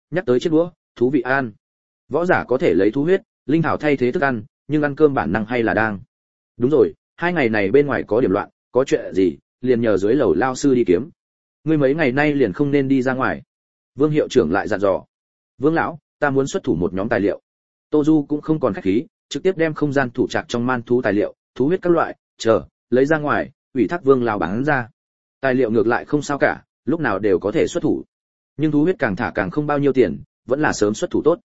Speaker 1: nhắc tới chiếc đũa, thú vị ăn. Võ giả có thể lấy thú huyết, linh thảo thay thế thức ăn, nhưng ăn cơm bản năng hay là đang. Đúng rồi, 2 ngày này bên ngoài có điểm loạn, có chuyện gì, liền nhờ dưới lầu lao sư đi kiếm. Ngươi mấy ngày nay liền không nên đi ra ngoài. Vương hiệu trưởng lại dặn dò. Vương lão, ta muốn xuất thủ một nhóm tài liệu. Tô Du cũng không còn khách khí, trực tiếp đem không gian thủ trạc trong man thú tài liệu, thú huyết các loại, lấy ra ngoài, ủy thác Vương lão bán ra. Tài liệu ngược lại không sao cả, lúc nào đều có thể xuất thủ. Nhưng thú huyết càng thả càng không bao nhiêu tiền, vẫn là sớm xuất thủ tốt.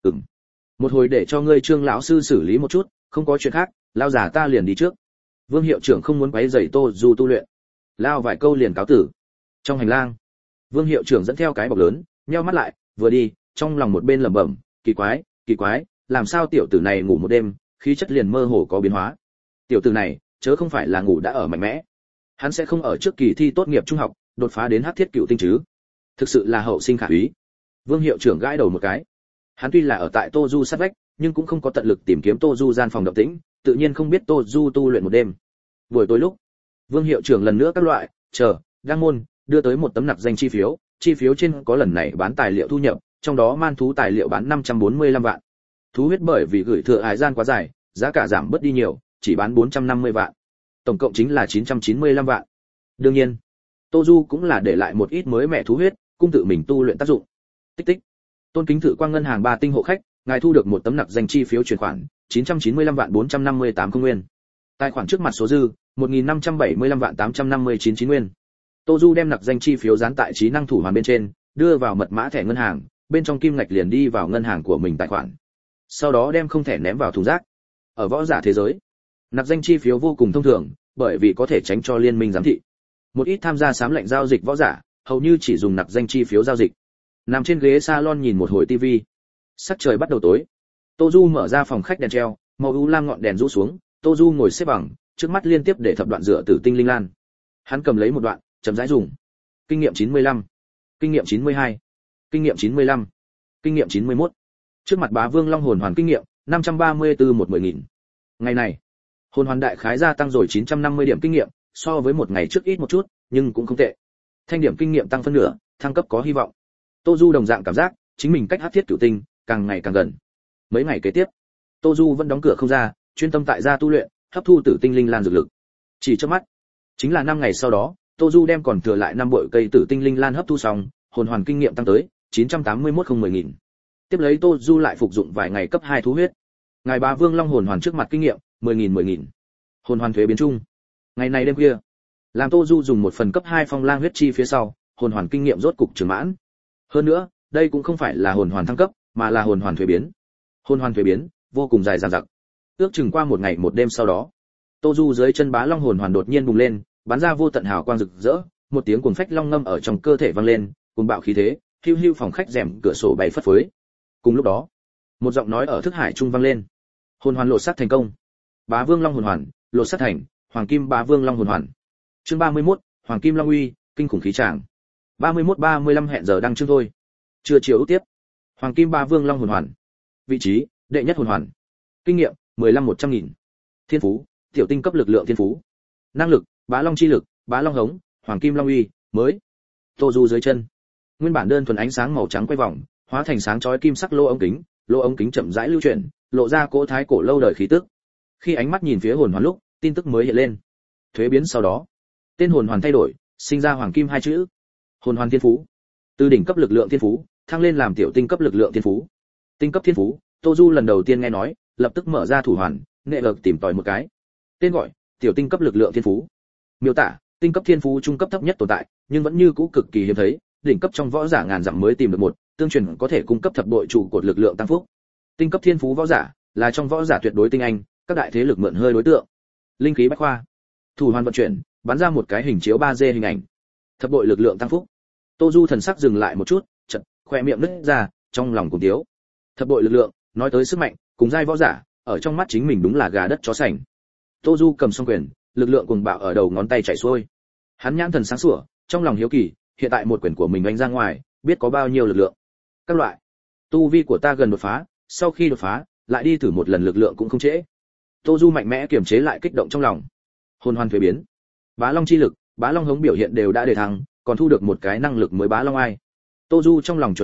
Speaker 1: Một hồi để cho ngươi Trương lão sư xử lý một chút, không có chuyện khác, lao già ta liền đi trước. Vương hiệu trưởng không muốn quấy rầy Tô Du tu luyện, lao vài câu liền cáo tử. Trong hành lang, Vương hiệu trưởng dẫn theo cái bọc lớn, nheo mắt lại, vừa đi, trong lòng một bên lẩm bẩm, kỳ quái, làm sao tiểu tử này ngủ một đêm, khí chất liền mơ hồ có biến hóa. Tiểu tử này, chớ không phải là ngủ đã ở mạnh mẽ. Hắn sẽ không ở trước kỳ thi tốt nghiệp trung học, đột phá đến hắc thiết cựu tinh chứ? Thực sự là hậu sinh khả úy. Vương hiệu trưởng gãi đầu một cái. Hắn tuy là ở tại Tô Du sát vách, nhưng cũng không có tận lực tìm kiếm Tô Du gian phòng động tĩnh, tự nhiên không biết Tô Du tu luyện một đêm. Buổi tối lúc, Vương hiệu trưởng lần nữa các loại, đăng môn, đưa tới một tấm nặc danh chi phiếu trên có lần này bán tài liệu thu nhập, trong đó man thú tài liệu bán 545 vạn. Thú huyết bởi vì gửi thừa hải gian quá dài, giá cả giảm bớt đi nhiều, chỉ bán 450 vạn. Tổng cộng chính là 995 vạn. Đương nhiên, Tô Du cũng là để lại một ít mới mẻ thú huyết, cung tự mình tu luyện tác dụng. Tích tích. Tôn kính thự quang ngân hàng 3 tinh hộ khách, ngài thu được một tấm nặc danh chi phiếu chuyển khoản, 995 vạn 458 không nguyên. Tài khoản trước mặt số dư, 1575 vạn 859 nguyên. Tô Du đem nặc danh chi phiếu dán tại trí năng thủ hoàn bên trên, đưa vào mật mã thẻ ngân hàng, bên trong kim ngạch liền đi vào ngân hàng của mình tài khoản. Sau đó đem không thẻ ném vào thùng rác. Ở võ giả thế giới, nặc danh chi phiếu vô cùng thông thường, bởi vì có thể tránh cho liên minh giám thị. Một ít tham gia sám lệnh giao dịch võ giả, hầu như chỉ dùng nặc danh chi phiếu giao dịch. Nằm trên ghế salon nhìn một hồi tivi. Sắc trời bắt đầu tối. Tô Du mở ra phòng khách đèn treo, màu u lam ngọn đèn rũ xuống, Tô Du ngồi xếp bằng, trước mắt liên tiếp để thập đoạn rửa tử tinh linh lan. Hắn cầm lấy một đoạn, chậm rãi dùng. Kinh nghiệm 95, kinh nghiệm 92, kinh nghiệm 95, kinh nghiệm 91. Trước mặt Bá Vương Long hồn hoàn kinh nghiệm 534 một 10.000. Ngày này, hồn hoàn đại khái gia tăng rồi 950 điểm kinh nghiệm, so với một ngày trước ít một chút, nhưng cũng không tệ. Thanh điểm kinh nghiệm tăng phân nửa, thăng cấp có hy vọng. Tô Du đồng dạng cảm giác, chính mình cách hắc thiết cửu tinh càng ngày càng gần. Mấy ngày kế tiếp, Tô Du vẫn đóng cửa không ra, chuyên tâm tại gia tu luyện, hấp thu tử tinh linh lan dược lực. Chỉ trước mắt, chính là 5 ngày sau đó, Tô Du đem còn thừa lại 5 bội cây tử tinh linh lan hấp thu xong, hồn hoàn kinh nghiệm tăng tới 981 không 10.000. Tiếp lấy Tô Du lại phục dụng vài ngày cấp 2 thú huyết. Ngài Bá Vương Long hồn hoàn trước mặt kinh nghiệm 10.000. Hồn hoàn thuế biến chung. Ngày này đêm khuya, làm Tô Du dùng một phần cấp 2 phong lang huyết chi phía sau, hồn hoàn kinh nghiệm rốt cục trường mãn. Hơn nữa, đây cũng không phải là hồn hoàn thăng cấp, mà là hồn hoàn thuế biến. Hồn hoàn thuế biến vô cùng dài dằng dặc. Ước chừng qua một ngày một đêm sau đó, Tô Du dưới chân Bá Long hồn hoàn đột nhiên bùng lên, bắn ra vô tận hào quang rực rỡ, một tiếng cuồng phách long ngâm ở trong cơ thể vang lên, cuồng bạo khí thế, hưu hưu phòng khách rèm cửa sổ bay phất phới. Cùng lúc đó, một giọng nói ở thức hải trung vang lên. Hồn hoàn lột xác thành công. Bá Vương Long hồn hoàn, lột xác thành Hoàng Kim Bá Vương Long hồn hoàn. Chương 31, Hoàng Kim Long uy, kinh khủng khí tràng. 31-35 hẹn giờ đăng chương thôi. Trưa chiều tiếp. Hoàng Kim Bá Vương Long hồn hoàn. Vị trí, đệ nhất hồn hoàn. Kinh nghiệm, 15-100.000. Thiên phú, tiểu tinh cấp lực lượng thiên phú. Năng lực, Bá Long chi lực, Bá Long hống, Hoàng Kim Long uy, mới. Tô Du dưới chân. Nguyên bản đơn thuần ánh sáng màu trắng quay vòng, hóa thành sáng chói kim sắc lỗ ống kính chậm rãi lưu chuyển, lộ ra cỗ thái cổ lâu đời khí tức. Khi ánh mắt nhìn phía hồn hoàn lúc, tin tức mới hiện lên. Thuế biến sau đó, tên hồn hoàn thay đổi, sinh ra Hoàng Kim 2 chữ. Hồn hoàn thiên phú, từ đỉnh cấp lực lượng thiên phú, thăng lên làm tiểu tinh cấp lực lượng thiên phú. Tinh cấp thiên phú, Tô Du lần đầu tiên nghe nói, lập tức mở ra thủ hoàn, nghệ lực tìm tòi một cái. Tên gọi, tiểu tinh cấp lực lượng thiên phú. Miêu tả, tinh cấp thiên phú trung cấp thấp nhất tồn tại, nhưng vẫn như cũ cực kỳ hiếm thấy, đỉnh cấp trong võ giả ngàn dặm mới tìm được một, tương truyền có thể cung cấp thập bội trụ cột lực lượng tăng phúc. Tinh cấp thiên phú võ giả, là trong võ giả tuyệt đối tinh anh, các đại thế lực mượn hơi đối tượng. Linh khí bách khoa. Thủ hoàn vận chuyển, bắn ra một cái hình chiếu 3D hình ảnh. Thập bội lực lượng tăng phúc. Tô Du thần sắc dừng lại một chút, chợt khoe miệng nứt ra, trong lòng cùng tiếu. Thập bội lực lượng, nói tới sức mạnh, cùng giai võ giả, ở trong mắt chính mình đúng là gà đất chó sành. Tô Du cầm song quyền, lực lượng cuồng bạo ở đầu ngón tay chảy xuôi. Hắn nhãn thần sáng sủa, trong lòng hiếu kỳ, hiện tại một quyền của mình đánh ra ngoài, biết có bao nhiêu lực lượng. Các loại, tu vi của ta gần đột phá, sau khi đột phá, lại đi thử một lần lực lượng cũng không trễ. Tô Du mạnh mẽ kiềm chế lại kích động trong lòng. Hồn hoàn thuế biến, Bá Long chi lực, Bá Long hống biểu hiện đều đã đề thăng, còn thu được một cái năng lực mới Bá Long ai. Tô Du trong lòng chuẩn bị,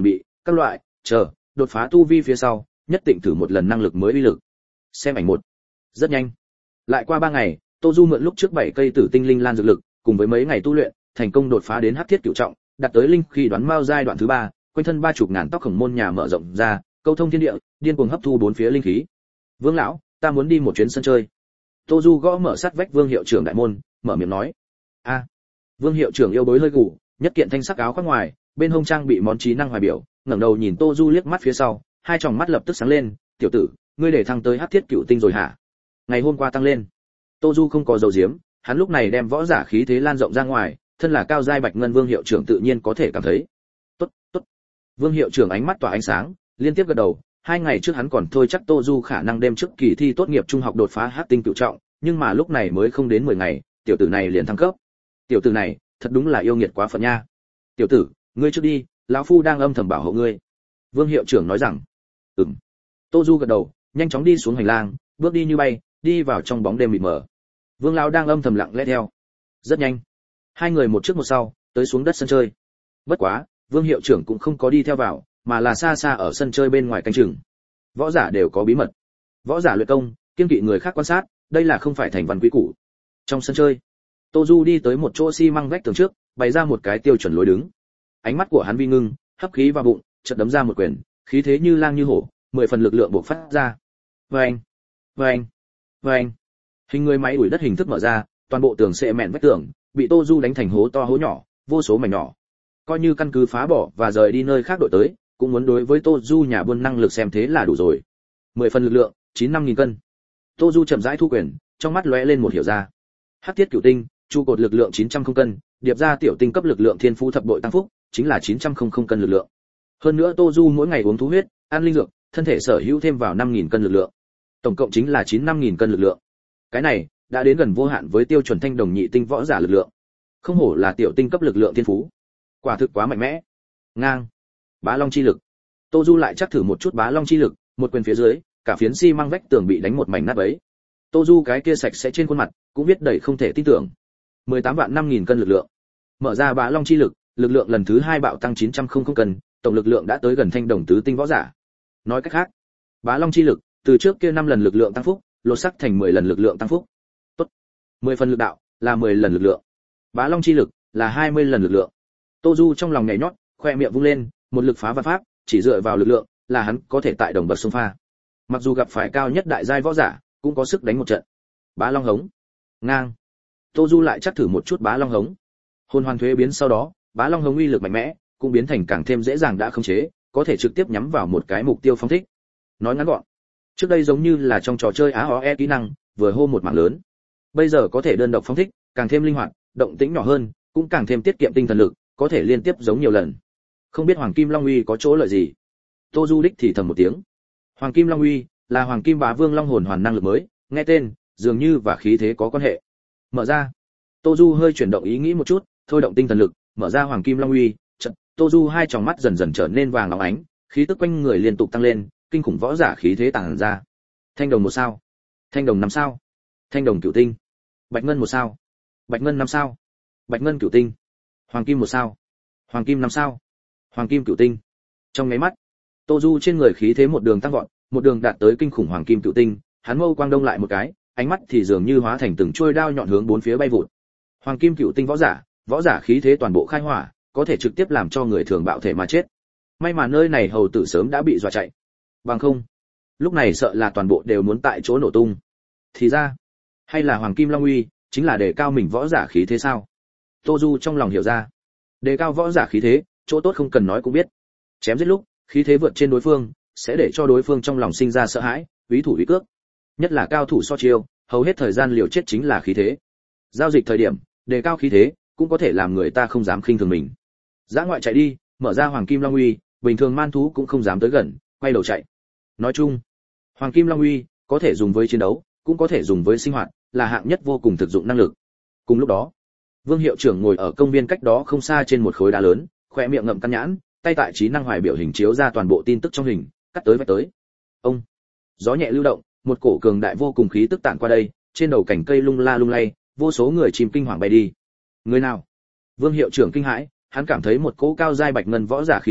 Speaker 1: các loại, chờ, đột phá tu vi phía sau, nhất định thử một lần năng lực mới uy lực. Xem ảnh một. Rất nhanh. Lại qua 3 ngày, Tô Du mượn lúc trước 7 cây tử tinh linh lan dược lực, cùng với mấy ngày tu luyện, thành công đột phá đến hắc thiết cửu trọng, đạt tới linh khí đoán mao giai đoạn thứ 3, quanh thân 30.000 tóc khổng môn nhà mở rộng ra, câu thông thiên địa, điên cuồng hấp thu bốn phía linh khí. Vương lão, ta muốn đi một chuyến sân chơi. Tô Du gõ mở sát vách Vương hiệu trưởng đại môn, mở miệng nói. A. Vương hiệu trưởng yêu bối hơi gù, nhất kiện thanh sắc áo khoác ngoài, bên hông trang bị món trí năng hoài biểu, ngẩng đầu nhìn Tô Du liếc mắt phía sau, hai tròng mắt lập tức sáng lên, "Tiểu tử, ngươi để thăng tới hắc thiết cửu tinh rồi hả?" Ngày hôm qua tăng lên. Tô Du không có dầu diếm, hắn lúc này đem võ giả khí thế lan rộng ra ngoài, thân là cao giai Bạch Ngân Vương hiệu trưởng tự nhiên có thể cảm thấy. "Tốt, tốt." Vương hiệu trưởng ánh mắt tỏa ánh sáng, liên tiếp gật đầu, 2 ngày trước hắn còn thôi chắc Tô Du khả năng đêm trước kỳ thi tốt nghiệp trung học đột phá hắc tinh cửu trọng, nhưng mà lúc này mới không đến 10 ngày, tiểu tử này liền thăng cấp. Tiểu tử này, thật đúng là yêu nghiệt quá phận nha. "Tiểu tử, ngươi trước đi, lão phu đang âm thầm bảo hộ ngươi." Vương hiệu trưởng nói rằng. "Ừm." Tô Du gật đầu, nhanh chóng đi xuống hành lang, bước đi như bay, đi vào trong bóng đêm mịt mờ. Vương lão đang âm thầm lặng lẽ theo. Rất nhanh, hai người một trước một sau, tới xuống đất sân chơi. Bất quá, Vương hiệu trưởng cũng không có đi theo vào, mà là xa xa ở sân chơi bên ngoài canh chừng. Võ giả đều có bí mật. Võ giả luyện công, kiêng kỵ người khác quan sát, đây là không phải thành văn quý củ. Trong sân chơi, Tô Du đi tới một chỗ xi măng vách tường trước, bày ra một cái tiêu chuẩn lối đứng. Ánh mắt của hắn vi ngưng, hấp khí vào bụng, chợt đấm ra một quyền, khí thế như lang như hổ, 10 phần lực lượng bộc phát ra. Oeng, oeng, oeng. Hình người máy đuổi đất hình thức mở ra, toàn bộ tường sệ mẹn vách tường, bị Tô Du đánh thành hố to hố nhỏ, vô số mảnh nhỏ. Coi như căn cứ phá bỏ và rời đi nơi khác đội tới, cũng muốn đối với Tô Du nhà buôn năng lực xem thế là đủ rồi. 10 phần lực lượng, 95.000 cân. Tô Du chậm rãi thu quyền, trong mắt lóe lên một hiểu ra. Hắc thiết cửu tinh, trụ cột lực lượng 900 cân, điệp ra tiểu tinh cấp lực lượng thiên phú thập bội tăng phúc, chính là 900 cân lực lượng. Hơn nữa Tô Du mỗi ngày uống thú huyết, ăn linh dược, thân thể sở hữu thêm vào 5.000 cân lực lượng. Tổng cộng chính là 95.000 cân lực lượng. Cái này đã đến gần vô hạn với tiêu chuẩn thanh đồng nhị tinh võ giả lực lượng. Không hổ là tiểu tinh cấp lực lượng thiên phú. Quả thực quá mạnh mẽ. Ngang. Bá Long chi lực. Tô Du lại chắc thử một chút Bá Long chi lực, một quyền phía dưới, cả phiến xi măng vách tường bị đánh một mảnh nát bấy. Tô Du cái kia sạch sẽ trên khuôn mặt, cũng viết đầy không thể tin tưởng. 18 vạn 5.000 cân lực lượng. Mở ra Bá Long chi lực, lực lượng lần thứ 2 bạo tăng 900 cân, tổng lực lượng đã tới gần thanh đồng tứ tinh võ giả. Nói cách khác, Bá Long chi lực, từ trước kia 5 lần lực lượng tăng phúc, lột sắc thành 10 lần lực lượng tăng phúc. Tốt. 10 phần lực đạo là 10 lần lực lượng. Bá Long chi lực là 20 lần lực lượng. Tô Du trong lòng nhảy nhót, khoe miệng vung lên, một lực phá vạn pháp, chỉ dựa vào lực lượng, là hắn có thể tại đồng bậc xông pha. Mặc dù gặp phải cao nhất đại giai võ giả, cũng có sức đánh một trận. Bá Long hống. Ngang. Tô Du lại chắc thử một chút Bá Long hống. Hồn hoàn thuế biến sau đó, Bá Long hống uy lực mạnh mẽ, cũng biến thành càng thêm dễ dàng đã khống chế, có thể trực tiếp nhắm vào một cái mục tiêu phóng thích. Nói ngắn gọn, trước đây giống như là trong trò chơi AOE kỹ năng, vừa hô một mạng lớn. Bây giờ có thể đơn độc phóng thích, càng thêm linh hoạt, động tĩnh nhỏ hơn, cũng càng thêm tiết kiệm tinh thần lực, có thể liên tiếp giống nhiều lần. Không biết Hoàng Kim Long Uy có chỗ lợi gì? Tô Du đích thì thầm một tiếng. Hoàng Kim Long Uy là Hoàng Kim Bá Vương Long hồn hoàn năng lực mới, nghe tên, dường như và khí thế có quan hệ. Mở ra. Tô Du hơi chuyển động ý nghĩ một chút, thôi động tinh thần lực, mở ra Hoàng Kim Long Uy, chợt, Tô Du hai tròng mắt dần dần trở nên vàng óng ánh, khí tức quanh người liên tục tăng lên, kinh khủng võ giả khí thế tàng ra. Thanh đồng 1 sao, thanh đồng 5 sao, thanh đồng cửu tinh, bạch ngân 1 sao, bạch ngân 5 sao, bạch ngân cửu tinh, hoàng kim 1 sao, hoàng kim 5 sao, hoàng kim cửu tinh. Trong nháy mắt, Tô Du trên người khí thế một đường tăng vọt, một đường đạt tới kinh khủng hoàng kim cửu tinh, hắn mâu quang đông lại một cái, ánh mắt thì dường như hóa thành từng chuôi đao nhọn hướng bốn phía bay vụt. Hoàng kim cửu tinh võ giả khí thế toàn bộ khai hỏa, có thể trực tiếp làm cho người thường bạo thể mà chết. May mà nơi này hầu tử sớm đã bị dọa chạy. Bằng không, lúc này sợ là toàn bộ đều muốn tại chỗ nổ tung. Thì ra, hay là Hoàng Kim Long Uy chính là đề cao mình võ giả khí thế sao? Tô Du trong lòng hiểu ra, đề cao võ giả khí thế, chỗ tốt không cần nói cũng biết. Chém giết lúc, khí thế vượt trên đối phương, sẽ để cho đối phương trong lòng sinh ra sợ hãi, úy thủ úy cước. Nhất là cao thủ so chiêu, hầu hết thời gian liều chết chính là khí thế. Giao dịch thời điểm, đề cao khí thế, cũng có thể làm người ta không dám khinh thường mình. Dã ngoại chạy đi, mở ra Hoàng Kim Long Uy, bình thường man thú cũng không dám tới gần, quay đầu chạy. Nói chung, Hoàng Kim Long Uy có thể dùng với chiến đấu, cũng có thể dùng với sinh hoạt, là hạng nhất vô cùng thực dụng năng lực. Cùng lúc đó, Vương hiệu trưởng ngồi ở công viên cách đó không xa trên một khối đá lớn, khóe miệng ngậm căn nhãn, tay tại trí năng hoài biểu hình chiếu ra toàn bộ tin tức trong hình, cắt tới vạch tới. Ông, gió nhẹ lưu động, một cổ cường đại vô cùng khí tức tản qua đây, trên đầu cảnh cây lung la lung lay, vô số người chìm kinh hoàng bay đi. Người nào? Vương hiệu trưởng kinh hãi, hắn cảm thấy một cỗ cao giai bạch ngân võ giả khí tức,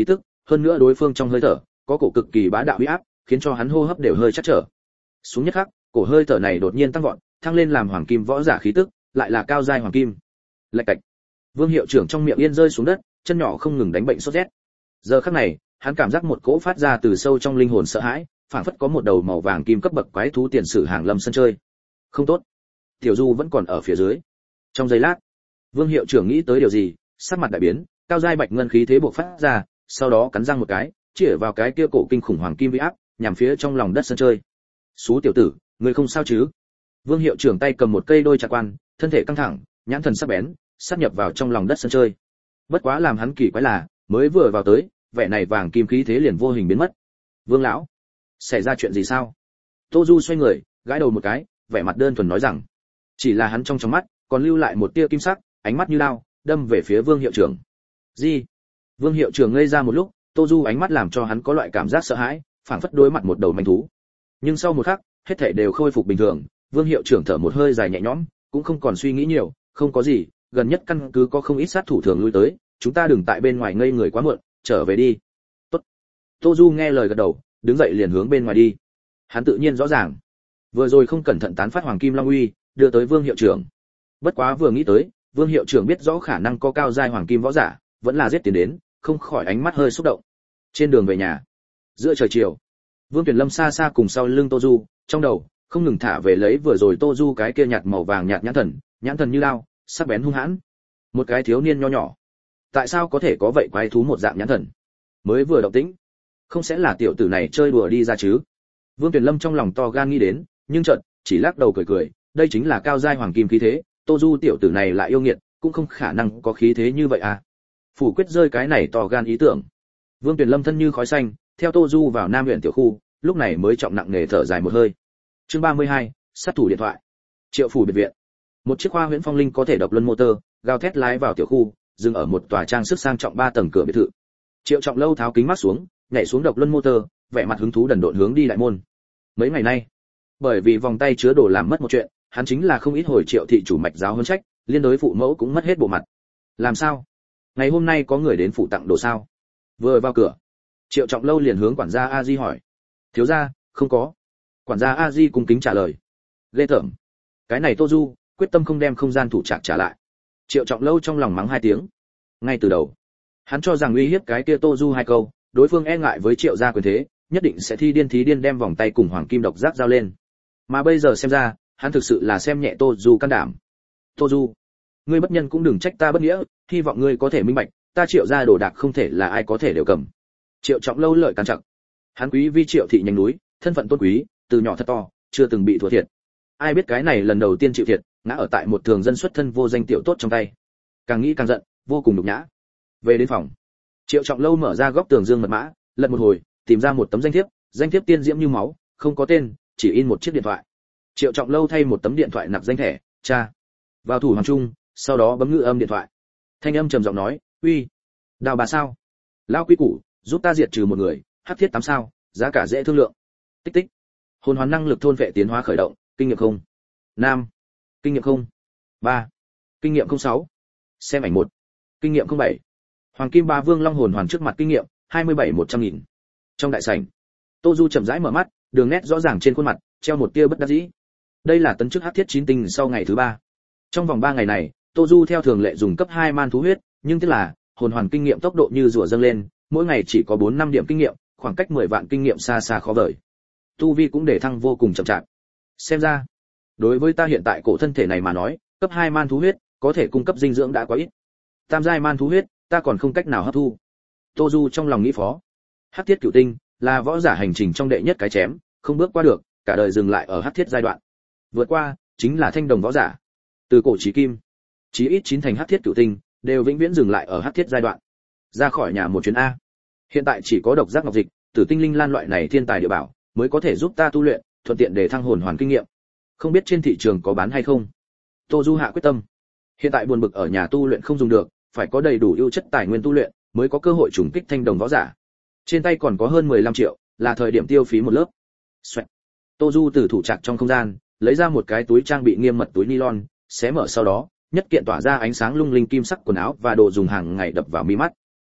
Speaker 1: hơn nữa đối phương trong hơi thở có cổ cực kỳ bá đạo uy áp, khiến cho hắn hô hấp đều hơi chắc trở. Xuống nhất khắc, cổ hơi thở này đột nhiên tăng vọt, thăng lên làm hoàng kim võ giả khí tức, lại là cao giai hoàng kim. Lạch cạch. Vương hiệu trưởng trong miệng yên rơi xuống đất, chân nhỏ không ngừng đánh bệnh sốt rét. Giờ khắc này, hắn cảm giác một cỗ phát ra từ sâu trong linh hồn sợ hãi, phảng phất có một đầu màu vàng kim cấp bậc quái thú tiền sử hàng lâm sân chơi. Không tốt, Tiểu Du vẫn còn ở phía dưới. Trong giây lát, Vương hiệu trưởng nghĩ tới điều gì, sắc mặt đại biến, cao giai bạch ngân khí thế bộc phát ra, sau đó cắn răng một cái, chĩa vào cái kia cổ kinh khủng hoàng kim uy áp, nhằm phía trong lòng đất sân chơi. "Sú tiểu tử, ngươi không sao chứ?" Vương hiệu trưởng tay cầm một cây đôi chặt quan, thân thể căng thẳng, nhãn thần sắc bén, sát nhập vào trong lòng đất sân chơi. Bất quá làm hắn kỳ quái là, mới vừa vào tới, vẻ này vàng kim khí thế liền vô hình biến mất. "Vương lão, xảy ra chuyện gì sao?" Tô Du xoay người, gãi đầu một cái, vẻ mặt đơn thuần nói rằng, chỉ là hắn trong mắt còn lưu lại một tia kim sắc, ánh mắt như lao, đâm về phía Vương hiệu trưởng. "Gì?" Vương hiệu trưởng ngây ra một lúc, Tô Du ánh mắt làm cho hắn có loại cảm giác sợ hãi, phảng phất đối mặt một đầu manh thú. Nhưng sau một khắc, hết thảy đều khôi phục bình thường, Vương hiệu trưởng thở một hơi dài nhẹ nhõm, cũng không còn suy nghĩ nhiều, "Không có gì, gần nhất căn cứ có không ít sát thủ thường lui tới, chúng ta đừng tại bên ngoài ngây người quá muộn, trở về đi." "Tốt." Tô Du nghe lời gật đầu, đứng dậy liền hướng bên ngoài đi. Hắn tự nhiên rõ ràng, vừa rồi không cẩn thận tán phát hoàng kim long uy, đưa tới Vương hiệu trưởng. Bất quá vừa nghĩ tới, Vương hiệu trưởng biết rõ khả năng có cao giai hoàng kim võ giả, vẫn là giết tiến đến, không khỏi ánh mắt hơi xúc động. Trên đường về nhà, giữa trời chiều, Vương Tuyển Lâm xa xa cùng sau lưng Tô Du, trong đầu không ngừng thả về lấy vừa rồi Tô Du cái kia nhạt màu vàng nhạt nhãn thần như lao, sắc bén hung hãn. Một cái thiếu niên nho nhỏ, tại sao có thể có vậy quái thú một dạng nhãn thần? Mới vừa động tĩnh, không sẽ là tiểu tử này chơi đùa đi ra chứ? Vương Tuyển Lâm trong lòng to gan nghĩ đến, nhưng chợt chỉ lắc đầu cười cười, đây chính là cao giai hoàng kim khí thế, Tô Du tiểu tử này lại yêu nghiệt, cũng không khả năng có khí thế như vậy à? Phủ quyết rơi cái này to gan ý tưởng. Vương Tuyển Lâm thân như khói xanh, theo Tô Du vào Nam huyện tiểu khu, lúc này mới trọng nặng nề thở dài một hơi. Chương 32, sát thủ điện thoại. Triệu phủ biệt viện. Một chiếc Hoa Huyễn Phong Linh có thể độc luân motor, gào thét lái vào tiểu khu, dừng ở một tòa trang sức sang trọng 3 tầng cửa biệt thự. Triệu Trọng Lâu tháo kính mắt xuống, nhảy xuống độc luân motor, vẻ mặt hứng thú đần độn hướng đi đại môn. Mấy ngày nay, bởi vì vòng tay chứa đồ làm mất một chuyện, hắn chính là không ít hồi Triệu thị chủ mạch giáo huấn trách, liên đối phụ mẫu cũng mất hết bộ mặt. Làm sao? Ngày hôm nay có người đến phụ tặng đồ sao? Vừa vào cửa, Triệu Trọng Lâu liền hướng quản gia A Di hỏi. Thiếu gia, không có. Quản gia A Di cung kính trả lời. Ghê tởm. Cái này Tô Du, quyết tâm không đem không gian thủ trạc trả lại. Triệu Trọng Lâu trong lòng mắng 2 tiếng. Ngay từ đầu, hắn cho rằng uy hiếp cái kia Tô Du 2 câu, đối phương e ngại với Triệu gia quyền thế, nhất định sẽ thí điên đem vòng tay cùng hoàng kim độc giác giao lên. Mà bây giờ xem ra, hắn thực sự là xem nhẹ Tô Du can đảm. Tô Du, ngươi bất nhân cũng đừng trách ta bất nghĩa, hy vọng ngươi có thể minh bạch, ta Triệu gia đồ đạc không thể là ai có thể đều cầm. Triệu Trọng Lâu lợi cản chặt. Hắn quý vi Triệu thị nhánh núi, thân phận tôn quý, từ nhỏ thật to, chưa từng bị thua thiệt. Ai biết cái này lần đầu tiên chịu thiệt, ngã ở tại một thường dân xuất thân vô danh tiểu tốt trong tay. Càng nghĩ càng giận, vô cùng nhục nhã. Về đến phòng, Triệu Trọng Lâu mở ra góc tường dương mật mã, lật một hồi, tìm ra một tấm danh thiếp tiên diễm như máu, không có tên, chỉ in một chiếc điện thoại. Triệu Trọng Lâu thay một tấm điện thoại nạp danh thẻ, cha. Vào thủ hoàng trung, sau đó bấm ngữ âm điện thoại. Thanh âm trầm giọng nói, uy, Đào bà sao? Lao quý củ, giúp ta diệt trừ một người, hắc thiết 8 sao, giá cả dễ thương lượng. Tích tích. Hồn hoàn năng lực thôn vệ tiến hóa khởi động, kinh nghiệm không. Nam. Kinh nghiệm không. 3. Kinh nghiệm 06. Xem ảnh 1. Kinh nghiệm 07. Hoàng kim ba vương long hồn hoàn trước mặt kinh nghiệm 27-100.000. Trong đại sảnh, Tô Du chậm rãi mở mắt, đường nét rõ ràng trên khuôn mặt treo một tia bất đắc dĩ. Đây là tấn chức hắc thiết 9 tinh sau ngày thứ 3. Trong vòng 3 ngày này, Tô Du theo thường lệ dùng cấp 2 man thú huyết, nhưng tức là hồn hoàn kinh nghiệm tốc độ như rùa dâng lên, mỗi ngày chỉ có 4-5 điểm kinh nghiệm, khoảng cách 10 vạn kinh nghiệm xa xa khó vời. Tu vi cũng để thăng vô cùng chậm chạp. Xem ra, đối với ta hiện tại cổ thân thể này mà nói, cấp 2 man thú huyết có thể cung cấp dinh dưỡng đã quá ít. Tam giai man thú huyết, ta còn không cách nào hấp thu. Tô Du trong lòng nghĩ phó. Hắc thiết cửu tinh là võ giả hành trình trong đệ nhất cái chém, không bước qua được, cả đời dừng lại ở hắc thiết giai đoạn. Vượt qua, chính là thanh đồng võ giả. Từ cổ chí kim, chí ít 9 thành hắc thiết cửu tinh đều vĩnh viễn dừng lại ở hắc thiết giai đoạn. Ra khỏi nhà một chuyến a. Hiện tại chỉ có độc giác ngọc dịch, tử tinh linh lan loại này thiên tài địa bảo mới có thể giúp ta tu luyện, thuận tiện để thăng hồn hoàn kinh nghiệm. Không biết trên thị trường có bán hay không. Tô Du hạ quyết tâm. Hiện tại buồn bực ở nhà tu luyện không dùng được, phải có đầy đủ ưu chất tài nguyên tu luyện, mới có cơ hội trùng kích thanh đồng võ giả. Trên tay còn có hơn 15 triệu, là thời điểm tiêu phí một lớp. Xoẹt. Tô Du từ thủ trạc trong không gian, lấy ra một cái túi trang bị nghiêm mật túi nylon, xé mở sau đó, nhất kiện tỏa ra ánh sáng lung linh kim sắc quần áo và đồ dùng hàng ngày đập vào mi mắt.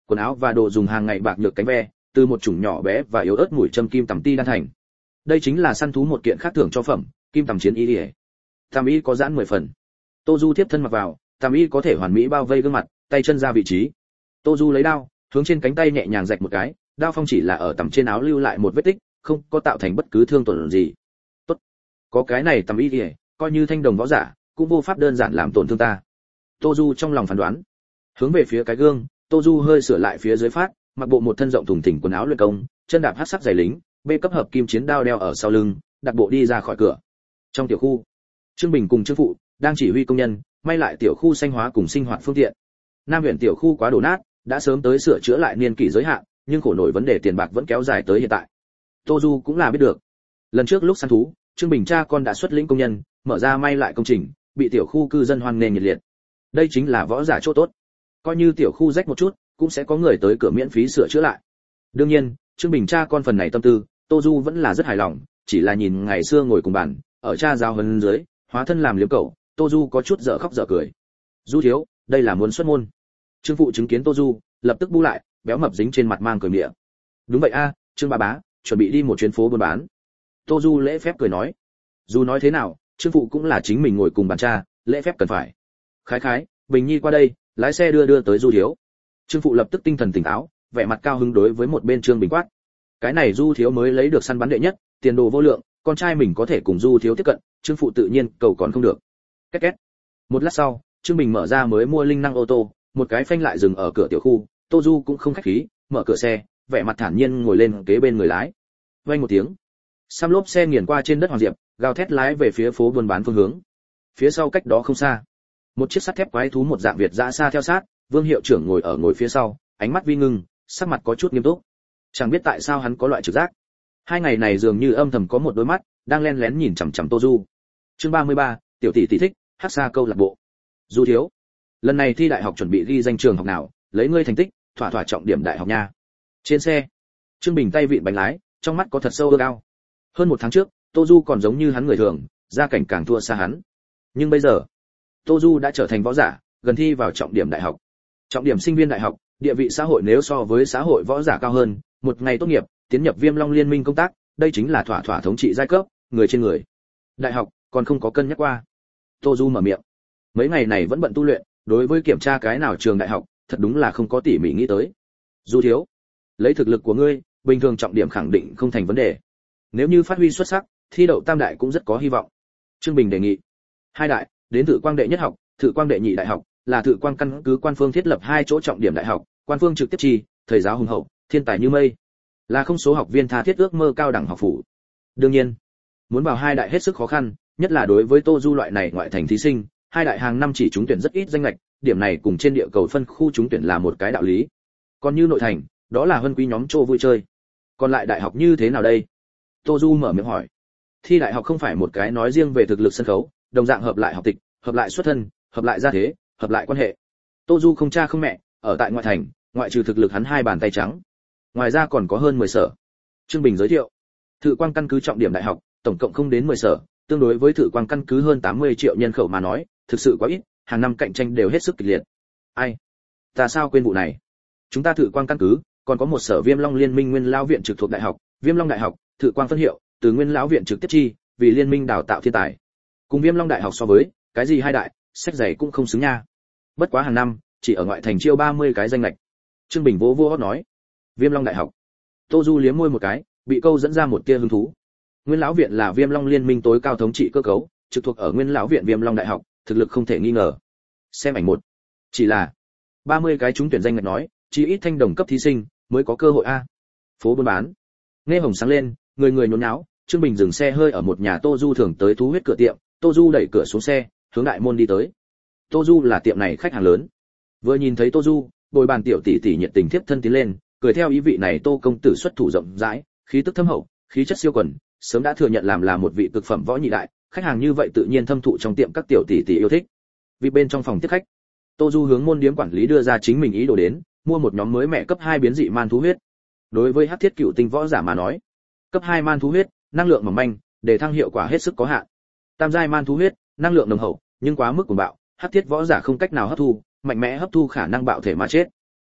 Speaker 1: quần áo và đồ dùng hàng ngày bạc nhược cánh ve, từ một chủng nhỏ bé và yếu ớt mũi châm kim tằm ti đan thành. Đây chính là săn thú một kiện khác thưởng cho phẩm, kim tằm chiến y liễu. Tằm y có giãn 10 phần. Tô Du tiếp thân mặc vào, tằm y có thể hoàn mỹ bao vây gương mặt, tay chân ra vị trí. Tô Du lấy đao, hướng trên cánh tay nhẹ nhàng rạch một cái, đao phong chỉ là ở tằm trên áo lưu lại một vết tích, không có tạo thành bất cứ thương tổn gì. Tốt, có cái này tằm y liễu, coi như thanh đồng võ giả, cũng vô pháp đơn giản làm tổn thương ta. Tô Du trong lòng phán đoán. Hướng về phía cái gương, Tô Du hơi sửa lại phía dưới phát, mặc bộ một thân rộng thùng thình quần áo luyện công, chân đạp hắc sắc giày lính, bê cấp hợp kim chiến đao đeo ở sau lưng, đặt bộ đi ra khỏi cửa. Trong tiểu khu, Trương Bình cùng Trương Phụ đang chỉ huy công nhân may lại tiểu khu xanh hóa cùng sinh hoạt phương tiện. Nam huyện tiểu khu quá đổ nát, đã sớm tới sửa chữa lại niên kỷ giới hạn, nhưng khổ nổi vấn đề tiền bạc vẫn kéo dài tới hiện tại. Tô Du cũng là biết được. Lần trước lúc săn thú, Trương Bình cha con đã xuất lĩnh công nhân, mở ra may lại công trình, bị tiểu khu cư dân hoan nghênh nhiệt liệt. Đây chính là võ giả chỗ tốt. Coi như tiểu khu rách một chút, cũng sẽ có người tới cửa miễn phí sửa chữa lại. Đương nhiên, Trương Bình cha con phần này tâm tư, Tô Du vẫn là rất hài lòng, chỉ là nhìn ngày xưa ngồi cùng bàn, ở cha giáo huấn dưới, hóa thân làm liếm cẩu, Tô Du có chút dở khóc dở cười. Du thiếu, đây là muốn xuất môn. Trương Phụ chứng kiến Tô Du, lập tức bu lại, béo mập dính trên mặt mang cười mỉa. Đúng vậy a, Trương bà bá, chuẩn bị đi một chuyến phố buôn bán. Tô Du lễ phép cười nói. Dù nói thế nào, Trương Phụ cũng là chính mình ngồi cùng bàn cha, lễ phép cần phải. Khái khái, Bình Nhi qua đây, lái xe đưa tới Du thiếu. Trương Phụ lập tức tinh thần tỉnh táo, vẻ mặt cao hứng đối với một bên Trương Bình quát. Cái này Du thiếu mới lấy được săn bắn đệ nhất, tiền đồ vô lượng, con trai mình có thể cùng Du thiếu tiếp cận, Trương Phụ tự nhiên cầu còn không được. Két két. Một lát sau, Trương Bình mở ra mới mua linh năng ô tô, một cái phanh lại dừng ở cửa tiểu khu, Tô Du cũng không khách khí, mở cửa xe, vẻ mặt thản nhiên ngồi lên kế bên người lái. Vang một tiếng, xăm lốp xe nghiền qua trên đất Hoàng Diệp, gào thét lái về phía phố buôn bán phương hướng. Phía sau cách đó không xa, một chiếc sắt thép quái thú một dạng Việt dã xa theo sát, Vương hiệu trưởng ngồi phía sau, ánh mắt vi ngưng, sắc mặt có chút nghiêm túc. Chẳng biết tại sao hắn có loại trực giác. Hai ngày này dường như âm thầm có một đôi mắt đang lén lén nhìn chằm chằm Tô Du. Chương 33, tiểu tỷ tỷ thích, Hắc Sa câu lạc bộ. Du thiếu, lần này thi đại học chuẩn bị ghi danh trường học nào, lấy ngươi thành tích, thỏa thỏa trọng điểm đại học nha. Trên xe, Trương Bình tay vịn bánh lái, trong mắt có thật sâu ước ao. Hơn một tháng trước, Tô Du còn giống như hắn người thường, gia cảnh càng thua xa hắn. Nhưng bây giờ, Tô Du đã trở thành võ giả, gần thi vào trọng điểm đại học. Trọng điểm sinh viên đại học, địa vị xã hội nếu so với xã hội võ giả cao hơn, một ngày tốt nghiệp, tiến nhập Viêm Long Liên minh công tác, đây chính là thỏa thỏa thống trị giai cấp, người trên người. Đại học, còn không có cân nhắc qua. Tô Du mở miệng. Mấy ngày này vẫn bận tu luyện, đối với kiểm tra cái nào trường đại học, thật đúng là không có tỉ mỉ nghĩ tới. Du thiếu, lấy thực lực của ngươi, bình thường trọng điểm khẳng định không thành vấn đề. Nếu như phát huy xuất sắc, thi đậu tam đại cũng rất có hy vọng. Trương Bình đề nghị. Hai đại, đến Thự Quang đệ nhất học, Thự Quang đệ nhị đại học, là Thự Quang căn cứ quan phương thiết lập hai chỗ trọng điểm đại học, quan phương trực tiếp chi, thầy giáo hùng hậu, thiên tài như mây, là không số học viên tha thiết ước mơ cao đẳng học phủ. Đương nhiên, muốn vào hai đại hết sức khó khăn, nhất là đối với Tô Du loại này ngoại thành thí sinh, hai đại hàng năm chỉ trúng tuyển rất ít danh lệch, điểm này cùng trên địa cầu phân khu trúng tuyển là một cái đạo lý. Còn như nội thành, đó là huân quý nhóm trô vui chơi. Còn lại đại học như thế nào đây? Tô Du mở miệng hỏi. Thi đại học không phải một cái nói riêng về thực lực sân khấu, đồng dạng hợp lại học tịch, hợp lại xuất thân, hợp lại gia thế, hợp lại quan hệ. Tô Du không cha không mẹ, ở tại ngoại thành, ngoại trừ thực lực hắn hai bàn tay trắng. Ngoài ra còn có hơn 10 sở. Trương Bình giới thiệu. Thự Quang căn cứ trọng điểm đại học, tổng cộng không đến 10 sở, tương đối với Thự Quang căn cứ hơn 80 triệu nhân khẩu mà nói, thực sự quá ít, hàng năm cạnh tranh đều hết sức kịch liệt. Ai? Ta sao quên vụ này? Chúng ta Thự Quang căn cứ, còn có một sở Viêm Long Liên minh Nguyên lão viện trực thuộc đại học, Viêm Long đại học, Thự Quang phân hiệu, từ Nguyên lão viện trực tiếp chi, vì liên minh đào tạo thiên tài. Cùng Viêm Long đại học so với, cái gì hai đại, sách giày cũng không xứng nha. Bất quá hàng năm, chỉ ở ngoại thành chiêu 30 cái danh lệch. Trương Bình vô hót nói. Viêm Long đại học. Tô Du liếm môi một cái, bị câu dẫn ra một tia hứng thú. Nguyên lão viện là Viêm Long Liên minh tối cao thống trị cơ cấu, trực thuộc ở Nguyên lão viện Viêm Long đại học, thực lực không thể nghi ngờ. Xem ảnh một. Chỉ là 30 cái trúng tuyển danh ngạch nói, chỉ ít thanh đồng cấp thí sinh mới có cơ hội a. Phố buôn bán. Nghe hồng sáng lên, người người nhốn nháo, Trương Bình dừng xe hơi ở một nhà Tô Du thường tới thú huyết cửa tiệm, Tô Du đẩy cửa xuống xe, hướng đại môn đi tới. Tô Du là tiệm này khách hàng lớn. Vừa nhìn thấy Tô Du, bồi bàn tiểu tỷ tỷ nhiệt tình tiếp thân tiến lên, cười theo ý vị này Tô công tử xuất thủ rộng rãi, khí tức thâm hậu, khí chất siêu quần, sớm đã thừa nhận làm là một vị cực phẩm võ nhị đại, khách hàng như vậy tự nhiên thâm thụ trong tiệm các tiểu tỷ tỷ yêu thích. Vì bên trong phòng tiếp khách, Tô Du hướng môn điếm quản lý đưa ra chính mình ý đồ đến, mua một nhóm mới mẹ cấp 2 biến dị man thú huyết. Đối với hắc thiết cựu tinh võ giả mà nói, cấp 2 man thú huyết, năng lượng mỏng manh, để thăng hiệu quả hết sức có hạn. Tam giai man thú huyết, năng lượng nồng hậu, nhưng quá mức cuồng bạo, hắc thiết võ giả không cách nào hấp thu, mạnh mẽ hấp thu khả năng bạo thể mà chết.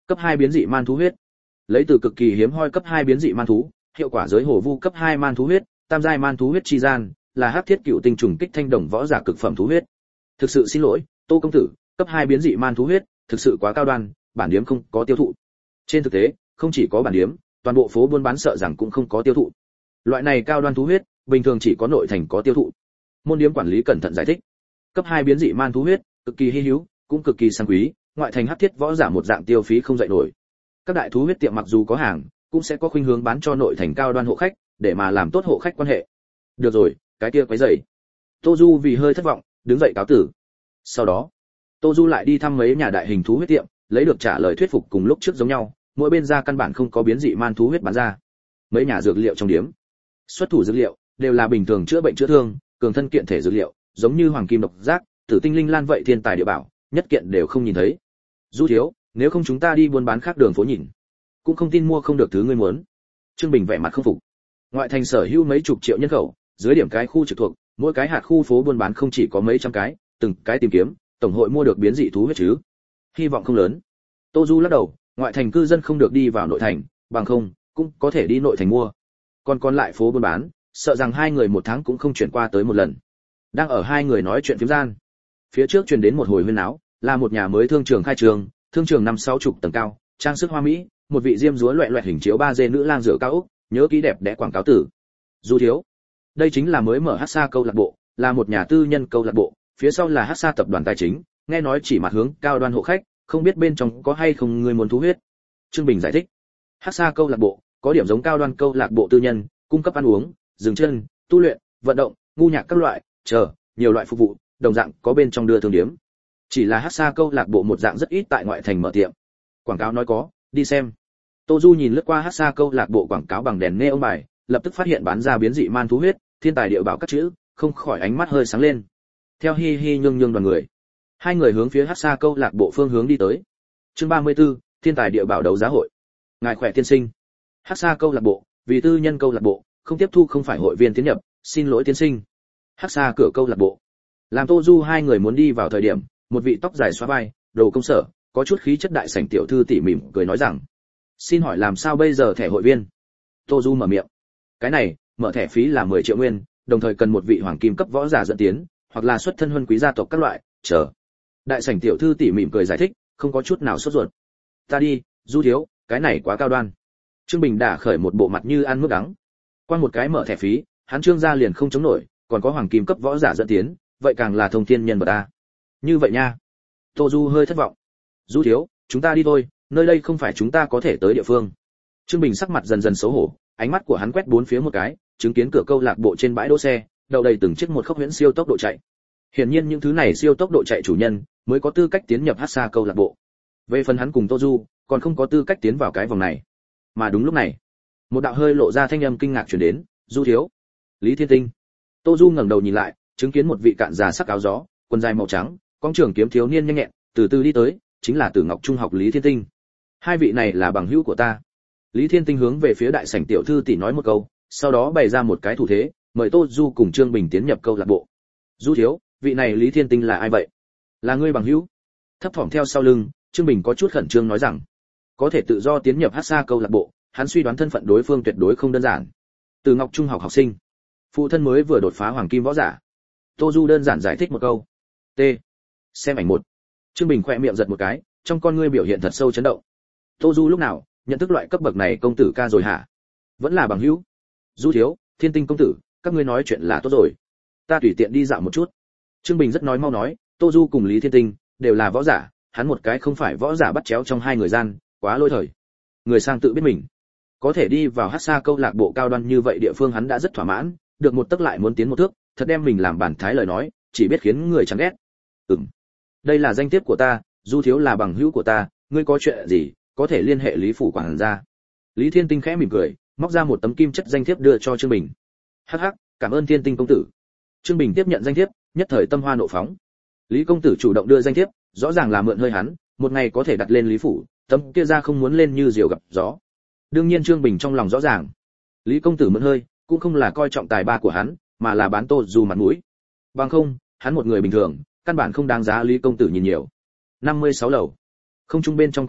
Speaker 1: Cấp 2 biến dị man thú huyết. Lấy từ cực kỳ hiếm hoi cấp 2 biến dị man thú, hiệu quả giới hồ vu cấp 2 man thú huyết, tam giai man thú huyết chi gian, là hắc thiết cựu tinh trùng kích thanh đồng võ giả cực phẩm thú huyết. Thực sự xin lỗi, Tô công tử, cấp 2 biến dị man thú huyết, thực sự quá cao đoan, bản điếm không có tiêu thụ. Trên thực tế, không chỉ có bản điếm, toàn bộ phố buôn bán sợ rằng cũng không có tiêu thụ. Loại này cao đoan thú huyết, bình thường chỉ có nội thành có tiêu thụ. Môn điếm quản lý cẩn thận giải thích. Cấp 2 biến dị man thú huyết, cực kỳ hi hữu, cũng cực kỳ sang quý, ngoại thành hắc thiết võ giả một dạng tiêu phí không dậy nổi. Các đại thú huyết tiệm mặc dù có hàng, cũng sẽ có khuynh hướng bán cho nội thành cao đoan hộ khách, để mà làm tốt hộ khách quan hệ. Được rồi, cái kia quấy rầy. Tô Du vì hơi thất vọng, đứng dậy cáo tử. Sau đó, Tô Du lại đi thăm mấy nhà đại hình thú huyết tiệm, lấy được trả lời thuyết phục cùng lúc trước giống nhau, mỗi bên ra căn bản không có biến dị man thú huyết bán ra. Mấy nhà dược liệu trong điếm, xuất thủ dược liệu đều là bình thường chữa bệnh chữa thương, cường thân kiện thể dược liệu, giống như hoàng kim độc giác, tử tinh linh lan vậy thiên tài địa bảo, nhất kiện đều không nhìn thấy. Du thiếu, nếu không chúng ta đi buôn bán khác đường phố nhìn, cũng không tin mua không được thứ ngươi muốn. Trương Bình vẻ mặt không phục. Ngoại thành sở hữu mấy chục triệu nhân khẩu, dưới điểm cái khu trực thuộc, mỗi cái hạt khu phố buôn bán không chỉ có mấy trăm cái, từng cái tìm kiếm, tổng hội mua được biến dị thú huyết chứ. Hy vọng không lớn. Tô Du lắc đầu, ngoại thành cư dân không được đi vào nội thành, bằng không cũng có thể đi nội thành mua. Còn lại phố buôn bán, sợ rằng hai người một tháng cũng không chuyển qua tới một lần. Đang ở hai người nói chuyện phiếm gian, phía trước truyền đến một hồi huyên náo, là một nhà mới thương trường khai trường, thương trường 5-60 tầng cao, trang sức hoa mỹ, một vị diêm dúa loẹt loẹt hình chiếu 3D nữ lang rửa cao ốc, nhớ kỹ đẹp đẽ quảng cáo tử. Du thiếu, đây chính là mới mở Hắc Sa câu lạc bộ, là một nhà tư nhân câu lạc bộ, phía sau là Hắc Sa tập đoàn tài chính, nghe nói chỉ mặt hướng cao đoan hộ khách, không biết bên trong có hay không người muốn thú huyết. Trương Bình giải thích, Hắc Sa câu lạc bộ có điểm giống cao đoan câu lạc bộ tư nhân, cung cấp ăn uống, dừng chân, tu luyện, vận động, ngu nhạc các loại, nhiều loại phục vụ, đồng dạng có bên trong đưa thương điếm. Chỉ là Hắc Sa câu lạc bộ một dạng rất ít tại ngoại thành mở tiệm. Quảng cáo nói có, đi xem. Tô Du nhìn lướt qua Hắc Sa câu lạc bộ quảng cáo bằng đèn neon bài, lập tức phát hiện bán ra biến dị man thú huyết, thiên tài địa bảo các chữ, không khỏi ánh mắt hơi sáng lên. Theo hi hi nhương nhương đoàn người, hai người hướng phía Hắc Sa câu lạc bộ phương hướng đi tới. Chương 34, thiên tài địa bảo đấu giá hội. Ngài khỏe tiên sinh. Hắc Sa câu lạc bộ, vì tư nhân câu lạc bộ, không tiếp thu không phải hội viên tiến nhập, xin lỗi tiên sinh. Hắc Sa cửa câu lạc bộ. Làm Tô Du hai người muốn đi vào thời điểm, một vị tóc dài xóa vai, đồ công sở, có chút khí chất đại sảnh tiểu thư tỉ mỉm cười nói rằng: "Xin hỏi làm sao bây giờ thẻ hội viên?" Tô Du mở miệng: "Cái này, mở thẻ phí là 10 triệu nguyên, đồng thời cần một vị hoàng kim cấp võ giả dẫn tiến, hoặc là xuất thân huân quý gia tộc các loại, chờ." Đại sảnh tiểu thư tỉ mỉm cười giải thích, không có chút nào sốt ruột. "Ta đi, Du thiếu, cái này quá cao đoan." Trương Bình đã khởi một bộ mặt như ăn mướp đắng. Qua một cái mở thẻ phí, hắn Trương gia liền không chống nổi, còn có hoàng kim cấp võ giả dẫn tiến, vậy càng là thông thiên nhân vật ta. Như vậy nha. Tô Du hơi thất vọng. "Du thiếu, chúng ta đi thôi, nơi đây không phải chúng ta có thể tới địa phương." Trương Bình sắc mặt dần dần xấu hổ, ánh mắt của hắn quét bốn phía một cái, chứng kiến cửa câu lạc bộ trên bãi đỗ xe, đậu đầy từng chiếc một khốc huyễn siêu tốc độ chạy. Hiển nhiên những thứ này siêu tốc độ chạy chủ nhân mới có tư cách tiến nhập Hắc Sa câu lạc bộ. Về phần hắn cùng Tô Du, còn không có tư cách tiến vào cái vòng này. Mà đúng lúc này, một đạo hơi lộ ra thanh âm kinh ngạc truyền đến: "Du thiếu." Lý Thiên Tinh. Tô Du ngẩng đầu nhìn lại, chứng kiến một vị cạn già sắc áo gió, quần dài màu trắng, con trưởng kiếm thiếu niên nhanh nhẹn, từ từ đi tới, chính là Tử Ngọc Trung học Lý Thiên Tinh. Hai vị này là bằng hữu của ta. Lý Thiên Tinh hướng về phía đại sảnh tiểu thư tỷ nói một câu, sau đó bày ra một cái thủ thế, mời Tô Du cùng Trương Bình tiến nhập câu lạc bộ. "Du thiếu, vị này Lý Thiên Tinh là ai vậy?" "Là ngươi bằng hữu." Thấp thỏm theo sau lưng, Trương Bình có chút khẩn trương nói rằng, có thể tự do tiến nhập Hắc Sa câu lạc bộ, hắn suy đoán thân phận đối phương tuyệt đối không đơn giản. Từ Ngọc Trung học học sinh, phụ thân mới vừa đột phá hoàng kim võ giả. Tô Du đơn giản giải thích một câu. T. Xem ảnh một. Trương Bình khẽ miệng giật một cái, trong con ngươi biểu hiện thật sâu chấn động. Tô Du lúc nào nhận thức loại cấp bậc này công tử ca rồi hả? Vẫn là bằng hữu. Du thiếu, Thiên Tinh công tử, các ngươi nói chuyện là tốt rồi. Ta tùy tiện đi dạo một chút. Trương Bình rất nói mau nói, Tô Du cùng Lý Thiên Tinh đều là võ giả, hắn một cái không phải võ giả bắt chéo trong hai người gian, quá lôi thời. Người sang tự biết mình. Có thể đi vào Hắc Sa câu lạc bộ cao đoan như vậy địa phương hắn đã rất thỏa mãn, được một tấc lại muốn tiến một thước, thật đem mình làm bản thái lời nói, chỉ biết khiến người chán ghét. Đây là danh thiếp của ta, Du thiếu là bằng hữu của ta, ngươi có chuyện gì, có thể liên hệ Lý phủ quản gia. Lý Thiên Tinh khẽ mỉm cười, móc ra một tấm kim chất danh thiếp đưa cho Trương Bình. Hắc hắc, cảm ơn Thiên Tinh công tử. Trương Bình tiếp nhận danh thiếp, nhất thời tâm hoa nộ phóng. Lý công tử chủ động đưa danh thiếp, rõ ràng là mượn hơi hắn, một ngày có thể đặt lên Lý phủ, tấm kia ra không muốn lên như diều gặp gió. Đương nhiên Trương Bình trong lòng rõ ràng, Lý công tử mượn hơi, cũng không là coi trọng tài ba của hắn, mà là bán Tô Du mặt mũi. Bằng không, hắn một người bình thường, căn bản không đáng giá Lý công tử nhìn nhiều. 56 lầu. Không trung bên trong quầy rượu,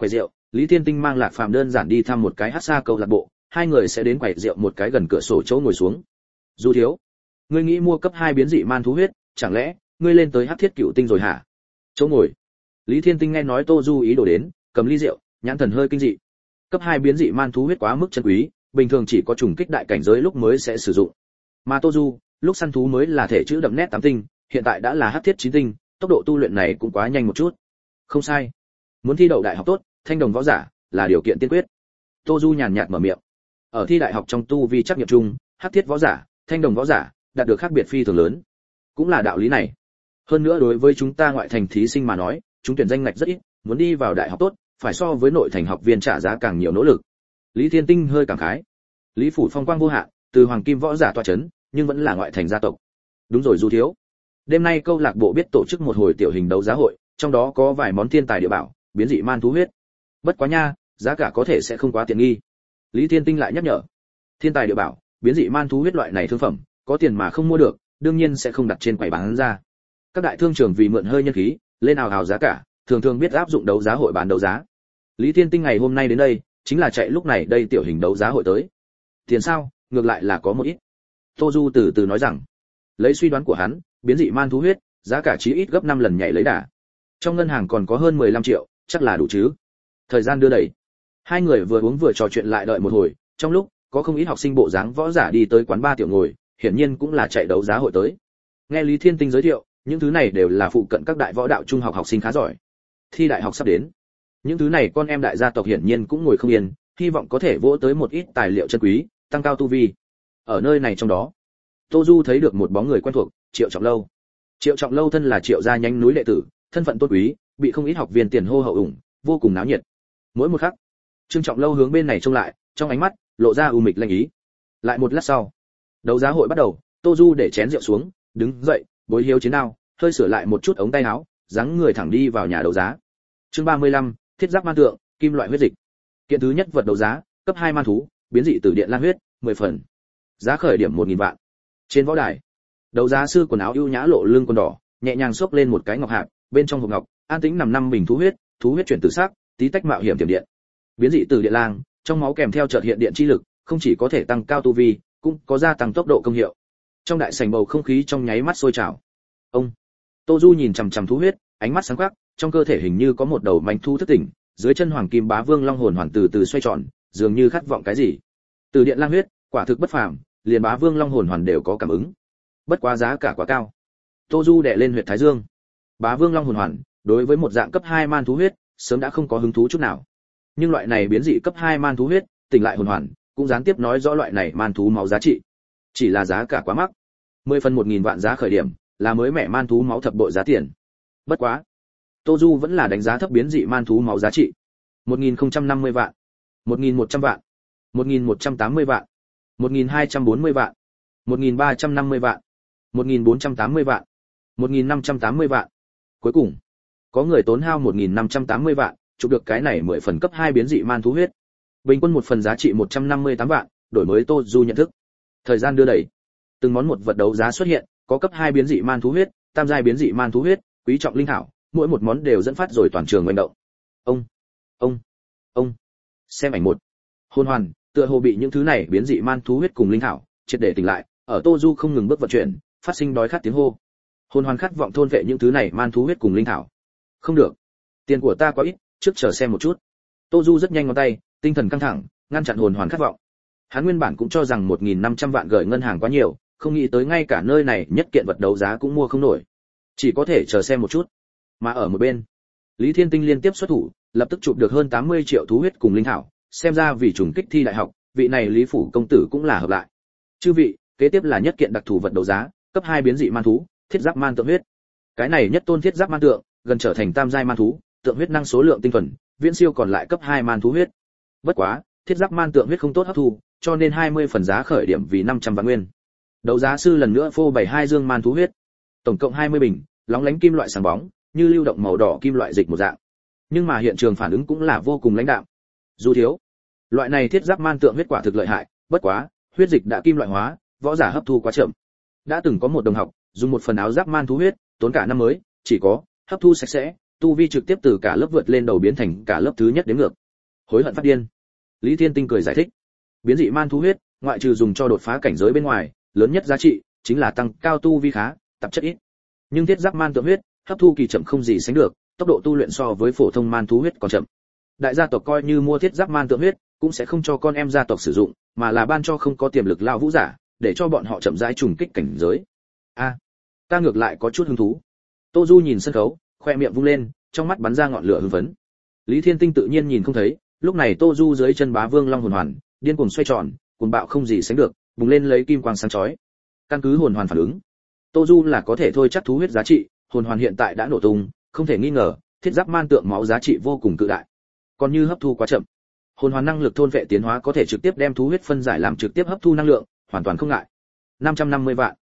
Speaker 1: Lý Thiên Tinh mang Lạc Phàm đơn giản đi thăm một cái hát xa câu lạc bộ, hai người sẽ đến quầy rượu một cái gần cửa sổ chỗ ngồi xuống. Du thiếu, ngươi nghĩ mua cấp 2 biến dị man thú huyết, chẳng lẽ ngươi lên tới hắc thiết cựu tinh rồi hả? Chỗ ngồi. Lý Thiên Tinh nghe nói Tô Du ý đồ đến, cầm ly rượu, nhãn thần hơi kinh dị. Cấp 2 biến dị man thú huyết quá mức chân quý, bình thường chỉ có trùng kích đại cảnh giới lúc mới sẽ sử dụng. Mà Tô Du, lúc săn thú mới là thể chữ đậm nét 8 tinh, hiện tại đã là hắc thiết 9 tinh, tốc độ tu luyện này cũng quá nhanh một chút. Không sai. Muốn thi đậu đại học tốt, thanh đồng võ giả là điều kiện tiên quyết. Tô Du nhàn nhạt mở miệng. Ở thi đại học trong tu vi trắc nghiệm chung, hắc thiết võ giả, thanh đồng võ giả đạt được khác biệt phi thường lớn. Cũng là đạo lý này. Hơn nữa đối với chúng ta ngoại thành thí sinh mà nói, chúng tuyển danh ngạch rất ít, muốn đi vào đại học tốt, phải so với nội thành học viên trả giá càng nhiều nỗ lực. Lý Thiên Tinh hơi cảm khái. Lý phủ phong quang vô hạn, từ hoàng kim võ giả tọa chấn, nhưng vẫn là ngoại thành gia tộc. Đúng rồi Du thiếu. Đêm nay câu lạc bộ biết tổ chức một hồi tiểu hình đấu giá hội, trong đó có vài món thiên tài địa bảo, biến dị man thú huyết. Bất quá nha, giá cả có thể sẽ không quá tiện nghi. Lý Thiên Tinh lại nhắc nhở. Thiên tài địa bảo, biến dị man thú huyết loại này thương phẩm, có tiền mà không mua được, đương nhiên sẽ không đặt trên quầy bán ra. Các đại thương trường vì mượn hơi nhân khí, lên ào ào giá cả, thường thường biết áp dụng đấu giá hội bán đấu giá. Lý Thiên Tinh ngày hôm nay đến đây, chính là chạy lúc này đây tiểu hình đấu giá hội tới. Tiền sao, ngược lại là có một ít. Tô Du từ từ nói rằng, lấy suy đoán của hắn, biến dị man thú huyết, giá cả chí ít gấp 5 lần nhảy lấy đà. Trong ngân hàng còn có hơn 15 triệu, chắc là đủ chứ. Thời gian đưa đẩy. Hai người vừa uống vừa trò chuyện lại đợi một hồi, trong lúc có không ít học sinh bộ dáng võ giả đi tới quán ba tiểu ngồi, hiển nhiên cũng là chạy đấu giá hội tới. Nghe Lý Thiên Tinh giới thiệu, những thứ này đều là phụ cận các đại võ đạo trung học học sinh khá giỏi. Thi đại học sắp đến. Những thứ này con em đại gia tộc hiển nhiên cũng ngồi không yên, hy vọng có thể vỗ tới một ít tài liệu chân quý, tăng cao tu vi. Ở nơi này trong đó, Tô Du thấy được một bóng người quen thuộc, Triệu Trọng Lâu. Triệu Trọng Lâu thân là Triệu gia nhánh núi đệ tử, thân phận tôn quý, bị không ít học viên tiền hô hậu ủng, vô cùng náo nhiệt. Mỗi một khắc, Trương Trọng Lâu hướng bên này trông lại, trong ánh mắt lộ ra u mịch lanh ý. Lại một lát sau, đấu giá hội bắt đầu, Tô Du để chén rượu xuống, đứng dậy, bối hiếu chiến đao, hơi sửa lại một chút ống tay áo, dáng người thẳng đi vào nhà đấu giá. Chương 35, thiết giáp man tượng, kim loại huyết dịch. Kiện thứ nhất vật đấu giá, cấp 2 man thú, biến dị tử điện lan huyết, 10 phần. Giá khởi điểm 1000 vạn. Trên võ đài, đấu giá sư quần áo ưu nhã lộ lưng quần đỏ, nhẹ nhàng xốc lên một cái ngọc hạp, bên trong hộp ngọc, an tĩnh nằm 5 bình thú huyết chuyển tử sắc, tí tách mạo hiểm tiềm điện. Biến dị tử điện lang, trong máu kèm theo chợt hiện điện chi lực, không chỉ có thể tăng cao tu vi, cũng có gia tăng tốc độ công hiệu. Trong đại sảnh bầu không khí trong nháy mắt sôi trào. Ông Tô Du nhìn chằm chằm thú huyết, ánh mắt sáng quắc, trong cơ thể hình như có một đầu manh thu thức tỉnh, dưới chân hoàng kim bá vương long hồn hoàn từ từ xoay tròn, dường như khát vọng cái gì. Từ điện lang huyết, quả thực bất phàm, liền bá vương long hồn hoàn đều có cảm ứng. Bất quá giá cả quá cao. Tô Du đè lên huyệt thái dương. Bá vương long hồn hoàn, đối với một dạng cấp 2 man thú huyết, sớm đã không có hứng thú chút nào. Nhưng loại này biến dị cấp 2 man thú huyết, tỉnh lại hồn hoàn, cũng gián tiếp nói rõ loại này man thú máu giá trị. Chỉ là giá cả quá mắc. 10 phần 1000 vạn giá khởi điểm, là mới mẻ man thú máu thập bội giá tiền. Bất quá, Tô Du vẫn là đánh giá thấp biến dị man thú máu giá trị. 1050 vạn, 1100 vạn, 1180 vạn, 1240 vạn, 1350 vạn, 1480 vạn, 1580 vạn. Cuối cùng, có người tốn hao 1580 vạn, chụp được cái này 10 phần cấp 2 biến dị man thú huyết. Bình quân một phần giá trị 158 vạn, đổi mới Tô Du nhận thức. Thời gian đưa đẩy. Từng món một vật đấu giá xuất hiện, có cấp 2 biến dị man thú huyết, tam giai biến dị man thú huyết, quý trọng linh thảo, mỗi một món đều dẫn phát rồi toàn trường hoành động. Ông. Xem ảnh một. Hồn hoàn, tựa hồ bị những thứ này biến dị man thú huyết cùng linh thảo triệt để tỉnh lại, ở Tô Du không ngừng bước vận chuyển, phát sinh đói khát tiếng hô. Hồn hoàn khát vọng thôn vệ những thứ này man thú huyết cùng linh thảo. Không được, tiền của ta quá ít, trước chờ xem một chút. Tô Du rất nhanh ngón tay, tinh thần căng thẳng, ngăn chặn hồn hoàn khát vọng. Hắn nguyên bản cũng cho rằng 1500 vạn gửi ngân hàng quá nhiều, không nghĩ tới ngay cả nơi này nhất kiện vật đấu giá cũng mua không nổi. Chỉ có thể chờ xem một chút. Mà ở một bên, Lý Thiên Tinh liên tiếp xuất thủ, lập tức chụp được hơn 80 triệu thú huyết cùng linh thảo, xem ra vì trùng kích thi đại học, vị này Lý phủ công tử cũng là hợp lại. Chư vị, kế tiếp là nhất kiện đặc thù vật đấu giá, cấp 2 biến dị man thú, thiết giáp man tượng huyết. Cái này nhất tôn thiết giáp man tượng, gần trở thành tam giai man thú, tượng huyết năng số lượng tinh thuần, viễn siêu còn lại cấp 2 man thú huyết. Bất quá, thiết giáp man tượng huyết không tốt hấp thu, cho nên 20 phần giá khởi điểm vì 500 vạn nguyên. Đấu giá sư lần nữa phô bày 2 dương man thú huyết, tổng cộng 20 bình, lóng lánh kim loại sáng bóng, như lưu động màu đỏ kim loại dịch một dạng. Nhưng mà hiện trường phản ứng cũng là vô cùng lãnh đạm. Dù thiếu, loại này thiết giáp man tượng huyết quả thực lợi hại, bất quá, huyết dịch đã kim loại hóa, võ giả hấp thu quá chậm. Đã từng có một đồng học dùng một phần áo giáp man thú huyết, tốn cả năm mới, chỉ có hấp thu sạch sẽ, tu vi trực tiếp từ cả lớp vượt lên đầu biến thành cả lớp thứ nhất đến ngược. hối hận phát điên. Lý Thiên Tinh cười giải thích, biến dị man thú huyết, ngoại trừ dùng cho đột phá cảnh giới bên ngoài, lớn nhất giá trị chính là tăng cao tu vi khá, tạp chất ít. Nhưng thiết giáp man tượng huyết, hấp thu kỳ chậm không gì sánh được, tốc độ tu luyện so với phổ thông man thú huyết còn chậm. Đại gia tộc coi như mua thiết giáp man tượng huyết, cũng sẽ không cho con em gia tộc sử dụng, mà là ban cho không có tiềm lực lao vũ giả, để cho bọn họ chậm rãi trùng kích cảnh giới. A, ta ngược lại có chút hứng thú. Tô Du nhìn sân khấu, khoe miệng vung lên, trong mắt bắn ra ngọn lửa hưng phấn. Lý Thiên Tinh tự nhiên nhìn không thấy, lúc này Tô Du dưới chân Bá Vương Long hồn hoàn, điên cuồng xoay tròn, cuồng bạo không gì sánh được, bùng lên lấy kim quang sáng chói. Căn cứ hồn hoàn phản ứng, Tô Du là có thể thôi chắc thú huyết giá trị, hồn hoàn hiện tại đã nổ tung, không thể nghi ngờ, thiết giáp man tượng máu giá trị vô cùng cự đại. Còn như hấp thu quá chậm, hồn hoàn năng lực thôn vệ tiến hóa có thể trực tiếp đem thú huyết phân giải làm trực tiếp hấp thu năng lượng, hoàn toàn không ngại. 550 vạn.